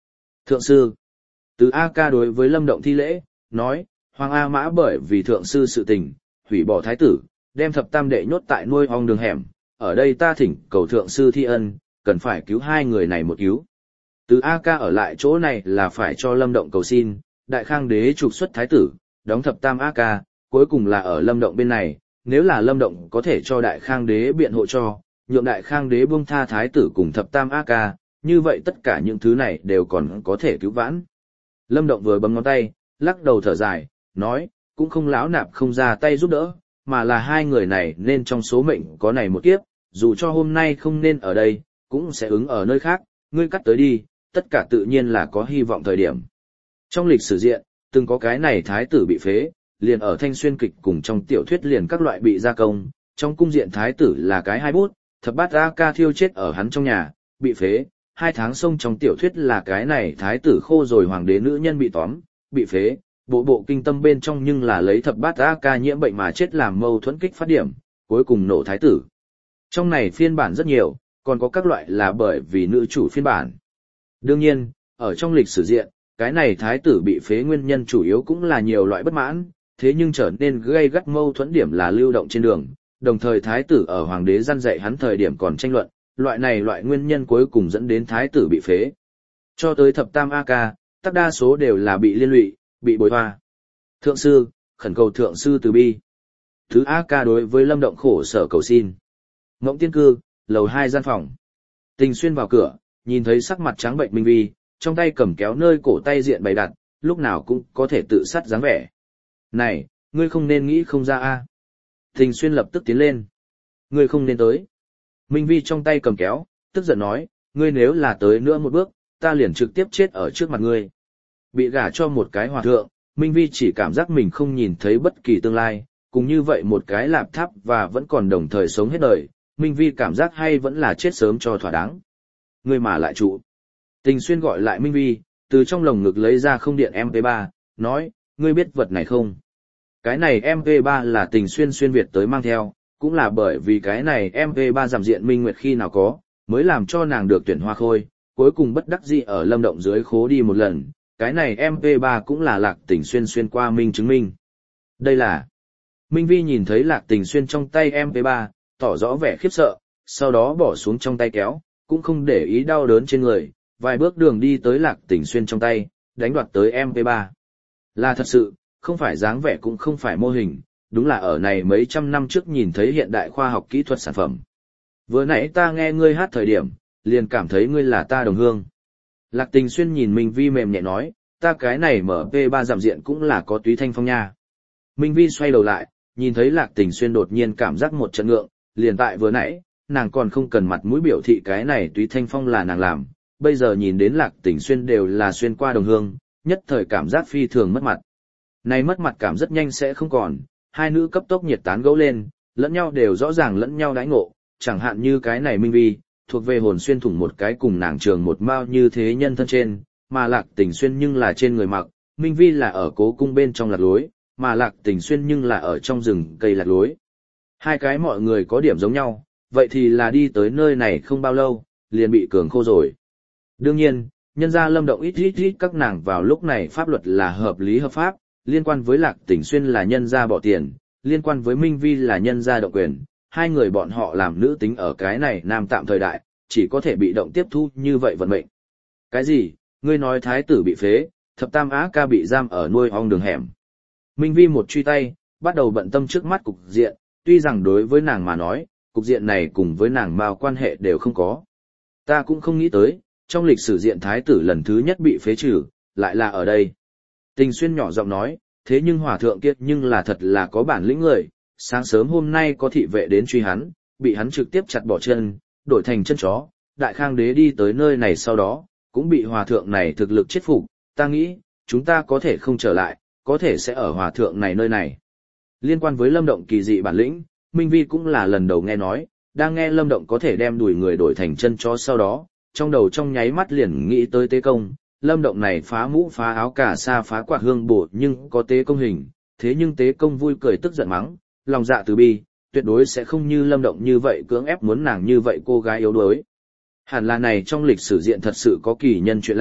Thượng sư. Từ A Ca đối với Lâm Động thi lễ, nói, Hoàng A Mã bởi vì thượng sư sự tình, hủy bỏ thái tử, đem thập tam đệ nhốt tại nuôi ong đường hẻm, ở đây ta thỉnh cầu thượng sư thi ân, cần phải cứu hai người này một cứu. Từ A Ca ở lại chỗ này là phải cho Lâm Động cầu xin, Đại Khang đế trục xuất thái tử, đóng thập tam A Ca, cuối cùng là ở Lâm Động bên này, nếu là Lâm Động có thể cho Đại Khang đế biện hộ cho, nhượng Đại Khang đế buông tha thái tử cùng thập tam A Ca, như vậy tất cả những thứ này đều còn có thể cứu vãn. Lâm Động vừa bấm ngón tay, lắc đầu thở dài, nói, cũng không lão nạp không ra tay giúp đỡ, mà là hai người này nên trong số mệnh có này một kiếp, dù cho hôm nay không nên ở đây, cũng sẽ ứng ở nơi khác, ngươi cắt tới đi, tất cả tự nhiên là có hy vọng thời điểm. Trong lịch sử diện, từng có cái này thái tử bị phế, liền ở thanh xuyên kịch cùng trong tiểu thuyết liền các loại bị gia công, trong cung diện thái tử là cái hai bút, thập bát A Ca thiêu chết ở hắn trong nhà, bị phế, hai tháng sông trong tiểu thuyết là cái này thái tử khô rồi hoàng đế nữ nhân bị tóm, bị phế, bộ bộ kinh tâm bên trong nhưng là lấy thập bát A Ca nhiễm bệnh mà chết làm mâu thuẫn kích phát điểm, cuối cùng nổ thái tử. Trong này phiên bản rất nhiều, còn có các loại là bởi vì nữ chủ phiên bản. Đương nhiên, ở trong lịch sử diện, cái này thái tử bị phế nguyên nhân chủ yếu cũng là nhiều loại bất mãn, thế nhưng trở nên gây gắt mâu thuẫn điểm là lưu động trên đường, đồng thời thái tử ở hoàng đế gian dạy hắn thời điểm còn tranh luận, loại này loại nguyên nhân cuối cùng dẫn đến thái tử bị phế. Cho tới thập tam A Ca, tất đa số đều là bị liên lụy, bị bồi hoa. Thượng sư, khẩn cầu thượng sư từ bi. Thứ A Ca đối với Lâm Động khổ sở cầu xin. Ngỗng tiên cư, lầu hai gian phòng. Tình Xuyên vào cửa, nhìn thấy sắc mặt trắng bệnh Minh Vi, trong tay cầm kéo nơi cổ tay diện bày đặt, lúc nào cũng có thể tự sát dáng vẻ. Này, ngươi không nên nghĩ không ra a. Tình Xuyên lập tức tiến lên. Ngươi không nên tới. Minh Vi trong tay cầm kéo, tức giận nói, ngươi nếu là tới nữa một bước, ta liền trực tiếp chết ở trước mặt ngươi. Bị gả cho một cái hòa thượng, Minh Vi chỉ cảm giác mình không nhìn thấy bất kỳ tương lai, cùng như vậy một cái lạp tháp và vẫn còn đồng thời sống hết đời, Minh Vi cảm giác hay vẫn là chết sớm cho thỏa đáng. Ngươi mà lại trụ. Tình Xuyên gọi lại Minh Vi, từ trong lồng ngực lấy ra không điện em pê ba, nói, ngươi biết vật này không? Cái này em pê ba là Tình Xuyên xuyên Việt tới mang theo, cũng là bởi vì cái này em pê ba giảm diện minh nguyệt khi nào có, mới làm cho nàng được tuyển hoa khôi, cuối cùng bất đắc dĩ ở Lâm Động dưới khố đi một lần, cái này em pê ba cũng là Lạc Tình Xuyên xuyên qua minh chứng minh. Đây là... Minh Vi nhìn thấy Lạc Tình Xuyên trong tay em pê ba, tỏ rõ vẻ khiếp sợ, sau đó bỏ xuống trong tay kéo, cũng không để ý đau đớn trên người, vài bước đường đi tới Lạc Tình Xuyên trong tay, đánh đoạt tới em pê ba. Là thật sự, không phải dáng vẻ cũng không phải mô hình, đúng là ở này mấy trăm năm trước nhìn thấy hiện đại khoa học kỹ thuật sản phẩm. Vừa nãy ta nghe ngươi hát thời điểm, liền cảm thấy ngươi là ta đồng hương. Lạc Tình Xuyên nhìn Minh Vi mềm nhẹ nói, ta cái này mở pê ba giảm diện cũng là có túy thanh phong nha. Minh Vi xoay đầu lại, nhìn thấy Lạc Tình Xuyên đột nhiên cảm giác một trận ngượng, liền tại vừa nãy, nàng còn không cần mặt mũi biểu thị cái này túy thanh phong là nàng làm, bây giờ nhìn đến Lạc Tình Xuyên đều là xuyên qua đồng hương, nhất thời cảm giác phi thường mất mặt. Này mất mặt cảm rất nhanh sẽ không còn, hai nữ cấp tốc nhiệt tán gẫu lên, lẫn nhau đều rõ ràng lẫn nhau đãi ngộ, chẳng hạn như cái này Minh Vi, thuộc về hồn xuyên thủng một cái cùng nàng trường một mao như thế nhân thân trên, mà Lạc Tình Xuyên nhưng là trên người mặc, Minh Vi là ở cố cung bên trong lạc lối, mà Lạc Tình Xuyên nhưng là ở trong rừng cây lạc lối. Hai cái mọi người có điểm giống nhau, vậy thì là đi tới nơi này không bao lâu, liền bị cường khô rồi. Đương nhiên, nhân gia Lâm Động ít ít ít các nàng vào lúc này pháp luật là hợp lý hợp pháp, liên quan với Lạc Tình Xuyên là nhân gia bỏ tiền, liên quan với Minh Vi là nhân gia động quyền, hai người bọn họ làm nữ tính ở cái này nam tạm thời đại, chỉ có thể bị động tiếp thu như vậy vận mệnh. Cái gì, ngươi nói thái tử bị phế, thập tam á ca bị giam ở nuôi ong đường hẻm. Minh Vi một truy tay, bắt đầu bận tâm trước mắt cục diện, tuy rằng đối với nàng mà nói, cục diện này cùng với nàng mao quan hệ đều không có. Ta cũng không nghĩ tới, trong lịch sử diện thái tử lần thứ nhất bị phế trừ, lại là ở đây. Tình Xuyên nhỏ giọng nói, thế nhưng hòa thượng kia nhưng là thật là có bản lĩnh người, sáng sớm hôm nay có thị vệ đến truy hắn, bị hắn trực tiếp chặt bỏ chân, đổi thành chân chó, Đại Khang đế đi tới nơi này sau đó, cũng bị hòa thượng này thực lực chết phục, ta nghĩ, chúng ta có thể không trở lại, có thể sẽ ở hòa thượng này nơi này. Liên quan với Lâm Động kỳ dị bản lĩnh, Minh Vi cũng là lần đầu nghe nói, đang nghe Lâm Động có thể đem đuổi người đổi thành chân chó sau đó, trong đầu trong nháy mắt liền nghĩ tới tế công, Lâm Động này phá mũ phá áo cả sa phá quạt hương bổ nhưng có tế công hình, thế nhưng tế công vui cười tức giận mắng, lòng dạ từ bi, tuyệt đối sẽ không như Lâm Động như vậy cưỡng ép muốn nàng như vậy cô gái yếu đuối. Hẳn là này trong lịch sử diện thật sự có kỳ nhân chuyện lạ,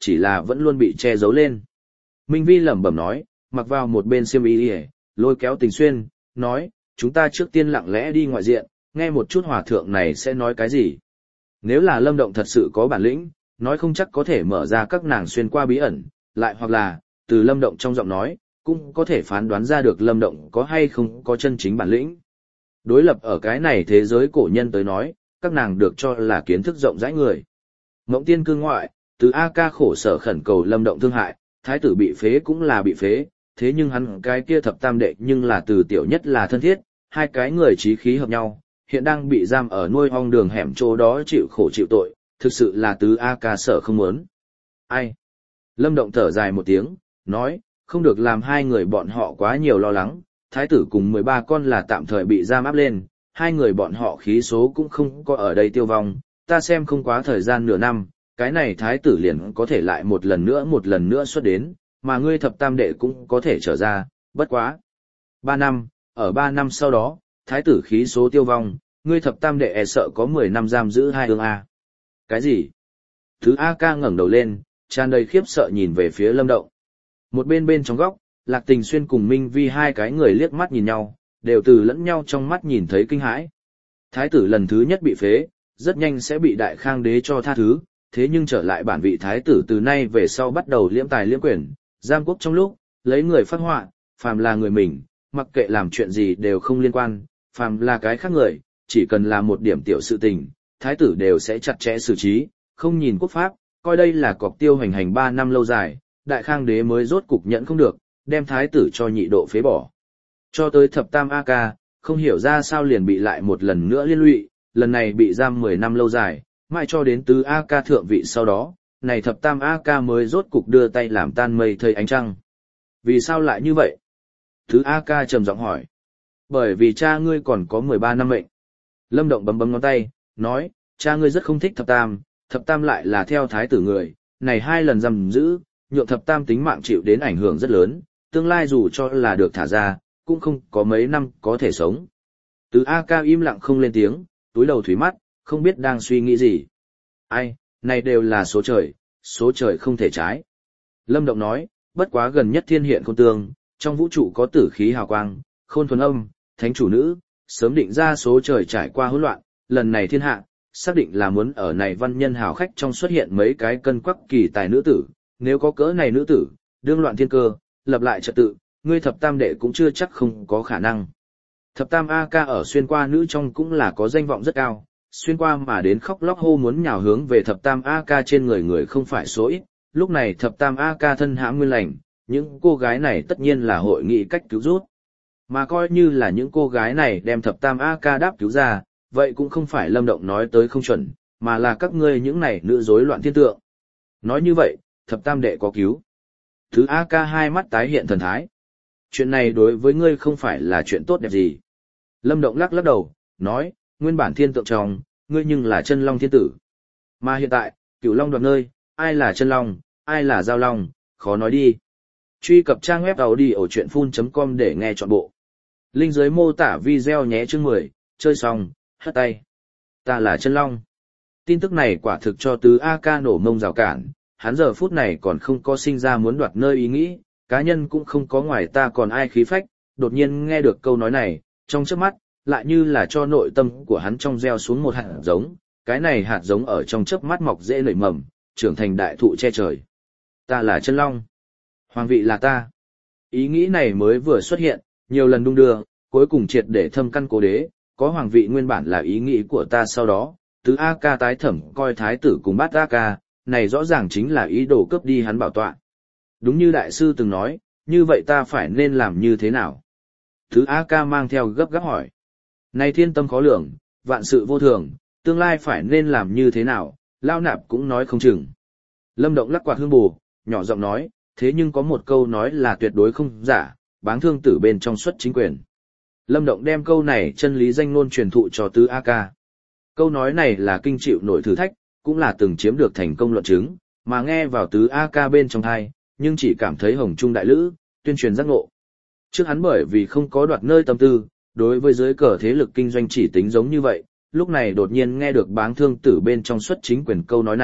chỉ là vẫn luôn bị che giấu lên. Minh Vi lẩm bẩm nói, mặc vào một bên xiêm y đi, lôi kéo Tình Xuyên, nói, chúng ta trước tiên lặng lẽ đi ngoại diện, nghe một chút hòa thượng này sẽ nói cái gì. Nếu là Lâm Động thật sự có bản lĩnh, nói không chắc có thể mở ra các nàng xuyên qua bí ẩn, lại hoặc là, từ Lâm Động trong giọng nói, cũng có thể phán đoán ra được Lâm Động có hay không có chân chính bản lĩnh. Đối lập ở cái này thế giới cổ nhân tới nói, các nàng được cho là kiến thức rộng rãi người. Mộng Tiên cư ngoại, từ A Ca khổ sở khẩn cầu Lâm Động thương hại, thái tử bị phế cũng là bị phế, thế nhưng hắn cái kia thập tam đệ nhưng là từ tiểu nhất là thân thiết, hai cái người chí khí hợp nhau, hiện đang bị giam ở nuôi ong đường hẻm chỗ đó chịu khổ chịu tội, thực sự là tứ A Ca sợ không muốn. Ai? Lâm Động thở dài một tiếng, nói, không được làm hai người bọn họ quá nhiều lo lắng, thái tử cùng mười ba con là tạm thời bị giam áp lên, hai người bọn họ khí số cũng không có ở đây tiêu vong, ta xem không quá thời gian nửa năm, cái này thái tử liền có thể lại một lần nữa một lần nữa xuất đến, mà ngươi thập tam đệ cũng có thể trở ra, bất quá. Ba năm, ở ba năm sau đó, thái tử khí số tiêu vong, ngươi thập tam đệ e sợ có mười năm giam giữ hai ương A. Cái gì? Thứ A Ca ngẩng đầu lên, tràn đầy khiếp sợ nhìn về phía Lâm Động. Một bên bên trong góc, Lạc Tình Xuyên cùng Minh Vi hai cái người liếc mắt nhìn nhau, đều từ lẫn nhau trong mắt nhìn thấy kinh hãi. Thái tử lần thứ nhất bị phế, rất nhanh sẽ bị Đại Khang đế cho tha thứ, thế nhưng trở lại bản vị thái tử từ nay về sau bắt đầu liễm tài liễm quyền, giam quốc trong lúc, lấy người phát họa, phàm là người mình, mặc kệ làm chuyện gì đều không liên quan, phàm là cái khác người, chỉ cần là một điểm tiểu sự tình, thái tử đều sẽ chặt chẽ xử trí, không nhìn quốc pháp, coi đây là cọc tiêu hành hành ba năm lâu dài, Đại Khang đế mới rốt cục nhận không được, đem thái tử cho nhị độ phế bỏ. Cho tới thập tam A Ca, không hiểu ra sao liền bị lại một lần nữa liên lụy, lần này bị giam mười năm lâu dài, mãi cho đến tứ A Ca thượng vị sau đó, này thập tam A Ca mới rốt cục đưa tay làm tan mây thây ánh trăng. Vì sao lại như vậy? Tứ A Ca trầm giọng hỏi. Bởi vì cha ngươi còn có mười ba năm mệnh. Lâm Động bấm bấm ngón tay, nói, cha ngươi rất không thích thập tam, thập tam lại là theo thái tử người, này hai lần giam giữ, nhượng thập tam tính mạng chịu đến ảnh hưởng rất lớn, tương lai dù cho là được thả ra, cũng không có mấy năm có thể sống. Tứ A Ca im lặng không lên tiếng, túi đầu thủy mắt, không biết đang suy nghĩ gì. Ai, này đều là số trời, số trời không thể trái. Lâm Động nói, bất quá gần nhất thiên hiện khôn tương, trong vũ trụ có tử khí hào quang, khôn thuần âm, thánh chủ nữ, sớm định ra số trời trải qua hỗn loạn, lần này thiên hạ, xác định là muốn ở này văn nhân hào khách trong xuất hiện mấy cái cân quắc kỳ tài nữ tử, nếu có cỡ này nữ tử, đương loạn thiên cơ, lập lại trật tự, ngươi thập tam đệ cũng chưa chắc không có khả năng. Thập tam A Ca ở xuyên qua nữ trong cũng là có danh vọng rất cao, xuyên qua mà đến khóc lóc hô muốn nhào hướng về thập tam A Ca trên người người không phải số ít, lúc này thập tam A Ca thân hãm nguyên lành, những cô gái này tất nhiên là hội nghị cách cứu rút. Mà coi như là những cô gái này đem thập tam A Ca đáp cứu ra, vậy cũng không phải Lâm Động nói tới không chuẩn, mà là các ngươi những này nữ rối loạn thiên tượng. Nói như vậy, thập tam đệ có cứu. Thứ A Ca hai mắt tái hiện thần thái. Chuyện này đối với ngươi không phải là chuyện tốt đẹp gì. Lâm Động lắc lắc đầu, nói, nguyên bản thiên tượng trong, ngươi nhưng là chân long thiên tử. Mà hiện tại, cửu long đoạt nơi, ai là chân long, ai là giao long, khó nói đi. Truy cập trang web audiochuyenphun chấm com để nghe trọn bộ. Link dưới mô tả video nhé chương mười, chơi xong, hất tay. Ta là chân long. Tin tức này quả thực cho tứ A Ca nổ mông rào cản, hắn giờ phút này còn không có sinh ra muốn đoạt nơi ý nghĩ, cá nhân cũng không có ngoài ta còn ai khí phách, đột nhiên nghe được câu nói này, trong chớp mắt, lại như là cho nội tâm của hắn trong gieo xuống một hạt giống, cái này hạt giống ở trong chớp mắt mọc dễ nảy mầm, trưởng thành đại thụ che trời. Ta là chân long. Hoàng vị là ta. Ý nghĩ này mới vừa xuất hiện, nhiều lần đung đưa, cuối cùng triệt để thâm căn cố đế, có hoàng vị nguyên bản là ý nghĩ của ta sau đó, tứ A Ca tái thẩm coi thái tử cùng bát A Ca, này rõ ràng chính là ý đồ cướp đi hắn bảo tọa. Đúng như đại sư từng nói, như vậy ta phải nên làm như thế nào? Tứ A Ca mang theo gấp gáp hỏi. Này thiên tâm khó lường, vạn sự vô thường, tương lai phải nên làm như thế nào, Lao Nạp cũng nói không chừng. Lâm Động lắc quạt hương bù, nhỏ giọng nói, thế nhưng có một câu nói là tuyệt đối không giả, báng thương tử bên trong xuất chính quyền. Lâm Động đem câu này chân lý danh ngôn truyền thụ cho Tứ A Ca. Câu nói này là kinh chịu nổi thử thách, cũng là từng chiếm được thành công luận chứng, mà nghe vào Tứ A Ca bên trong tai, nhưng chỉ cảm thấy hồng trung đại lữ, tuyên truyền giác ngộ. Trước hắn bởi vì không có đoạt nơi tâm tư, đối với giới cờ thế lực kinh doanh chỉ tính giống như vậy, lúc này đột nhiên nghe được báng thương tử bên trong xuất chính quyền câu nói này,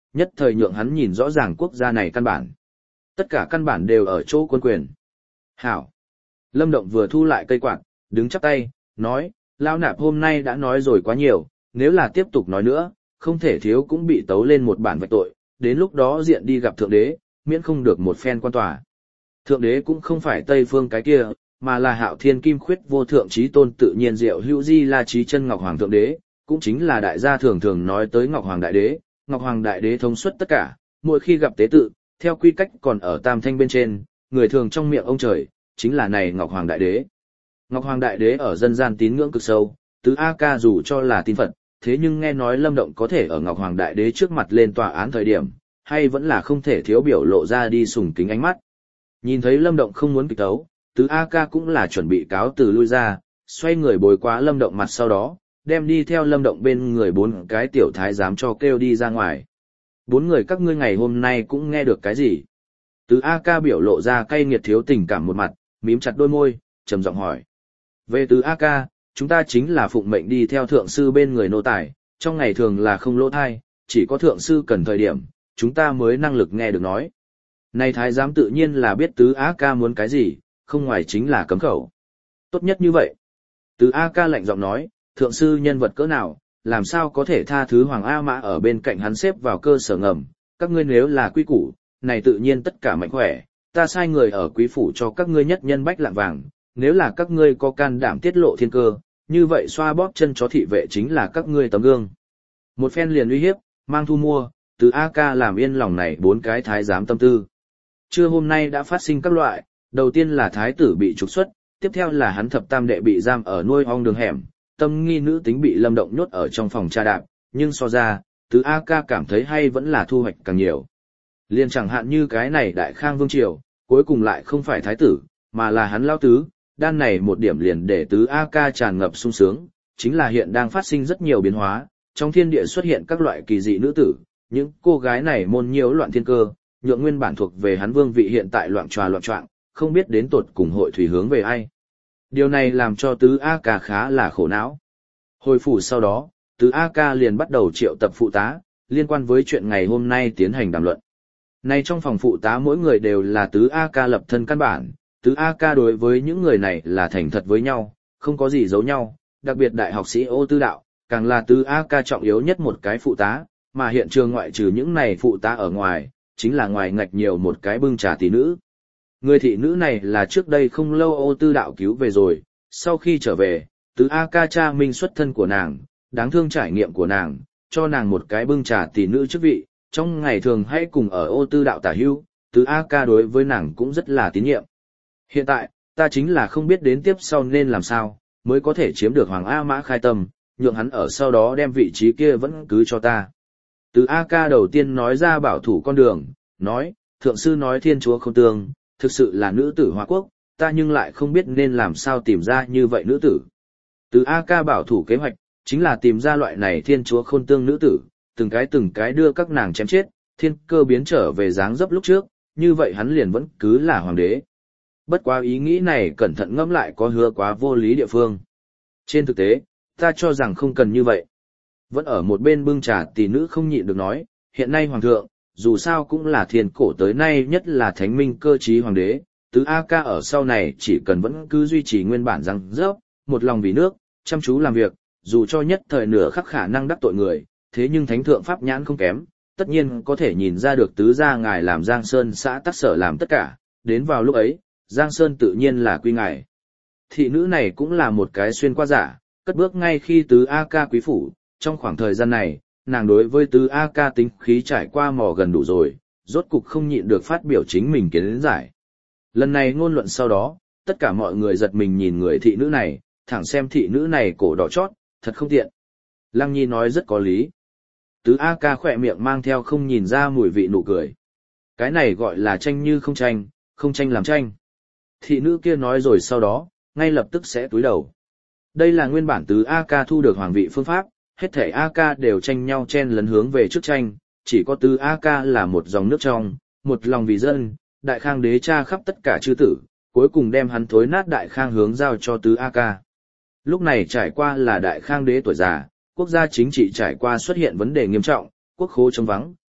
nhất thời nhượng hắn nhìn rõ ràng quốc gia này căn bản. Tất cả căn bản đều ở chỗ quân quyền. Hảo. Lâm Động vừa thu lại cây quạt, đứng chắp tay, nói, Lão Nạp hôm nay đã nói rồi quá nhiều, nếu là tiếp tục nói nữa, không thể thiếu cũng bị tấu lên một bản vạch tội, đến lúc đó diện đi gặp Thượng Đế, miễn không được một phen quan tòa. Thượng Đế cũng không phải Tây Phương cái kia, mà là Hạo Thiên Kim Khuyết Vô Thượng Chí Tôn Tự Nhiên Diệu Hữu Di La Chí Chân Ngọc Hoàng Thượng Đế, cũng chính là đại gia thường thường nói tới Ngọc Hoàng Đại Đế. Ngọc Hoàng Đại Đế thống suất tất cả, mỗi khi gặp tế tự, theo quy cách còn ở tam thanh bên trên, người thường trong miệng ông trời, chính là này Ngọc Hoàng Đại Đế. Ngọc Hoàng Đại Đế ở dân gian tín ngưỡng cực sâu, tứ A Ca dù cho là tin Phật, thế nhưng nghe nói Lâm Động có thể ở Ngọc Hoàng Đại Đế trước mặt lên tòa án thời điểm, hay vẫn là không thể thiếu biểu lộ ra đi sùng kính ánh mắt. Nhìn thấy Lâm Động không muốn kịch tấu, tứ A Ca cũng là chuẩn bị cáo từ lui ra, xoay người bồi quá Lâm Động mặt sau đó, đem đi theo Lâm Động bên người bốn cái tiểu thái giám cho kêu đi ra ngoài. Bốn người các ngươi ngày hôm nay cũng nghe được cái gì? Tứ A Ca biểu lộ ra cay nghiệt thiếu tình cảm một mặt, mím chặt đôi môi, trầm giọng hỏi. Về Tứ A Ca, chúng ta chính là phụng mệnh đi theo thượng sư bên người nô tài, trong ngày thường là không lỗ thai, chỉ có thượng sư cần thời điểm, chúng ta mới năng lực nghe được nói. Này thái giám tự nhiên là biết Tứ A Ca muốn cái gì, không ngoài chính là cấm khẩu. Tốt nhất như vậy. Tứ A Ca lạnh giọng nói, thượng sư nhân vật cỡ nào, làm sao có thể tha thứ Hoàng A Mã ở bên cạnh hắn xếp vào cơ sở ngầm, các ngươi nếu là quy củ, này tự nhiên tất cả mạnh khỏe, ta sai người ở quý phủ cho các ngươi nhất nhân bách lạng vàng, nếu là các ngươi có can đảm tiết lộ thiên cơ, như vậy xoa bóp chân chó thị vệ chính là các ngươi tấm gương. Một phen liền uy hiếp, mang thu mua, từ A Ca làm yên lòng này bốn cái thái giám tâm tư. Trưa hôm nay đã phát sinh các loại, đầu tiên là thái tử bị trục xuất, tiếp theo là hắn thập tam đệ bị giam ở nuôi ong đường hẻm, tâm nghi nữ tính bị Lâm Động nhốt ở trong phòng tra đạp, nhưng so ra, từ A Ca cảm thấy hay vẫn là thu hoạch càng nhiều. Liên chẳng hạn như cái này Đại Khang Vương Triều, cuối cùng lại không phải thái tử, mà là hắn lao tứ, đan này một điểm liền để tứ A Ca tràn ngập sung sướng, chính là hiện đang phát sinh rất nhiều biến hóa, trong thiên địa xuất hiện các loại kỳ dị nữ tử, những cô gái này môn nhiễu loạn thiên cơ, nhượng nguyên bản thuộc về hắn vương vị hiện tại loạn tròa loạn trọng, không biết đến tột cùng hội thủy hướng về ai. Điều này làm cho tứ A Ca khá là khổ não. Hồi phủ sau đó, tứ A Ca liền bắt đầu triệu tập phụ tá, liên quan với chuyện ngày hôm nay tiến hành đàm luận. Nay trong phòng phụ tá mỗi người đều là tứ A Ca lập thân căn bản, tứ A Ca đối với những người này là thành thật với nhau, không có gì giấu nhau, đặc biệt đại học sĩ Ô Tư Đạo, càng là tứ A Ca trọng yếu nhất một cái phụ tá, mà hiện trường ngoại trừ những này phụ tá ở ngoài, chính là ngoài ngạch nhiều một cái bưng trà tỷ nữ. Người thị nữ này là trước đây không lâu Ô Tư Đạo cứu về rồi, sau khi trở về, tứ A Ca cha minh xuất thân của nàng, đáng thương trải nghiệm của nàng, cho nàng một cái bưng trà tỷ nữ chức vị, trong ngày thường hay cùng ở Ô Tư Đạo tả hữu, tứ A Ca đối với nàng cũng rất là tín nhiệm. Hiện tại, ta chính là không biết đến tiếp sau nên làm sao, mới có thể chiếm được Hoàng A Mã khai tâm, nhượng hắn ở sau đó đem vị trí kia vẫn cứ cho ta. Tứ A Ca đầu tiên nói ra bảo thủ con đường, nói, thượng sư nói thiên chúa không tương, thực sự là nữ tử Hoa Quốc, ta nhưng lại không biết nên làm sao tìm ra như vậy nữ tử. Tứ A Ca bảo thủ kế hoạch, chính là tìm ra loại này thiên chúa khôn tương nữ tử, từng cái từng cái đưa các nàng chém chết, thiên cơ biến trở về dáng dấp lúc trước, như vậy hắn liền vẫn cứ là hoàng đế. Bất quá ý nghĩ này cẩn thận ngẫm lại có hứa quá vô lý địa phương. Trên thực tế, ta cho rằng không cần như vậy. Vẫn ở một bên bưng trà tỷ nữ không nhịn được nói, hiện nay hoàng thượng, dù sao cũng là thiên cổ tới nay nhất là thánh minh cơ trí hoàng đế, tứ A Ca ở sau này chỉ cần vẫn cứ duy trì nguyên bản răng rớp, một lòng vì nước, chăm chú làm việc, dù cho nhất thời nửa khắc khả năng đắc tội người, thế nhưng thánh thượng pháp nhãn không kém, tất nhiên có thể nhìn ra được tứ gia ngài làm Giang Sơn xã tắc sở làm tất cả, đến vào lúc ấy, Giang Sơn tự nhiên là quy ngài. Thị nữ này cũng là một cái xuyên qua giả, cất bước ngay khi tứ A Ca quý phủ, trong khoảng thời gian này, nàng đối với tứ A Ca tính khí trải qua mò gần đủ rồi, rốt cục không nhịn được phát biểu chính mình kiến giải. Lần này ngôn luận sau đó, tất cả mọi người giật mình nhìn người thị nữ này, thẳng xem thị nữ này cổ đỏ chót, thật không tiện. Lăng Nhi nói rất có lý. Tứ A Ca khỏe miệng mang theo không nhìn ra mùi vị nụ cười. Cái này gọi là tranh như không tranh, không tranh làm tranh. Thị nữ kia nói rồi sau đó, ngay lập tức sẽ túi đầu. Đây là nguyên bản tứ A Ca thu được hoàng vị phương pháp, hết thể A Ca đều tranh nhau chen lấn hướng về trước tranh, chỉ có tứ A Ca là một dòng nước trong, một lòng vì dân, Đại Khang đế tra khắp tất cả chư tử, cuối cùng đem hắn thối nát Đại Khang hướng giao cho tứ A Ca. Lúc này trải qua là Đại Khang đế tuổi già, quốc gia chính trị trải qua xuất hiện vấn đề nghiêm trọng, quốc khố trống vắng,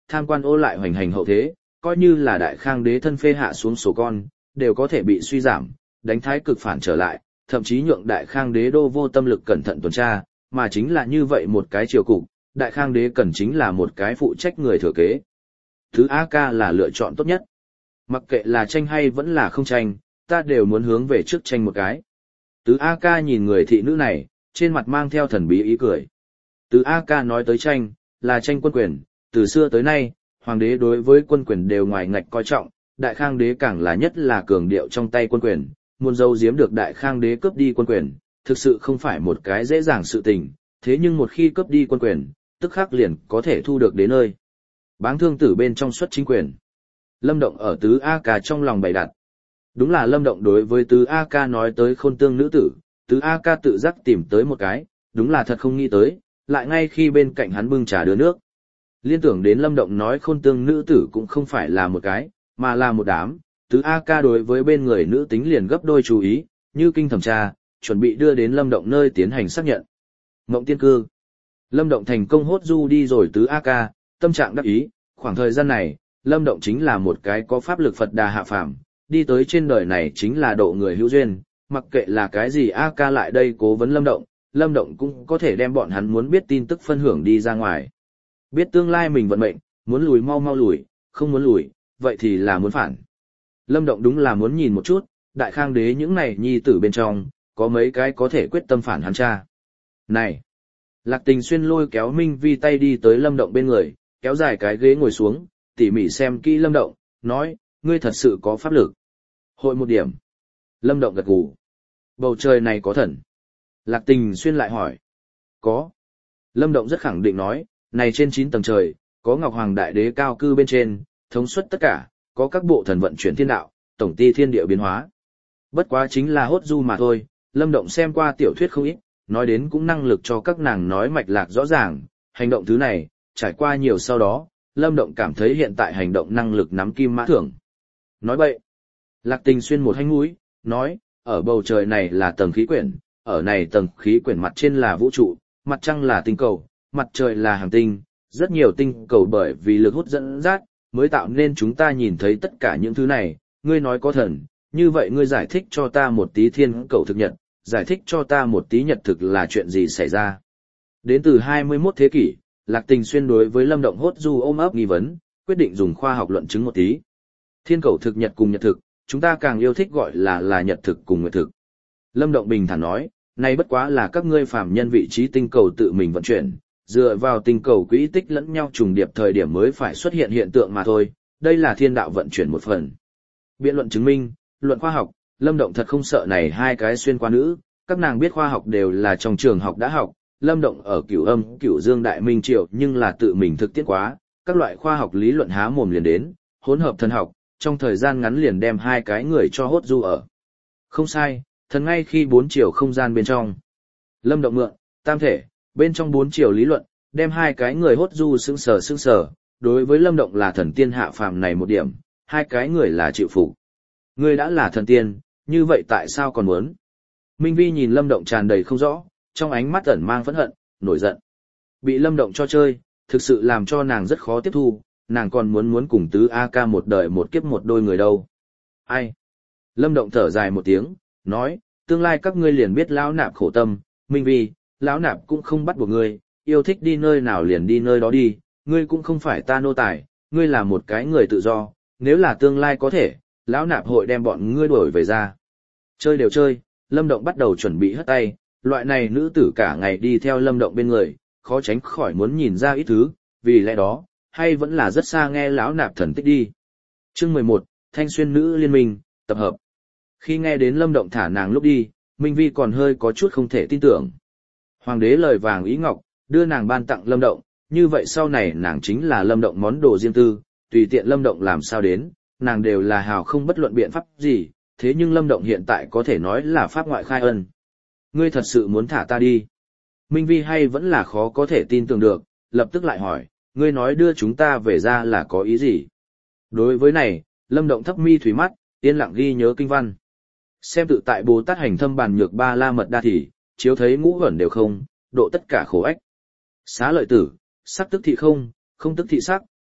tham quan ô lại hoành hành hậu thế, coi như là đại khang đế thân phê hạ xuống số con, đều có thể bị suy giảm, đánh thái cực phản trở lại, thậm chí nhượng đại khang đế đô vô tâm lực cẩn thận tuần tra, mà chính là như vậy một cái triều cục, đại khang đế cần chính là một cái phụ trách người thừa kế. Thứ A Ca là lựa chọn tốt nhất. Mặc kệ là tranh hay vẫn là không tranh, ta đều muốn hướng về trước tranh một cái. Tứ A Ca nhìn người thị nữ này, trên mặt mang theo thần bí ý cười. Tứ A Ca nói tới tranh, là tranh quân quyền, từ xưa tới nay, hoàng đế đối với quân quyền đều ngoài ngạch coi trọng, đại khang đế càng là nhất là cường điệu trong tay quân quyền, muốn giấu giếm được đại khang đế cướp đi quân quyền, thực sự không phải một cái dễ dàng sự tình, thế nhưng một khi cướp đi quân quyền, tức khắc liền có thể thu được đến nơi. Báng thương tử bên trong xuất chính quyền. Lâm Động ở Tứ A Ca trong lòng bày đặt. Đúng là Lâm Động đối với Tứ A Ca nói tới khôn tương nữ tử, Tứ A Ca tự giác tìm tới một cái, đúng là thật không nghĩ tới, lại ngay khi bên cạnh hắn bưng trà đưa nước. Liên tưởng đến Lâm Động nói khôn tương nữ tử cũng không phải là một cái, mà là một đám, Tứ A Ca đối với bên người nữ tính liền gấp đôi chú ý, như kinh thẩm tra, chuẩn bị đưa đến Lâm Động nơi tiến hành xác nhận. Ngộng tiên cư. Lâm Động thành công hốt du đi rồi Tứ A Ca, tâm trạng đắc ý, khoảng thời gian này, Lâm Động chính là một cái có pháp lực Phật Đà hạ phàm, đi tới trên đời này chính là độ người hữu duyên, mặc kệ là cái gì A Ca lại đây cố vấn Lâm Động, Lâm Động cũng có thể đem bọn hắn muốn biết tin tức phân hưởng đi ra ngoài. Biết tương lai mình vận mệnh, muốn lùi mau mau lùi, không muốn lùi, vậy thì là muốn phản. Lâm Động đúng là muốn nhìn một chút, đại khang đế những này nhi tử bên trong, có mấy cái có thể quyết tâm phản hắn cha. Này! Lạc Tình Xuyên lôi kéo Minh Vi tay đi tới Lâm Động bên người, kéo dài cái ghế ngồi xuống, tỉ mỉ xem kỹ Lâm Động, nói, ngươi thật sự có pháp lực. Hội một điểm. Lâm Động gật gù. Bầu trời này có thần. Lạc Tình Xuyên lại hỏi. Có. Lâm Động rất khẳng định nói, này trên chín tầng trời, có Ngọc Hoàng Đại Đế cao cư bên trên, thống suất tất cả, có các bộ thần vận chuyển thiên đạo, tổng ty thiên địa biến hóa. Bất quá chính là hốt du mà thôi, Lâm Động xem qua tiểu thuyết không ít, nói đến cũng năng lực cho các nàng nói mạch lạc rõ ràng, hành động thứ này, trải qua nhiều sau đó, Lâm Động cảm thấy hiện tại hành động năng lực nắm kim mã thưởng. Nói bậy. Lạc Tình Xuyên một hánh mũi, nói, ở bầu trời này là tầng khí quyển, ở này tầng khí quyển mặt trên là vũ trụ, mặt trăng là tinh cầu, mặt trời là hành tinh, rất nhiều tinh cầu bởi vì lực hút dẫn dắt, mới tạo nên chúng ta nhìn thấy tất cả những thứ này, ngươi nói có thần, như vậy ngươi giải thích cho ta một tí thiên cầu thực nhật, giải thích cho ta một tí nhật thực là chuyện gì xảy ra. Đến từ hai mươi mốt thế kỷ, Lạc Tình Xuyên đối với Lâm Động hốt du ôm ấp nghi vấn, quyết định dùng khoa học luận chứng một tí. Thiên cầu thực nhật cùng nhật thực, chúng ta càng yêu thích gọi là là nhật thực cùng nguyệt thực. Lâm Động bình thản nói, này bất quá là các ngươi phàm nhân vị trí tinh cầu tự mình vận chuyển, dựa vào tinh cầu quỹ tích lẫn nhau trùng điệp thời điểm mới phải xuất hiện hiện tượng mà thôi, đây là thiên đạo vận chuyển một phần. Biện luận chứng minh, luận khoa học, Lâm Động thật không sợ này hai cái xuyên qua nữ, các nàng biết khoa học đều là trong trường học đã học, Lâm Động ở Cửu Âm, Cửu Dương Đại Minh Triều nhưng là tự mình thực tiễn quá, các loại khoa học lý luận há mồm liền đến, hỗn hợp thần học, trong thời gian ngắn liền đem hai cái người cho hốt du ở. Không sai, thần ngay khi bốn chiều không gian bên trong. Lâm Động mượn, tam thể, bên trong bốn chiều lý luận, đem hai cái người hốt du sững sờ sững sờ, đối với Lâm Động là thần tiên hạ phàm này một điểm, hai cái người là chịu phục. Ngươi đã là thần tiên, như vậy tại sao còn muốn? Minh Vi nhìn Lâm Động tràn đầy không rõ, trong ánh mắt ẩn mang phẫn hận, nổi giận. Bị Lâm Động cho chơi, thực sự làm cho nàng rất khó tiếp thu, nàng còn muốn muốn cùng Tứ A Ca một đời một kiếp một đôi người đâu. Ai? Lâm Động thở dài một tiếng, nói, tương lai các ngươi liền biết lão nạp khổ tâm, Minh Vi, lão nạp cũng không bắt buộc ngươi, yêu thích đi nơi nào liền đi nơi đó đi, ngươi cũng không phải ta nô tài, ngươi là một cái người tự do, nếu là tương lai có thể, lão nạp hội đem bọn ngươi đuổi về ra. Chơi đều chơi, Lâm Động bắt đầu chuẩn bị hất tay, loại này nữ tử cả ngày đi theo Lâm Động bên người, khó tránh khỏi muốn nhìn ra ít thứ, vì lẽ đó, hay vẫn là rất xa nghe lão nạp thần tích đi. Chương mười một, Thanh Xuyên Nữ Liên Minh, tập hợp. Khi nghe đến Lâm Động thả nàng lúc đi, Minh Vi còn hơi có chút không thể tin tưởng. Hoàng đế lời vàng ý ngọc, đưa nàng ban tặng Lâm Động, như vậy sau này nàng chính là Lâm Động món đồ riêng tư, tùy tiện Lâm Động làm sao đến, nàng đều là hào không bất luận biện pháp gì, thế nhưng Lâm Động hiện tại có thể nói là pháp ngoại khai ân. Ngươi thật sự muốn thả ta đi? Minh Vi hay vẫn là khó có thể tin tưởng được, lập tức lại hỏi, ngươi nói đưa chúng ta về ra là có ý gì? Đối với này, Lâm Động thấp mi thủy mắt, yên lặng ghi nhớ kinh văn. Xem tự tại Bồ Tát hành thâm bàn nhược ba la mật đa thì, chiếu thấy ngũ huẩn đều không, độ tất cả khổ ách. Xá lợi tử, sắc tức thị không, không tức thị sắc,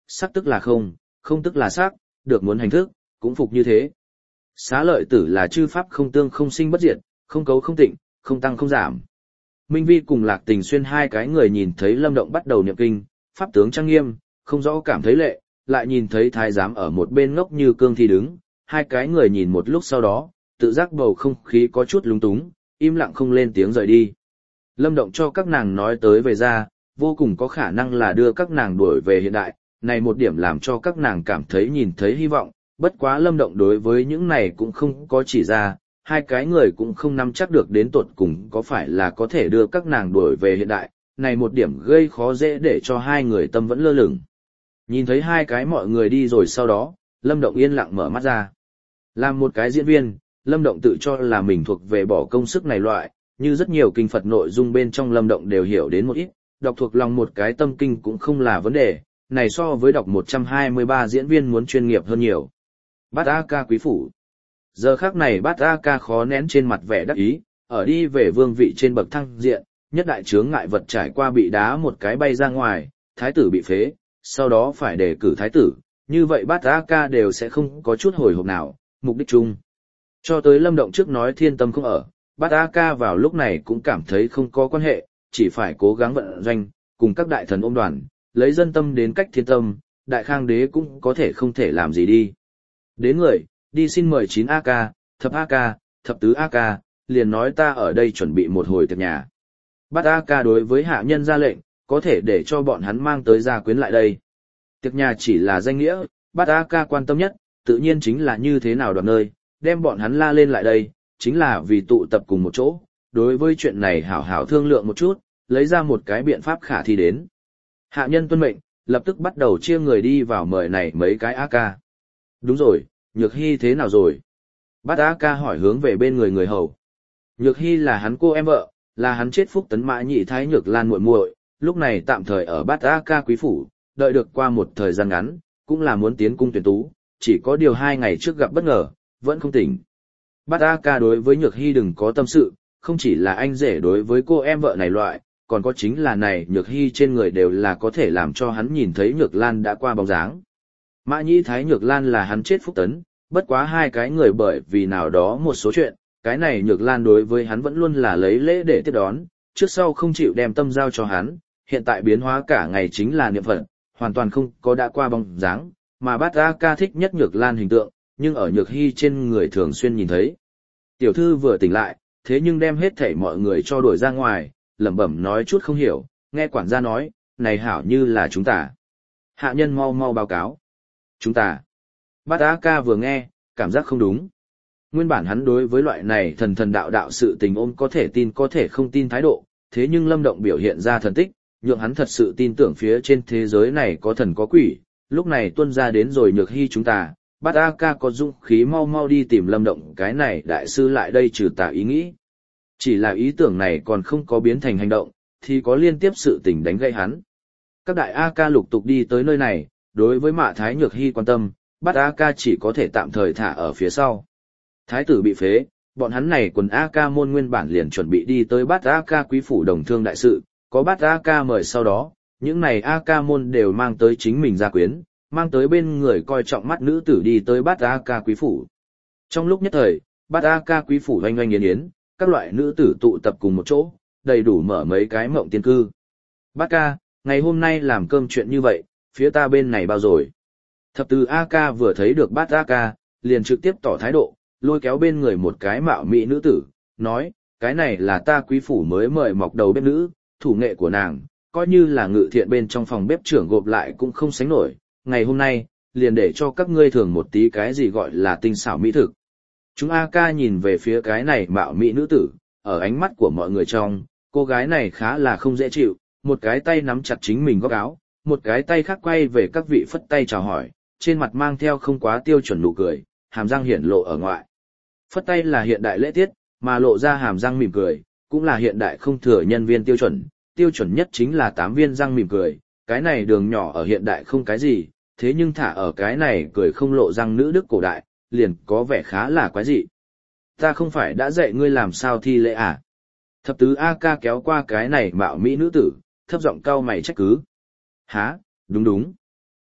sắc tức là không, không tức là sắc, được muốn hành thức, cũng phục như thế. Xá lợi tử là chư pháp không tương không sinh bất diệt, không cấu không tịnh, không tăng không giảm. Minh Vi cùng Lạc Tình Xuyên hai cái người nhìn thấy Lâm Động bắt đầu niệm kinh, pháp tướng trang nghiêm, không rõ cảm thấy lệ, lại nhìn thấy thái giám ở một bên ngốc như cương thi đứng, hai cái người nhìn một lúc sau đó, tự giác bầu không khí có chút lúng túng, im lặng không lên tiếng rời đi. Lâm Động cho các nàng nói tới về ra, vô cùng có khả năng là đưa các nàng đuổi về hiện đại, này một điểm làm cho các nàng cảm thấy nhìn thấy hy vọng, bất quá Lâm Động đối với những này cũng không có chỉ ra, hai cái người cũng không nắm chắc được đến tột cùng có phải là có thể đưa các nàng đuổi về hiện đại, này một điểm gây khó dễ để cho hai người tâm vẫn lơ lửng. Nhìn thấy hai cái mọi người đi rồi sau đó, Lâm Động yên lặng mở mắt ra. Làm một cái diễn viên, Lâm Động tự cho là mình thuộc về bỏ công sức này loại, như rất nhiều kinh Phật nội dung bên trong Lâm Động đều hiểu đến một ít, đọc thuộc lòng một cái tâm kinh cũng không là vấn đề, này so với đọc một trăm hai mươi ba diễn viên muốn chuyên nghiệp hơn nhiều. Bát A Ca quý phủ. Giờ khắc này Bát A Ca khó nén trên mặt vẻ đắc ý, ở đi về vương vị trên bậc thang diện, nhất đại chướng ngại vật trải qua bị đá một cái bay ra ngoài, thái tử bị phế, sau đó phải đề cử thái tử, như vậy Bát A Ca đều sẽ không có chút hồi hộp nào, mục đích chung. Cho tới Lâm Động trước nói thiên tâm không ở, Bát A Ca vào lúc này cũng cảm thấy không có quan hệ, chỉ phải cố gắng vận doanh, cùng các đại thần ôm đoàn, lấy dân tâm đến cách thiên tâm, đại khang đế cũng có thể không thể làm gì đi. Đến người, đi xin mời chín A Ca, thập A Ca, thập tứ A Ca, liền nói ta ở đây chuẩn bị một hồi tiệc nhà. Bát A Ca đối với hạ nhân ra lệnh, có thể để cho bọn hắn mang tới gia quyến lại đây. Tiệc nhà chỉ là danh nghĩa, Bát A Ca quan tâm nhất, tự nhiên chính là như thế nào đoạt nơi, đem bọn hắn la lên lại đây, chính là vì tụ tập cùng một chỗ, đối với chuyện này hảo hảo thương lượng một chút, lấy ra một cái biện pháp khả thi đến. Hạ nhân tuân mệnh, lập tức bắt đầu chia người đi vào mời này mấy cái A Ca. Đúng rồi, Nhược Hy thế nào rồi? Bát A Ca hỏi hướng về bên người người hầu. Nhược Hy là hắn cô em vợ, là hắn chết phúc tấn mã nhị thái Nhược Lan muội muội, lúc này tạm thời ở Bát A Ca quý phủ, đợi được qua một thời gian ngắn, cũng là muốn tiến cung tuyển tú, chỉ có điều hai ngày trước gặp bất ngờ, vẫn không tỉnh. Bát A Ca đối với Nhược Hy đừng có tâm sự, không chỉ là anh rể đối với cô em vợ này loại, còn có chính là này Nhược Hy trên người đều là có thể làm cho hắn nhìn thấy Nhược Lan đã qua bóng dáng. Mã Nhĩ Thái Nhược Lan là hắn chết phúc tấn, bất quá hai cái người bởi vì nào đó một số chuyện, cái này Nhược Lan đối với hắn vẫn luôn là lấy lễ để tiếp đón, trước sau không chịu đem tâm giao cho hắn, hiện tại biến hóa cả ngày chính là niệm Phật, hoàn toàn không có đã qua bóng dáng, mà Bát A Ca thích nhất Nhược Lan hình tượng, nhưng ở Nhược Hy trên người thường xuyên nhìn thấy. Tiểu thư vừa tỉnh lại, thế nhưng đem hết thảy mọi người cho đuổi ra ngoài, lẩm bẩm nói chút không hiểu, nghe quản gia nói, này hảo như là chúng ta. Hạ nhân mau mau báo cáo. Chúng ta. Bát A Ca vừa nghe, cảm giác không đúng. Nguyên bản hắn đối với loại này thần thần đạo đạo sự tình ôm có thể tin có thể không tin thái độ, thế nhưng Lâm Động biểu hiện ra thần tích, nhượng hắn thật sự tin tưởng phía trên thế giới này có thần có quỷ, lúc này tuân ra đến rồi Nhược Hy chúng ta. Bát A Ca có dũng khí mau mau đi tìm Lâm Động cái này đại sư lại đây trừ tà ý nghĩ. Chỉ là ý tưởng này còn không có biến thành hành động, thì có liên tiếp sự tình đánh gãy hắn. Các đại A Ca lục tục đi tới nơi này, đối với Mã Thái Nhược Hy quan tâm, Bát A Ca chỉ có thể tạm thời thả ở phía sau. Thái tử bị phế, bọn hắn này quần A Ca môn nguyên bản liền chuẩn bị đi tới Bát A Ca quý phủ đồng thương đại sự, có Bát A Ca mời sau đó, những này A Ca môn đều mang tới chính mình gia quyến, mang tới bên người coi trọng mắt nữ tử đi tới Bát A Ca quý phủ. Trong lúc nhất thời, Bát A Ca quý phủ oanh oanh yến yến, các loại nữ tử tụ tập cùng một chỗ, đầy đủ mở mấy cái mộng tiên cư. Bát ca, ngày hôm nay làm cơm chuyện như vậy, phía ta bên này bao rồi. Thập tứ A Ca vừa thấy được Bát A Ca, liền trực tiếp tỏ thái độ, lôi kéo bên người một cái mạo mỹ nữ tử, nói, cái này là ta quý phủ mới mời mọc đầu bếp nữ, thủ nghệ của nàng, coi như là ngự thiện bên trong phòng bếp trưởng gộp lại cũng không sánh nổi, ngày hôm nay, liền để cho các ngươi thưởng một tí cái gì gọi là tinh xảo mỹ thực. Chúng A Ca nhìn về phía cái này mạo mỹ nữ tử, ở ánh mắt của mọi người trong, cô gái này khá là không dễ chịu, một cái tay nắm chặt chính mình góc áo, một cái tay khác quay về các vị phất tay chào hỏi, trên mặt mang theo không quá tiêu chuẩn nụ cười, hàm răng hiển lộ ở ngoại. Phất tay là hiện đại lễ tiết, mà lộ ra hàm răng mỉm cười, cũng là hiện đại không thừa nhân viên tiêu chuẩn, tiêu chuẩn nhất chính là tám viên răng mỉm cười, cái này đường nhỏ ở hiện đại không cái gì, thế nhưng thả ở cái này cười không lộ răng nữ đức cổ đại, liền có vẻ khá là quái dị. Ta không phải đã dạy ngươi làm sao thi lễ à? Thập tứ A Ca kéo qua cái này mạo mỹ nữ tử, thấp giọng cau mày trách cứ. Hả, đúng đúng.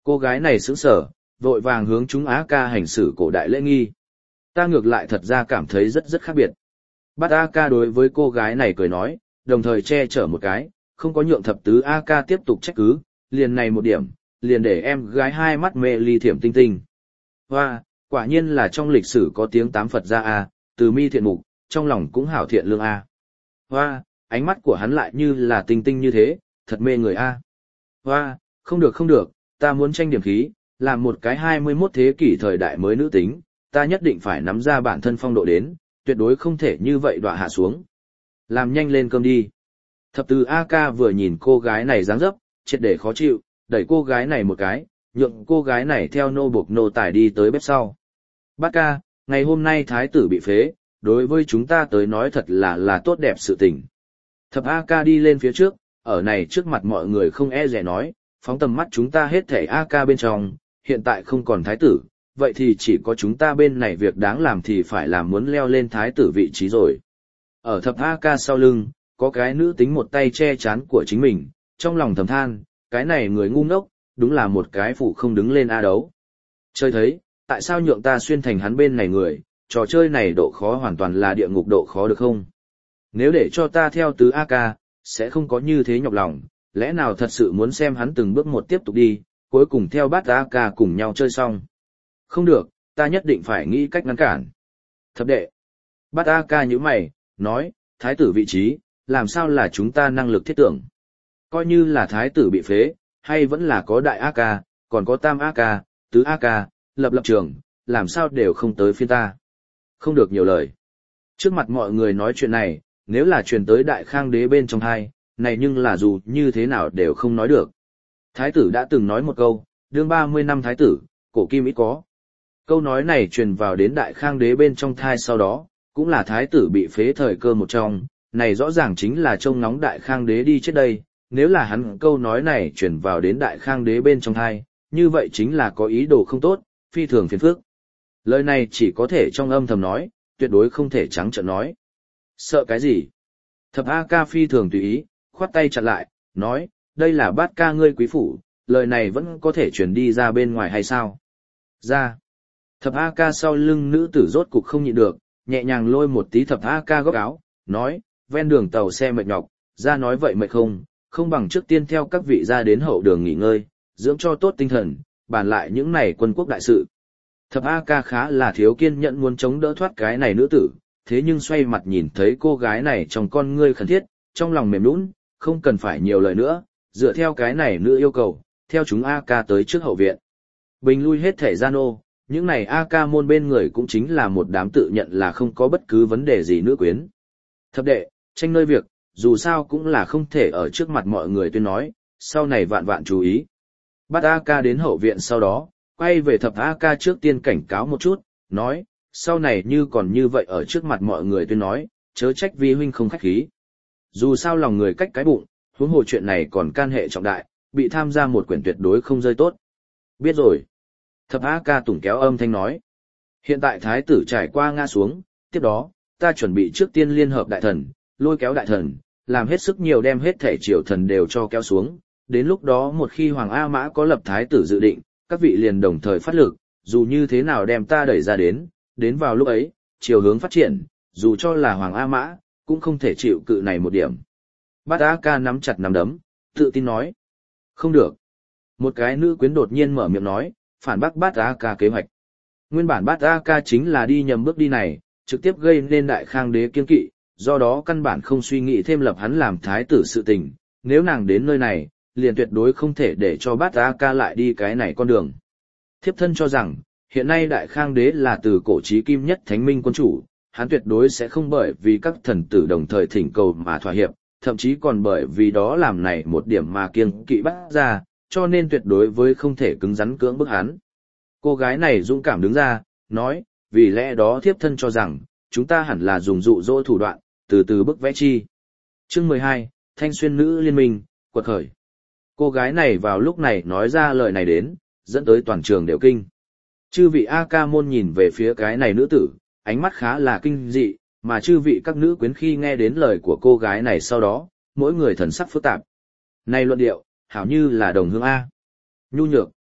Cô gái này sững sờ, vội vàng hướng chúng A ca hành xử cổ đại lễ nghi. Ta ngược lại thật ra cảm thấy rất rất khác biệt. Bát A ca đối với cô gái này cười nói, đồng thời che chở một cái, không có nhượng thập tứ A ca tiếp tục trách cứ, liền này một điểm, liền để em gái hai mắt mê ly thiểm tinh tinh. Hoa, quả nhiên là trong lịch sử có tiếng tám Phật ra A, từ mi thiện mục, trong lòng cũng hảo thiện lương A. Hoa, ánh mắt của hắn lại như là tinh tinh như thế, thật mê người A. Hoa, không được không được, ta muốn tranh điểm khí, làm một cái hai mươi mốt thế kỷ thời đại mới nữ tính, ta nhất định phải nắm ra bản thân phong độ đến, tuyệt đối không thể như vậy đọa hạ xuống. Làm nhanh lên cơm đi. Thập tứ A ca vừa nhìn cô gái này dáng dấp, triệt để khó chịu, đẩy cô gái này một cái, nhượng cô gái này theo nô buộc nô tải đi tới bếp sau. Bát ca, ngày hôm nay thái tử bị phế, đối với chúng ta tới nói thật là là tốt đẹp sự tình. Thập A ca đi lên phía trước, ở này trước mặt mọi người không e dè nói, phóng tầm mắt chúng ta hết thảy A ca bên trong, hiện tại không còn thái tử, vậy thì chỉ có chúng ta bên này việc đáng làm thì phải làm muốn leo lên thái tử vị trí rồi. Ở thập A ca sau lưng, có cái nữ tính một tay che chán của chính mình, trong lòng thầm than, cái này người ngu ngốc, đúng là một cái phụ không đứng lên A đấu. Chơi thấy, tại sao nhượng ta xuyên thành hắn bên này người, trò chơi này độ khó hoàn toàn là địa ngục độ khó được không? Nếu để cho ta theo tứ A ca, sẽ không có như thế nhọc lòng, lẽ nào thật sự muốn xem hắn từng bước một tiếp tục đi, cuối cùng theo bát A ca cùng nhau chơi xong. Không được, ta nhất định phải nghĩ cách ngăn cản. Thập đệ. Bát A ca như mày, nói, thái tử vị trí, làm sao là chúng ta năng lực thiết tưởng. Coi như là thái tử bị phế, hay vẫn là có đại A ca, còn có tam A ca, tứ A ca, lập lập trường, làm sao đều không tới phiên ta. Không được nhiều lời. Trước mặt mọi người nói chuyện này, nếu là truyền tới đại khang đế bên trong hai, này nhưng là dù như thế nào đều không nói được. Thái tử đã từng nói một câu, đương ba mươi năm thái tử, cổ kim ít có. Câu nói này truyền vào đến đại khang đế bên trong thai sau đó, cũng là thái tử bị phế thời cơ một trong, này rõ ràng chính là trông nóng đại khang đế đi trước đây, nếu là hắn câu nói này truyền vào đến đại khang đế bên trong thai, như vậy chính là có ý đồ không tốt, phi thường phiền phức. Lời này chỉ có thể trong âm thầm nói, tuyệt đối không thể trắng trợn nói. Sợ cái gì? Thập A ca phi thường tùy ý, khoát tay chặn lại, nói, đây là bát ca ngươi quý phủ, lời này vẫn có thể truyền đi ra bên ngoài hay sao? Ra. Thập A ca sau lưng nữ tử rốt cục không nhịn được, nhẹ nhàng lôi một tí thập A ca góc áo, nói, ven đường tàu xe mệt nhọc, ra nói vậy mệt không, không bằng trước tiên theo các vị ra đến hậu đường nghỉ ngơi, dưỡng cho tốt tinh thần, bàn lại những này quân quốc đại sự. Thập A ca khá là thiếu kiên nhẫn muốn chống đỡ thoát cái này nữ tử, thế nhưng xoay mặt nhìn thấy cô gái này trong con ngươi khẩn thiết, trong lòng mềm nũng, không cần phải nhiều lời nữa, dựa theo cái này nữ yêu cầu, theo chúng A ca tới trước hậu viện. Bình lui hết thể gian ô, những này A ca môn bên người cũng chính là một đám tự nhận là không có bất cứ vấn đề gì nữ quyến. Thập đệ, tranh nơi việc, dù sao cũng là không thể ở trước mặt mọi người tuyên nói, sau này vạn vạn chú ý. Bắt A ca đến hậu viện sau đó, quay về thập A ca trước tiên cảnh cáo một chút, nói, sau này như còn như vậy ở trước mặt mọi người tuyên nói, chớ trách vi huynh không khách khí. Dù sao lòng người cách cái bụng, huống hồ chuyện này còn can hệ trọng đại, bị tham gia một quyển tuyệt đối không rơi tốt. Biết rồi. Thập A ca tủng kéo âm thanh nói. Hiện tại thái tử trải qua ngã xuống, tiếp đó, ta chuẩn bị trước tiên liên hợp đại thần, lôi kéo đại thần, làm hết sức nhiều đem hết thể triều thần đều cho kéo xuống. Đến lúc đó một khi Hoàng A Mã có lập thái tử dự định, các vị liền đồng thời phát lực, dù như thế nào đem ta đẩy ra đến, đến vào lúc ấy, chiều hướng phát triển, dù cho là Hoàng A Mã, cũng không thể chịu cự này một điểm. Bát A ca nắm chặt nắm đấm, tự tin nói. Không được. Một cái nữ quyến đột nhiên mở miệng nói, phản bác Bát A ca kế hoạch. Nguyên bản Bát A ca chính là đi nhầm bước đi này, trực tiếp gây nên đại khang đế kiên kỵ, do đó căn bản không suy nghĩ thêm lập hắn làm thái tử sự tình, nếu nàng đến nơi này, liền tuyệt đối không thể để cho Bát A ca lại đi cái này con đường. Thiếp thân cho rằng, hiện nay đại khang đế là từ cổ chí kim nhất thánh minh quân chủ, hắn tuyệt đối sẽ không bởi vì các thần tử đồng thời thỉnh cầu mà thỏa hiệp, thậm chí còn bởi vì đó làm này một điểm mà kiêng kỵ bắt ra, cho nên tuyệt đối với không thể cứng rắn cưỡng bức hắn. Cô gái này dũng cảm đứng ra, nói, vì lẽ đó thiếp thân cho rằng, chúng ta hẳn là dùng dụ dỗ thủ đoạn, từ từ bức vẽ chi. Chương mười hai, Thanh Xuyên Nữ Liên Minh, quật khởi. Cô gái này vào lúc này nói ra lời này đến, dẫn tới toàn trường đều kinh. Chư vị A ca môn nhìn về phía cái này nữ tử, ánh mắt khá là kinh dị, mà chư vị các nữ quyến khi nghe đến lời của cô gái này sau đó, mỗi người thần sắc phức tạp. Này luận điệu, hảo như là đồng hương A. Nhu nhược,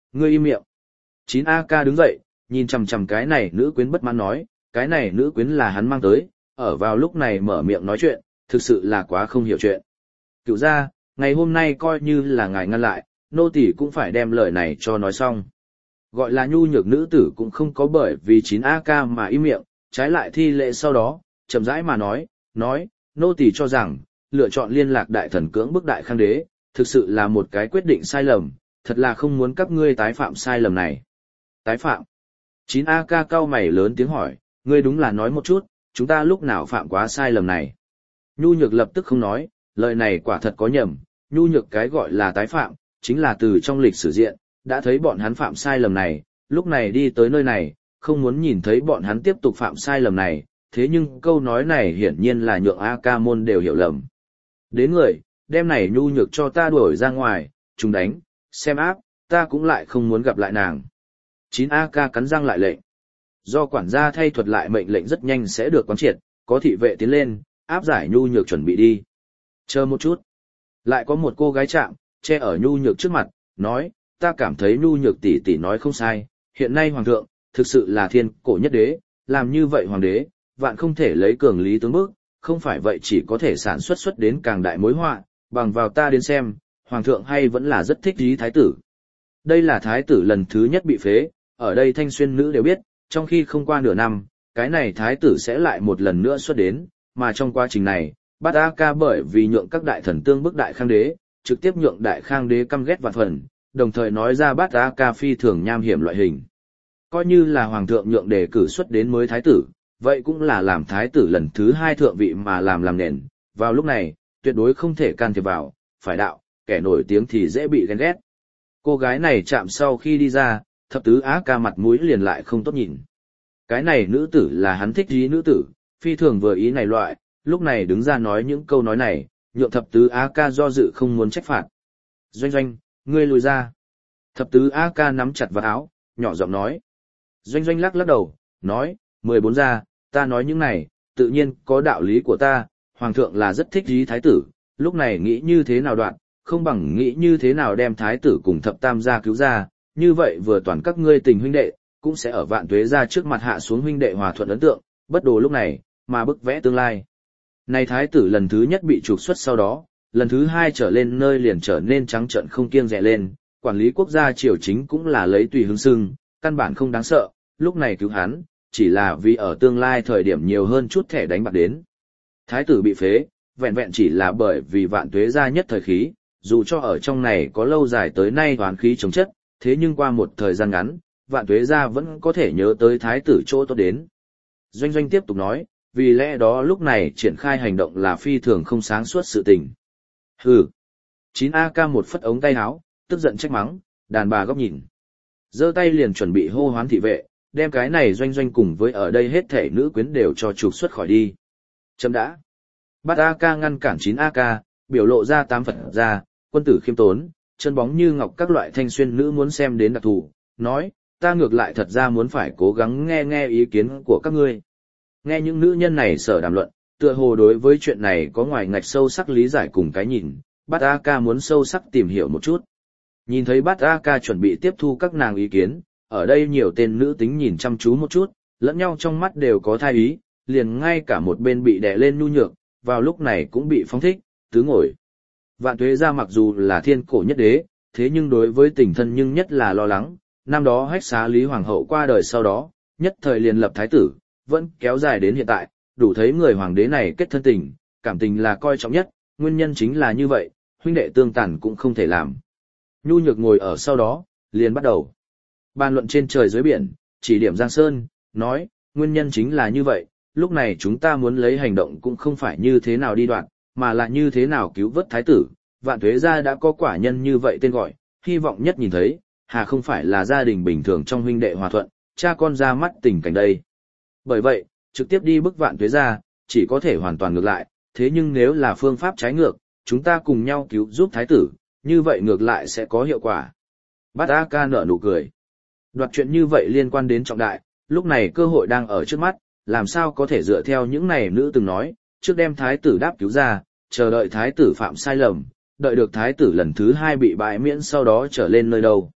ngươi im miệng. chín A K đứng dậy, nhìn chằm chằm cái này nữ quyến bất mãn nói, cái này nữ quyến là hắn mang tới, ở vào lúc này mở miệng nói chuyện, thực sự là quá không hiểu chuyện. Cựu gia, ngày hôm nay coi như là ngài ngăn lại, nô tỳ cũng phải đem lời này cho nói xong. Gọi là nhu nhược nữ tử cũng không có bởi vì chín A K mà im miệng, trái lại thi lễ sau đó, chậm rãi mà nói, nói, nô tỳ cho rằng, lựa chọn liên lạc đại thần cưỡng bức đại khang đế, thực sự là một cái quyết định sai lầm, thật là không muốn các ngươi tái phạm sai lầm này. Tái phạm? chín A K cau mày lớn tiếng hỏi, ngươi đúng là nói một chút, chúng ta lúc nào phạm quá sai lầm này. Nhu nhược lập tức không nói, lời này quả thật có nhầm, nhu nhược cái gọi là tái phạm, chính là từ trong lịch sử diện, đã thấy bọn hắn phạm sai lầm này, lúc này đi tới nơi này, không muốn nhìn thấy bọn hắn tiếp tục phạm sai lầm này, thế nhưng câu nói này hiển nhiên là nhượng A Ca môn đều hiểu lầm. Đến người, đem này nhu nhược cho ta đuổi ra ngoài, chúng đánh, xem áp, ta cũng lại không muốn gặp lại nàng. chín A Ca cắn răng lại lệnh. Do quản gia thay thuật lại mệnh lệnh rất nhanh sẽ được quán triệt, có thị vệ tiến lên, áp giải nhu nhược chuẩn bị đi. Chờ một chút. Lại có một cô gái chạm, che ở nhu nhược trước mặt, nói, ta cảm thấy nhu nhược tỷ tỷ nói không sai, hiện nay hoàng thượng, thực sự là thiên cổ nhất đế, làm như vậy hoàng đế, vạn không thể lấy cường lý tướng bước, không phải vậy chỉ có thể sản xuất xuất đến càng đại mối họa, bằng vào ta đến xem, hoàng thượng hay vẫn là rất thích ý thái tử. Đây là thái tử lần thứ nhất bị phế, ở đây thanh xuyên nữ đều biết, trong khi không qua nửa năm, cái này thái tử sẽ lại một lần nữa xuất đến, mà trong quá trình này, Bát A Ca bởi vì nhượng các đại thần tương bức đại khang đế, trực tiếp nhượng đại khang đế căm ghét vạn phần, đồng thời nói ra Bát A Ca phi thường nham hiểm loại hình. Coi như là hoàng thượng nhượng đề cử xuất đến mới thái tử, vậy cũng là làm thái tử lần thứ hai thượng vị mà làm làm nền, vào lúc này, tuyệt đối không thể can thiệp vào, phải đạo, kẻ nổi tiếng thì dễ bị ghen ghét. Cô gái này chạm sau khi đi ra, thập tứ Á Ca mặt mũi liền lại không tốt nhìn. Cái này nữ tử là hắn thích ý nữ tử, phi thường vừa ý này loại, lúc này đứng ra nói những câu nói này, nhượng thập tứ Á Ca do dự không muốn trách phạt. Doanh doanh, ngươi lùi ra. Thập tứ Á Ca nắm chặt vào áo, nhỏ giọng nói. Doanh doanh lắc lắc đầu, nói, mười bốn ra, ta nói những này, tự nhiên có đạo lý của ta, hoàng thượng là rất thích ý thái tử, lúc này nghĩ như thế nào đoạn, không bằng nghĩ như thế nào đem thái tử cùng thập tam gia cứu ra, như vậy vừa toàn các ngươi tình huynh đệ, cũng sẽ ở vạn tuế ra trước mặt hạ xuống huynh đệ hòa thuận ấn tượng, bất đồ lúc này, mà bức vẽ tương lai. Này thái tử lần thứ nhất bị trục xuất sau đó, lần thứ hai trở lên nơi liền trở nên trắng trợn không kiêng dè lên, quản lý quốc gia triều chính cũng là lấy tùy hứng sưng, căn bản không đáng sợ, lúc này cứu hắn, chỉ là vì ở tương lai thời điểm nhiều hơn chút thẻ đánh bạc đến. Thái tử bị phế, vẹn vẹn chỉ là bởi vì vạn tuế ra nhất thời khí, dù cho ở trong này có lâu dài tới nay toán khí chống chất, thế nhưng qua một thời gian ngắn, vạn tuế ra vẫn có thể nhớ tới thái tử chỗ tốt đến. Doanh doanh tiếp tục nói, vì lẽ đó lúc này triển khai hành động là phi thường không sáng suốt sự tình. Hừ. chín A Ca một phất ống tay áo, tức giận trách mắng, đàn bà góc nhìn. Giơ tay liền chuẩn bị hô hoán thị vệ, đem cái này doanh doanh cùng với ở đây hết thể nữ quyến đều cho trục xuất khỏi đi. Chấm đã. Bát A Ca ngăn cản chín A Ca, biểu lộ ra tám Phật ra, quân tử khiêm tốn, chân bóng như ngọc các loại thanh xuyên nữ muốn xem đến đặc thù, nói, ta ngược lại thật ra muốn phải cố gắng nghe nghe ý kiến của các ngươi. Nghe những nữ nhân này sở đàm luận, tựa hồ đối với chuyện này có ngoài ngạch sâu sắc lý giải cùng cái nhìn, Bát A Ca muốn sâu sắc tìm hiểu một chút. Nhìn thấy Bát A Ca chuẩn bị tiếp thu các nàng ý kiến, ở đây nhiều tên nữ tính nhìn chăm chú một chút, lẫn nhau trong mắt đều có thai ý, liền ngay cả một bên bị đè lên nhu nhược, vào lúc này cũng bị phóng thích, tứ ngồi. Vạn tuế ra mặc dù là thiên cổ nhất đế, thế nhưng đối với tình thân nhưng nhất là lo lắng, năm đó hách xá Lý Hoàng hậu qua đời sau đó, nhất thời liền lập thái tử, vẫn kéo dài đến hiện tại, đủ thấy người hoàng đế này kết thân tình, cảm tình là coi trọng nhất, nguyên nhân chính là như vậy, huynh đệ tương tàn cũng không thể làm. Nhu nhược ngồi ở sau đó, liền bắt đầu bàn luận trên trời dưới biển, chỉ điểm Giang Sơn, nói, nguyên nhân chính là như vậy, lúc này chúng ta muốn lấy hành động cũng không phải như thế nào đi đoạn, mà là như thế nào cứu vớt thái tử, vạn tuế gia đã có quả nhân như vậy tên gọi, hy vọng nhất nhìn thấy, hà không phải là gia đình bình thường trong huynh đệ hòa thuận, cha con ra mắt tình cảnh đây. Bởi vậy, trực tiếp đi bức vạn tuế gia, chỉ có thể hoàn toàn ngược lại, thế nhưng nếu là phương pháp trái ngược, chúng ta cùng nhau cứu giúp thái tử, như vậy ngược lại sẽ có hiệu quả. Bát A Ca nở nụ cười. Đoạt chuyện như vậy liên quan đến trọng đại, lúc này cơ hội đang ở trước mắt, làm sao có thể dựa theo những này nữ từng nói, trước đem thái tử đáp cứu ra, chờ đợi thái tử phạm sai lầm, đợi được thái tử lần thứ hai bị bãi miễn sau đó trở lên nơi đâu.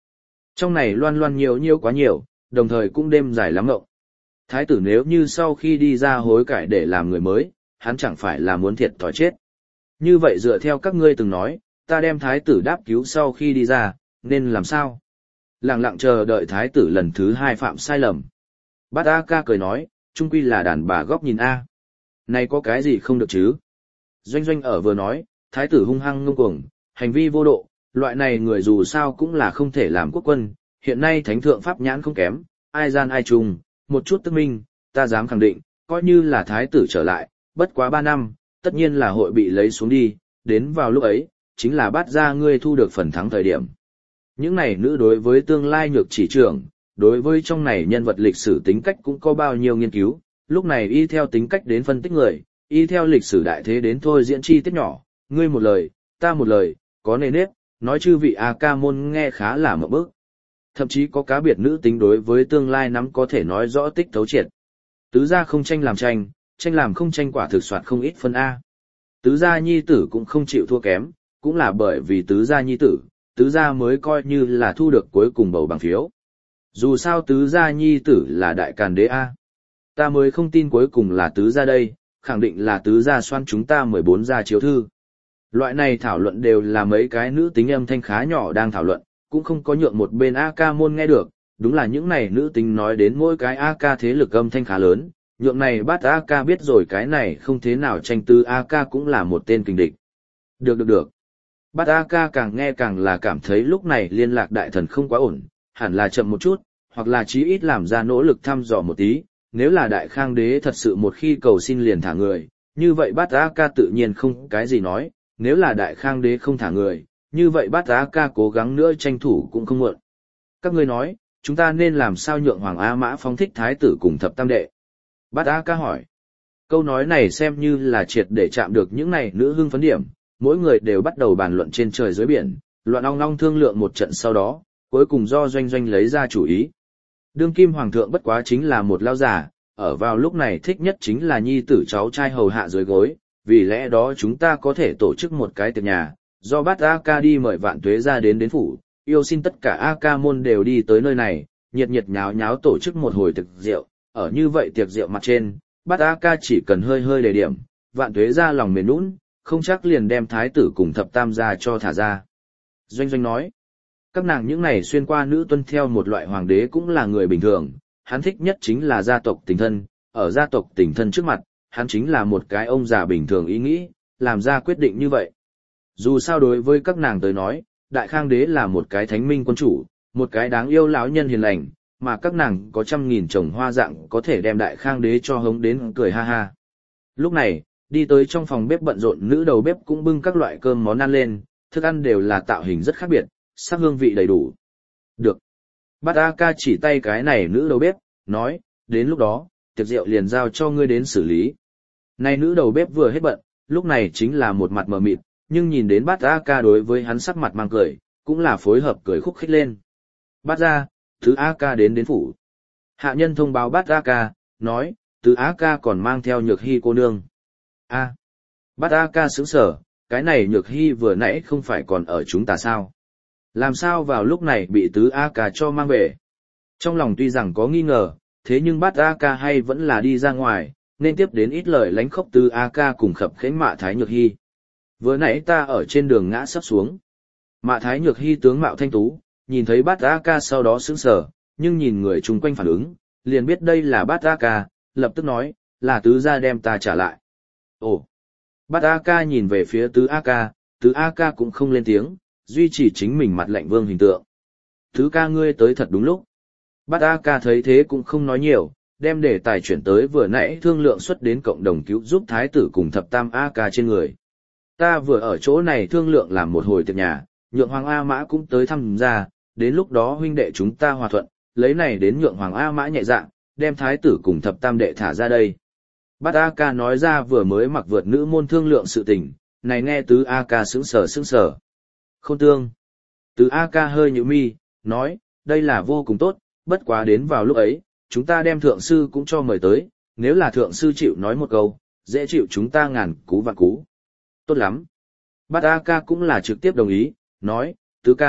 Trong này loan loan nhiều nhiều quá nhiều, đồng thời cũng đêm dài lắm ngộng. Thái tử nếu như sau khi đi ra hối cải để làm người mới, hắn chẳng phải là muốn thiệt thòi chết. Như vậy dựa theo các ngươi từng nói, ta đem thái tử đáp cứu sau khi đi ra, nên làm sao? Lặng lặng chờ đợi thái tử lần thứ hai phạm sai lầm. Bát A Ca cười nói, trung quy là đàn bà góc nhìn A. Này có cái gì không được chứ? Doanh Doanh ở vừa nói, thái tử hung hăng ngông cuồng, hành vi vô độ, loại này người dù sao cũng là không thể làm quốc quân, hiện nay thánh thượng pháp nhãn không kém, ai gian ai trùng, một chút tức minh, ta dám khẳng định, coi như là thái tử trở lại, bất quá ba năm, tất nhiên là hội bị lấy xuống đi, đến vào lúc ấy, chính là bắt ra ngươi thu được phần thắng thời điểm. Những này nữ đối với tương lai nhược chỉ trưởng, đối với trong này nhân vật lịch sử tính cách cũng có bao nhiêu nghiên cứu, lúc này y theo tính cách đến phân tích người, y theo lịch sử đại thế đến thôi diễn chi tiết nhỏ, ngươi một lời, ta một lời, có nề nếp, nói chư vị A Ca môn nghe khá là mộng bức. Thậm chí có cá biệt nữ tính đối với tương lai nắm có thể nói rõ tích thấu triệt. Tứ gia không tranh làm tranh, tranh làm không tranh quả thực soạt không ít phân A. Tứ gia nhi tử cũng không chịu thua kém, cũng là bởi vì tứ gia nhi tử, tứ gia mới coi như là thu được cuối cùng bầu bằng phiếu. Dù sao tứ gia nhi tử là đại càn đế A. Ta mới không tin cuối cùng là tứ gia đây, khẳng định là tứ gia xoan chúng ta mười bốn gia chiếu thư. Loại này thảo luận đều là mấy cái nữ tính âm thanh khá nhỏ đang thảo luận, cũng không có nhượng một bên A Ca môn nghe được, đúng là những này nữ tính nói đến mỗi cái A Ca thế lực âm thanh khá lớn, nhượng này bắt A Ca biết rồi cái này không thế nào tranh tư A Ca cũng là một tên kình địch. Được được được. Bắt A Ca càng nghe càng là cảm thấy lúc này liên lạc đại thần không quá ổn, hẳn là chậm một chút, hoặc là chí ít làm ra nỗ lực thăm dò một tí, nếu là đại khang đế thật sự một khi cầu xin liền thả người, như vậy bắt A Ca tự nhiên không cái gì nói, nếu là đại khang đế không thả người, như vậy bắt A Ca cố gắng nữa tranh thủ cũng không muộn. Các ngươi nói, chúng ta nên làm sao nhượng Hoàng A Mã phóng thích thái tử cùng thập tam đệ? Bát A Ca hỏi. Câu nói này xem như là triệt để chạm được những này nữ hưng phấn điểm, mỗi người đều bắt đầu bàn luận trên trời dưới biển, loạn ong ong thương lượng một trận sau đó, cuối cùng do Doanh Doanh lấy ra chủ ý. Đương kim hoàng thượng bất quá chính là một lao giả, ở vào lúc này thích nhất chính là nhi tử cháu trai hầu hạ dưới gối, vì lẽ đó chúng ta có thể tổ chức một cái tiệc nhà, do Bát A Ca đi mời Vạn Tuế ra đến đến phủ, yêu xin tất cả A Ca môn đều đi tới nơi này, nhiệt nhiệt nháo nháo tổ chức một hồi tiệc rượu, ở như vậy tiệc rượu mặt trên, Bát A Ca chỉ cần hơi hơi đề điểm, Vạn Tuế ra lòng mềm nũng, không chắc liền đem thái tử cùng thập tam gia cho thả ra. Doanh Doanh nói, các nàng những này xuyên qua nữ tuân theo một loại hoàng đế cũng là người bình thường, hắn thích nhất chính là gia tộc tình thân, ở gia tộc tình thân trước mặt, hắn chính là một cái ông già bình thường ý nghĩ, làm ra quyết định như vậy. Dù sao đối với các nàng tới nói, đại khang đế là một cái thánh minh quân chủ, một cái đáng yêu lão nhân hiền lành, mà các nàng có trăm nghìn chồng hoa dạng có thể đem đại khang đế cho hống đến cười ha ha. Lúc này, đi tới trong phòng bếp bận rộn nữ đầu bếp cũng bưng các loại cơm món ăn lên, thức ăn đều là tạo hình rất khác biệt, sắc hương vị đầy đủ. Được. Bát A Ca chỉ tay cái này nữ đầu bếp, nói, đến lúc đó, tiệc rượu liền giao cho ngươi đến xử lý. Này nữ đầu bếp vừa hết bận, lúc này chính là một mặt mờ mịt, nhưng nhìn đến Bát A Ca đối với hắn sắc mặt mang cười, cũng là phối hợp cười khúc khích lên. Bát ra, thứ A Ca đến đến phủ. Hạ nhân thông báo Bát A Ca, nói, từ A Ca còn mang theo Nhược Hy cô nương. A. Bát A Ca sững sờ, cái này Nhược Hy vừa nãy không phải còn ở chúng ta sao? Làm sao vào lúc này bị tứ A Ca cho mang về? Trong lòng tuy rằng có nghi ngờ, thế nhưng Bát A Ca hay vẫn là đi ra ngoài, nên tiếp đến ít lời lánh khóc tứ A Ca cùng khập khẽnh Mạ Thái Nhược Hy. Vừa nãy ta ở trên đường ngã sắp xuống. Mạ Thái Nhược Hy tướng mạo thanh tú, nhìn thấy Bát A Ca sau đó sững sờ, nhưng nhìn người chung quanh phản ứng, liền biết đây là Bát A Ca, lập tức nói, là tứ gia đem ta trả lại. Ồ! Bát A Ca nhìn về phía tứ A Ca, tứ A Ca cũng không lên tiếng, duy trì chính mình mặt lạnh vương hình tượng. Tứ ca ngươi tới thật đúng lúc. Bát A Ca thấy thế cũng không nói nhiều, đem đề tài chuyển tới vừa nãy thương lượng xuất đến cộng đồng cứu giúp thái tử cùng thập tam A Ca trên người. Ta vừa ở chỗ này thương lượng làm một hồi tiệc nhà, nhượng Hoàng A Mã cũng tới thăm ra, đến lúc đó huynh đệ chúng ta hòa thuận, lấy này đến nhượng Hoàng A Mã nhẹ dạng, đem thái tử cùng thập tam đệ thả ra đây. Bát A Ca nói ra vừa mới mặc vượt nữ môn thương lượng sự tình, này nghe tứ A Ca sững sờ sững sờ. Không tương. Tứ A Ca hơi nhíu mi, nói, đây là vô cùng tốt, bất quá đến vào lúc ấy, chúng ta đem thượng sư cũng cho mời tới, nếu là thượng sư chịu nói một câu, dễ chịu chúng ta ngàn cú vạn cú. Tốt lắm. Bát A Ca cũng là trực tiếp đồng ý, nói, tứ ca,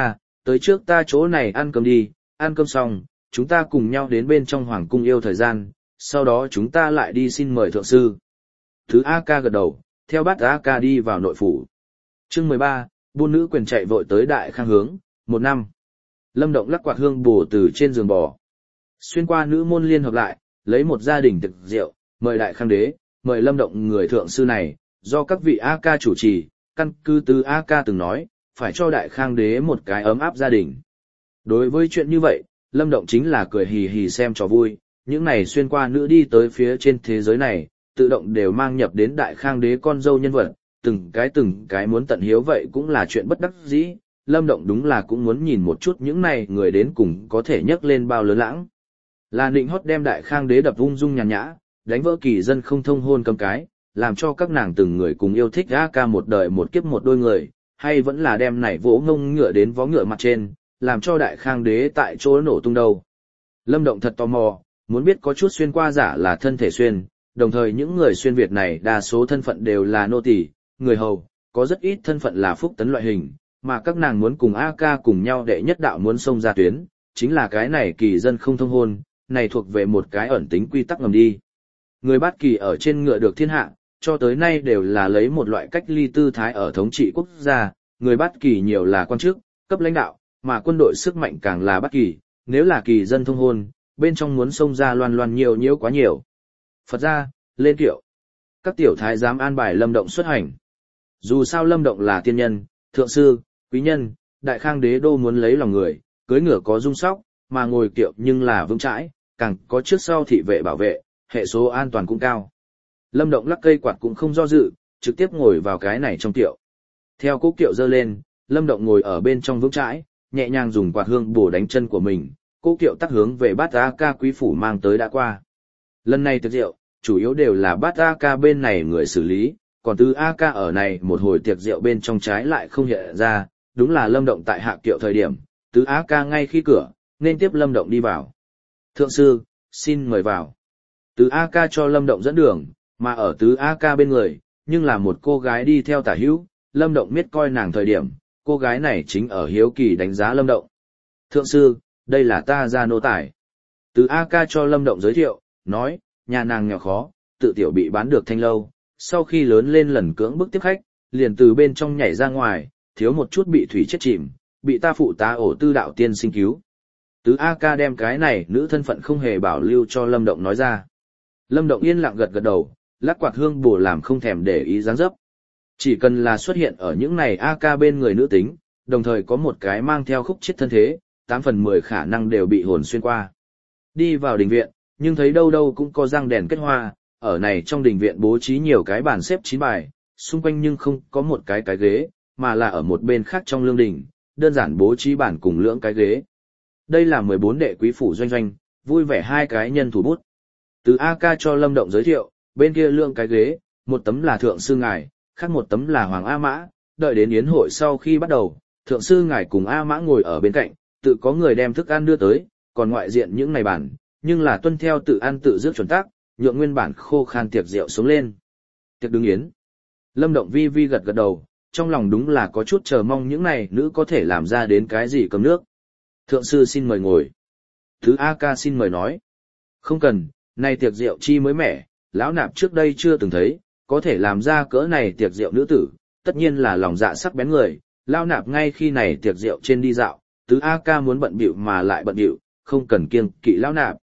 tới trước ta chỗ này ăn cơm đi, ăn cơm xong, chúng ta cùng nhau đến bên trong hoàng cung yêu thời gian, sau đó chúng ta lại đi xin mời thượng sư. Thứ A Ca gật đầu, theo bát A Ca đi vào nội phủ. Chương mười ba, buôn nữ quyền chạy vội tới Đại Khang hướng, một năm. Lâm Động lắc quạt hương bổ từ trên giường bò. Xuyên qua nữ môn liên hợp lại, lấy một gia đình thực rượu, mời Đại Khang đế, mời Lâm Động người thượng sư này, do các vị A Ca chủ trì, căn cứ từ A Ca từng nói, phải cho Đại Khang đế một cái ấm áp gia đình. Đối với chuyện như vậy, Lâm Động chính là cười hì hì xem trò vui, những này xuyên qua nữ đi tới phía trên thế giới này, tự động đều mang nhập đến Đại Khang đế con dâu nhân vật, từng cái từng cái muốn tận hiếu vậy cũng là chuyện bất đắc dĩ, Lâm Động đúng là cũng muốn nhìn một chút những này người đến cùng có thể nhấc lên bao lớn lãng. Là Nịnh Hót đem Đại Khang đế đập ung dung nhàn nhã, đánh vỡ kỳ dân không thông hôn cầm cái, làm cho các nàng từng người cùng yêu thích A Ca một đời một kiếp một đôi người, hay vẫn là đem nảy vỗ ngông ngựa đến vó ngựa mặt trên, làm cho Đại Khang đế tại chỗ nổ tung đầu. Lâm Động thật tò mò, muốn biết có chút xuyên qua giả là thân thể xuyên, đồng thời những người xuyên Việt này đa số thân phận đều là nô tỳ, người hầu, có rất ít thân phận là phúc tấn loại hình, mà các nàng muốn cùng A Ca cùng nhau đệ nhất đạo muốn xông ra tuyến, chính là cái này kỳ dân không thông hôn, này thuộc về một cái ẩn tính quy tắc ngầm đi. Người Bát Kỳ ở trên ngựa được thiên hạ, cho tới nay đều là lấy một loại cách ly tư thái ở thống trị quốc gia, người Bát Kỳ nhiều là quan chức, cấp lãnh đạo, mà quân đội sức mạnh càng là Bát Kỳ, nếu là kỳ dân thông hôn, bên trong muốn xông ra loan loan nhiều nhiễu quá nhiều. Phật ra, lên kiệu. Các tiểu thái giám an bài Lâm Động xuất hành. Dù sao Lâm Động là tiên nhân, thượng sư, quý nhân, Đại Khang đế đô muốn lấy lòng người, cưới ngựa có dung sóc, mà ngồi kiệu nhưng là vững chãi, càng có trước sau thị vệ bảo vệ, hệ số an toàn cũng cao. Lâm Động lắc cây quạt cũng không do dự, trực tiếp ngồi vào cái này trong kiệu. Theo cố kiệu dơ lên, Lâm Động ngồi ở bên trong vững chãi, nhẹ nhàng dùng quạt hương bổ đánh chân của mình, cố kiệu tắc hướng về Bát A Ca quý phủ mang tới đã qua. Lần này tiệc rượu, chủ yếu đều là Bát A Ca bên này người xử lý, còn Tứ A Ca ở này một hồi tiệc rượu bên trong trái lại không hiện ra, đúng là Lâm Động tại hạ kiệu thời điểm, Tứ A Ca ngay khi cửa, nên tiếp Lâm Động đi vào. Thượng sư, xin mời vào. Tứ A Ca cho Lâm Động dẫn đường, mà ở Tứ A Ca bên người, nhưng là một cô gái đi theo tả hữu, Lâm Động biết coi nàng thời điểm, cô gái này chính ở hiếu kỳ đánh giá Lâm Động. Thượng sư, đây là ta gia nô tài. Tứ A Ca cho Lâm Động giới thiệu, nói, nhà nàng nghèo khó, tự tiểu bị bán được thanh lâu, sau khi lớn lên lần cưỡng bức tiếp khách, liền từ bên trong nhảy ra ngoài, thiếu một chút bị thủy chết chìm, bị ta phụ tá ổ tư đạo tiên sinh cứu. Tứ A Ca đem cái này nữ thân phận không hề bảo lưu cho Lâm Động nói ra. Lâm Động yên lặng gật gật đầu, lắc quạt hương bổ làm không thèm để ý dáng dấp. Chỉ cần là xuất hiện ở những này A Ca bên người nữ tính, đồng thời có một cái mang theo khúc chết thân thế, tám phần mười khả năng đều bị hồn xuyên qua. Đi vào đình viện, nhưng thấy đâu đâu cũng có răng đèn kết hoa, ở này trong đình viện bố trí nhiều cái bàn xếp chín bài, xung quanh nhưng không có một cái cái ghế, mà là ở một bên khác trong lương đình, đơn giản bố trí bàn cùng lưỡng cái ghế. Đây là mười bốn đệ quý phủ doanh doanh, vui vẻ hai cái nhân thủ bút. Từ A Ca cho Lâm Động giới thiệu, bên kia lưỡng cái ghế, một tấm là thượng sư ngài, khác một tấm là Hoàng A Mã, đợi đến yến hội sau khi bắt đầu, thượng sư ngài cùng A Mã ngồi ở bên cạnh, tự có người đem thức ăn đưa tới, còn ngoại diện những này bản, nhưng là tuân theo tự ăn tự dước chuẩn tắc, nhượng nguyên bản khô khan tiệc rượu xuống lên. Tiệc đứng yến. Lâm Động vi vi gật gật đầu, trong lòng đúng là có chút chờ mong những này nữ có thể làm ra đến cái gì cầm nước. Thượng sư xin mời ngồi. Thứ A Ca xin mời nói. Không cần, này tiệc rượu chi mới mẻ, lão nạp trước đây chưa từng thấy, có thể làm ra cỡ này tiệc rượu nữ tử, tất nhiên là lòng dạ sắc bén người. Lão nạp ngay khi này tiệc rượu trên đi dạo, Tứ A Ca muốn bận bịu mà lại bận bịu, không cần kiêng kỵ lão nạp.